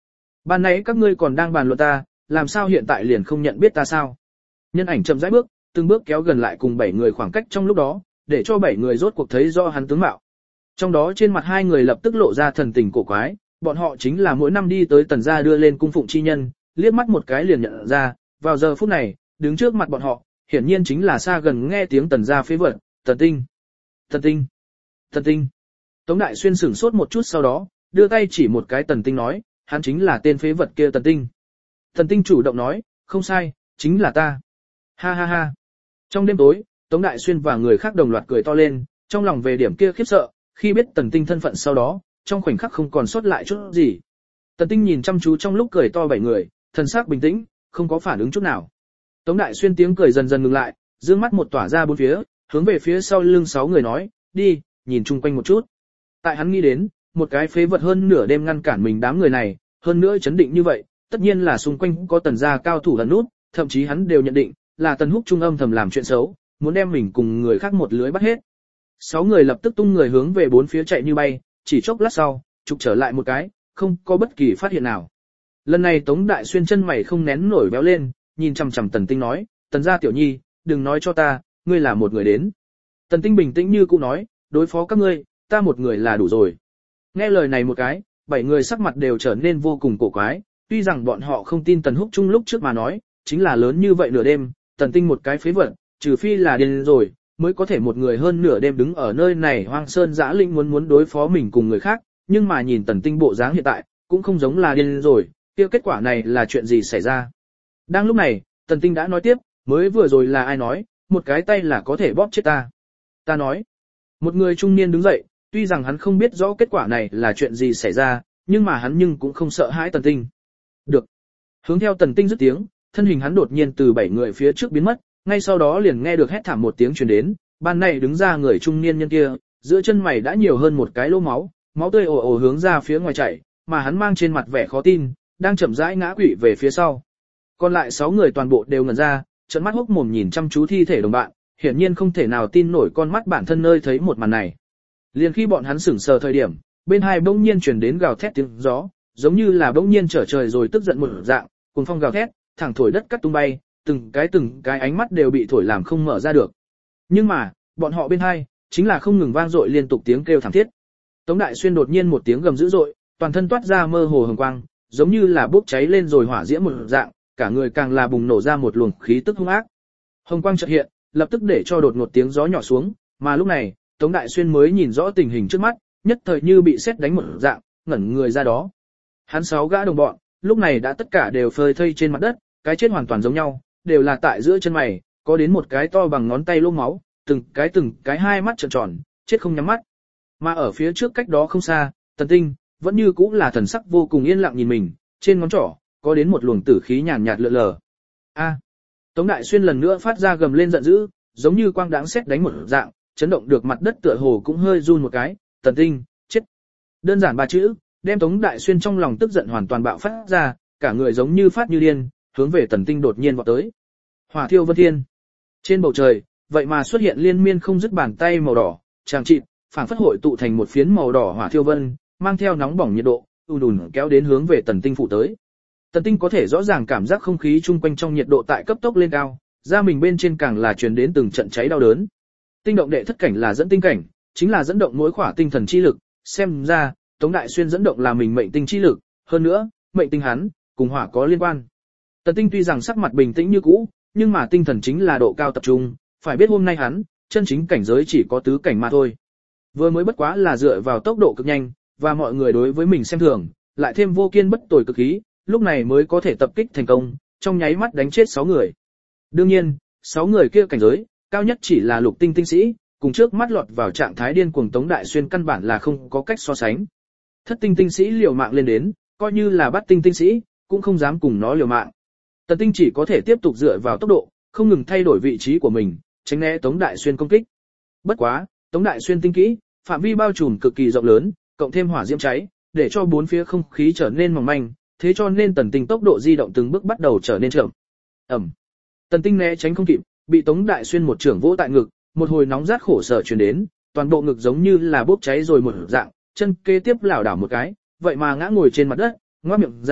Speaker 1: Ban nãy các ngươi còn đang bàn luận ta, làm sao hiện tại liền không nhận biết ta sao? Nhân ảnh chậm rãi bước, từng bước kéo gần lại cùng bảy người khoảng cách trong lúc đó, để cho bảy người rốt cuộc thấy rõ hắn tướng mạo. Trong đó trên mặt hai người lập tức lộ ra thần tình cổ quái, bọn họ chính là mỗi năm đi tới Tần gia đưa lên cung phụng chi nhân, liếc mắt một cái liền nhận ra, vào giờ phút này, đứng trước mặt bọn họ, hiển nhiên chính là xa gần nghe tiếng Tần gia phế vật, Tần Tinh. Tần Tinh. Tần Tinh. Tống Đại Xuyên sửng sốt một chút sau đó, đưa tay chỉ một cái Tần Tinh nói, hắn chính là tên phế vật kia Tần Tinh. Tần Tinh chủ động nói, không sai, chính là ta. Ha ha ha. Trong đêm tối, Tống Đại Xuyên và người khác đồng loạt cười to lên, trong lòng về điểm kia khiếp sợ, khi biết Tần Tinh thân phận sau đó, trong khoảnh khắc không còn sót lại chút gì. Tần Tinh nhìn chăm chú trong lúc cười to bảy người, thần sắc bình tĩnh, không có phản ứng chút nào. Tống Đại Xuyên tiếng cười dần dần ngừng lại, dương mắt một tỏa ra bốn phía, hướng về phía sau lưng sáu người nói, đi, nhìn chung quanh một chút. Tại hắn nghĩ đến, một cái phế vật hơn nửa đêm ngăn cản mình đám người này, hơn nữa chấn định như vậy, tất nhiên là xung quanh có Tần gia cao thủ ẩn nút, thậm chí hắn đều nhận định là Tần Húc trung âm thầm làm chuyện xấu, muốn đem mình cùng người khác một lưới bắt hết. Sáu người lập tức tung người hướng về bốn phía chạy như bay, chỉ chốc lát sau, trục trở lại một cái, không có bất kỳ phát hiện nào. Lần này Tống Đại Xuyên chân mày không nén nổi béo lên, nhìn chằm chằm Tần Tinh nói, Tần gia tiểu nhi, đừng nói cho ta, ngươi là một người đến. Tần Tinh bình tĩnh như cũ nói, đối phó các ngươi, ta một người là đủ rồi. Nghe lời này một cái, bảy người sắc mặt đều trở nên vô cùng cổ quái, tuy rằng bọn họ không tin Tần Húc Trung lúc trước mà nói, chính là lớn như vậy nửa đêm, Tần Tinh một cái phế vật, trừ phi là điên rồi, mới có thể một người hơn nửa đêm đứng ở nơi này hoang sơn dã linh muốn muốn đối phó mình cùng người khác, nhưng mà nhìn Tần Tinh bộ dáng hiện tại, cũng không giống là điên rồi, kia kết quả này là chuyện gì xảy ra. Đang lúc này, Tần Tinh đã nói tiếp, mới vừa rồi là ai nói, một cái tay là có thể bóp chết ta. Ta nói, một người trung niên đứng dậy, tuy rằng hắn không biết rõ kết quả này là chuyện gì xảy ra, nhưng mà hắn nhưng cũng không sợ hãi Tần Tinh. Được. Hướng theo Tần Tinh dứt tiếng, thân hình hắn đột nhiên từ bảy người phía trước biến mất, ngay sau đó liền nghe được hét thảm một tiếng truyền đến, ban này đứng ra người trung niên nhân kia, giữa chân mày đã nhiều hơn một cái lỗ máu, máu tươi ồ ồ hướng ra phía ngoài chảy, mà hắn mang trên mặt vẻ khó tin, đang chậm rãi ngã quỵ về phía sau. Còn lại sáu người toàn bộ đều ngẩn ra, trợn mắt hốc mồm nhìn chăm chú thi thể đồng bạn, hiển nhiên không thể nào tin nổi con mắt bản thân nơi thấy một màn này. Liền khi bọn hắn sững sờ thời điểm, bên hai bỗng nhiên truyền đến gào thét tiếng gió, giống như là bỗng nhiên trở trời rồi tức giận một dạng, cuồng phong gào thét, thẳng thổi đất cắt tung bay, từng cái từng cái ánh mắt đều bị thổi làm không mở ra được. Nhưng mà, bọn họ bên hai, chính là không ngừng vang dội liên tục tiếng kêu thảm thiết. Tống Đại Xuyên đột nhiên một tiếng gầm dữ dội, toàn thân toát ra mơ hồ hồng quang, giống như là bốc cháy lên rồi hỏa diễm một dạng, cả người càng là bùng nổ ra một luồng khí tức hung ác. Hồng quang chợt hiện, lập tức để cho đột ngột tiếng gió nhỏ xuống, mà lúc này, Tống Đại Xuyên mới nhìn rõ tình hình trước mắt, nhất thời như bị sét đánh một dạng, ngẩn người ra đó. Hắn sáu gã đồng bọn, lúc này đã tất cả đều phơi thây trên mặt đất, cái chết hoàn toàn giống nhau, đều là tại giữa chân mày, có đến một cái to bằng ngón tay lỗ máu, từng cái từng cái hai mắt tròn tròn, chết không nhắm mắt. Mà ở phía trước cách đó không xa, Tần Tinh vẫn như cũ là thần sắc vô cùng yên lặng nhìn mình, trên ngón trỏ có đến một luồng tử khí nhàn nhạt lượn lờ. A! Tống Đại Xuyên lần nữa phát ra gầm lên giận dữ, giống như quang đãng sét đánh một dạng, chấn động được mặt đất tựa hồ cũng hơi run một cái. Tần Tinh, chết! Đơn giản ba chữ, đem Tống Đại Xuyên trong lòng tức giận hoàn toàn bạo phát ra, cả người giống như phát như điên, hướng về Tần Tinh đột nhiên vọt tới. Hỏa thiêu vân thiên. Trên bầu trời, vậy mà xuất hiện liên miên không dứt bàn tay màu đỏ, chàng chịt, phảng phất hội tụ thành một phiến màu đỏ hỏa thiêu vân, mang theo nóng bỏng nhiệt độ, ùn ùn kéo đến hướng về Tần Tinh phụ tới. Tần Tinh có thể rõ ràng cảm giác không khí chung quanh trong nhiệt độ tại cấp tốc lên cao, da mình bên trên càng là truyền đến từng trận cháy đau đớn. Tinh động đệ thất cảnh là dẫn tinh cảnh, chính là dẫn động mỗi khỏa tinh thần chi lực, xem ra, Tống Đại Xuyên dẫn động là mình mệnh tinh chi lực, hơn nữa, mệnh tinh hắn cùng hỏa có liên quan. Tần Tinh tuy rằng sắc mặt bình tĩnh như cũ, nhưng mà tinh thần chính là độ cao tập trung, phải biết hôm nay hắn, chân chính cảnh giới chỉ có tứ cảnh mà thôi. Vừa mới bất quá là dựa vào tốc độ cực nhanh, và mọi người đối với mình xem thường, lại thêm vô kiên bất tồi cực khí, lúc này mới có thể tập kích thành công, trong nháy mắt đánh chết sáu người. Đương nhiên, sáu người kia cảnh giới, cao nhất chỉ là lục tinh tinh sĩ, cùng trước mắt lọt vào trạng thái điên cuồng Tống Đại Xuyên căn bản là không có cách so sánh. Thất tinh tinh sĩ liều mạng lên đến, coi như là bát tinh tinh sĩ, cũng không dám cùng nó liều mạng. Tần Tinh chỉ có thể tiếp tục dựa vào tốc độ, không ngừng thay đổi vị trí của mình, tránh né Tống Đại Xuyên công kích. Bất quá, Tống Đại Xuyên tinh kỹ, phạm vi bao trùm cực kỳ rộng lớn, cộng thêm hỏa diễm cháy, để cho bốn phía không khí trở nên mỏng manh, thế cho nên Tần Tinh tốc độ di động từng bước bắt đầu trở nên chậm. Ầm. Tần Tinh né tránh không kịp, bị Tống Đại Xuyên một chưởng vỗ tại ngực, một hồi nóng rát khổ sở truyền đến, toàn bộ ngực giống như là bốc cháy rồi một dạng, chân kế tiếp lảo đảo một cái, vậy mà ngã ngồi trên mặt đất, ngoác miệng ra,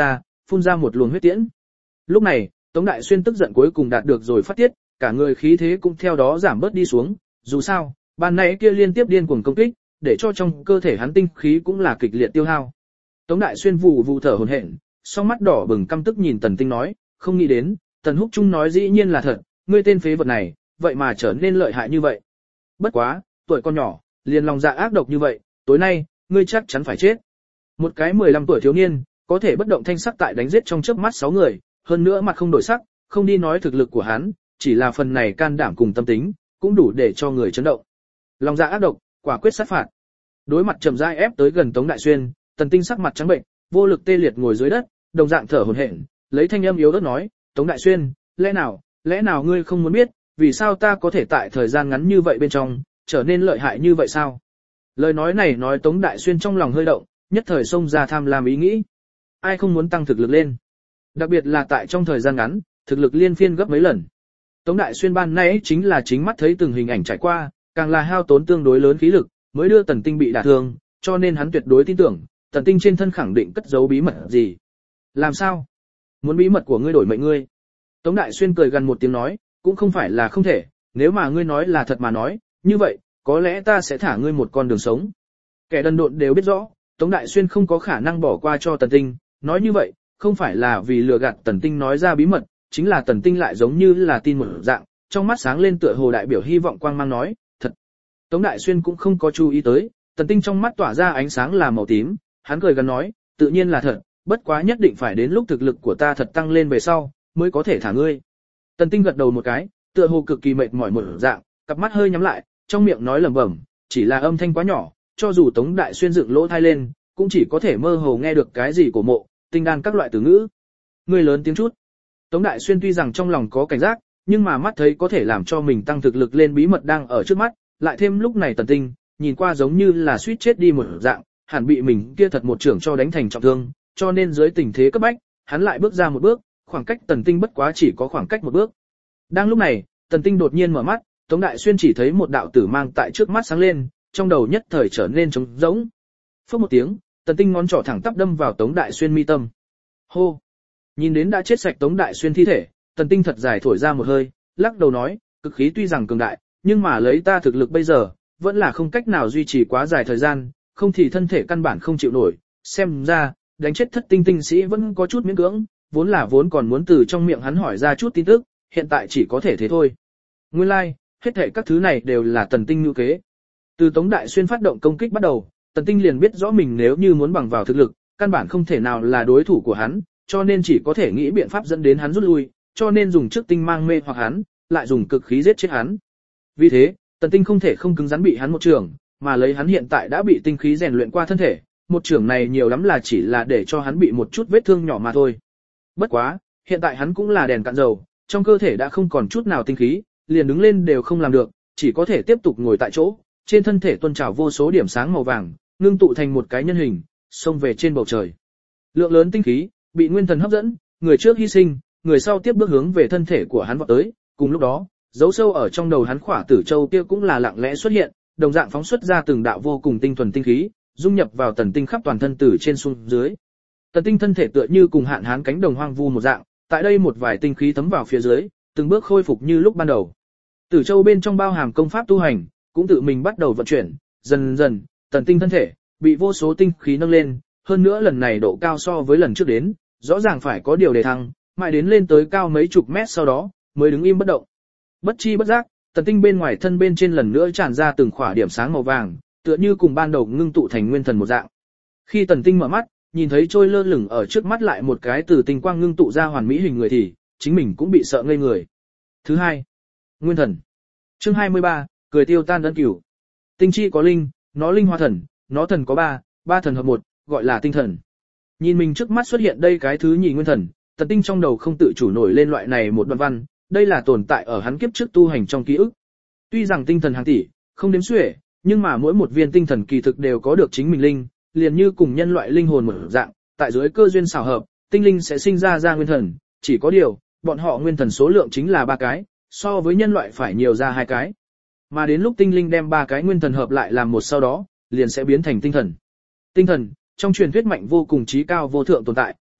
Speaker 1: phun ra một luồng huyết tiễn. Lúc này, Tống Đại Xuyên tức giận cuối cùng đạt được rồi phát tiết, cả người khí thế cũng theo đó giảm bớt đi xuống, dù sao, ban nãy kia liên tiếp điên cuồng công kích, để cho trong cơ thể hắn tinh khí cũng là kịch liệt tiêu hao. Tống Đại Xuyên vụ vụ thở hổn hển, song mắt đỏ bừng căm tức nhìn Tần Tinh nói, không nghĩ đến, Tần Húc Trung nói dĩ nhiên là thật, ngươi tên phế vật này, vậy mà trở nên lợi hại như vậy. Bất quá, tuổi con nhỏ, liền lòng dạ ác độc như vậy, tối nay, ngươi chắc chắn phải chết. Một cái mười lăm tuổi thiếu niên, có thể bất động thanh sắc tại đánh giết trong chớp mắt sáu người, hơn nữa mặt không đổi sắc, không đi nói thực lực của hắn, chỉ là phần này can đảm cùng tâm tính, cũng đủ để cho người chấn động. Lòng dạ ác độc, quả quyết sát phạt. Đối mặt chậm rãi ép tới gần Tống Đại Xuyên, Tần Tinh sắc mặt trắng bệnh, vô lực tê liệt ngồi dưới đất, đồng dạng thở hổn hển, lấy thanh âm yếu ớt nói, "Tống Đại Xuyên, lẽ nào, lẽ nào ngươi không muốn biết, vì sao ta có thể tại thời gian ngắn như vậy bên trong, trở nên lợi hại như vậy sao?" Lời nói này nói Tống Đại Xuyên trong lòng hơi động, nhất thời xông ra tham lam ý nghĩ. Ai không muốn tăng thực lực lên? Đặc biệt là tại trong thời gian ngắn, thực lực liên phiên gấp mấy lần. Tống Đại Xuyên ban nãy chính là chính mắt thấy từng hình ảnh trải qua, càng là hao tốn tương đối lớn khí lực, mới đưa Tần Tinh bị đả thương, cho nên hắn tuyệt đối tin tưởng, Tần Tinh trên thân khẳng định cất giấu bí mật gì. Làm sao? Muốn bí mật của ngươi đổi mệnh ngươi? Tống Đại Xuyên cười gần một tiếng nói, cũng không phải là không thể, nếu mà ngươi nói là thật mà nói, như vậy, có lẽ ta sẽ thả ngươi một con đường sống. Kẻ đần độn đều biết rõ, Tống Đại Xuyên không có khả năng bỏ qua cho Tần Tinh, nói như vậy, không phải là vì lừa gạt Tần Tinh nói ra bí mật, chính là Tần Tinh lại giống như là tin một dạng, trong mắt sáng lên tựa hồ đại biểu hy vọng quang mang nói, thật. Tống Đại Xuyên cũng không có chú ý tới, Tần Tinh trong mắt tỏa ra ánh sáng là màu tím, hắn cười gần nói, tự nhiên là thật, bất quá nhất định phải đến lúc thực lực của ta thật tăng lên về sau, mới có thể thả ngươi. Tần Tinh gật đầu một cái, tựa hồ cực kỳ mệt mỏi một dạng, cặp mắt hơi nhắm lại, trong miệng nói lẩm bẩm, chỉ là âm thanh quá nhỏ, cho dù Tống Đại Xuyên dựng lỗ tai lên, cũng chỉ có thể mơ hồ nghe được cái gì của mộ, tinh đan các loại từ ngữ. Ngươi lớn tiếng chút. Tống Đại Xuyên tuy rằng trong lòng có cảnh giác, nhưng mà mắt thấy có thể làm cho mình tăng thực lực lên bí mật đang ở trước mắt, lại thêm lúc này Tần Tinh, nhìn qua giống như là suýt chết đi một dạng, hẳn bị mình kia thật một trưởng cho đánh thành trọng thương, cho nên dưới tình thế cấp bách, hắn lại bước ra một bước, khoảng cách Tần Tinh bất quá chỉ có khoảng cách một bước. Đang lúc này, Tần Tinh đột nhiên mở mắt, Tống Đại Xuyên chỉ thấy một đạo tử mang tại trước mắt sáng lên, trong đầu nhất thời trở nên trống rỗng. Phốc một tiếng, Tần Tinh ngón trỏ thẳng tắp đâm vào Tống Đại Xuyên mi tâm. Hô! Nhìn đến đã chết sạch Tống Đại Xuyên thi thể, Tần Tinh thật dài thổi ra một hơi, lắc đầu nói, cực khí tuy rằng cường đại, nhưng mà lấy ta thực lực bây giờ, vẫn là không cách nào duy trì quá dài thời gian, không thì thân thể căn bản không chịu nổi. Xem ra, đánh chết Thất Tinh tinh sĩ vẫn có chút miễn cưỡng, vốn là vốn còn muốn từ trong miệng hắn hỏi ra chút tin tức, hiện tại chỉ có thể thế thôi. Nguyên lai, like, hết thảy các thứ này đều là Tần Tinh mưu kế. Từ Tống Đại Xuyên phát động công kích bắt đầu, Tần Tinh liền biết rõ mình nếu như muốn bằng vào thực lực, căn bản không thể nào là đối thủ của hắn, cho nên chỉ có thể nghĩ biện pháp dẫn đến hắn rút lui, cho nên dùng trước tinh mang mê hoặc hắn, lại dùng cực khí giết chết hắn. Vì thế, Tần Tinh không thể không cứng rắn bị hắn một trường, mà lấy hắn hiện tại đã bị tinh khí rèn luyện qua thân thể, một trường này nhiều lắm là chỉ là để cho hắn bị một chút vết thương nhỏ mà thôi. Bất quá, hiện tại hắn cũng là đèn cạn dầu, trong cơ thể đã không còn chút nào tinh khí, liền đứng lên đều không làm được, chỉ có thể tiếp tục ngồi tại chỗ, trên thân thể tuôn trào vô số điểm sáng màu vàng, ngưng tụ thành một cái nhân hình, xông về trên bầu trời. Lượng lớn tinh khí bị nguyên thần hấp dẫn, người trước hy sinh, người sau tiếp bước hướng về thân thể của hắn vọt tới, cùng lúc đó, dấu sâu ở trong đầu hắn khỏa tử châu kia cũng là lặng lẽ xuất hiện, đồng dạng phóng xuất ra từng đạo vô cùng tinh thuần tinh khí, dung nhập vào Tần Tinh khắp toàn thân từ trên xuống dưới. Tần Tinh thân thể tựa như cùng hạn hán cánh đồng hoang vu một dạng, tại đây một vài tinh khí thấm vào phía dưới, từng bước khôi phục như lúc ban đầu. Tử châu bên trong bao hàm công pháp tu hành, cũng tự mình bắt đầu vận chuyển, dần dần, Tần Tinh thân thể bị vô số tinh khí nâng lên, hơn nữa lần này độ cao so với lần trước đến, rõ ràng phải có điều đề thăng, mãi đến lên tới cao mấy chục mét sau đó, mới đứng im bất động. Bất chi bất giác, Tần Tinh bên ngoài thân bên trên lần nữa tràn ra từng khỏa điểm sáng màu vàng, tựa như cùng ban đầu ngưng tụ thành nguyên thần một dạng. Khi Tần Tinh mở mắt, nhìn thấy trôi lơ lửng ở trước mắt lại một cái từ tinh quang ngưng tụ ra hoàn mỹ hình người thì, chính mình cũng bị sợ ngây người. Thứ hai, nguyên thần. Chương hai mươi ba, cười tiêu tan ân cửu. Tinh chi có linh, nó linh hóa thần, nó thần có ba, ba thần hợp một, gọi là tinh thần. Nhìn mình trước mắt xuất hiện đây cái thứ nhì nguyên thần, Tần Tinh trong đầu không tự chủ nổi lên loại này một đoạn văn, đây là tồn tại ở hắn kiếp trước tu hành trong ký ức. Tuy rằng tinh thần hàng tỷ, không đếm xuể, nhưng mà mỗi một viên tinh thần kỳ thực đều có được chính mình linh, liền như cùng nhân loại linh hồn một dạng, tại dưới cơ duyên xảo hợp, tinh linh sẽ sinh ra ra nguyên thần, chỉ có điều, bọn họ nguyên thần số lượng chính là ba cái, so với nhân loại phải nhiều ra hai cái. Mà đến lúc tinh linh đem ba cái nguyên thần hợp lại làm một sau đó, liền sẽ biến thành tinh thần. Tinh thần, trong truyền thuyết mạnh vô cùng trí cao vô thượng tồn tại,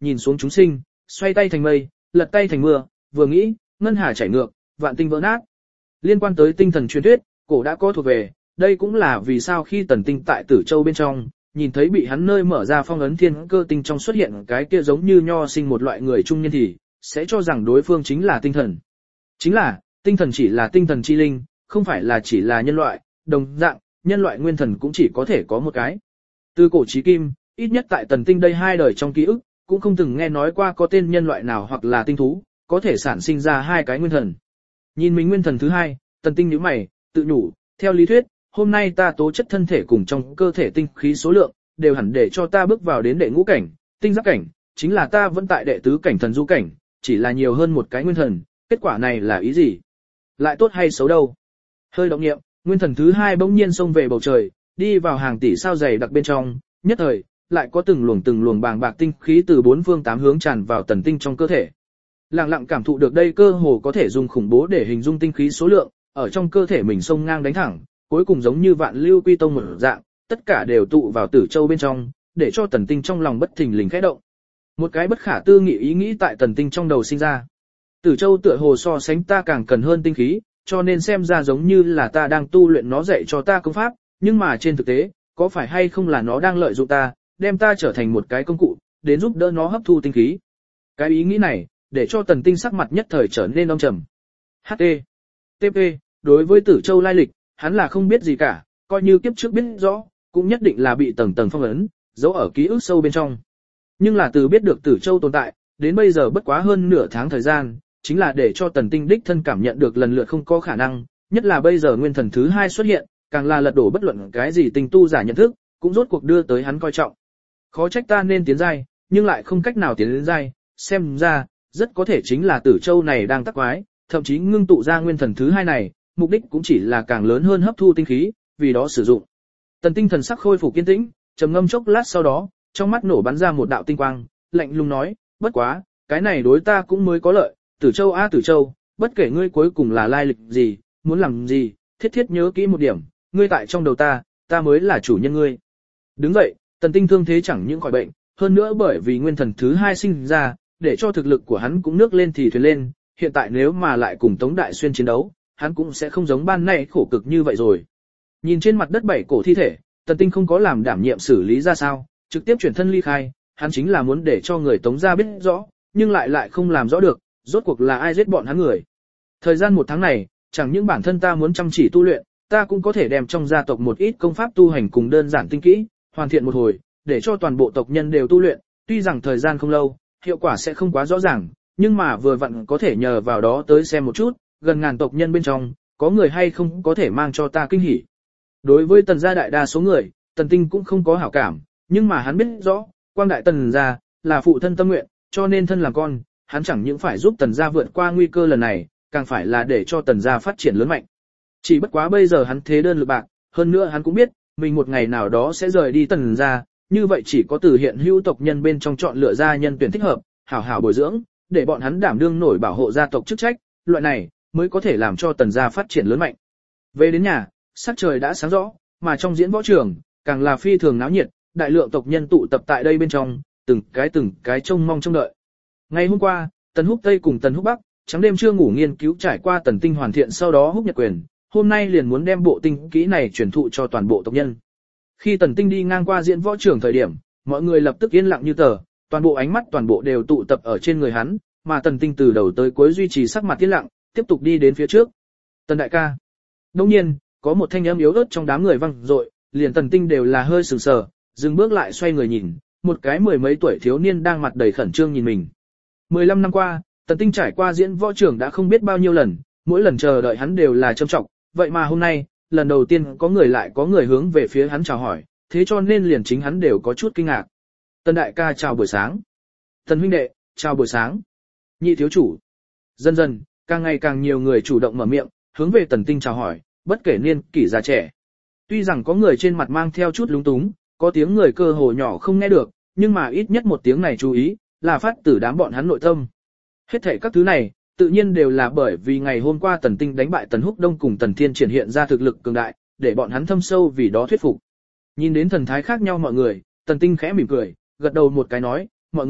Speaker 1: nhìn xuống chúng sinh, xoay tay thành mây, lật tay thành mưa, vừa nghĩ, ngân hà chảy ngược, vạn tinh vỡ nát. Liên quan tới tinh thần truyền thuyết, cổ đã có thuộc về, đây cũng là vì sao khi Tần Tinh tại Tử Châu bên trong, nhìn thấy bị hắn nơi mở ra phong ấn thiên cơ tinh trong xuất hiện cái kia giống như nho sinh một loại người trung niên thì sẽ cho rằng đối phương chính là tinh thần. Chính là, tinh thần chỉ là tinh thần chi linh, không phải là chỉ là nhân loại, đồng dạng, nhân loại nguyên thần cũng chỉ có thể có một cái. Từ cổ chí kim, ít nhất tại Tần Tinh đây hai đời trong ký ức, cũng không từng nghe nói qua có tên nhân loại nào hoặc là tinh thú, có thể sản sinh ra hai cái nguyên thần. Nhìn mình nguyên thần thứ hai, Tần Tinh nhíu mày, tự nhủ, theo lý thuyết, hôm nay ta tố chất thân thể cùng trong cơ thể tinh khí số lượng, đều hẳn để cho ta bước vào đến đệ ngũ cảnh, tinh giác cảnh, chính là ta vẫn tại đệ tứ cảnh thần du cảnh, chỉ là nhiều hơn một cái nguyên thần, kết quả này là ý gì? Lại tốt hay xấu đâu? Hơi động niệm, nguyên thần thứ hai bỗng nhiên xông về bầu trời, đi vào hàng tỷ sao dày đặc bên trong, nhất thời, lại có từng luồng từng luồng bàng bạc tinh khí từ bốn phương tám hướng tràn vào Tần Tinh trong cơ thể. Lặng lặng cảm thụ được đây cơ hồ có thể dùng khủng bố để hình dung tinh khí số lượng, ở trong cơ thể mình xông ngang đánh thẳng, cuối cùng giống như vạn lưu quy tông một dạng, tất cả đều tụ vào Tử Châu bên trong, để cho Tần Tinh trong lòng bất thình lình khẽ động. Một cái bất khả tư nghị ý nghĩ tại Tần Tinh trong đầu sinh ra. Tử Châu tựa hồ so sánh ta càng cần hơn tinh khí, cho nên xem ra giống như là ta đang tu luyện nó dạy cho ta công pháp, nhưng mà trên thực tế, có phải hay không là nó đang lợi dụng ta, đem ta trở thành một cái công cụ, đến giúp đỡ nó hấp thu tinh khí. Cái ý nghĩ này, để cho Tần Tinh sắc mặt nhất thời trở nên âm trầm. hát tê tê pê, đối với Tử Châu lai lịch, hắn là không biết gì cả, coi như kiếp trước biết rõ, cũng nhất định là bị tầng tầng phong ấn, giấu ở ký ức sâu bên trong. Nhưng là từ biết được Tử Châu tồn tại, đến bây giờ bất quá hơn nửa tháng thời gian, chính là để cho Tần Tinh đích thân cảm nhận được lần lượt không có khả năng, nhất là bây giờ nguyên thần thứ hai xuất hiện, càng là lật đổ bất luận cái gì tinh tu giả nhận thức, cũng rốt cuộc đưa tới hắn coi trọng. Khó trách ta nên tiến giai, nhưng lại không cách nào tiến đến giai, xem ra, rất có thể chính là Tử Châu này đang tắc quái, thậm chí ngưng tụ ra nguyên thần thứ hai này, mục đích cũng chỉ là càng lớn hơn hấp thu tinh khí, vì đó sử dụng. Tần Tinh thần sắc khôi phục kiên tĩnh, trầm ngâm chốc lát sau đó, trong mắt nổ bắn ra một đạo tinh quang, lạnh lùng nói, bất quá, cái này đối ta cũng mới có lợi, Tử Châu a Tử Châu, bất kể ngươi cuối cùng là lai lịch gì, muốn làm gì, thiết thiết nhớ kỹ một điểm, ngươi tại trong đầu ta, ta mới là chủ nhân ngươi. Đứng vậy, Tần Tinh thương thế chẳng những khỏi bệnh, hơn nữa bởi vì nguyên thần thứ hai sinh ra, để cho thực lực của hắn cũng nước lên thì thuyền lên, hiện tại nếu mà lại cùng Tống Đại Xuyên chiến đấu, hắn cũng sẽ không giống ban nay khổ cực như vậy rồi. Nhìn trên mặt đất bảy cổ thi thể, Tần Tinh không có làm đảm nhiệm xử lý ra sao, trực tiếp chuyển thân ly khai, hắn chính là muốn để cho người Tống gia biết rõ, nhưng lại lại không làm rõ được, rốt cuộc là ai giết bọn hắn người. Thời gian một tháng này, chẳng những bản thân ta muốn chăm chỉ tu luyện, ta cũng có thể đem trong gia tộc một ít công pháp tu hành cùng đơn giản tinh kỹ, hoàn thiện một hồi, để cho toàn bộ tộc nhân đều tu luyện, tuy rằng thời gian không lâu, hiệu quả sẽ không quá rõ ràng, nhưng mà vừa vặn có thể nhờ vào đó tới xem một chút, gần ngàn tộc nhân bên trong, có người hay không có thể mang cho ta kinh hỉ. Đối với Tần gia đại đa số người, Tần Tinh cũng không có hảo cảm, nhưng mà hắn biết rõ, Quang đại Tần gia là phụ thân tâm nguyện, cho nên thân làm con, hắn chẳng những phải giúp Tần gia vượt qua nguy cơ lần này, càng phải là để cho Tần gia phát triển lớn mạnh. Chỉ bất quá bây giờ hắn thế đơn lực bạc, hơn nữa hắn cũng biết, mình một ngày nào đó sẽ rời đi Tần gia, như vậy chỉ có từ hiện hữu tộc nhân bên trong chọn lựa ra nhân tuyển thích hợp, hảo hảo bồi dưỡng, để bọn hắn đảm đương nổi bảo hộ gia tộc chức trách, loại này mới có thể làm cho Tần gia phát triển lớn mạnh. Về đến nhà, sắc trời đã sáng rõ, mà trong diễn võ trường, càng là phi thường náo nhiệt, đại lượng tộc nhân tụ tập tại đây bên trong, từng cái từng cái trông mong trông đợi. Ngày hôm qua, Tần Húc Tây cùng Tần Húc Bắc, trắng đêm chưa ngủ nghiên cứu trải qua Tần Tinh hoàn thiện sau đó Húc Nhật Quyền, hôm nay liền muốn đem bộ tinh kỹ này truyền thụ cho toàn bộ tộc nhân. Khi Tần Tinh đi ngang qua diễn võ trường thời điểm, mọi người lập tức yên lặng như tờ, toàn bộ ánh mắt toàn bộ đều tụ tập ở trên người hắn, mà Tần Tinh từ đầu tới cuối duy trì sắc mặt yên lặng, tiếp tục đi đến phía trước. Tần đại ca. Đương nhiên, có một thanh âm yếu ớt trong đám người vang dội, liền Tần Tinh đều là hơi sửng sờ, dừng bước lại xoay người nhìn, một cái mười mấy tuổi thiếu niên đang mặt đầy khẩn trương nhìn mình. mười lăm năm qua, Tần Tinh trải qua diễn võ trường đã không biết bao nhiêu lần, mỗi lần chờ đợi hắn đều là trâm trọng, vậy mà hôm nay, lần đầu tiên có người lại có người hướng về phía hắn chào hỏi, thế cho nên liền chính hắn đều có chút kinh ngạc. Tần đại ca chào buổi sáng. Tần huynh đệ, chào buổi sáng. Nhị thiếu chủ. Dần dần, càng ngày càng nhiều người chủ động mở miệng, hướng về Tần Tinh chào hỏi, bất kể niên kỷ già trẻ. Tuy rằng có người trên mặt mang theo chút lúng túng, có tiếng người cơ hồ nhỏ không nghe được, nhưng mà ít nhất một tiếng này chú ý, là phát từ đám bọn hắn nội tâm. Hết thảy các thứ này, tự nhiên đều là bởi vì ngày hôm qua Tần Tinh đánh bại Tần Húc Đông cùng Tần Thiên triển hiện ra thực lực cường đại, để bọn hắn thâm sâu vì đó thuyết phục. Nhìn đến thần thái khác nhau mọi người, Tần Tinh khẽ mỉm cười, gật đầu một cái nói, mọi người,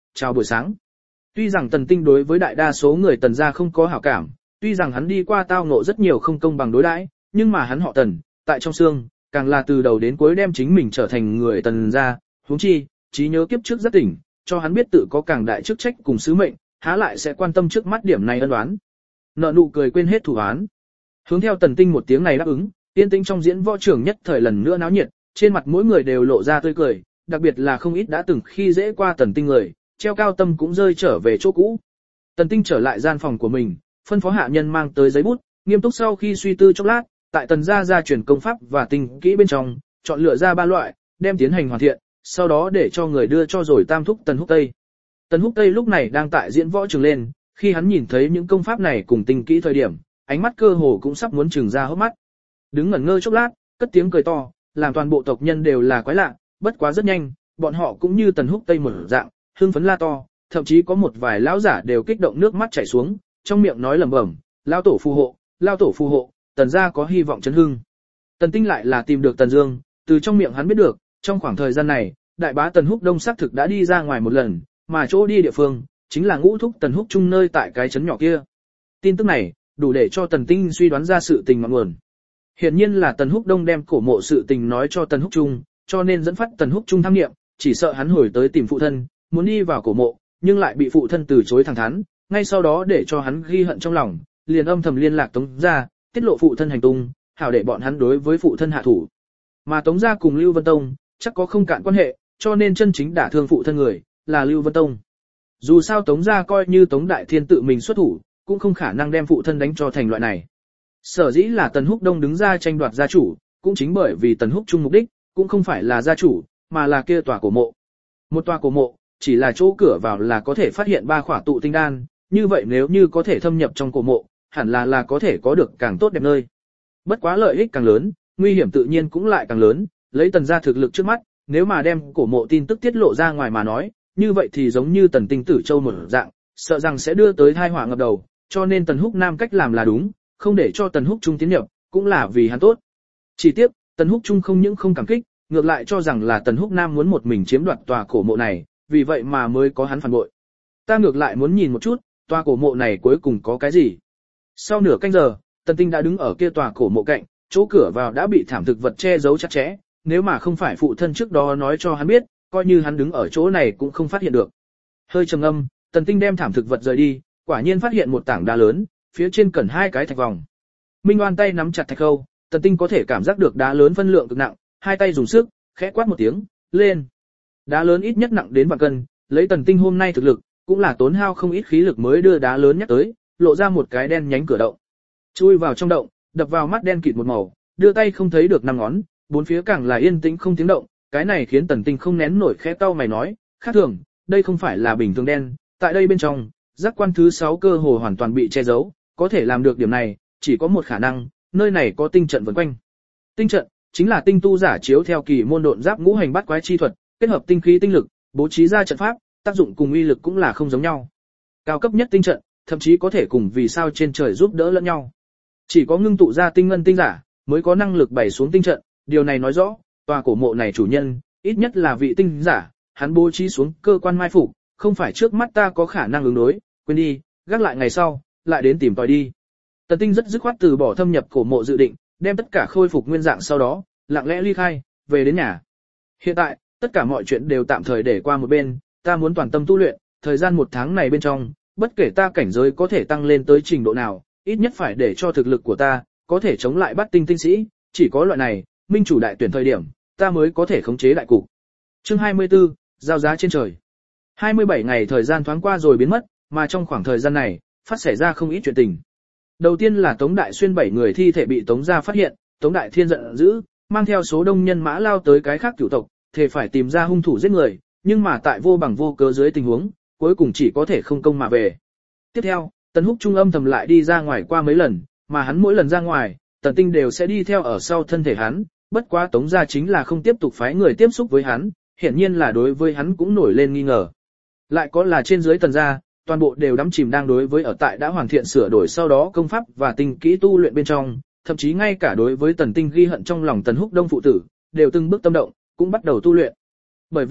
Speaker 1: chào buổi sáng. Tuy rằng Tần Tinh đối với đại đa số người Tần gia không có hảo cảm, tuy rằng hắn đi qua tao ngộ rất nhiều không công bằng đối đãi, nhưng mà hắn họ Tần, tại trong xương, càng là từ đầu đến cuối đem chính mình trở thành người Tần gia, huống chi, trí nhớ kiếp trước rất tỉnh, cho hắn biết tự có càng đại chức trách cùng sứ mệnh, há lại sẽ quan tâm trước mắt điểm này ân oán. Nợ nụ cười quên hết thù oán. Hướng theo Tần Tinh một tiếng này đáp ứng, yên tĩnh trong diễn võ trường nhất thời lần nữa náo nhiệt, trên mặt mỗi người đều lộ ra tươi cười, đặc biệt là không ít đã từng khi dễ qua Tần Tinh người, treo cao tâm cũng rơi trở về chỗ cũ. Tần Tinh trở lại gian phòng của mình, phân phó hạ nhân mang tới giấy bút, nghiêm túc sau khi suy tư chốc lát, tại Tần gia gia truyền công pháp và tinh kỹ bên trong, chọn lựa ra ba loại, đem tiến hành hoàn thiện, sau đó để cho người đưa cho rồi tam thúc Tần Húc Tây. Tần Húc Tây lúc này đang tại diễn võ trường lên, khi hắn nhìn thấy những công pháp này cùng tinh kỹ thời điểm, ánh mắt cơ hồ cũng sắp muốn trừng ra hốc mắt. Đứng ngẩn ngơ chốc lát, cất tiếng cười to, làm toàn bộ tộc nhân đều là quái lạ, bất quá rất nhanh, bọn họ cũng như Tần Húc Tây một dạng, hưng phấn la to, thậm chí có một vài lão giả đều kích động nước mắt chảy xuống, trong miệng nói lẩm bẩm, lão tổ phù hộ, lão tổ phù hộ, Tần gia có hy vọng chấn hưng. Tần Tinh lại là tìm được Tần Dương, từ trong miệng hắn biết được, trong khoảng thời gian này, đại bá Tần Húc Đông xác thực đã đi ra ngoài một lần, mà chỗ đi địa phương chính là ngũ thúc Tần Húc Trung nơi tại cái trấn nhỏ kia. Tin tức này đủ để cho Tần Tinh suy đoán ra sự tình ngọn nguồn. Hiển nhiên là Tần Húc Đông đem cổ mộ sự tình nói cho Tần Húc Trung, cho nên dẫn phát Tần Húc Trung tham nghiệm, chỉ sợ hắn hồi tới tìm phụ thân, muốn đi vào cổ mộ, nhưng lại bị phụ thân từ chối thẳng thắn, ngay sau đó để cho hắn ghi hận trong lòng, liền âm thầm liên lạc Tống gia, tiết lộ phụ thân hành tung, hảo để bọn hắn đối với phụ thân hạ thủ. Mà Tống gia cùng Lưu Vân Tông chắc có không cạn quan hệ, cho nên chân chính đả thương phụ thân người là Lưu Vân Tông. Dù sao Tống gia coi như Tống Đại Thiên tự mình xuất thủ, cũng không khả năng đem phụ thân đánh cho thành loại này. Sở dĩ là Tần Húc Đông đứng ra tranh đoạt gia chủ, cũng chính bởi vì Tần Húc Trung mục đích, cũng không phải là gia chủ, mà là kia tòa cổ mộ. Một tòa cổ mộ, chỉ là chỗ cửa vào là có thể phát hiện ba khỏa tụ tinh đan, như vậy nếu như có thể thâm nhập trong cổ mộ, hẳn là là có thể có được càng tốt đẹp nơi. Bất quá lợi ích càng lớn, nguy hiểm tự nhiên cũng lại càng lớn, lấy Tần gia thực lực trước mắt, nếu mà đem cổ mộ tin tức tiết lộ ra ngoài mà nói, như vậy thì giống như Tần Tinh Tử Châu một dạng, sợ rằng sẽ đưa tới tai họa ngập đầu, cho nên Tần Húc Nam cách làm là đúng, không để cho Tần Húc Trung tiến nhập, cũng là vì hắn tốt. Chỉ tiếc, Tần Húc Trung không những không cảm kích, ngược lại cho rằng là Tần Húc Nam muốn một mình chiếm đoạt tòa cổ mộ này, vì vậy mà mới có hắn phản bội. Ta ngược lại muốn nhìn một chút, tòa cổ mộ này cuối cùng có cái gì. Sau nửa canh giờ, Tần Tinh đã đứng ở kia tòa cổ mộ cạnh, chỗ cửa vào đã bị thảm thực vật che giấu chặt chẽ, nếu mà không phải phụ thân trước đó nói cho hắn biết, coi như hắn đứng ở chỗ này cũng không phát hiện được. Hơi trầm ngâm, Tần Tinh đem thảm thực vật rời đi, quả nhiên phát hiện một tảng đá lớn, phía trên cẩn hai cái thạch vòng. Minh Oan tay nắm chặt thạch khâu, Tần Tinh có thể cảm giác được đá lớn phân lượng cực nặng, hai tay dùng sức, khẽ quát một tiếng, lên. Đá lớn ít nhất nặng đến vạn cân, lấy Tần Tinh hôm nay thực lực, cũng là tốn hao không ít khí lực mới đưa đá lớn nhắc tới, lộ ra một cái đen nhánh cửa động. Chui vào trong động, đập vào mắt đen kịt một màu, đưa tay không thấy được năm ngón, bốn phía càng là yên tĩnh không tiếng động, cái này khiến Tần Tinh không nén nổi khẽ cau mày nói, khác thường, đây không phải là bình thường đen, tại đây bên trong, giác quan thứ sáu cơ hồ hoàn toàn bị che giấu, có thể làm được điểm này, chỉ có một khả năng, nơi này có tinh trận vần quanh. Tinh trận chính là tinh tu giả chiếu theo kỳ môn độn giáp ngũ hành bát quái chi thuật, kết hợp tinh khí tinh lực, bố trí ra trận pháp, tác dụng cùng uy lực cũng là không giống nhau. Cao cấp nhất tinh trận, thậm chí có thể cùng vì sao trên trời giúp đỡ lẫn nhau. Chỉ có ngưng tụ ra tinh ngân tinh giả, mới có năng lực bày xuống tinh trận, điều này nói rõ, tòa cổ mộ này chủ nhân, ít nhất là vị tinh giả, hắn bố trí xuống cơ quan mai phục, không phải trước mắt ta có khả năng ứng đối, quên đi, gác lại ngày sau, lại đến tìm tòi đi. Tần Tinh rất dứt khoát từ bỏ thâm nhập cổ mộ dự định, đem tất cả khôi phục nguyên dạng sau đó, lặng lẽ ly khai, về đến nhà. Hiện tại, tất cả mọi chuyện đều tạm thời để qua một bên, ta muốn toàn tâm tu luyện, thời gian một tháng này bên trong, bất kể ta cảnh giới có thể tăng lên tới trình độ nào, ít nhất phải để cho thực lực của ta, có thể chống lại bắt tinh tinh sĩ, chỉ có loại này, minh chủ đại tuyển thời điểm, ta mới có thể khống chế đại cục. Chương hai mươi tư, giao giá trên trời. hai mươi bảy ngày thời gian thoáng qua rồi biến mất, mà trong khoảng thời gian này, phát xảy ra không ít chuyện tình. Đầu tiên là Tống Đại Xuyên bảy người thi thể bị Tống gia phát hiện, Tống Đại Thiên giận dữ, mang theo số đông nhân mã lao tới cái khác cửu tộc, thề phải tìm ra hung thủ giết người, nhưng mà tại vô bằng vô cớ dưới tình huống, cuối cùng chỉ có thể không công mà về. Tiếp theo, Tần Húc Trung âm thầm lại đi ra ngoài qua mấy lần, mà hắn mỗi lần ra ngoài, Tần Tinh đều sẽ đi theo ở sau thân thể hắn, bất quá Tống gia chính là không tiếp tục phái người tiếp xúc với hắn, hiển nhiên là đối với hắn cũng nổi lên nghi ngờ. Lại có là trên dưới Tần gia, toàn bộ đều đắm chìm đang đối với ở tại đã hoàn thiện sửa đổi sau đó công pháp và tinh kỹ tu luyện bên trong, thậm chí ngay cả đối với Tần Tinh ghi hận trong lòng Tần Húc Đông phụ tử, đều từng bước tâm động, cũng bắt đầu tu luyện. Bởi vì,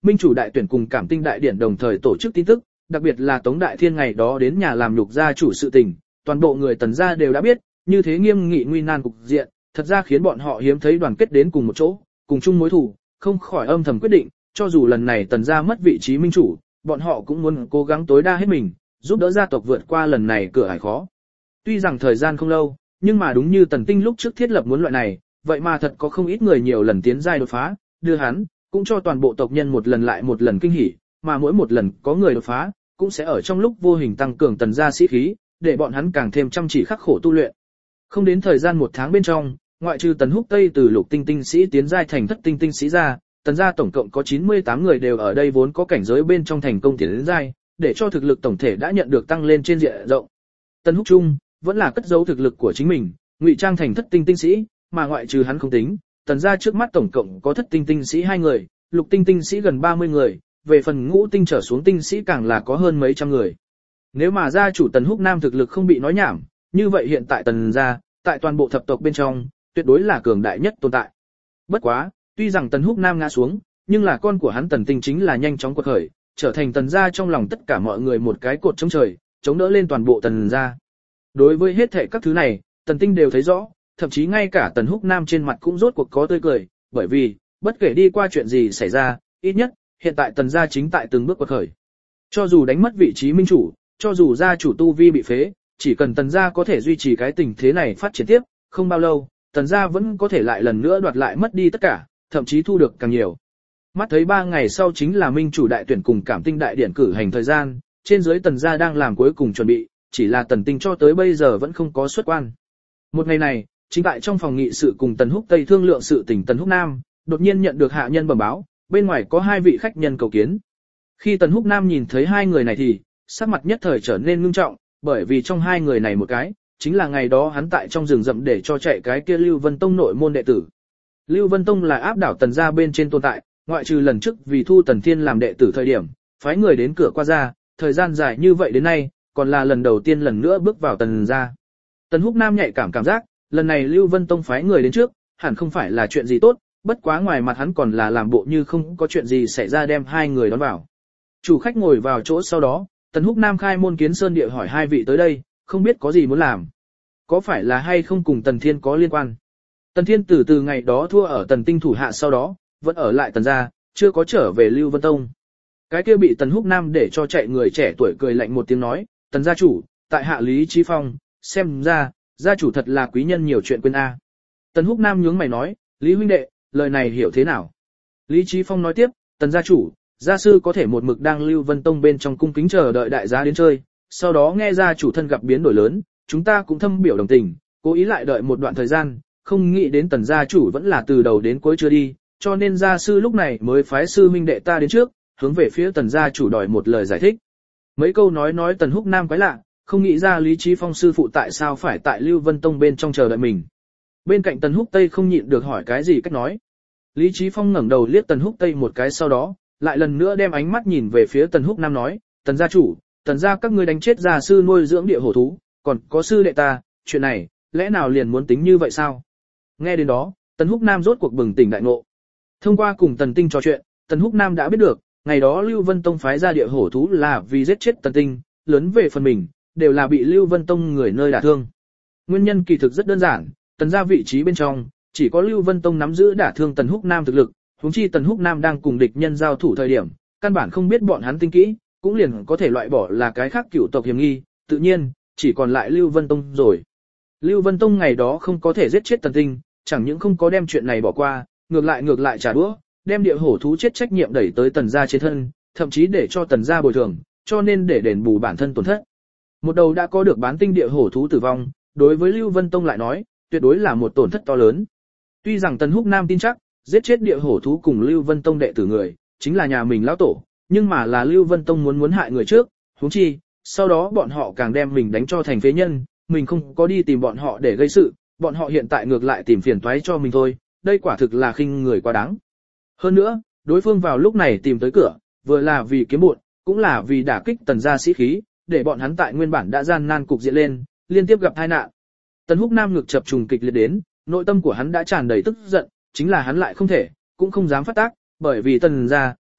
Speaker 1: minh chủ đại tuyển cùng cảm tinh đại điển đồng thời tổ chức tin tức, đặc biệt là Tống Đại Thiên ngày đó đến nhà làm nhục gia chủ sự tình, toàn bộ người Tần gia đều đã biết, như thế nghiêm nghị nguy nan cục diện, thật ra khiến bọn họ hiếm thấy đoàn kết đến cùng một chỗ, cùng chung mối thù, không khỏi âm thầm quyết định, cho dù lần này Tần gia mất vị trí minh chủ, bọn họ cũng muốn cố gắng tối đa hết mình, giúp đỡ gia tộc vượt qua lần này cửa ải khó. Tuy rằng thời gian không lâu, nhưng mà đúng như Tần Tinh lúc trước thiết lập muốn loại này, vậy mà thật có không ít người nhiều lần tiến giai đột phá, đưa hắn, cũng cho toàn bộ tộc nhân một lần lại một lần kinh hỉ, mà mỗi một lần có người đột phá, cũng sẽ ở trong lúc vô hình tăng cường Tần gia sĩ khí, để bọn hắn càng thêm chăm chỉ khắc khổ tu luyện. Không đến thời gian một tháng bên trong, ngoại trừ Tần Húc Tây từ lục tinh tinh sĩ tiến giai thành thất tinh tinh sĩ ra, Tần gia tổng cộng có chín mươi tám người đều ở đây vốn có cảnh giới bên trong thành công tiến đến giai, để cho thực lực tổng thể đã nhận được tăng lên trên diện rộng. Tần Húc Trung vẫn là cất giấu thực lực của chính mình, ngụy trang thành thất tinh tinh sĩ, mà ngoại trừ hắn không tính, Tần gia trước mắt tổng cộng có thất tinh tinh sĩ hai người, lục tinh tinh sĩ gần ba mươi người, về phần ngũ tinh trở xuống tinh sĩ càng là có hơn mấy trăm người. Nếu mà gia chủ Tần Húc Nam thực lực không bị nói nhảm, như vậy hiện tại Tần gia, tại toàn bộ thập tộc bên trong, tuyệt đối là cường đại nhất tồn tại. Bất quá, tuy rằng Tần Húc Nam ngã xuống, nhưng là con của hắn Tần Tinh chính là nhanh chóng quật khởi, trở thành Tần gia trong lòng tất cả mọi người một cái cột chống trời, chống đỡ lên toàn bộ Tần gia. Đối với hết thảy các thứ này, Tần Tinh đều thấy rõ, thậm chí ngay cả Tần Húc Nam trên mặt cũng rốt cuộc có tươi cười, bởi vì, bất kể đi qua chuyện gì xảy ra, ít nhất, hiện tại Tần gia chính tại từng bước quật khởi. Cho dù đánh mất vị trí minh chủ, cho dù gia chủ tu vi bị phế, chỉ cần Tần gia có thể duy trì cái tình thế này phát triển tiếp, không bao lâu, Tần gia vẫn có thể lại lần nữa đoạt lại mất đi tất cả, thậm chí thu được càng nhiều. Mắt thấy ba ngày sau chính là minh chủ đại tuyển cùng cảm tinh đại điển cử hành thời gian, trên dưới Tần gia đang làm cuối cùng chuẩn bị, chỉ là Tần Tinh cho tới bây giờ vẫn không có xuất quan. Một ngày này, chính tại trong phòng nghị sự cùng Tần Húc Tây thương lượng sự tình Tần Húc Nam, đột nhiên nhận được hạ nhân bẩm báo, bên ngoài có hai vị khách nhân cầu kiến. Khi Tần Húc Nam nhìn thấy hai người này thì, sắc mặt nhất thời trở nên ngưng trọng, bởi vì trong hai người này một cái, chính là ngày đó hắn tại trong rừng rậm để cho chạy cái kia Lưu Vân Tông nội môn đệ tử. Lưu Vân Tông là áp đảo Tần gia bên trên tồn tại, ngoại trừ lần trước vì thu Tần Thiên làm đệ tử thời điểm, phái người đến cửa qua ra, thời gian dài như vậy đến nay, còn là lần đầu tiên lần nữa bước vào Tần gia. Tần Húc Nam nhạy cảm cảm giác, lần này Lưu Vân Tông phái người đến trước, hẳn không phải là chuyện gì tốt, bất quá ngoài mặt hắn còn là làm bộ như không có chuyện gì xảy ra đem hai người đón vào. Chủ khách ngồi vào chỗ sau đó, Tần Húc Nam khai môn kiến sơn địa hỏi hai vị tới đây, không biết có gì muốn làm. Có phải là hay không cùng Tần Thiên có liên quan? Tần Thiên từ từ ngày đó thua ở Tần Tinh thủ hạ sau đó, vẫn ở lại Tần gia, chưa có trở về Lưu Vân Tông. Cái kia bị Tần Húc Nam để cho chạy người trẻ tuổi cười lạnh một tiếng nói, Tần gia chủ, tại hạ Lý Chí Phong, xem ra, gia chủ thật là quý nhân nhiều chuyện quên a. Tần Húc Nam nhướng mày nói, Lý huynh đệ, lời này hiểu thế nào? Lý Chí Phong nói tiếp, Tần gia chủ, gia sư có thể một mực đang Lưu Vân Tông bên trong cung kính chờ đợi đại gia đến chơi, sau đó nghe gia chủ thân gặp biến đổi lớn, chúng ta cũng thâm biểu đồng tình, cố ý lại đợi một đoạn thời gian, không nghĩ đến Tần gia chủ vẫn là từ đầu đến cuối chưa đi, cho nên gia sư lúc này mới phái sư huynh đệ ta đến trước, hướng về phía Tần gia chủ đòi một lời giải thích. Mấy câu nói nói Tần Húc Nam quái lạ, không nghĩ ra Lý Chí Phong sư phụ tại sao phải tại Lưu Vân Tông bên trong chờ đợi mình. Bên cạnh Tần Húc Tây không nhịn được hỏi cái gì cách nói. Lý Chí Phong ngẩng đầu liếc Tần Húc Tây một cái sau đó, lại lần nữa đem ánh mắt nhìn về phía Tần Húc Nam nói, Tần gia chủ, Tần gia các ngươi đánh chết gia sư nuôi dưỡng địa hổ thú, còn có sư đệ ta, chuyện này, lẽ nào liền muốn tính như vậy sao? Nghe đến đó, Tần Húc Nam rốt cuộc bừng tỉnh đại ngộ. Thông qua cùng Tần Tinh trò chuyện, Tần Húc Nam đã biết được, ngày đó Lưu Vân Tông phái ra địa hổ thú là vì giết chết Tần Tinh, lớn về phần mình, đều là bị Lưu Vân Tông người nơi đả thương. Nguyên nhân kỳ thực rất đơn giản, Tần gia vị trí bên trong, chỉ có Lưu Vân Tông nắm giữ đả thương Tần Húc Nam thực lực, huống chi Tần Húc Nam đang cùng địch nhân giao thủ thời điểm, căn bản không biết bọn hắn tinh kỹ, cũng liền có thể loại bỏ là cái khác cửu tộc hiểm nghi, tự nhiên, chỉ còn lại Lưu Vân Tông rồi. Lưu Vân Tông ngày đó không có thể giết chết Tần Tinh, chẳng những không có đem chuyện này bỏ qua, ngược lại ngược lại trả đũa, đem địa hổ thú chết trách nhiệm đẩy tới Tần gia trên thân, thậm chí để cho Tần gia bồi thường, cho nên để đền bù bản thân tổn thất. Một đầu đã có được bán tinh địa hổ thú tử vong, đối với Lưu Vân Tông lại nói, tuyệt đối là một tổn thất to lớn. Tuy rằng Tần Húc Nam tin chắc, giết chết địa hổ thú cùng Lưu Vân Tông đệ tử người, chính là nhà mình lão tổ, nhưng mà là Lưu Vân Tông muốn muốn hại người trước, huống chi, sau đó bọn họ càng đem mình đánh cho thành phế nhân, mình không có đi tìm bọn họ để gây sự, bọn họ hiện tại ngược lại tìm phiền toái cho mình thôi, đây quả thực là khinh người quá đáng. Hơn nữa, đối phương vào lúc này tìm tới cửa, vừa là vì kiếm bộn, cũng là vì đả kích Tần gia sĩ khí, để bọn hắn tại nguyên bản đã gian nan cục diện lên, liên tiếp gặp tai nạn. Tần Húc Nam ngực chập trùng kịch liệt đến, nội tâm của hắn đã tràn đầy tức giận, chính là hắn lại không thể, cũng không dám phát tác, bởi vì Tần gia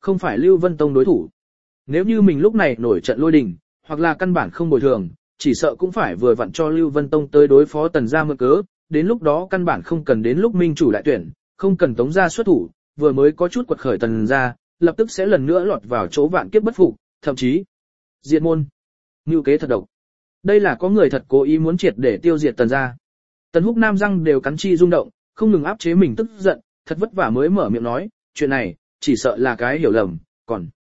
Speaker 1: không phải Lưu Vân Tông đối thủ. Nếu như mình lúc này nổi trận lôi đình, hoặc là căn bản không bồi thường, chỉ sợ cũng phải vừa vặn cho Lưu Vân Tông tới đối phó Tần gia mượn cớ, đến lúc đó căn bản không cần đến lúc minh chủ đại tuyển, không cần Tống gia xuất thủ, vừa mới có chút quật khởi Tần gia, lập tức sẽ lần nữa lọt vào chỗ vạn kiếp bất phục, thậm chí diệt môn. Ngưu kế thật độc. Đây là có người thật cố ý muốn triệt để tiêu diệt Tần gia. Tần Húc Nam răng đều cắn chi rung động, không ngừng áp chế mình tức giận, thật vất vả mới mở miệng nói, chuyện này, chỉ sợ là cái hiểu lầm, còn